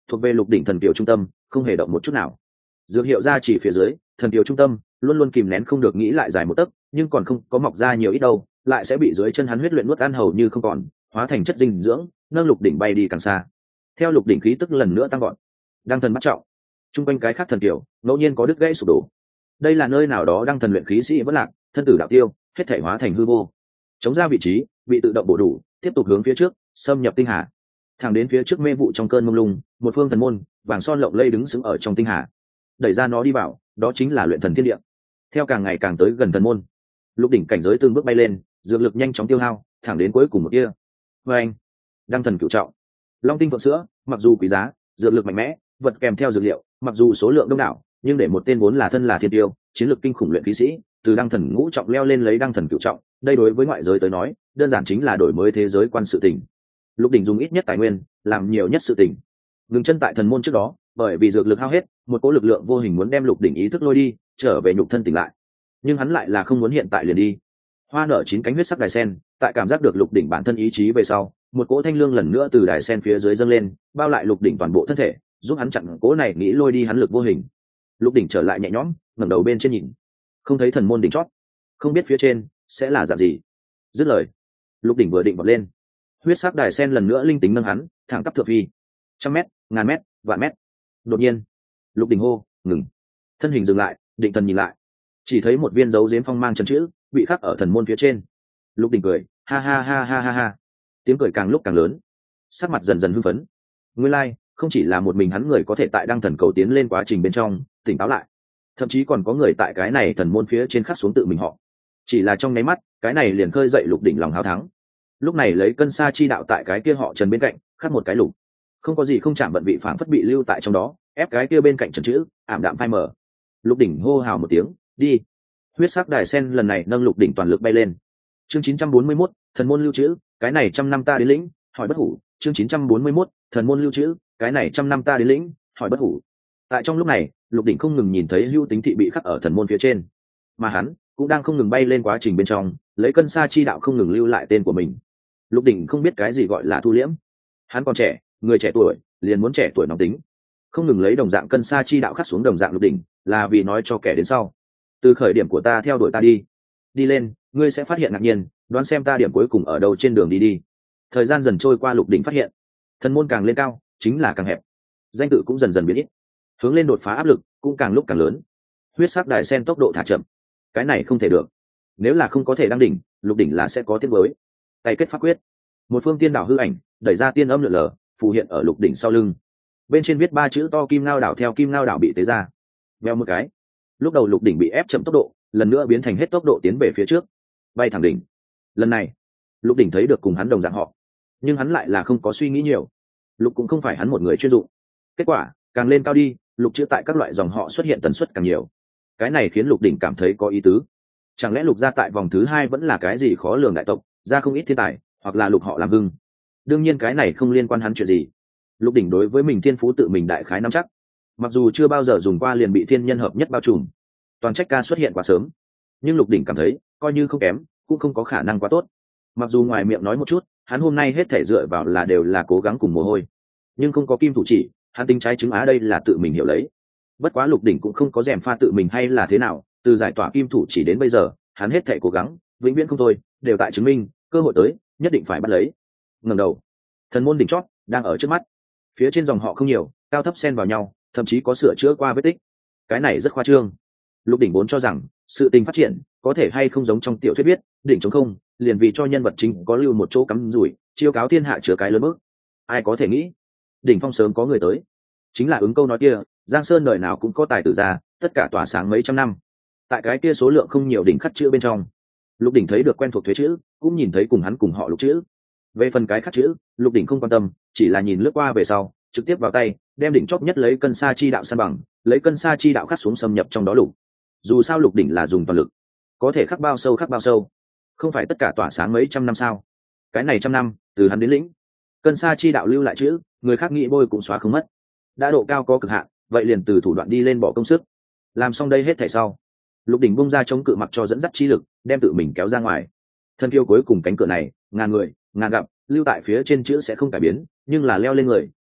S1: thuộc về lục đỉnh thần kiều trung tâm, không hề động một chút nào. Dược hiệu ra chỉ phía dưới, thần kiều trung tâm luôn luôn kìm nén không được nghĩ lại dài một tấc, nhưng còn không có mọc ra nhiều ít đâu, lại sẽ bị dưới chân hắn huyết luyện nuốt ăn hầu như không còn, hóa thành chất dinh dưỡng, nâng lục đỉnh bay đi càng xa. Theo lục đỉnh khí tức lần nữa tăng vọt, đăng thần bắt trọng, trung quanh cái khác thần kiều ngẫu nhiên có đứt gãy sụp đổ. Đây là nơi nào đó đăng thần luyện khí sĩ vẫn lạc, thân tử đạo tiêu, hết thể hóa thành hư vô. Chống ra vị trí, bị tự động bổ đủ, tiếp tục hướng phía trước, xâm nhập tinh hà. Thẳng đến phía trước mê vụ trong cơn mông lung, một phương thần môn vàng son lộng lây đứng sững ở trong tinh hà. Đẩy ra nó đi vào, đó chính là luyện thần thiên địa. Theo càng ngày càng tới gần thần môn, lục đỉnh cảnh giới từng bước bay lên, dược lực nhanh chóng tiêu hao, thẳng đến cuối cùng một kia. Và anh, đăng thần cửu trọng, long tinh phượng sữa, mặc dù quý giá, dược lực mạnh mẽ, vật kèm theo dược liệu, mặc dù số lượng đông đảo, nhưng để một tên vốn là thân là thiên tiêu, chiến lược kinh khủng luyện khí sĩ, từ đăng thần ngũ trọng leo lên lấy đăng thần cửu trọng, đây đối với ngoại giới tới nói, đơn giản chính là đổi mới thế giới quan sự tình. Lục đỉnh dùng ít nhất tài nguyên, làm nhiều nhất sự tình. Ngừng chân tại thần môn trước đó, bởi vì dược lực hao hết, một cỗ lực lượng vô hình muốn đem lục đỉnh ý thức lôi đi, trở về nhục thân tỉnh lại. Nhưng hắn lại là không muốn hiện tại liền đi. Hoa nở 9 cánh huyết sắc đài sen, tại cảm giác được lục đỉnh bản thân ý chí về sau, một cỗ thanh lương lần nữa từ đài sen phía dưới dâng lên, bao lại lục đỉnh toàn bộ thân thể, giúp hắn chặn cỗ này nghĩ lôi đi hắn lực vô hình. Lục đỉnh trở lại nhẹ nhõm, ngẩng đầu bên trên nhìn, không thấy thần môn đỉnh chót, không biết phía trên sẽ là dạng gì. Dứt lời, lục đỉnh vừa định vọt lên, huyết sắc đài sen lần nữa linh tính nâng hắn thẳng tắp thượng phi, 100 mét, ngàn mét, vạn mét. Đột nhiên, lục đỉnh hô ngừng, thân hình dừng lại, định thần nhìn lại, chỉ thấy một viên dấu giếm phong mang chân chữ bị khắc ở thần môn phía trên. Lục đỉnh cười ha ha ha ha ha ha, tiếng cười càng lúc càng lớn, sắc mặt dần dần hưng phấn. Nguyên lai, không chỉ là một mình hắn người có thể tại đăng thần cầu tiến lên quá trình bên trong tỉnh táo lại, thậm chí còn có người tại cái này thần môn phía trên khắc xuống tự mình họ. Chỉ là trong nháy mắt, cái này liền khơi dậy lục đỉnh lòng háo thắng. Lúc này lấy cân sa chi đạo tại cái kia họ Trần bên cạnh khắc một cái lục, không có gì không chạm vận vị phản phất bị lưu tại trong đó, ép cái kia bên cạnh Trần chữ ảm đạm phai mờ. Lục đỉnh hô hào một tiếng, đi. Huyết sắc đài sen lần này nâng lục đỉnh toàn lực bay lên. Chương 941, thần môn lưu trữ, cái này 100 năm ta đến lĩnh, hỏi bất hủ. Chương 941, thần môn lưu trữ, cái này 100 năm ta đến lĩnh, hỏi bất hủ. Tại trong lúc này, lục đỉnh không ngừng nhìn thấy hưu tính thị bị khắc ở thần môn phía trên, mà hắn cũng đang không ngừng bay lên quá trình bên trong, lấy cân sa chi đạo không ngừng lưu lại tên của mình. Lục đỉnh không biết cái gì gọi là thu liễm, hắn còn trẻ, người trẻ tuổi liền muốn trẻ tuổi nóng tính, không ngừng lấy đồng dạng cân sa chi đạo khắc xuống đồng dạng lục đỉnh, là vì nói cho kẻ đến sau, từ khởi điểm của ta theo đuổi ta đi, đi lên, ngươi sẽ phát hiện ngạc nhiên, đoán xem ta điểm cuối cùng ở đâu trên đường đi đi. Thời gian dần trôi qua, lục đỉnh phát hiện thần môn càng lên cao chính là càng hẹp, danh tự cũng dần dần biến ít, hướng lên đột phá áp lực cũng càng lúc càng lớn. Huyết sắc đài sen tốc độ thả chậm, cái này không thể được, nếu là không có thể đăng đỉnh, lục đỉnh là sẽ có tiếng mới. Tay kết pháp quyết, một phương tiên đảo hư ảnh đẩy ra tiên âm lượn lờ phù hiện ở lục đỉnh sau lưng, bên trên viết 3 chữ to kim ngao đảo. Theo kim ngao đảo bị tế ra, veo một cái, lúc đầu lục đỉnh bị ép chậm tốc độ, lần nữa biến thành hết tốc độ tiến về phía trước, bay thẳng đỉnh. Lần này lục đỉnh thấy được cùng hắn đồng dạng họ, nhưng hắn lại là không có suy nghĩ nhiều, lục cũng không phải hắn một người chuyên dụng. Kết quả càng lên cao đi, lục chữ tại các loại dòng họ xuất hiện tần suất càng nhiều, cái này khiến lục đỉnh cảm thấy có ý tứ. Chẳng lẽ lục gia tại vòng thứ 2 vẫn là cái gì khó lường đại tộc, ra không ít thiên tài, hoặc là lục họ làm hưng? Đương nhiên cái này không liên quan hắn chuyện gì. Lục đỉnh đối với mình thiên phú tự mình đại khái nắm chắc, mặc dù chưa bao giờ dùng qua liền bị thiên nhân hợp nhất bao trùm, toàn trách ca xuất hiện quá sớm, nhưng lục đỉnh cảm thấy coi như không kém, cũng không có khả năng quá tốt. Mặc dù ngoài miệng nói một chút, hắn hôm nay hết thể dựa vào là đều là cố gắng cùng mồ hôi, nhưng không có kim thủ chỉ, hắn tính trái chứng á đây là tự mình hiểu lấy. Bất quá lục đỉnh cũng không có rèm pha tự mình hay là thế nào, từ giải tỏa kim thủ chỉ đến bây giờ, hắn hết thể cố gắng vĩnh viễn không thôi, đều tại chứng minh cơ hội tới nhất định phải bắt lấy. Ngẩng đầu, thần môn đỉnh chót đang ở trước mắt, phía trên dòng họ không nhiều, cao thấp xen vào nhau, thậm chí có sửa chữa qua vết tích, cái này rất khoa trương. Lục đỉnh vốn cho rằng sự tình phát triển có thể hay không giống trong tiểu thuyết viết đỉnh trống không, liền vì cho nhân vật chính có lưu một chỗ cắm rủi, chiêu cáo thiên hạ chứa cái lớn mức. Ai có thể nghĩ đỉnh phong sớm có người tới, chính là ứng câu nói kia, Giang Sơn đời nào cũng có tài tử ra, tất cả tỏa sáng mấy trăm năm. Tại cái kia số lượng không nhiều đỉnh khắc chữ bên trong, lục đỉnh thấy được quen thuộc thuế chữ, cũng nhìn thấy cùng hắn cùng họ lục chữ. Về phần cái khắc chữ, lục đỉnh không quan tâm, chỉ là nhìn lướt qua về sau, trực tiếp vào tay, đem đỉnh chóp nhất lấy cân sa chi đạo san bằng, lấy cân sa chi đạo khắc xuống xâm nhập trong đó lục. Dù sao lục đỉnh là dùng toàn lực, có thể khắc bao sâu khắc bao sâu, không phải tất cả tỏa sáng mấy trăm năm sao? Cái này 100 năm, từ hắn đến lĩnh, cân sa chi đạo lưu lại chữ, người khác nghĩ bôi cũng xóa không mất. Đã độ cao có cực hạn, vậy liền từ thủ đoạn đi lên bỏ công sức. Làm xong đây hết thảy sau, lục đỉnh bung ra chống cự mặc cho dẫn dắt chi lực, đem tự mình kéo ra ngoài. Thân kiêu cuối cùng cánh cửa này, ngàn người ngàn gặp, lưu tại phía trên chữ sẽ không cải biến, nhưng là leo lên người,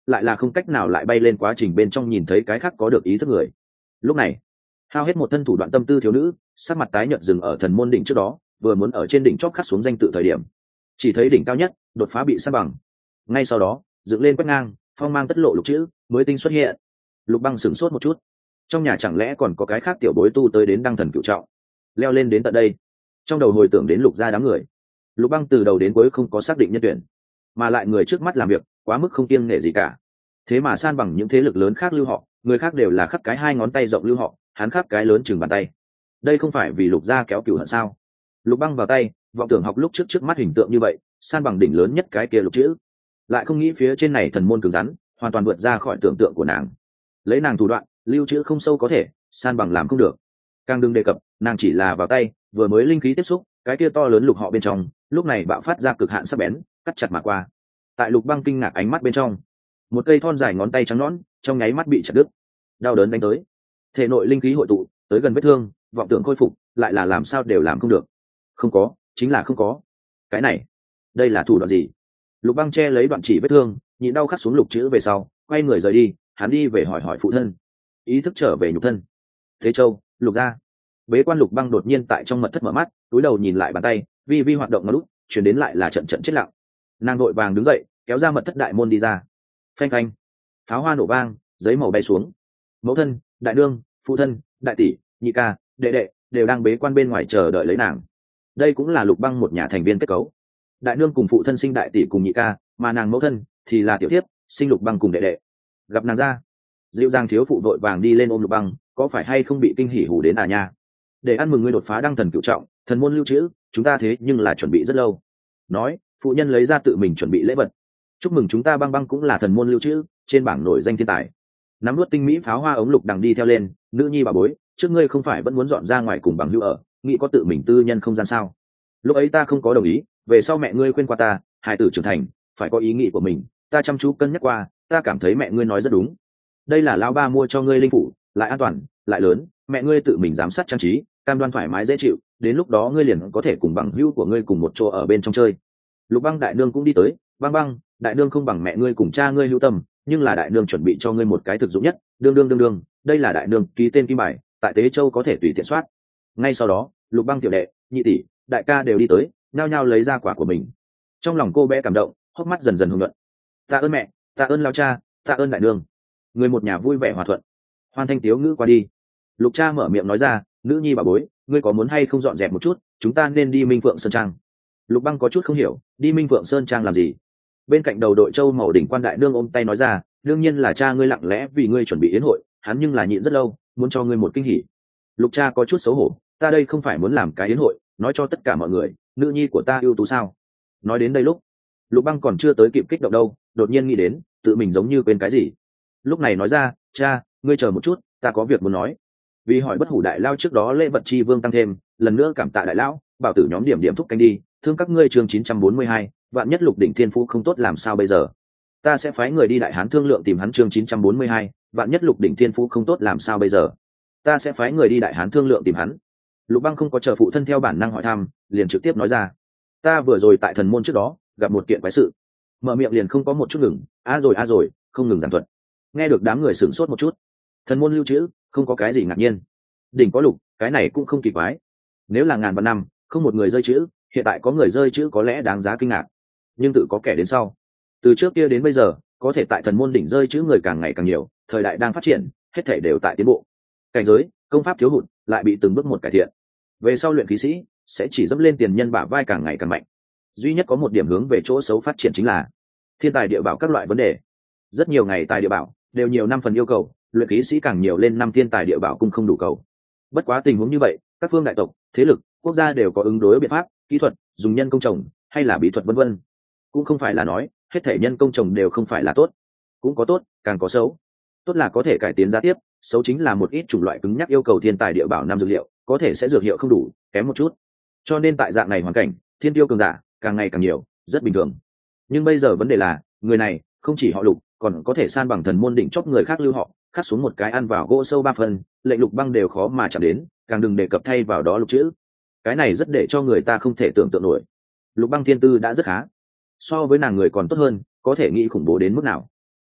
S1: lại là không cách nào lại bay lên quá trình bên trong nhìn thấy cái khác có được ý thức người. Lúc này hao hết một thân thủ đoạn tâm tư thiếu nữ sắc mặt tái nhợt dừng ở thần môn đỉnh trước đó, vừa muốn ở trên đỉnh chót khắc xuống danh tự thời điểm, chỉ thấy đỉnh cao nhất đột phá bị san bằng. Ngay sau đó dựng lên quét ngang phong mang tất lộ lục chữ mới tinh xuất hiện. Lục Băng sửng sốt một chút, trong nhà chẳng lẽ còn có cái khác tiểu bối tu tới đến đăng thần cửu trọng, leo lên đến tận đây. Trong đầu hồi tưởng đến Lục gia đám người, Lục Băng từ đầu đến cuối không có xác định nhân tuyển, mà lại người trước mắt làm việc quá mức không kiêng nể gì cả. Thế mà san bằng những thế lực lớn khác lưu họ, người khác đều là khắc cái 2 ngón tay rộng lưu họ, hắn khắc cái lớn chừng bàn tay. Đây không phải vì Lục gia kéo cửu hận sao? Lục Băng vào tay vọng tưởng học lúc trước mắt hình tượng như vậy, san bằng đỉnh lớn nhất cái kia lục chữ, lại không nghĩ phía trên này thần môn cứng rắn, hoàn toàn vượt ra khỏi tưởng tượng của nàng. Lấy nàng thủ đoạn, lưu chữ không sâu có thể, san bằng làm không được. Càng đừng đề cập, nàng chỉ là vào tay, vừa mới linh khí tiếp xúc, cái kia to lớn lục họ bên trong, lúc này bạo phát ra cực hạn sắc bén, cắt chặt mà qua. Tại Lục Băng kinh ngạc ánh mắt bên trong, một cây thon dài ngón tay trắng nõn, trong nháy mắt bị chặt đứt. Đau đớn đánh tới, thể nội linh khí hội tụ, tới gần vết thương, vọng tưởng khôi phục, lại là làm sao đều làm không được. Không có, chính là không có. Cái này, đây là thủ đoạn gì? Lục Băng che lấy đoạn chỉ vết thương, nhịn đau khắc xuống lục chữ về sau, quay người rời đi. Hắn đi về hỏi phụ thân, ý thức trở về nhục thân. Thế Châu, Lục gia. Bế quan Lục Băng đột nhiên tại trong mật thất mở mắt, túi đầu nhìn lại bàn tay, vi hoạt động ngón út, chuyển đến lại là trận chết lặng. Nàng vội vàng đứng dậy, kéo ra mật thất đại môn đi ra. Phanh phanh, pháo hoa nổ vang, giấy màu bay xuống. Mẫu thân, đại nương, phụ thân, đại tỷ, nhị ca, đệ đệ đều đang bế quan bên ngoài chờ đợi lấy nàng. Đây cũng là Lục Băng một nhà thành viên kết cấu. Đại nương cùng phụ thân sinh đại tỷ cùng nhị ca, mà nàng mẫu thân thì là tiểu thiếp, sinh Lục Băng cùng đệ đệ. Gặp nàng ra, dịu dàng thiếu phụ vội vàng đi lên ôm Lục Băng, có phải hay không bị kinh hỉ hù đến à nha? Để ăn mừng ngươi đột phá đăng thần cửu trọng, thần môn lưu trữ, chúng ta thế nhưng là chuẩn bị rất lâu. Nói, phụ nhân lấy ra tự mình chuẩn bị lễ vật. Chúc mừng chúng ta Băng cũng là thần môn lưu trữ, trên bảng nổi danh thiên tài. Nắm nuốt tinh mỹ pháo hoa ống Lục đằng đi theo lên, nữ nhi bà bối, trước ngươi không phải vẫn muốn dọn ra ngoài cùng bằng hữu ở, nghĩ có tự mình tư nhân không gian sao? Lúc ấy ta không có đồng ý, về sau mẹ ngươi khuyên qua ta, hài tử trưởng thành phải có ý nghĩ của mình, ta chăm chú cân nhắc qua, ta cảm thấy mẹ ngươi nói rất đúng. Đây là lão ba mua cho ngươi linh phủ, lại an toàn lại lớn, mẹ ngươi tự mình giám sát trang trí, cam đoan thoải mái dễ chịu, đến lúc đó ngươi liền có thể cùng bằng hữu của ngươi cùng một chỗ ở bên trong chơi. Lục Băng đại nương cũng đi tới. Băng, đại nương không bằng mẹ ngươi cùng cha ngươi hữu tâm, nhưng là đại nương chuẩn bị cho ngươi một cái thực dụng nhất, đương, đây là đại nương ký tên kim bài, tại Tế Châu có thể tùy tiện soát. Ngay sau đó, Lục Băng tiểu đệ, nhị tỷ, đại ca đều đi tới, nhao nhao lấy ra quả của mình. Trong lòng cô bé cảm động, hốc mắt dần dần hưng luận. Tạ ơn mẹ, tạ ơn lao cha, tạ ơn đại nương. Người một nhà vui vẻ hòa thuận. Hoan thanh tiếu ngữ qua đi, Lục cha mở miệng nói ra, nữ nhi bà bối, ngươi có muốn hay không dọn dẹp một chút, chúng ta nên đi Minh Phượng Sơn Trang. Lục Băng có chút không hiểu, đi Minh Phượng Sơn Trang làm gì? Bên cạnh đầu đội châu màu đỉnh quan đại nương ôm tay nói ra, đương nhiên là cha ngươi lặng lẽ vì ngươi chuẩn bị yến hội, hắn nhưng là nhịn rất lâu, muốn cho ngươi một kinh hỉ. Lục cha có chút xấu hổ, ta đây không phải muốn làm cái yến hội, nói cho tất cả mọi người, nữ nhi của ta ưu tú sao? Nói đến đây lúc, Lục Băng còn chưa tới kịp kích động đâu, đột nhiên nghĩ đến, tự mình giống như quên cái gì. Lúc này nói ra, cha, ngươi chờ một chút, ta có việc muốn nói. Vì hỏi bất hủ đại lao trước đó lễ vật chi vương tăng thêm, lần nữa cảm tạ đại lão, bảo tử nhóm điểm thúc canh đi, thương các ngươi chương 942, vạn nhất Lục đỉnh thiên phú không tốt làm sao bây giờ? Ta sẽ phái người đi Đại Hán thương lượng tìm hắn chương 942, vạn nhất Lục đỉnh thiên phú không tốt làm sao bây giờ? Ta sẽ phái người đi Đại Hán thương lượng tìm hắn. Lục Băng không có chờ phụ thân theo bản năng hỏi thăm, liền trực tiếp nói ra, ta vừa rồi tại thần môn trước đó gặp một kiện quái sự. Mở miệng liền không có một chút ngừng, a rồi, không ngừng giảng thuật. Nghe được đám người sửng sốt một chút. Thần môn lưu trữ, không có cái gì ngạc nhiên. Đỉnh có lục, cái này cũng không kỳ quái. Nếu là ngàn vạn năm, không một người rơi chữ, hiện tại có người rơi chữ có lẽ đáng giá kinh ngạc. Nhưng tự có kẻ đến sau. Từ trước kia đến bây giờ, có thể tại thần môn đỉnh rơi chữ người càng ngày càng nhiều, thời đại đang phát triển, hết thể đều tại tiến bộ. Cảnh giới, công pháp thiếu hụt, lại bị từng bước một cải thiện. Về sau luyện khí sĩ sẽ chỉ dẫm lên tiền nhân bả vai càng ngày càng mạnh. Duy nhất có một điểm hướng về chỗ xấu phát triển chính là thiên tài địa bảo các loại vấn đề. Rất nhiều ngày tài địa bảo đều nhiều năm phần yêu cầu, luyện khí sĩ càng nhiều lên năm thiên tài địa bảo cũng không đủ cầu. Bất quá tình huống như vậy, các phương đại tộc, thế lực, quốc gia đều có ứng đối biện pháp, kỹ thuật, dùng nhân công trồng hay là bí thuật vân vân. Cũng không phải là nói hết thể nhân công trồng đều không phải là tốt, cũng có tốt, càng có xấu. Tốt là có thể cải tiến giá tiếp, xấu chính là một ít chủng loại cứng nhắc yêu cầu thiên tài địa bảo năm dược liệu, có thể sẽ dược hiệu không đủ, kém một chút. Cho nên tại dạng này hoàn cảnh, thiên tiêu cường giả càng ngày càng nhiều, rất bình thường. Nhưng bây giờ vấn đề là, người này không chỉ họ Lục, còn có thể san bằng thần môn đỉnh chóp người khác lưu họ, khắc xuống một cái ăn vào gỗ sâu 3 phần, lệnh Lục Băng đều khó mà chạm đến, càng đừng đề cập thay vào đó lục chữ. Cái này rất để cho người ta không thể tưởng tượng nổi. Lục Băng thiên tư đã rất khá, so với nàng người còn tốt hơn, có thể nghĩ khủng bố đến mức nào.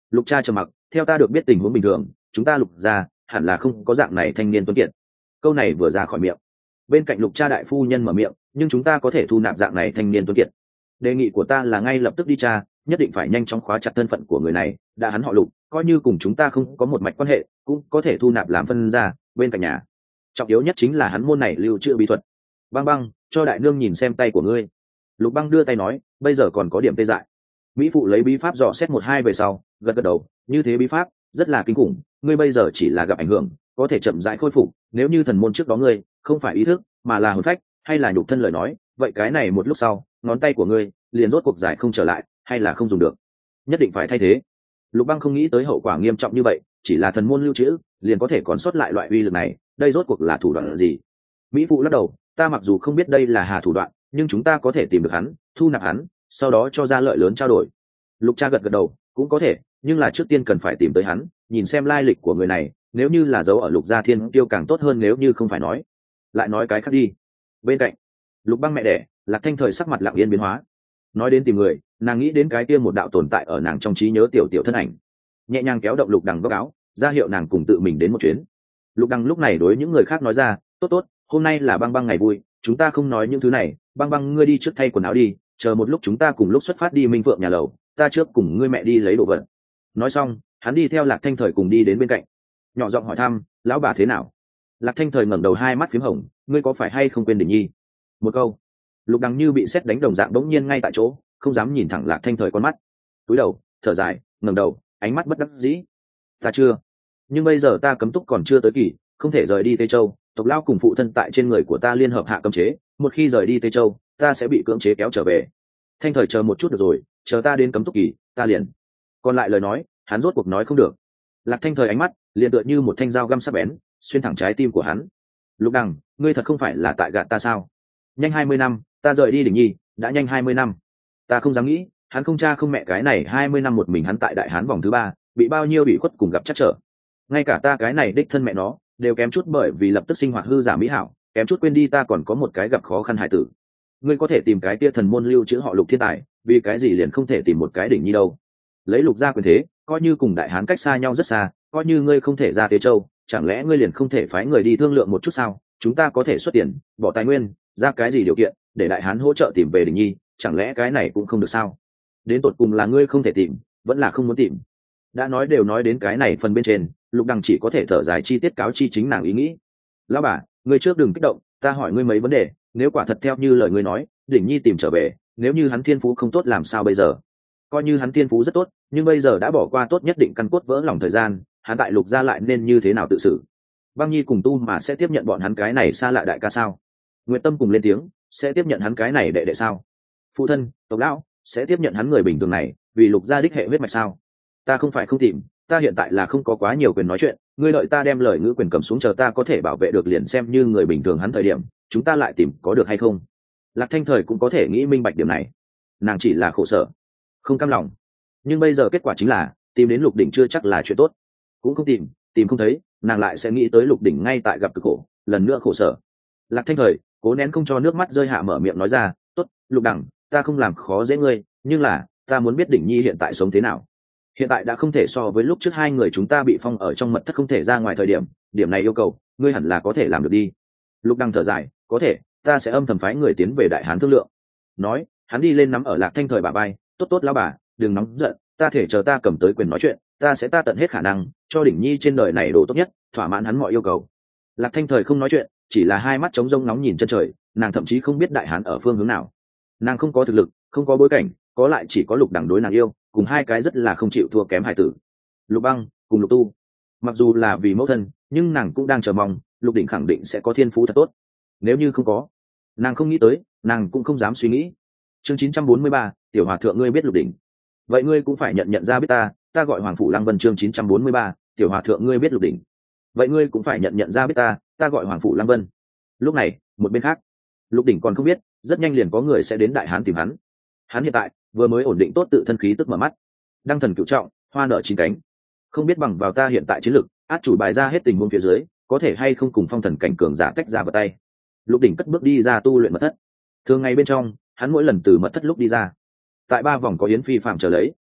S1: Lục Cha trầm mặc, theo ta được biết tình huống bình thường, chúng ta Lục gia hẳn là không có dạng này thanh niên tuấn kiệt. Câu này vừa ra khỏi miệng, bên cạnh Lục Cha đại phu nhân mở miệng, nhưng chúng ta có thể thu nạp dạng này thanh niên tuấn kiệt. Đề nghị của ta là ngay lập tức đi tra, nhất định phải nhanh chóng khóa chặt thân phận của người này, đã hắn họ Lục, coi như cùng chúng ta không có một mạch quan hệ, cũng có thể thu nạp làm phân gia bên cạnh nhà. Trọng yếu nhất chính là hắn môn này lưu trữ bí thuật. Băng Băng, cho đại nương nhìn xem tay của ngươi. Lục Băng đưa tay nói, bây giờ còn có điểm tê dại. Mỹ phụ lấy bí pháp dò xét một hai về sau, gật gật đầu, như thế bí pháp rất là kinh khủng, ngươi bây giờ chỉ là gặp ảnh hưởng, có thể chậm rãi khôi phục, nếu như thần môn trước đó ngươi không phải ý thức mà là hồn phách hay là nhục thân lời nói, vậy cái này một lúc sau ngón tay của ngươi liền rốt cuộc giải không trở lại hay là không dùng được, nhất định phải thay thế. Lục Băng không nghĩ tới hậu quả nghiêm trọng như vậy, chỉ là thần môn lưu trữ liền có thể còn sót lại loại uy lực này, đây rốt cuộc là thủ đoạn gì? Mỹ phụ lắc đầu, ta mặc dù không biết đây là hà thủ đoạn, nhưng chúng ta có thể tìm được hắn, thu nạp hắn, sau đó cho ra lợi lớn trao đổi. Lục Cha gật gật đầu, cũng có thể, nhưng là trước tiên cần phải tìm tới hắn, nhìn xem lai lịch của người này, nếu như là giấu ở Lục gia thiên tiêu càng tốt hơn, nếu như không phải nói lại nói cái khác đi. Bên cạnh Lục Băng mẹ đẻ Lạc Thanh Thời sắc mặt lặng yên biến hóa. Nói đến tìm người, nàng nghĩ đến cái kia một đạo tồn tại ở nàng trong trí nhớ tiểu tiểu thân ảnh, nhẹ nhàng kéo động Lục Đằng góc áo, ra hiệu nàng cùng tự mình đến một chuyến. Lục Đằng lúc này đối những người khác nói ra, tốt tốt, hôm nay là Băng Băng ngày vui, chúng ta không nói những thứ này, Băng Băng ngươi đi trước thay quần áo đi, chờ một lúc chúng ta cùng lúc xuất phát đi Minh Phượng nhà lầu, ta trước cùng ngươi mẹ đi lấy đồ vật. Nói xong, hắn đi theo Lạc Thanh Thời cùng đi đến bên cạnh, nhỏ giọng hỏi thăm, lão bà thế nào? Lạc Thanh Thời ngẩng đầu, hai mắt phím hồng, ngươi có phải hay không quên Đỉnh Nhi? Một câu. Lục Đằng như bị sét đánh đồng dạng, bỗng nhiên ngay tại chỗ, không dám nhìn thẳng Lạc Thanh Thời con mắt, cúi đầu thở dài, ngẩng đầu, ánh mắt bất đắc dĩ. Ta chưa, nhưng bây giờ ta cấm túc còn chưa tới kỳ, không thể rời đi Tây Châu, tộc lao cùng phụ thân tại trên người của ta liên hợp hạ cấm chế, một khi rời đi Tây Châu ta sẽ bị cưỡng chế kéo trở về. Thanh Thời chờ một chút được rồi, chờ ta đến cấm túc kỳ ta liền. Còn lại lời nói hắn rốt cuộc nói không được. Lạc Thanh Thời ánh mắt liền tựa như một thanh dao găm sắc bén, xuyên thẳng trái tim của hắn. Lục Đằng, ngươi thật không phải là tại gạt ta sao? Nhanh 20 năm ta rời đi Đỉnh Nhi, đã nhanh 20 năm, ta không dám nghĩ hắn không cha không mẹ cái này 20 năm một mình hắn tại Đại Hán vòng thứ 3, bị bao nhiêu bị khuất cùng gặp chắc trở. Ngay cả ta cái này đích thân mẹ nó đều kém chút bởi vì lập tức sinh hoạt hư giả mỹ hảo, kém chút quên đi ta còn có một cái gặp khó khăn hài tử. Ngươi có thể tìm cái tia thần môn lưu chữ họ Lục thiên tài, vì cái gì liền không thể tìm một cái Đỉnh Nhi đâu? Lấy Lục gia quyền thế, coi như cùng Đại Hán cách xa nhau rất xa, coi như ngươi không thể ra Tế Châu, chẳng lẽ ngươi liền không thể phái người đi thương lượng một chút sao? Chúng ta có thể xuất tiền bỏ tài nguyên ra cái gì điều kiện để Đại Hán hỗ trợ tìm về Đỉnh Nhi, chẳng lẽ cái này cũng không được sao? Đến tột cùng là ngươi không thể tìm vẫn là không muốn tìm? Đã nói đều nói đến cái này phần bên trên, Lục Đằng chỉ có thể thở dài chi tiết cáo chi chính nàng ý nghĩ. Lão bà, ngươi trước đừng kích động, ta hỏi ngươi mấy vấn đề, nếu quả thật theo như lời ngươi nói Đỉnh Nhi tìm trở về, nếu như hắn thiên phú không tốt làm sao bây giờ? Coi như hắn thiên phú rất tốt, nhưng bây giờ đã bỏ qua tốt nhất định căn cốt vỡ lòng thời gian, hắn tại Lục gia lại nên như thế nào tự xử? Băng Nhi cùng Tu mà sẽ tiếp nhận bọn hắn cái này xa lạ đại ca sao? Nguyệt Tâm cùng lên tiếng, sẽ tiếp nhận hắn cái này đệ đệ sao? Phụ thân, tộc lão sẽ tiếp nhận hắn người bình thường này vì Lục gia đích hệ huyết mạch sao? Ta không phải không tìm, ta hiện tại là không có quá nhiều quyền nói chuyện, ngươi đợi ta đem lời ngữ quyền cầm xuống, chờ ta có thể bảo vệ được liền xem như người bình thường hắn thời điểm chúng ta lại tìm có được hay không? Lạc Thanh Thời cũng có thể nghĩ minh bạch điểm này, nàng chỉ là khổ sở không cam lòng, nhưng bây giờ kết quả chính là tìm đến Lục Đỉnh chưa chắc là chuyện tốt, cũng không tìm, tìm không thấy, nàng lại sẽ nghĩ tới Lục Đỉnh ngay tại gặp cực khổ, lần nữa khổ sở. Lạc Thanh Thời cố nén không cho nước mắt rơi hạ, mở miệng nói ra, tốt, Lục Đằng, ta không làm khó dễ ngươi, nhưng là ta muốn biết Đỉnh Nhi hiện tại sống thế nào. Hiện tại đã không thể so với lúc trước hai người chúng ta bị phong ở trong mật thất không thể ra ngoài thời điểm, điểm này yêu cầu ngươi hẳn là có thể làm được đi. Lục Đằng thở dài, có thể, ta sẽ âm thầm phái người tiến về Đại Hán thương lượng. Nói hắn đi lên nắm ở Lạc Thanh Thời bả vai, tốt tốt lão bà, đừng nóng giận, ta thể chờ ta cầm tới quyền nói chuyện, ta sẽ ta tận hết khả năng cho Đỉnh Nhi trên đời này đồ tốt nhất, thỏa mãn hắn mọi yêu cầu. Lạc Thanh Thời không nói chuyện, chỉ là hai mắt trống rỗng nóng nhìn chân trời, nàng thậm chí không biết Đại Hán ở phương hướng nào. Nàng không có thực lực, không có bối cảnh, có lại chỉ có Lục Đằng đối nàng yêu, cùng hai cái rất là không chịu thua kém hải tử, Lục Băng cùng Lục Tu. Mặc dù là vì mẫu thân, nhưng nàng cũng đang chờ mong Lục Đỉnh khẳng định sẽ có thiên phú thật tốt. Nếu như không có, nàng không nghĩ tới, nàng cũng không dám suy nghĩ. Chương 943, tiểu hòa thượng ngươi biết Lục Đỉnh, vậy ngươi cũng phải nhận ra biết ta, ta gọi Hoàng Phủ Lăng Vân. Chương 943, tiểu hòa thượng ngươi biết Lục Đỉnh, vậy ngươi cũng phải nhận ra biết ta, ta gọi Hoàng Phủ Lăng Vân. Lúc này một bên khác, Lục Đỉnh còn không biết, rất nhanh liền có người sẽ đến Đại Hán tìm hắn. Hắn hiện tại vừa mới ổn định tốt tự thân khí tức, mở mắt, đăng thần cửu trọng, hoa nở chín cánh, không biết bằng vào ta hiện tại chiến lực, át chủ bài ra hết tình huống phía dưới, có thể hay không cùng phong thần cảnh cường giả tách ra vào tay. Lục Đỉnh cất bước đi ra tu luyện mật thất. Thường ngày bên trong, hắn mỗi lần từ mật thất lúc đi ra, tại 3 vòng có Yến Phi phạm chờ lấy.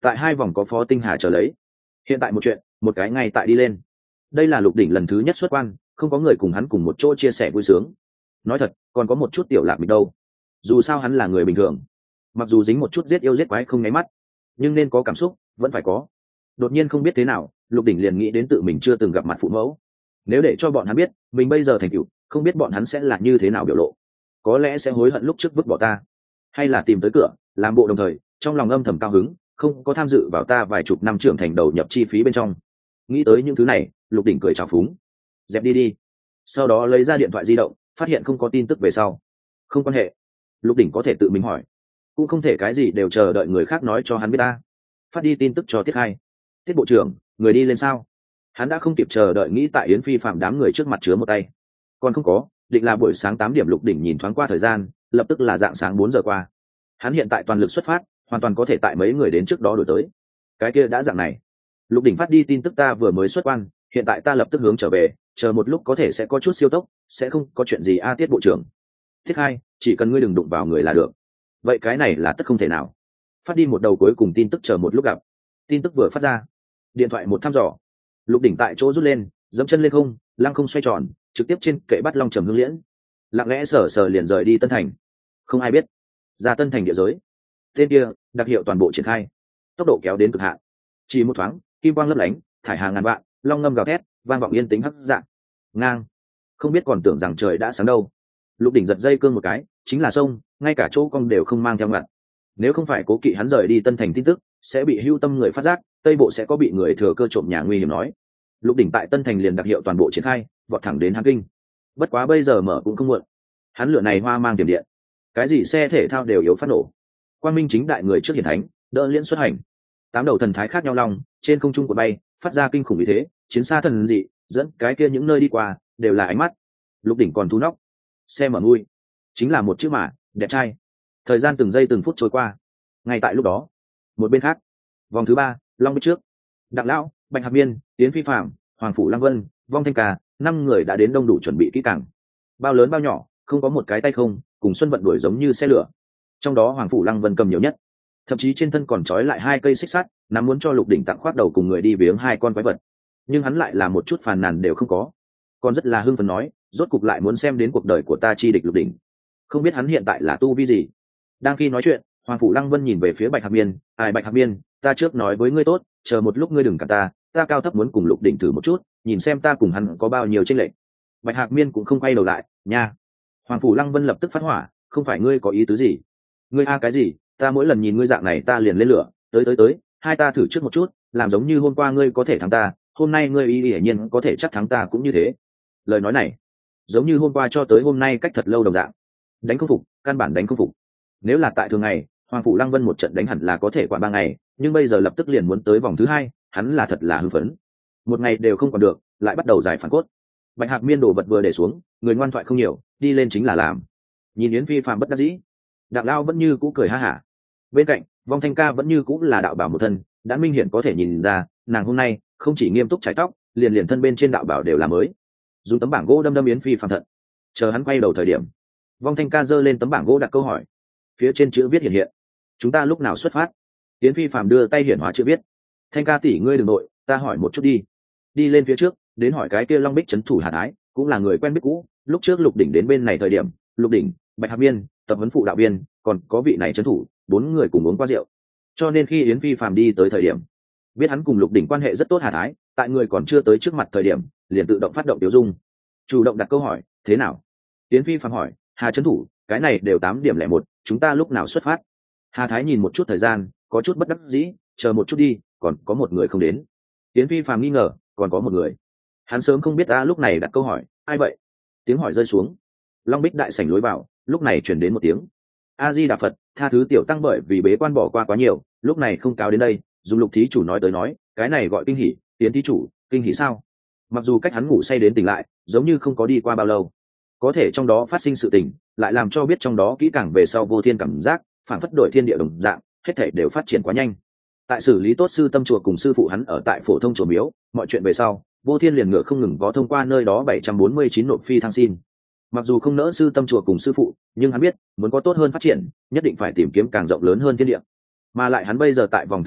S1: tại 2 vòng có Phó Tinh Hà chờ lấy. Hiện tại một chuyện, một cái ngay tại đi lên. Đây là Lục Đỉnh lần thứ nhất xuất quan, không có người cùng hắn cùng một chỗ chia sẻ vui sướng. Nói thật, còn có một chút tiểu lạc mình đâu. Dù sao hắn là người bình thường, mặc dù dính một chút giết yêu giết quái không nháy mắt, nhưng nên có cảm xúc vẫn phải có. Đột nhiên không biết thế nào, Lục Đỉnh liền nghĩ đến tự mình chưa từng gặp mặt phụ mẫu. Nếu để cho bọn hắn biết mình bây giờ thành tựu, không biết bọn hắn sẽ là như thế nào biểu lộ. Có lẽ sẽ hối hận lúc trước vứt bỏ ta, hay là tìm tới cửa làm bộ, đồng thời trong lòng âm thầm cao hứng không có tham dự vào ta vài chục năm trưởng thành đầu nhập chi phí bên trong. Nghĩ tới những thứ này, Lục Đỉnh cười trào phúng, dẹp đi đi. Sau đó lấy ra điện thoại di động, phát hiện không có tin tức về sau. Không quan hệ, Lục Đỉnh có thể tự mình hỏi, cũng không thể cái gì đều chờ đợi người khác nói cho hắn biết ta. Phát đi tin tức cho Tiết Hai. Tiết bộ trưởng, người đi lên sao? Hắn đã không kịp chờ đợi nghĩ tại Yến Phi Phạm đám người trước mặt chứa một tay. Còn không có, định là buổi sáng 8 điểm. Lục Đỉnh nhìn thoáng qua thời gian, lập tức là dạng sáng 4 giờ qua. Hắn hiện tại toàn lực xuất phát, hoàn toàn có thể tại mấy người đến trước đó đổi tới. Cái kia đã dạng này. Lục Đỉnh phát đi tin tức, ta vừa mới xuất quan, hiện tại ta lập tức hướng trở về, chờ một lúc có thể sẽ có chút siêu tốc, sẽ không có chuyện gì a. Tiết bộ trưởng. Tiết Hai, chỉ cần ngươi đừng đụng vào người là được. Vậy cái này là tất không thể nào. Phát đi một đầu cuối cùng tin tức, chờ một lúc gặp. Tin tức vừa phát ra, điện thoại một thăm dò. Lục Đỉnh tại chỗ rút lên, dẫm chân lên không, lăng không xoay tròn, trực tiếp trên kệ bắt long trầm hương liễn, lặng lẽ sờ sờ liền rời đi Tân Thành. Không ai biết, ra Tân Thành địa giới. Tên kia đặc hiệu toàn bộ triển khai, tốc độ kéo đến cực hạn. Chỉ một thoáng, kim quang lấp lánh, thải hà ngàn vạn, long ngâm gào thét, vang vọng yên tĩnh hấp dạng. Ngang, không biết còn tưởng rằng trời đã sáng đâu. Lục Đỉnh giật dây cương một cái, chính là sông, ngay cả chỗ cong đều không mang theo ngặt. Nếu không phải cố kỵ hắn rời đi Tân Thành tin tức sẽ bị hưu tâm người phát giác, Tây Bộ sẽ có bị người thừa cơ trộm nhà nguy hiểm nói. Lục Đỉnh tại Tân Thành liền đặc hiệu toàn bộ triển khai, vọt thẳng đến Hán Kinh. Bất quá bây giờ mở cũng không muộn. Hắn lửa này hoa mang tiềm điện, cái gì xe thể thao đều yếu phát nổ. Quang minh chính đại người trước hiển thánh, đỡ liễn xuất hành. 8 đầu thần thái khác nhau long trên không trung của bay, phát ra kinh khủng như thế, chiến xa thần dị, dẫn cái kia những nơi đi qua đều là ánh mắt. Lục Đỉnh còn thu nóc, xe mở mui, chính là một chữ mà, đẹp trai. Thời gian từng giây từng phút trôi qua. Ngay tại lúc đó, một bên khác, vòng thứ 3, long bích trước, Đặng Lão, Bạch Hạc Miên, Yến Phi Phạm, Hoàng Phủ Lăng Vân, Vong Thanh Ca, 5 người đã đến đông đủ chuẩn bị kỹ càng. Bao lớn bao nhỏ, không có một cái tay không, cùng Xuân Vận đuổi giống như xe lửa. Trong đó Hoàng Phủ Lăng Vân cầm nhiều nhất, thậm chí trên thân còn trói lại 2 cây xích sắt, nắm muốn cho Lục Đỉnh tặng khoác đầu cùng người đi viếng 2 con quái vật. Nhưng hắn lại là một chút phàn nàn đều không có, còn rất là hưng phấn nói, rốt cục lại muốn xem đến cuộc đời của ta chi địch Lục Đỉnh. Không biết hắn hiện tại là tu vi gì. Đang khi nói chuyện, Hoàng Phủ Lăng Vân nhìn về phía Bạch Hạc Miên, ai Bạch Hạc Miên, ta trước nói với ngươi tốt, chờ một lúc ngươi đừng cả ta cao thấp muốn cùng Lục Đỉnh thử một chút, nhìn xem ta cùng hắn có bao nhiêu chênh lệch. Bạch Hạc Miên cũng không quay đầu lại, nha. Hoàng Phủ Lăng Vân lập tức phát hỏa, không phải ngươi có ý tứ gì? Ngươi a cái gì? Ta mỗi lần nhìn ngươi dạng này ta liền lên lửa, tới, hai ta thử trước một chút, làm giống như hôm qua ngươi có thể thắng ta, hôm nay ngươi hiển nhiên có thể chắc thắng ta cũng như thế. Lời nói này, giống như hôm qua cho tới hôm nay cách thật lâu đồng dạng. Đánh không phục, căn bản đánh không phục. Nếu là tại thường ngày, Hoàng Phủ Lăng Vân một trận đánh hẳn là có thể qua 3 ngày, nhưng bây giờ lập tức liền muốn tới vòng thứ 2, hắn là thật là hưng phấn. Một ngày đều không còn được, lại bắt đầu giải phản cốt. Bạch Hạc Miên đồ vật vừa để xuống, người ngoan thoại không nhiều, đi lên chính là làm. Nhìn Yến Phi Phạm bất đắc dĩ, Đặng Lao vẫn như cũ cười ha hả. Bên cạnh, Vong Thanh Ca vẫn như cũ là đạo bảo một thân, đã minh hiển có thể nhìn ra, nàng hôm nay không chỉ nghiêm túc chải tóc, liền thân bên trên đạo bảo đều là mới. Dùng tấm bảng gỗ đâm Yến Phi Phạm thận. Chờ hắn quay đầu thời điểm, Vong Thanh Ca giơ lên tấm bảng gỗ đặt câu hỏi. Phía trên chữ viết hiện, chúng ta lúc nào xuất phát? Yến Phi Phạm đưa tay hiển hóa chữ viết. Thanh Ca tỷ ngươi đừng nội, ta hỏi một chút đi. Đi lên phía trước, đến hỏi cái kia Long Bích trấn thủ Hà Thái, cũng là người quen biết cũ, lúc trước Lục Đỉnh đến bên này thời điểm, Lục Đỉnh, Bạch Hạc Miên, tập huấn phụ đạo viên, còn có vị này trấn thủ, 4 người cùng uống qua rượu. Cho nên khi Yến Phi Phạm đi tới thời điểm, biết hắn cùng Lục Đỉnh quan hệ rất tốt Hà Thái, tại người còn chưa tới trước mặt thời điểm, liền tự động phát động tiểu dung, chủ động đặt câu hỏi, thế nào? Yến Phi Phạm hỏi, Hà trấn thủ, cái này đều 8 điểm 01, chúng ta lúc nào xuất phát? Hà Thái nhìn một chút thời gian, có chút bất đắc dĩ, chờ một chút đi, còn có một người không đến. Yến Phi Phạm nghi ngờ, còn có một người. Hắn sớm không biết lúc này đặt câu hỏi, ai vậy? Tiếng hỏi rơi xuống, Long Bích đại sảnh lối vào, lúc này truyền đến một tiếng. A Di Đà Phật, tha thứ tiểu tăng bởi vì bế quan bỏ qua quá nhiều, lúc này không cáo đến đây, dùng Lục thí chủ nói tới nói, cái này gọi kinh hỉ, Yến thí chủ, kinh hỉ sao? Mặc dù cách hắn ngủ say đến tỉnh lại, giống như không có đi qua bao lâu, có thể trong đó phát sinh sự tình, lại làm cho biết trong đó kỹ càng về sau vô thiên cảm giác, phản phất đổi thiên địa đồng dạng, hết thảy đều phát triển quá nhanh. Tại xử lý tốt sư tâm chùa cùng sư phụ hắn ở tại phổ thông chùa miếu, mọi chuyện về sau, vô thiên liền ngựa không ngừng vó thông qua nơi đó 749 nộp phi thăng xin. Mặc dù không nỡ sư tâm chùa cùng sư phụ, nhưng hắn biết muốn có tốt hơn phát triển, nhất định phải tìm kiếm càng rộng lớn hơn thiên địa. Mà lại hắn bây giờ tại vòng thứ 3,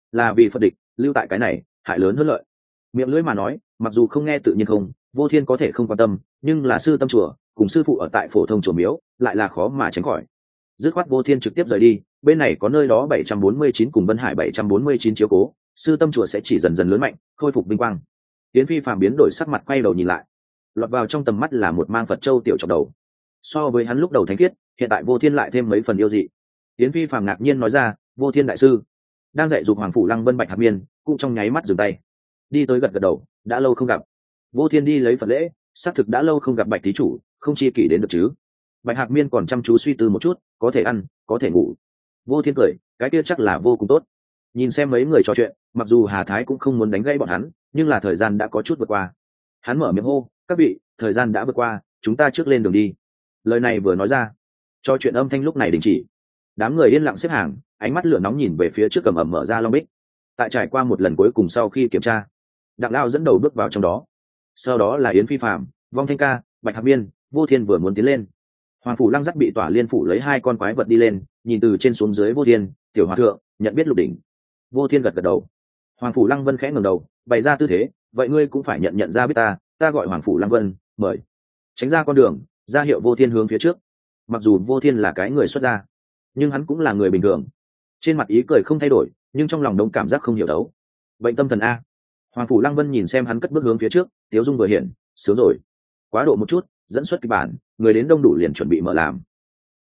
S1: là vì phật địch, lưu tại cái này hại lớn hơn lợi. Miệng lưỡi mà nói mặc dù không nghe tự nhiên không, Vô Thiên có thể không quan tâm, nhưng là sư tâm chùa cùng sư phụ ở tại phổ thông chùa miếu lại là khó mà tránh khỏi. Dứt khoát Vô Thiên trực tiếp rời đi, bên này có nơi đó 749 cùng Vân Hải 749 chiếu cố, sư tâm chùa sẽ chỉ dần dần lớn mạnh, khôi phục vinh quang. Yến Phi Phàm biến đổi sắc mặt, quay đầu nhìn lại, lọt vào trong tầm mắt là một mang Phật châu tiểu chọc đầu. So với hắn lúc đầu thánh khiết, hiện tại Vô Thiên lại thêm mấy phần yêu dị. Yến Phi Phàm ngạc nhiên nói ra, Vô Thiên đại sư đang dạy dục Hoàng Phủ Lăng Vân Bạch Hạc Miên, cũng trong nháy mắt dừng tay, đi tới gật gật đầu, đã lâu không gặp. Vô Thiên đi lấy Phật lễ, xác thực đã lâu không gặp Bạch thí chủ, không chi kỷ đến được chứ. Bạch Hạc Miên còn chăm chú suy tư một chút, có thể ăn, có thể ngủ. Vô Thiên cười, cái kia chắc là vô cùng tốt. Nhìn xem mấy người trò chuyện, mặc dù Hà Thái cũng không muốn đánh gãy bọn hắn, nhưng là thời gian đã có chút vượt qua. Hắn mở miệng hô, các vị, thời gian đã vượt qua, chúng ta trước lên đường đi. Lời này vừa nói ra, trò chuyện âm thanh lúc này đình chỉ. Đám người yên lặng xếp hàng, ánh mắt lửa nóng nhìn về phía trước cầm ẩm mở ra long bích. Tại trải qua một lần cuối cùng sau khi kiểm tra, Đặng Lao dẫn đầu bước vào trong đó. Sau đó là Yến Phi Phạm, Vong Thanh Ca, Bạch Hạc Miên. Vô Thiên vừa muốn tiến lên, Hoàng Phủ Lăng dắt bị tỏa liên phủ lấy hai con quái vật đi lên, nhìn từ trên xuống dưới Vô Thiên, tiểu hòa thượng nhận biết Lục Đỉnh. Vô Thiên gật gật đầu. Hoàng Phủ Lăng Vân khẽ ngẩng đầu, bày ra tư thế, vậy ngươi cũng phải nhận ra biết ta gọi Hoàng Phủ Lăng Vân, mời. Tránh ra con đường, ra hiệu Vô Thiên hướng phía trước. Mặc dù Vô Thiên là cái người xuất gia, nhưng hắn cũng là người bình thường, trên mặt ý cười không thay đổi, nhưng trong lòng đống cảm giác không hiểu đấu. Bệnh tâm thần a. Hoàng Phủ Lăng Vân nhìn xem hắn cất bước hướng phía trước, tiếu dung vừa hiện, sướng rồi. Quá độ một chút, dẫn xuất kịch bản, người đến đông đủ liền chuẩn bị mở làm.